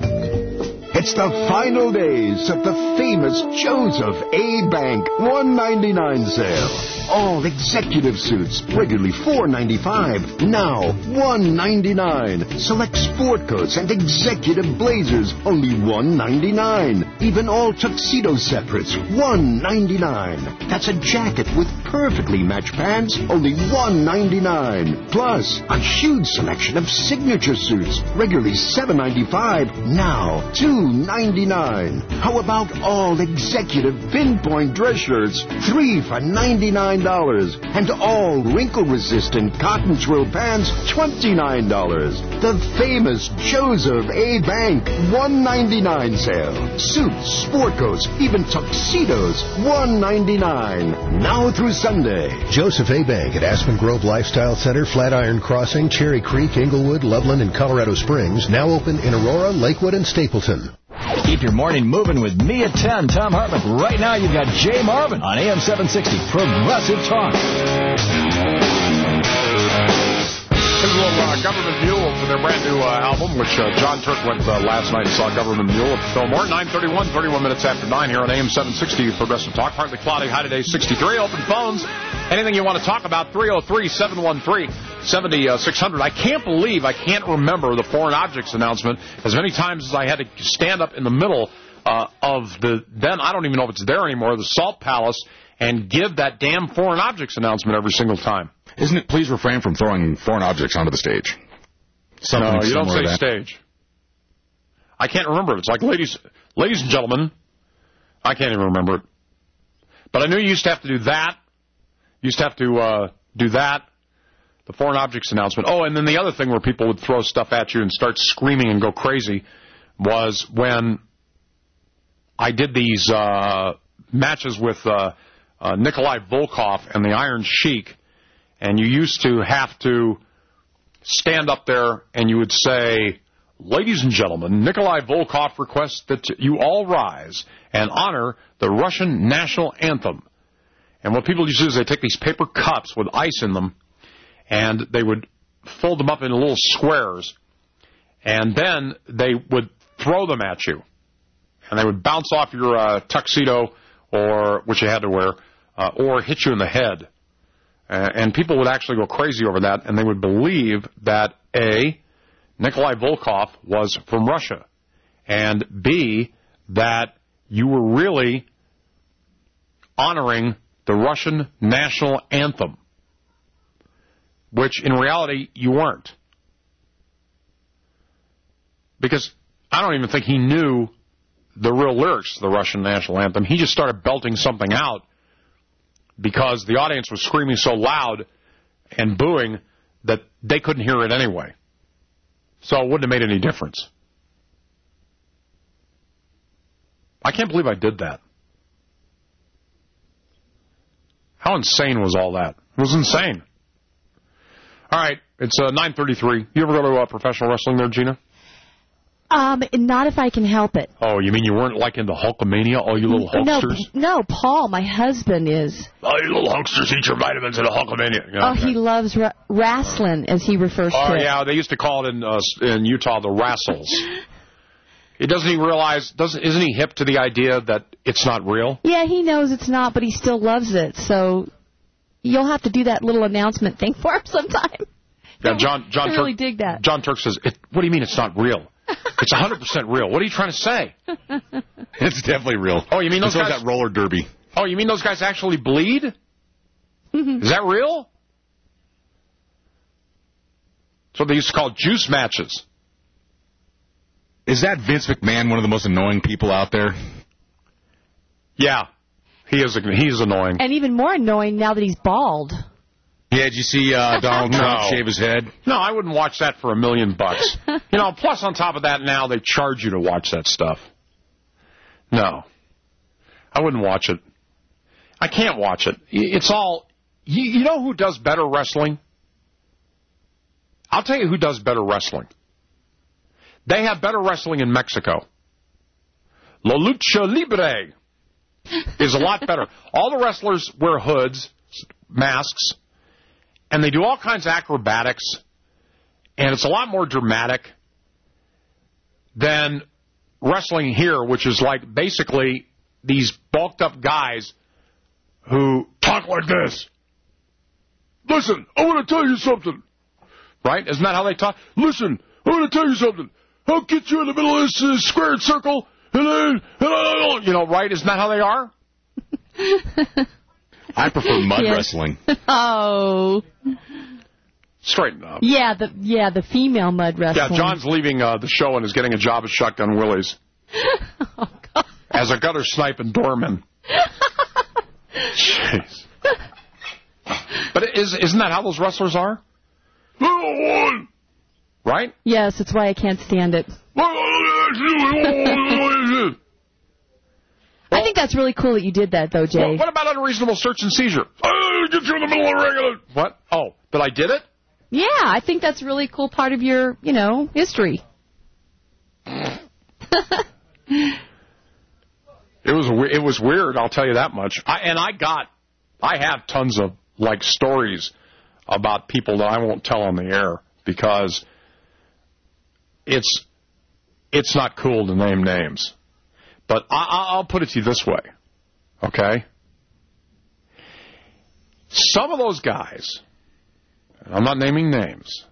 It's the final days of the famous Joseph A. Bank one ninety-nine sale. All executive suits, regularly four ninety-five, now one ninety-nine. Select sport coats and executive blazers, only one ninety-nine. Even all tuxedo separates, one ninety-nine. That's a jacket with perfectly matched pants, only one ninety-nine. Plus, a huge selection of signature suits, regularly seven ninety-five, now two ninety-nine. How about all executive pinpoint dress shirts, three for ninety-nine dollars, and all wrinkle-resistant cotton twill pants, twenty-nine dollars. The famous Joseph A. Bank one ninety-nine sale. Suits, sport coats, even tuxedos, one ninety-nine. Now through Sunday. Joseph A. Bank at Aspen Grove Lifestyle Center, Flatiron Crossing, Cherry Creek, Inglewood, Loveland, and Colorado Springs. Now open in Aurora, Lakewood, and Stapleton. Keep your morning moving with me at ten, Tom Hartman. Right now, you've got Jay Marvin on A M seven sixty, Progressive Talk. Here's a little uh, Government Mule for their brand new uh, album, which uh, John Turk went uh, last night and saw Government Mule at Fillmore. nine thirty-one, thirty-one minutes after nine here on A M seven sixty, Progressive Talk. Partly cloudy, high today, sixty-three. Open phones. Anything you want to talk about, three oh three, seven one three, seven six zero zero. I can't believe I can't remember the foreign objects announcement as many times as I had to stand up in the middle uh, of the, then I don't even know if it's there anymore, the Salt Palace, and give that damn foreign objects announcement every single time. Isn't it please refrain from throwing foreign objects onto the stage? Something no, you don't say that. stage. I can't remember it. It's like, ladies, ladies and gentlemen, I can't even remember it. But I knew you used to have to do that. You used to have to uh, do that, the foreign objects announcement. Oh, and then the other thing where people would throw stuff at you and start screaming and go crazy was when I did these uh, matches with uh, uh, Nikolai Volkov and the Iron Sheik, and you used to have to stand up there and you would say, ladies and gentlemen, Nikolai Volkov requests that you all rise and honor the Russian national anthem. And what people used to do is they take these paper cups with ice in them, and they would fold them up into little squares, and then they would throw them at you. And they would bounce off your uh, tuxedo, or which you had to wear, uh, or hit you in the head. Uh, and people would actually go crazy over that, and they would believe that, A, Nikolai Volkov was from Russia, and B, that you were really honoring the Russian national anthem, which in reality you weren't. Because I don't even think he knew the real lyrics to the Russian national anthem. He just started belting something out because the audience was screaming so loud and booing that they couldn't hear it anyway. So it wouldn't have made any difference. I can't believe I did that. How insane was all that? It was insane. All right, it's uh, nine thirty-three. You ever go to uh, professional wrestling there, Gina? Um, not if I can help it. Oh, you mean you weren't like into Hulkamania, all you little Hulksters? No, no, Paul, my husband is. Oh, you little Hulksters, eat your vitamins in a Hulkamania. Yeah, oh, okay. he loves ra- wrestling, as he refers oh, to it. Oh, yeah, they used to call it in uh, in Utah the Wrestles. He doesn't he realize, doesn't isn't he hip to the idea that it's not real? Yeah, he knows it's not, but he still loves it. So you'll have to do that little announcement thing for him sometime. Yeah, John John I Turk, really dig that. John Turk says, it, what do you mean it's not real? It's one hundred percent real. What are you trying to say? It's definitely real. Oh, you mean those it's guys... that roller derby. Oh, you mean those guys actually bleed? Is that real? That's what they used to call juice matches. Is that Vince McMahon one of the most annoying people out there? Yeah, he is. He is annoying. And even more annoying now that he's bald. Yeah, did you see uh, Donald Trump No. shave his head? No, I wouldn't watch that for a million bucks. You know, plus on top of that now they charge you to watch that stuff. No. I wouldn't watch it. I can't watch it. It's all... You, you know who does better wrestling? I'll tell you who does better wrestling. They have better wrestling in Mexico. La Lucha Libre is a lot better. All the wrestlers wear hoods, masks, and they do all kinds of acrobatics, and it's a lot more dramatic than wrestling here, which is like basically these bulked up guys who talk like this. Listen, I want to tell you something. Right? Isn't that how they talk? Listen, I want to tell you something. I'll get you in the middle of this uh, squared circle, and then, and I, you know, right? Isn't that how they are? I prefer mud Yes. wrestling. Oh. Straighten up. Yeah, the yeah the female mud wrestling. Yeah, John's leaving uh, the show and is getting a job at Shotgun Willie's. Oh, God. As a gutter sniping doorman. Jeez. But is, isn't that how those wrestlers are? Right? Yes, that's why I can't stand it. I think that's really cool that you did that, though, Jay. Well, what about unreasonable search and seizure? I'll get you in the middle of the ring. What? Oh, that I did it? Yeah, I think that's a really cool part of your, you know, history. It was it was weird, I'll tell you that much. I, and I got, I have tons of, like, stories about people that I won't tell on the air because it's it's not cool to name names. But I, I'll put it to you this way, okay? Some of those guys, and I'm not naming names,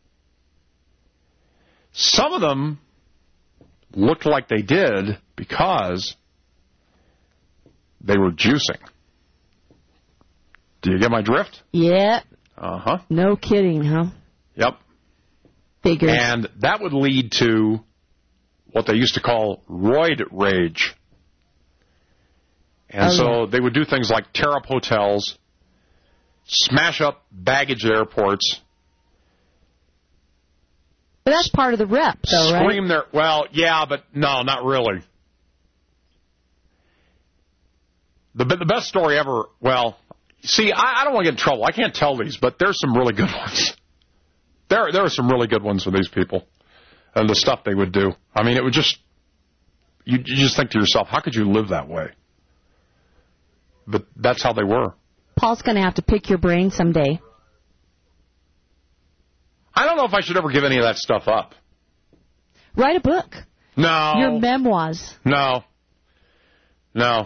some of them looked like they did because they were juicing. Do you get my drift? Yeah. Uh-huh. No kidding, huh? Yep. Figures. And that would lead to what they used to call roid rage. And oh, so yeah. they would do things like tear up hotels, smash up baggage at airports. But that's part of the rep, though, right? Scream their... Well, yeah, but no, not really. The, the best story ever... Well, see, I, I don't want to get in trouble. I can't tell these, but there's some really good ones. There, there are some really good ones for these people. and the stuff they would do. I mean, it would just, you, you just think to yourself, how could you live that way? But that's how they were. Paul's going to have to pick your brain someday. I don't know if I should ever give any of that stuff up. Write a book. No. Your memoirs. No. No.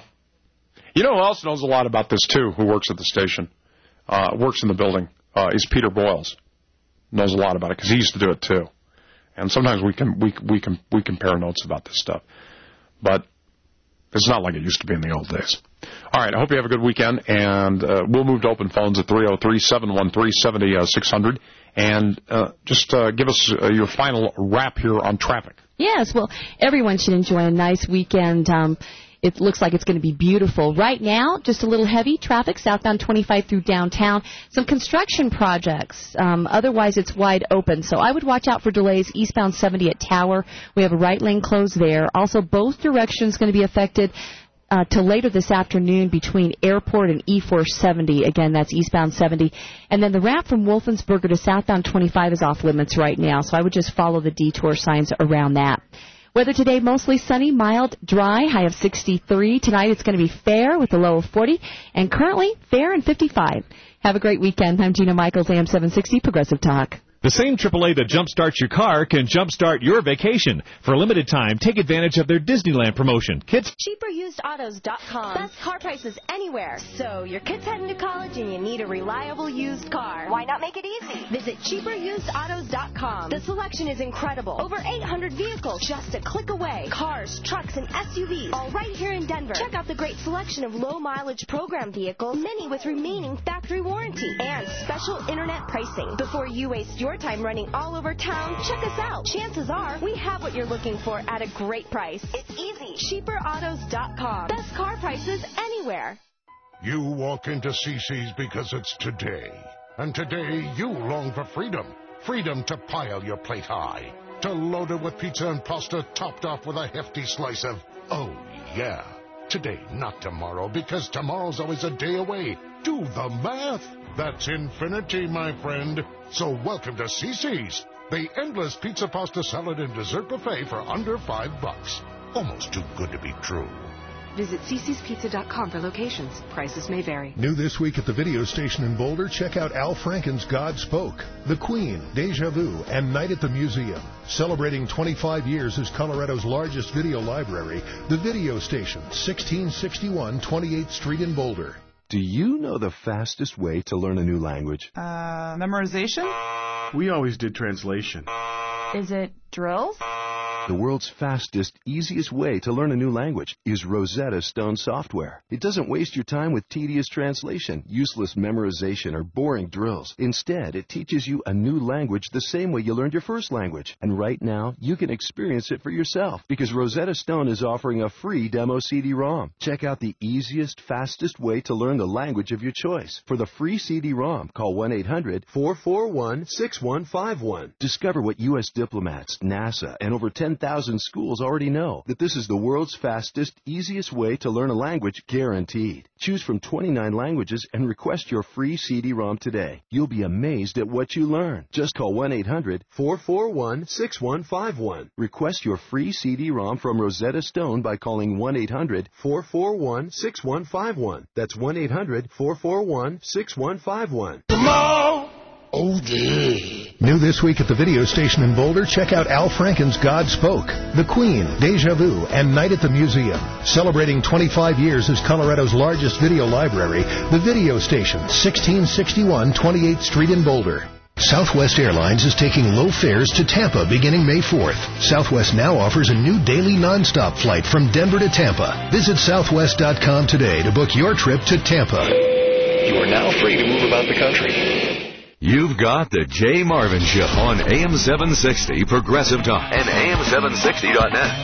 You know who else knows a lot about this, too, who works at the station, uh, works in the building, uh, is Peter Boyles. Knows a lot about it, because he used to do it, too. And sometimes we can we we can we compare notes about this stuff. But it's not like it used to be in the old days. All right, I hope you have a good weekend, and uh, we'll move to open phones at three oh three, seven one three, seven six zero zero, and uh, just uh, give us uh, your final wrap here on traffic. Yes, well, everyone should enjoy a nice weekend. Um, it looks like it's going to be beautiful. Right now, just a little heavy traffic, southbound twenty-five through downtown. Some construction projects. Um, otherwise, it's wide open. So I would watch out for delays eastbound seventy at Tower. We have a right lane closed there. Also, both directions going to be affected uh, till later this afternoon between Airport and E four seventy. Again, that's eastbound seventy. And then the route from Wolfensberger to southbound twenty-five is off limits right now. So I would just follow the detour signs around that. Weather today, mostly sunny, mild, dry, high of sixty-three. Tonight it's going to be fair with a low of forty, and currently fair and fifty-five. Have a great weekend. I'm Gina Michaels, A M seven sixty, Progressive Talk. The same triple A that jumpstarts your car can jumpstart your vacation. For a limited time, take advantage of their Disneyland promotion. Kids. cheaper used autos dot com. Best car prices anywhere. So your kid's heading to college and you need a reliable used car. Why not make it easy? Visit cheaper used autos dot com. The selection is incredible. Over eight hundred vehicles just a click away. Cars, trucks, and S U Vs, all right here in Denver. Check out the great selection of low-mileage program vehicles, many with remaining factory warranty, and special internet pricing. Before you waste your time running all over town, check us out. Chances are we have what you're looking for at a great price. It's easy. cheaper autos dot com. Best car prices anywhere. You walk into C C's because it's today. And today you long for freedom. Freedom to pile your plate high. To load it with pizza and pasta topped off with a hefty slice of, oh yeah. Today, not tomorrow, because tomorrow's always a day away. Do the math. That's infinity, my friend. So welcome to C C's, the endless pizza, pasta, salad, and dessert buffet for under five bucks. Almost too good to be true. Visit c c's pizza dot com for locations. Prices may vary. New this week at the video station in Boulder, check out Al Franken's God Spoke, The Queen, Deja Vu, and Night at the Museum. Celebrating twenty-five years as Colorado's largest video library, the video station, sixteen sixty-one twenty-eighth Street in Boulder. Do you know the fastest way to learn a new language? Uh, memorization? We always did translation. Is it drills? The world's fastest, easiest way to learn a new language is Rosetta Stone software. It doesn't waste your time with tedious translation, useless memorization, or boring drills. Instead, it teaches you a new language the same way you learned your first language. And right now, you can experience it for yourself because Rosetta Stone is offering a free demo C D ROM. Check out the easiest, fastest way to learn the language of your choice. For the free C D ROM, call one eight hundred, four four one, six one five one. Discover what U S diplomats, NASA, and over ten thousand schools already know, that this is the world's fastest, easiest way to learn a language, guaranteed. Choose from twenty-nine languages and request your free C D ROM today. You'll be amazed at what you learn. Just call one eight hundred, four four one, six one five one. Request your free C D ROM from Rosetta Stone by calling one eight hundred, four four one, six one five one. That's one eight hundred, four four one, six one five one. Come on! Oh, yeah. New this week at the video station in Boulder, check out Al Franken's God Spoke, The Queen, Deja Vu, and Night at the Museum. Celebrating twenty-five years as Colorado's largest video library, the video station, sixteen sixty-one twenty-eighth Street in Boulder. Southwest Airlines is taking low fares to Tampa beginning May fourth. Southwest now offers a new daily nonstop flight from Denver to Tampa. Visit southwest dot com today to book your trip to Tampa. You are now free to move about the country. You've got the Jay Marvin Show on A M seven sixty Progressive Talk and A M seven sixty dot net.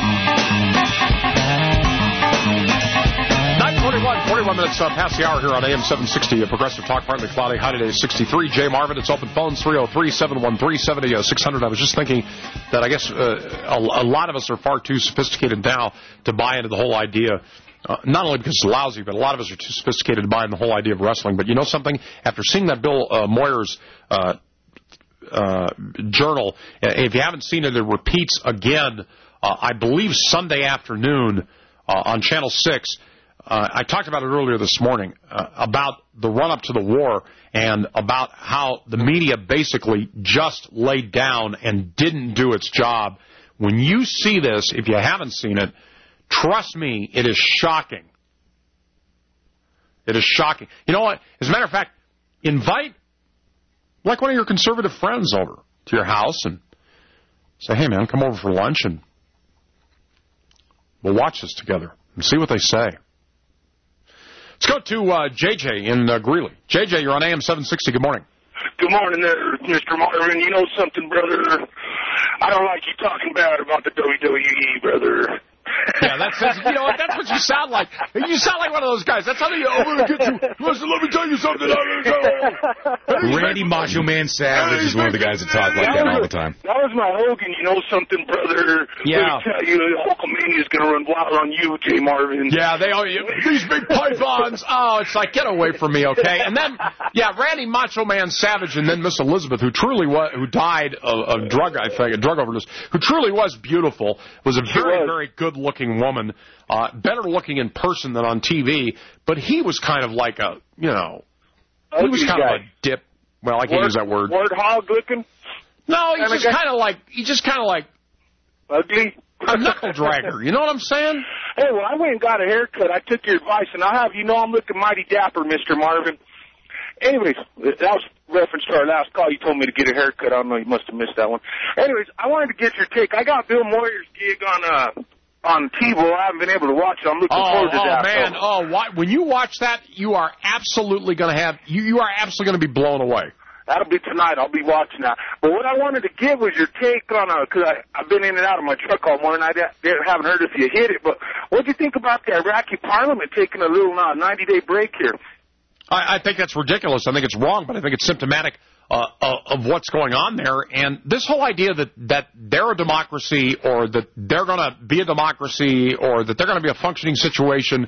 nine forty-one, forty-one minutes uh, past the hour here on A M seven sixty, Progressive Talk, partly cloudy, high today sixty-three. Jay Marvin, it's open phones, three oh three, seven one three, seven oh six hundred. I was just thinking that I guess uh, a, a lot of us are far too sophisticated now to buy into the whole idea. Uh, not only because it's lousy, but a lot of us are too sophisticated to buy in the whole idea of wrestling. But you know something? After seeing that Bill uh, Moyers uh, uh, Journal. If you haven't seen it, it repeats again, uh, I believe, Sunday afternoon uh, on Channel six. Uh, I talked about it earlier this morning, uh, about the run-up to the war and about how the media basically just laid down and didn't do its job. When you see this, if you haven't seen it, trust me, it is shocking. It is shocking. You know what? As a matter of fact, invite like one of your conservative friends over to your house and say, hey, man, come over for lunch and we'll watch this together and see what they say. Let's go to uh, J J in uh, Greeley. J J, you're on A M seven sixty. Good morning. Good morning there, Mister Marvin. You know something, brother? I don't like you talking bad about the W W E, brother. Yeah, that's, that's you know what, that's what you sound like. You sound like one of those guys. That's how you. I'm gonna get you. Listen, let me tell you something. Randy Macho Man Savage is one of the guys that talk like that all the time. That was my Hogan. You know something, brother? Yeah. Let me tell you, Hulkamania is gonna run wild on you, Jay Marvin. Yeah, they all these big pythons. Oh, it's like, get away from me, okay? And then, yeah, Randy Macho Man Savage, and then Miss Elizabeth, who truly was, who died of, of drug, I think, a drug overdose, who truly was beautiful, was a very, very good-looking woman, uh, better looking in person than on T V, but he was kind of like a, you know, he was kind of a dip. Well, I can't use that word. Word hog looking? No, he's just kind of like, he just kind of like ugly. A knuckle dragger. You know what I'm saying? Hey, well, I went and got a haircut. I took your advice, and I'll have you know I'm looking mighty dapper, Mister Marvin. Anyways, that was reference to our last call. You told me to get a haircut. I don't know. You must have missed that one. Anyways, I wanted to get your take. I got Bill Moyer's gig on uh on TiVo. I haven't been able to watch it. I'm looking oh, forward to oh, that. Oh, man. So. Oh, why, when you watch that, you are absolutely going to have, you, you are absolutely going to be blown away. That'll be tonight. I'll be watching that. But what I wanted to give was your take on, because I've been in and out of my truck all morning. I haven't heard if you hit it. But what do you think about the Iraqi parliament taking a little uh, ninety-day break here? I, I think that's ridiculous. I think it's wrong, but I think it's symptomatic uh, uh, of what's going on there. And this whole idea that, that they're a democracy or that they're going to be a democracy or that they're going to be a functioning situation,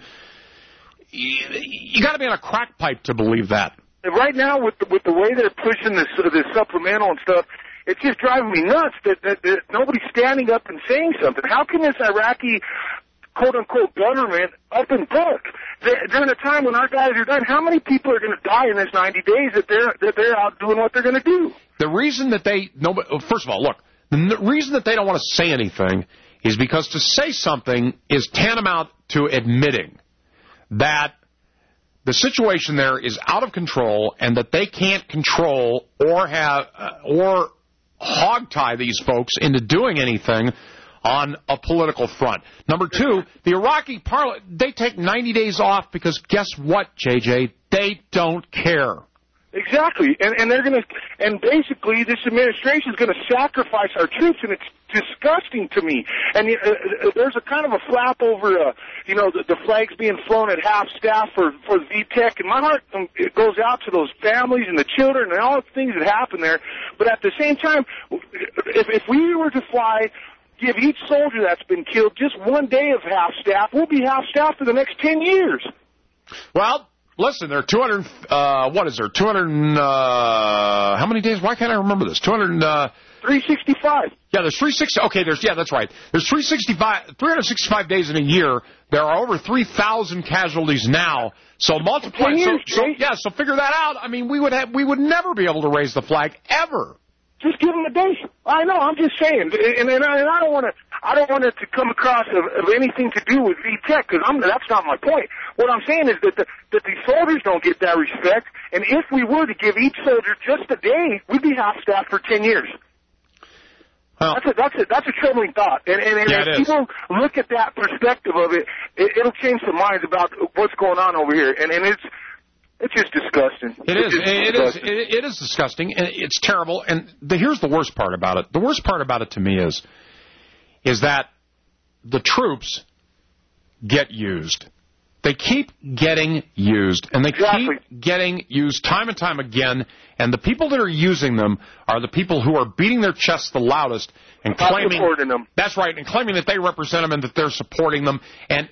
you, you got to be on a crack pipe to believe that. Right now, with the, with the way they're pushing this, uh, this supplemental and stuff, it's just driving me nuts that, that, that nobody's standing up and saying something. How can this Iraqi quote-unquote government up and book during a time when our guys are done? How many people are going to die in this ninety days that they're that they're out doing what they're going to do? The reason that they no, first of all, look, the reason that they don't want to say anything is because to say something is tantamount to admitting that the situation there is out of control and that they can't control or have uh, or hogtie these folks into doing anything on a political front. Number two, the Iraqi parliament, they take ninety days off because guess what, J J? They don't care. Exactly, and and they're going to, and basically this administration is going to sacrifice our troops, and it's disgusting to me. And uh, uh, there's a kind of a flap over, uh, you know, the, the flags being flown at half staff for for V TEC, and my heart um, it goes out to those families and the children and all the things that happen there. But at the same time, if if we were to fly, give each soldier that's been killed just one day of half staff, we'll be half staff for the next ten years. Well, listen, there are two hundred, uh, what is there, two hundred, uh, how many days? Why can't I remember this? two hundred, uh, three sixty-five. Yeah, there's three sixty, okay, there's, yeah, that's right. There's three sixty-five, three hundred sixty-five days in a year. There are over three thousand casualties now. So multiply, so, so, yeah, so figure that out. I mean, we would have, we would never be able to raise the flag, ever. Just give them a day. I know. I'm just saying, and, and, I, and I don't want to. I don't want it to come across of, of anything to do with V TEC because that's not my point. What I'm saying is that the, that the soldiers don't get that respect, and if we were to give each soldier just a day, we'd be half staffed for ten years. Well, that's a that's a that's a troubling thought, and and, and yeah, if people look at that perspective of it, it, it'll change their minds about what's going on over here, and and it's. It's just disgusting. It is. It is. It, it is disgusting, and it's terrible. And the, here's the worst part about it. The worst part about it to me is, is that the troops get used. They keep getting used, and they exactly. keep getting used time and time again. And the people that are using them are the people who are beating their chests the loudest and Not claiming supporting them. That's right, and claiming that they represent them and that they're supporting them. And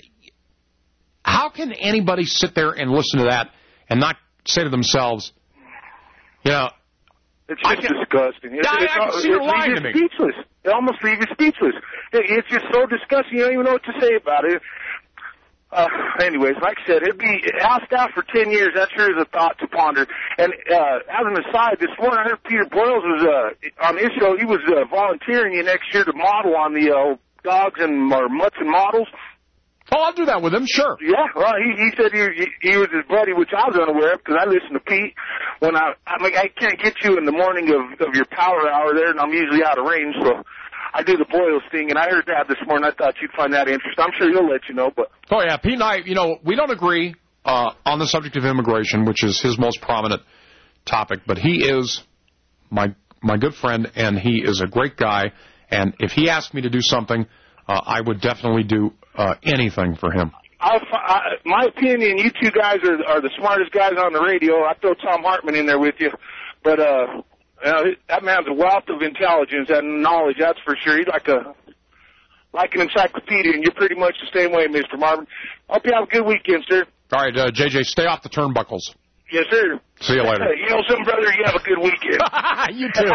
how can anybody sit there and listen to that and not say to themselves, you know, It's just disgusting. It's, I, it's, I can see you're lying to me. Speechless. It almost leaves you speechless. It, it's just so disgusting. You don't even know what to say about it. Uh, anyways, like I said, it'd be housed out for ten years. That sure is a thought to ponder. And uh, as an aside, this morning I heard Peter Boyles was uh, on his show. He was uh, volunteering you next year to model on the uh, dogs and or mutts and models. Oh, I'll do that with him, sure. Yeah, well, he, he said he, he, he was his buddy, which I was unaware of because I listen to Pete when I I mean I can't get you in the morning of of your power hour there, and I'm usually out of range, so. I do the Boyles thing, and I heard that this morning. I thought you'd find that interesting. I'm sure he'll let you know. But oh, yeah, Pete and I, you know, we don't agree uh, on the subject of immigration, which is his most prominent topic, but he is my my good friend, and he is a great guy, and if he asked me to do something, uh, I would definitely do uh, anything for him. I'll, I, my opinion, you two guys are, are the smartest guys on the radio. I throw Tom Hartman in there with you, but... uh Uh, that man's a wealth of intelligence and knowledge, that's for sure. He's like a like an encyclopedia, and you're pretty much the same way, Mister Marvin. Hope you have a good weekend, sir. All right, uh, J J, stay off the turnbuckles. Yes, sir. See you later. You know something, brother? You have a good weekend. You too.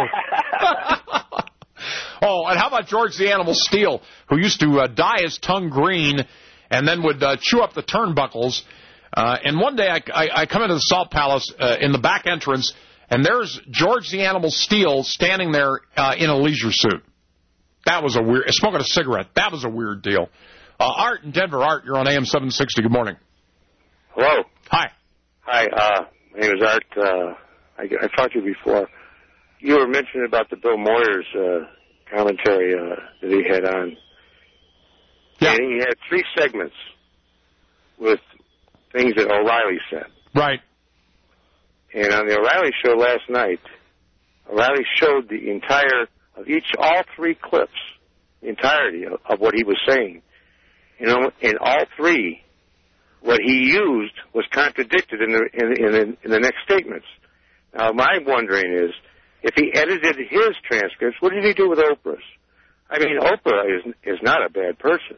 Oh, and how about George the Animal Steele, who used to uh, dye his tongue green and then would uh, chew up the turnbuckles. Uh, and one day I, I, I come into the Salt Palace uh, in the back entrance, and there's George the Animal Steele standing there uh, in a leisure suit. That was a weird... Smoking a cigarette. That was a weird deal. Uh, Art in Denver. Art, you're on A M seven sixty. Good morning. Hello. Hi. Hi. Uh, my name is Art. Uh, I, I talked to you before. You were mentioning about the Bill Moyers uh, commentary uh, that he had on. Yeah. And he had three segments with things that O'Reilly said. Right. And on the O'Reilly show last night, O'Reilly showed the entire, of each, all three clips, the entirety of, of what he was saying. You know, in all three, what he used was contradicted in the, in, in, in the next statements. Now, my wondering is, if he edited his transcripts, what did he do with Oprah's? I mean, Oprah is is not a bad person.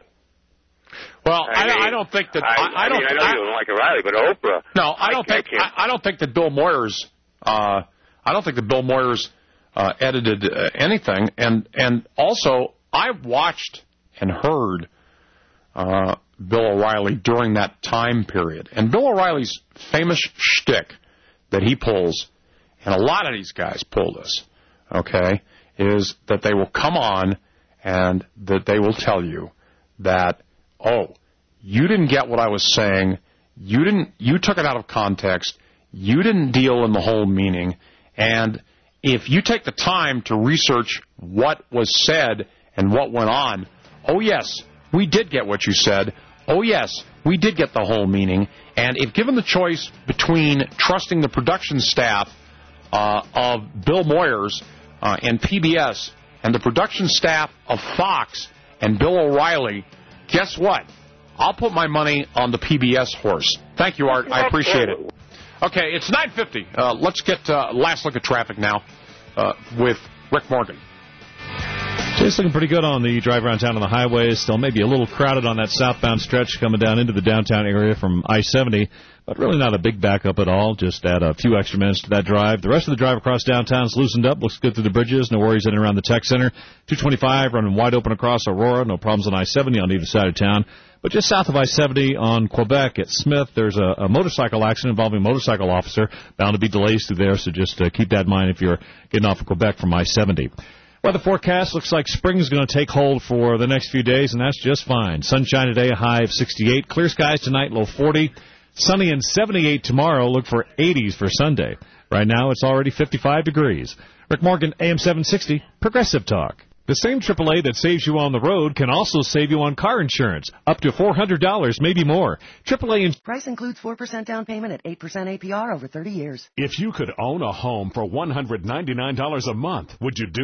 Well, I, I, mean, I don't think that. I, I, I don't. I, mean, I know I, you don't like O'Reilly, but Oprah. No, I don't I, think. I, I, I don't think that Bill Moyers. Uh, I don't think that Bill Moyers uh, edited uh, anything, and and also I watched and heard uh, Bill O'Reilly during that time period, and Bill O'Reilly's famous shtick that he pulls, and a lot of these guys pull this, okay, is that they will come on and that they will tell you that, oh, you didn't get what I was saying, you didn't, you took it out of context, you didn't deal in the whole meaning, and if you take the time to research what was said and what went on, oh yes, we did get what you said, oh yes, we did get the whole meaning, and if given the choice between trusting the production staff uh, of Bill Moyers uh, and P B S and the production staff of Fox and Bill O'Reilly, guess what? I'll put my money on the P B S horse. Thank you, Art. I appreciate it. Okay, it's nine fifty. Uh, let's get uh, last look at traffic now uh, with Rick Morgan. It's looking pretty good on the drive around town on the highways. Still maybe a little crowded on that southbound stretch coming down into the downtown area from I seventy, but really not a big backup at all. Just add a few extra minutes to that drive. The rest of the drive across downtown is loosened up. Looks good through the bridges. No worries in and around the Tech Center. two twenty-five running wide open across Aurora. No problems on I seventy on either side of town. But just south of I seventy on Quebec at Smith, there's a, a motorcycle accident involving a motorcycle officer. Bound to be delays through there, so just uh, keep that in mind if you're getting off of Quebec from I seventy. Weather forecast looks like spring is going to take hold for the next few days, and that's just fine. Sunshine today, a high of sixty-eight. Clear skies tonight, low forty. Sunny and seventy-eight tomorrow. Look for eighties for Sunday. Right now, it's already fifty-five degrees. Rick Morgan, A M seven sixty, Progressive Talk. The same triple A that saves you on the road can also save you on car insurance. Up to four hundred dollars, maybe more. triple A ins- Price includes four percent down payment at eight percent A P R over thirty years. If you could own a home for one hundred ninety-nine dollars a month, would you do it?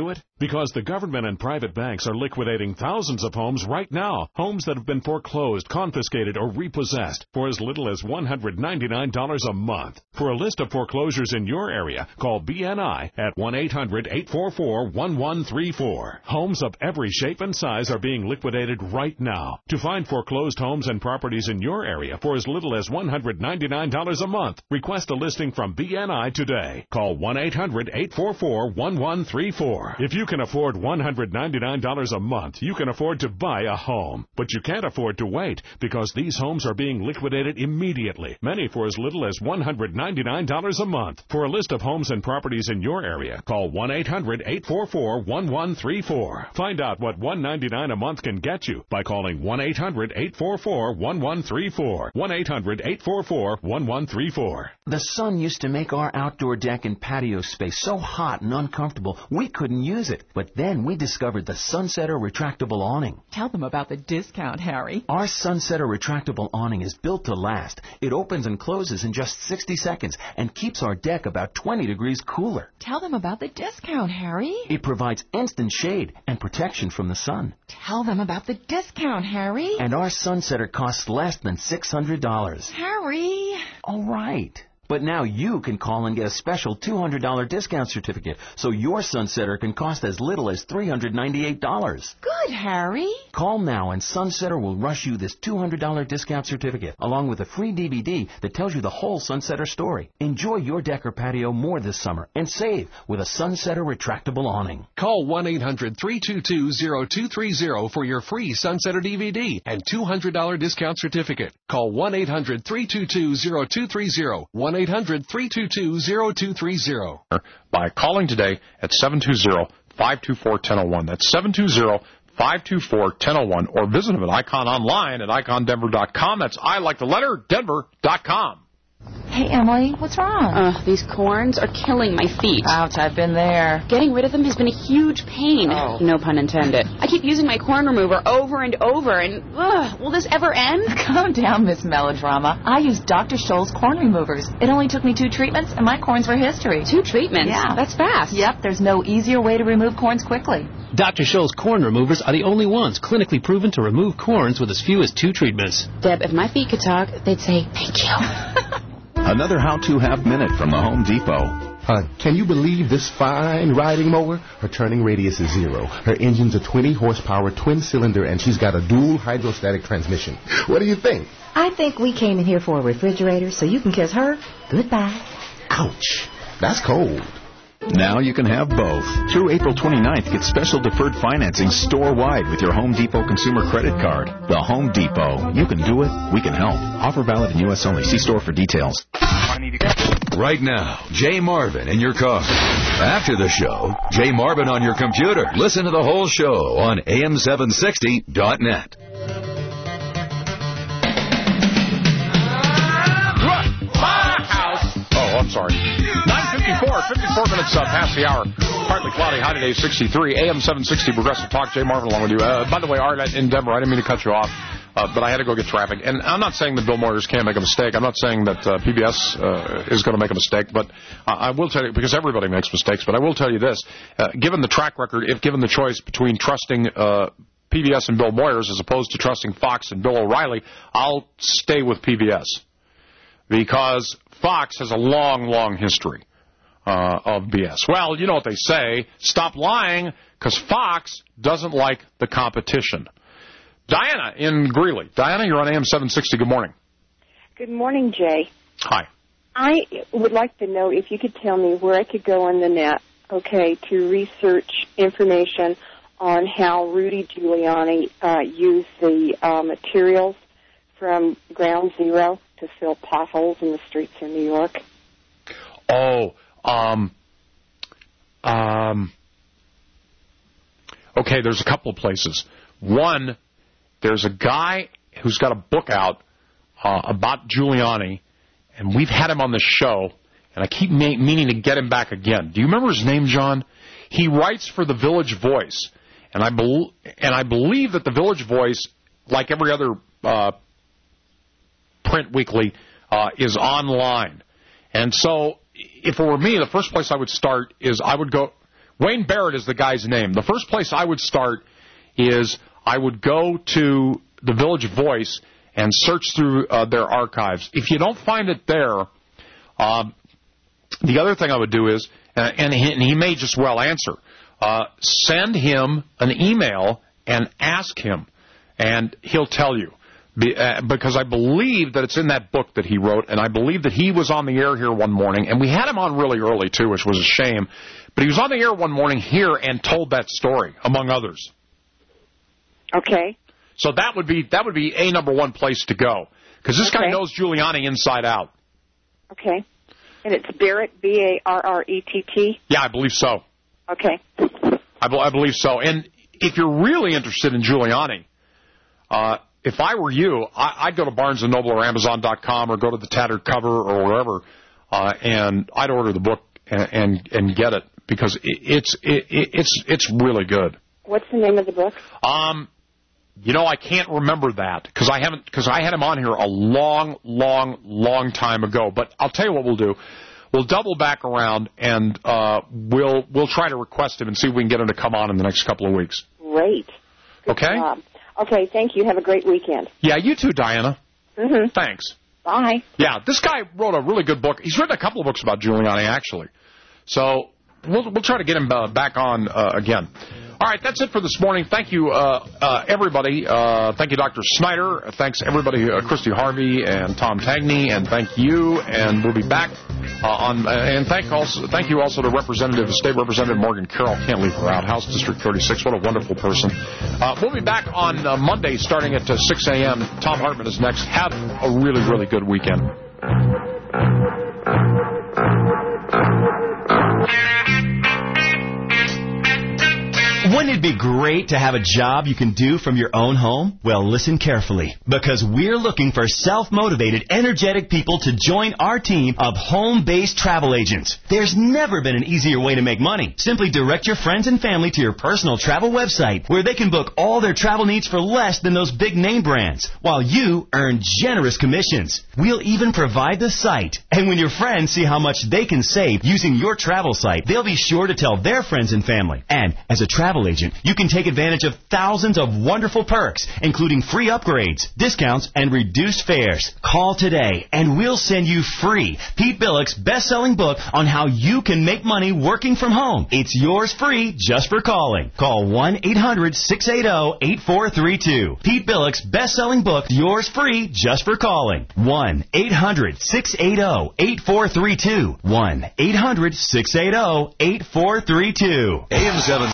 Because the government and private banks are liquidating thousands of homes right now. Homes that have been foreclosed, confiscated, or repossessed for as little as one hundred ninety-nine dollars a month. For a list of foreclosures in your area, call B N I at one eight hundred eight four four one one three four. Homes of every shape and size are being liquidated right now. To find foreclosed homes and properties in your area for as little as one hundred ninety-nine dollars a month, request a listing from B N I today. Call one eight hundred eight four four one one three four. If you can afford one hundred ninety-nine dollars a month, you can afford to buy a home. But you can't afford to wait because these homes are being liquidated immediately, many for as little as one hundred ninety-nine dollars a month. For a list of homes and properties in your area, call one eight hundred eight four four one one three four. Find out what one hundred ninety-nine dollars a month can get you by calling one eight hundred eight four four one one three four. one eight hundred eight four four one one three four. The sun used to make our outdoor deck and patio space so hot and uncomfortable we couldn't use it. But then we discovered the Sunsetter retractable awning. Tell them about the discount, Harry. Our Sunsetter retractable awning is built to last. It opens and closes in just sixty seconds and keeps our deck about twenty degrees cooler. Tell them about the discount, Harry. It provides instant shade and protection from the sun. Tell them about the discount, Harry. And our Sunsetter costs less than six hundred dollars. Harry. All right. But now you can call and get a special two hundred dollars discount certificate, so your Sunsetter can cost as little as three hundred ninety-eight dollars. Good, Harry. Call now and Sunsetter will rush you this two hundred dollars discount certificate, along with a free D V D that tells you the whole Sunsetter story. Enjoy your deck or patio more this summer and save with a Sunsetter retractable awning. Call one eight hundred three two two zero two three zero for your free Sunsetter D V D and two hundred dollars discount certificate. Call one eight hundred three two two zero two three zero. one eight hundred three two two zero two three zero. By calling today at seven two zero five two four one zero zero one. That's seven two zero five two four one zero zero one. Or visit them at Icon online at icon denver dot com. That's I like the letter denver dot com. Hey, Emily, what's wrong? Uh, these corns are killing my feet. Ouch, I've been there. Getting rid of them has been a huge pain. Oh. No pun intended. I keep using my corn remover over and over, and ugh, will this ever end? Calm down, Miss Melodrama. I use Doctor Scholl's corn removers. It only took me two treatments, and my corns were history. Two treatments? Yeah. That's fast. Yep, there's no easier way to remove corns quickly. Doctor Scholl's corn removers are the only ones clinically proven to remove corns with as few as two treatments. Deb, if my feet could talk, they'd say, thank you. Another how-to half-minute from the Home Depot. Uh, can you believe this fine riding mower? Her turning radius is zero. Her engine's a twenty horsepower twin-cylinder, and she's got a dual hydrostatic transmission. What do you think? I think we came in here for a refrigerator so you can kiss her goodbye. Ouch. That's cold. Now you can have both. Through April twenty-ninth, get special deferred financing store-wide with your Home Depot consumer credit card. The Home Depot. You can do it. We can help. Offer valid in U S only. See store for details. Right now, Jay Marvin in your car. After the show, Jay Marvin on your computer. Listen to the whole show on A M seven sixty dot net. Oh, I'm sorry. nine fifty-four, fifty-four minutes uh, past the hour. Partly cloudy, high today, sixty-three. A M seven sixty, Progressive Talk. Jay Marvin along with you. Uh, by the way, Art in Denver, I didn't mean to cut you off, uh, but I had to go get traffic. And I'm not saying that Bill Moyers can't make a mistake. I'm not saying that uh, P B S uh, is going to make a mistake, but uh, I will tell you, because everybody makes mistakes, but I will tell you this. Uh, given the track record, if given the choice between trusting uh, P B S and Bill Moyers as opposed to trusting Fox and Bill O'Reilly, I'll stay with P B S. Because Fox has a long, long history uh, of B S. Well, you know what they say. Stop lying, because Fox doesn't like the competition. Diana in Greeley. Diana, you're on A M seven sixty. Good morning. Good morning, Jay. Hi. I would like to know if you could tell me where I could go on the net, okay, to research information on how Rudy Giuliani uh, used the uh, materials from Ground Zero to fill potholes in the streets in New York. Oh, um, um, okay, there's a couple of places. One, there's a guy who's got a book out uh, about Giuliani, and we've had him on the show, and I keep ma- meaning to get him back again. Do you remember his name, John? He writes for the Village Voice, and I, be- and I believe that the Village Voice, like every other uh print weekly, uh, is online. And so if it were me, the first place I would start is I would go, Wayne Barrett is the guy's name. The first place I would start is I would go to the Village Voice and search through uh, their archives. If you don't find it there, um, the other thing I would do is, uh, and, he, and he may just well answer, uh, send him an email and ask him, and he'll tell you. Be, uh, because I believe that it's in that book that he wrote, and I believe that he was on the air here one morning, and we had him on really early, too, which was a shame. But he was on the air one morning here and told that story, among others. Okay. So that would be that would be a number one place to go, because this okay. guy knows Giuliani inside out. Okay. And it's Barrett, B A R R E T T? Yeah, I believe so. Okay. I, be- I believe so. And if you're really interested in Giuliani, uh, if I were you, I- I'd go to Barnes and Noble or Amazon dot com or go to the Tattered Cover or wherever, uh, and I'd order the book and and, and get it, because it, it's it, it's it's really good. What's the name of the book? Um. You know, I can't remember that because I haven't because I had him on here a long, long, long time ago. But I'll tell you what we'll do: we'll double back around and uh, we'll we'll try to request him and see if we can get him to come on in the next couple of weeks. Great. Good okay. job. Okay. Thank you. Have a great weekend. Yeah, you too, Diana. Mm-hmm. Thanks. Bye. Yeah, this guy wrote a really good book. He's written a couple of books about Giuliani, actually. So we'll we'll try to get him uh, back on uh, again. All right, that's it for this morning. Thank you, uh, uh, everybody. Uh, thank you, Doctor Snyder. Thanks, everybody, uh, Christy Harvey and Tom Tagney. And thank you. And we'll be back uh, on. Uh, and thank also thank you also to Representative, State Representative Morgan Carroll. Can't leave her out. House District thirty-six. What a wonderful person. Uh, we'll be back on uh, Monday starting at uh, six a.m. Tom Hartman is next. Have a really, really good weekend. Wouldn't it be great to have a job you can do from your own home? Well, listen carefully, because we're looking for self-motivated, energetic people to join our team of home-based travel agents. There's never been an easier way to make money. Simply direct your friends and family to your personal travel website, where they can book all their travel needs for less than those big name brands, while you earn generous commissions. We'll even provide the site. And when your friends see how much they can save using your travel site, they'll be sure to tell their friends and family. And as a travel agent, you can take advantage of thousands of wonderful perks, including free upgrades, discounts, and reduced fares. Call today, and we'll send you free Pete Billick's best-selling book on how you can make money working from home. It's yours free just for calling. Call one eight hundred six eight zero eight four three two. Pete Billick's best-selling book, yours free just for calling. one eight hundred six eight zero eight four three two. one eight hundred six eight zero eight four three two. A M seven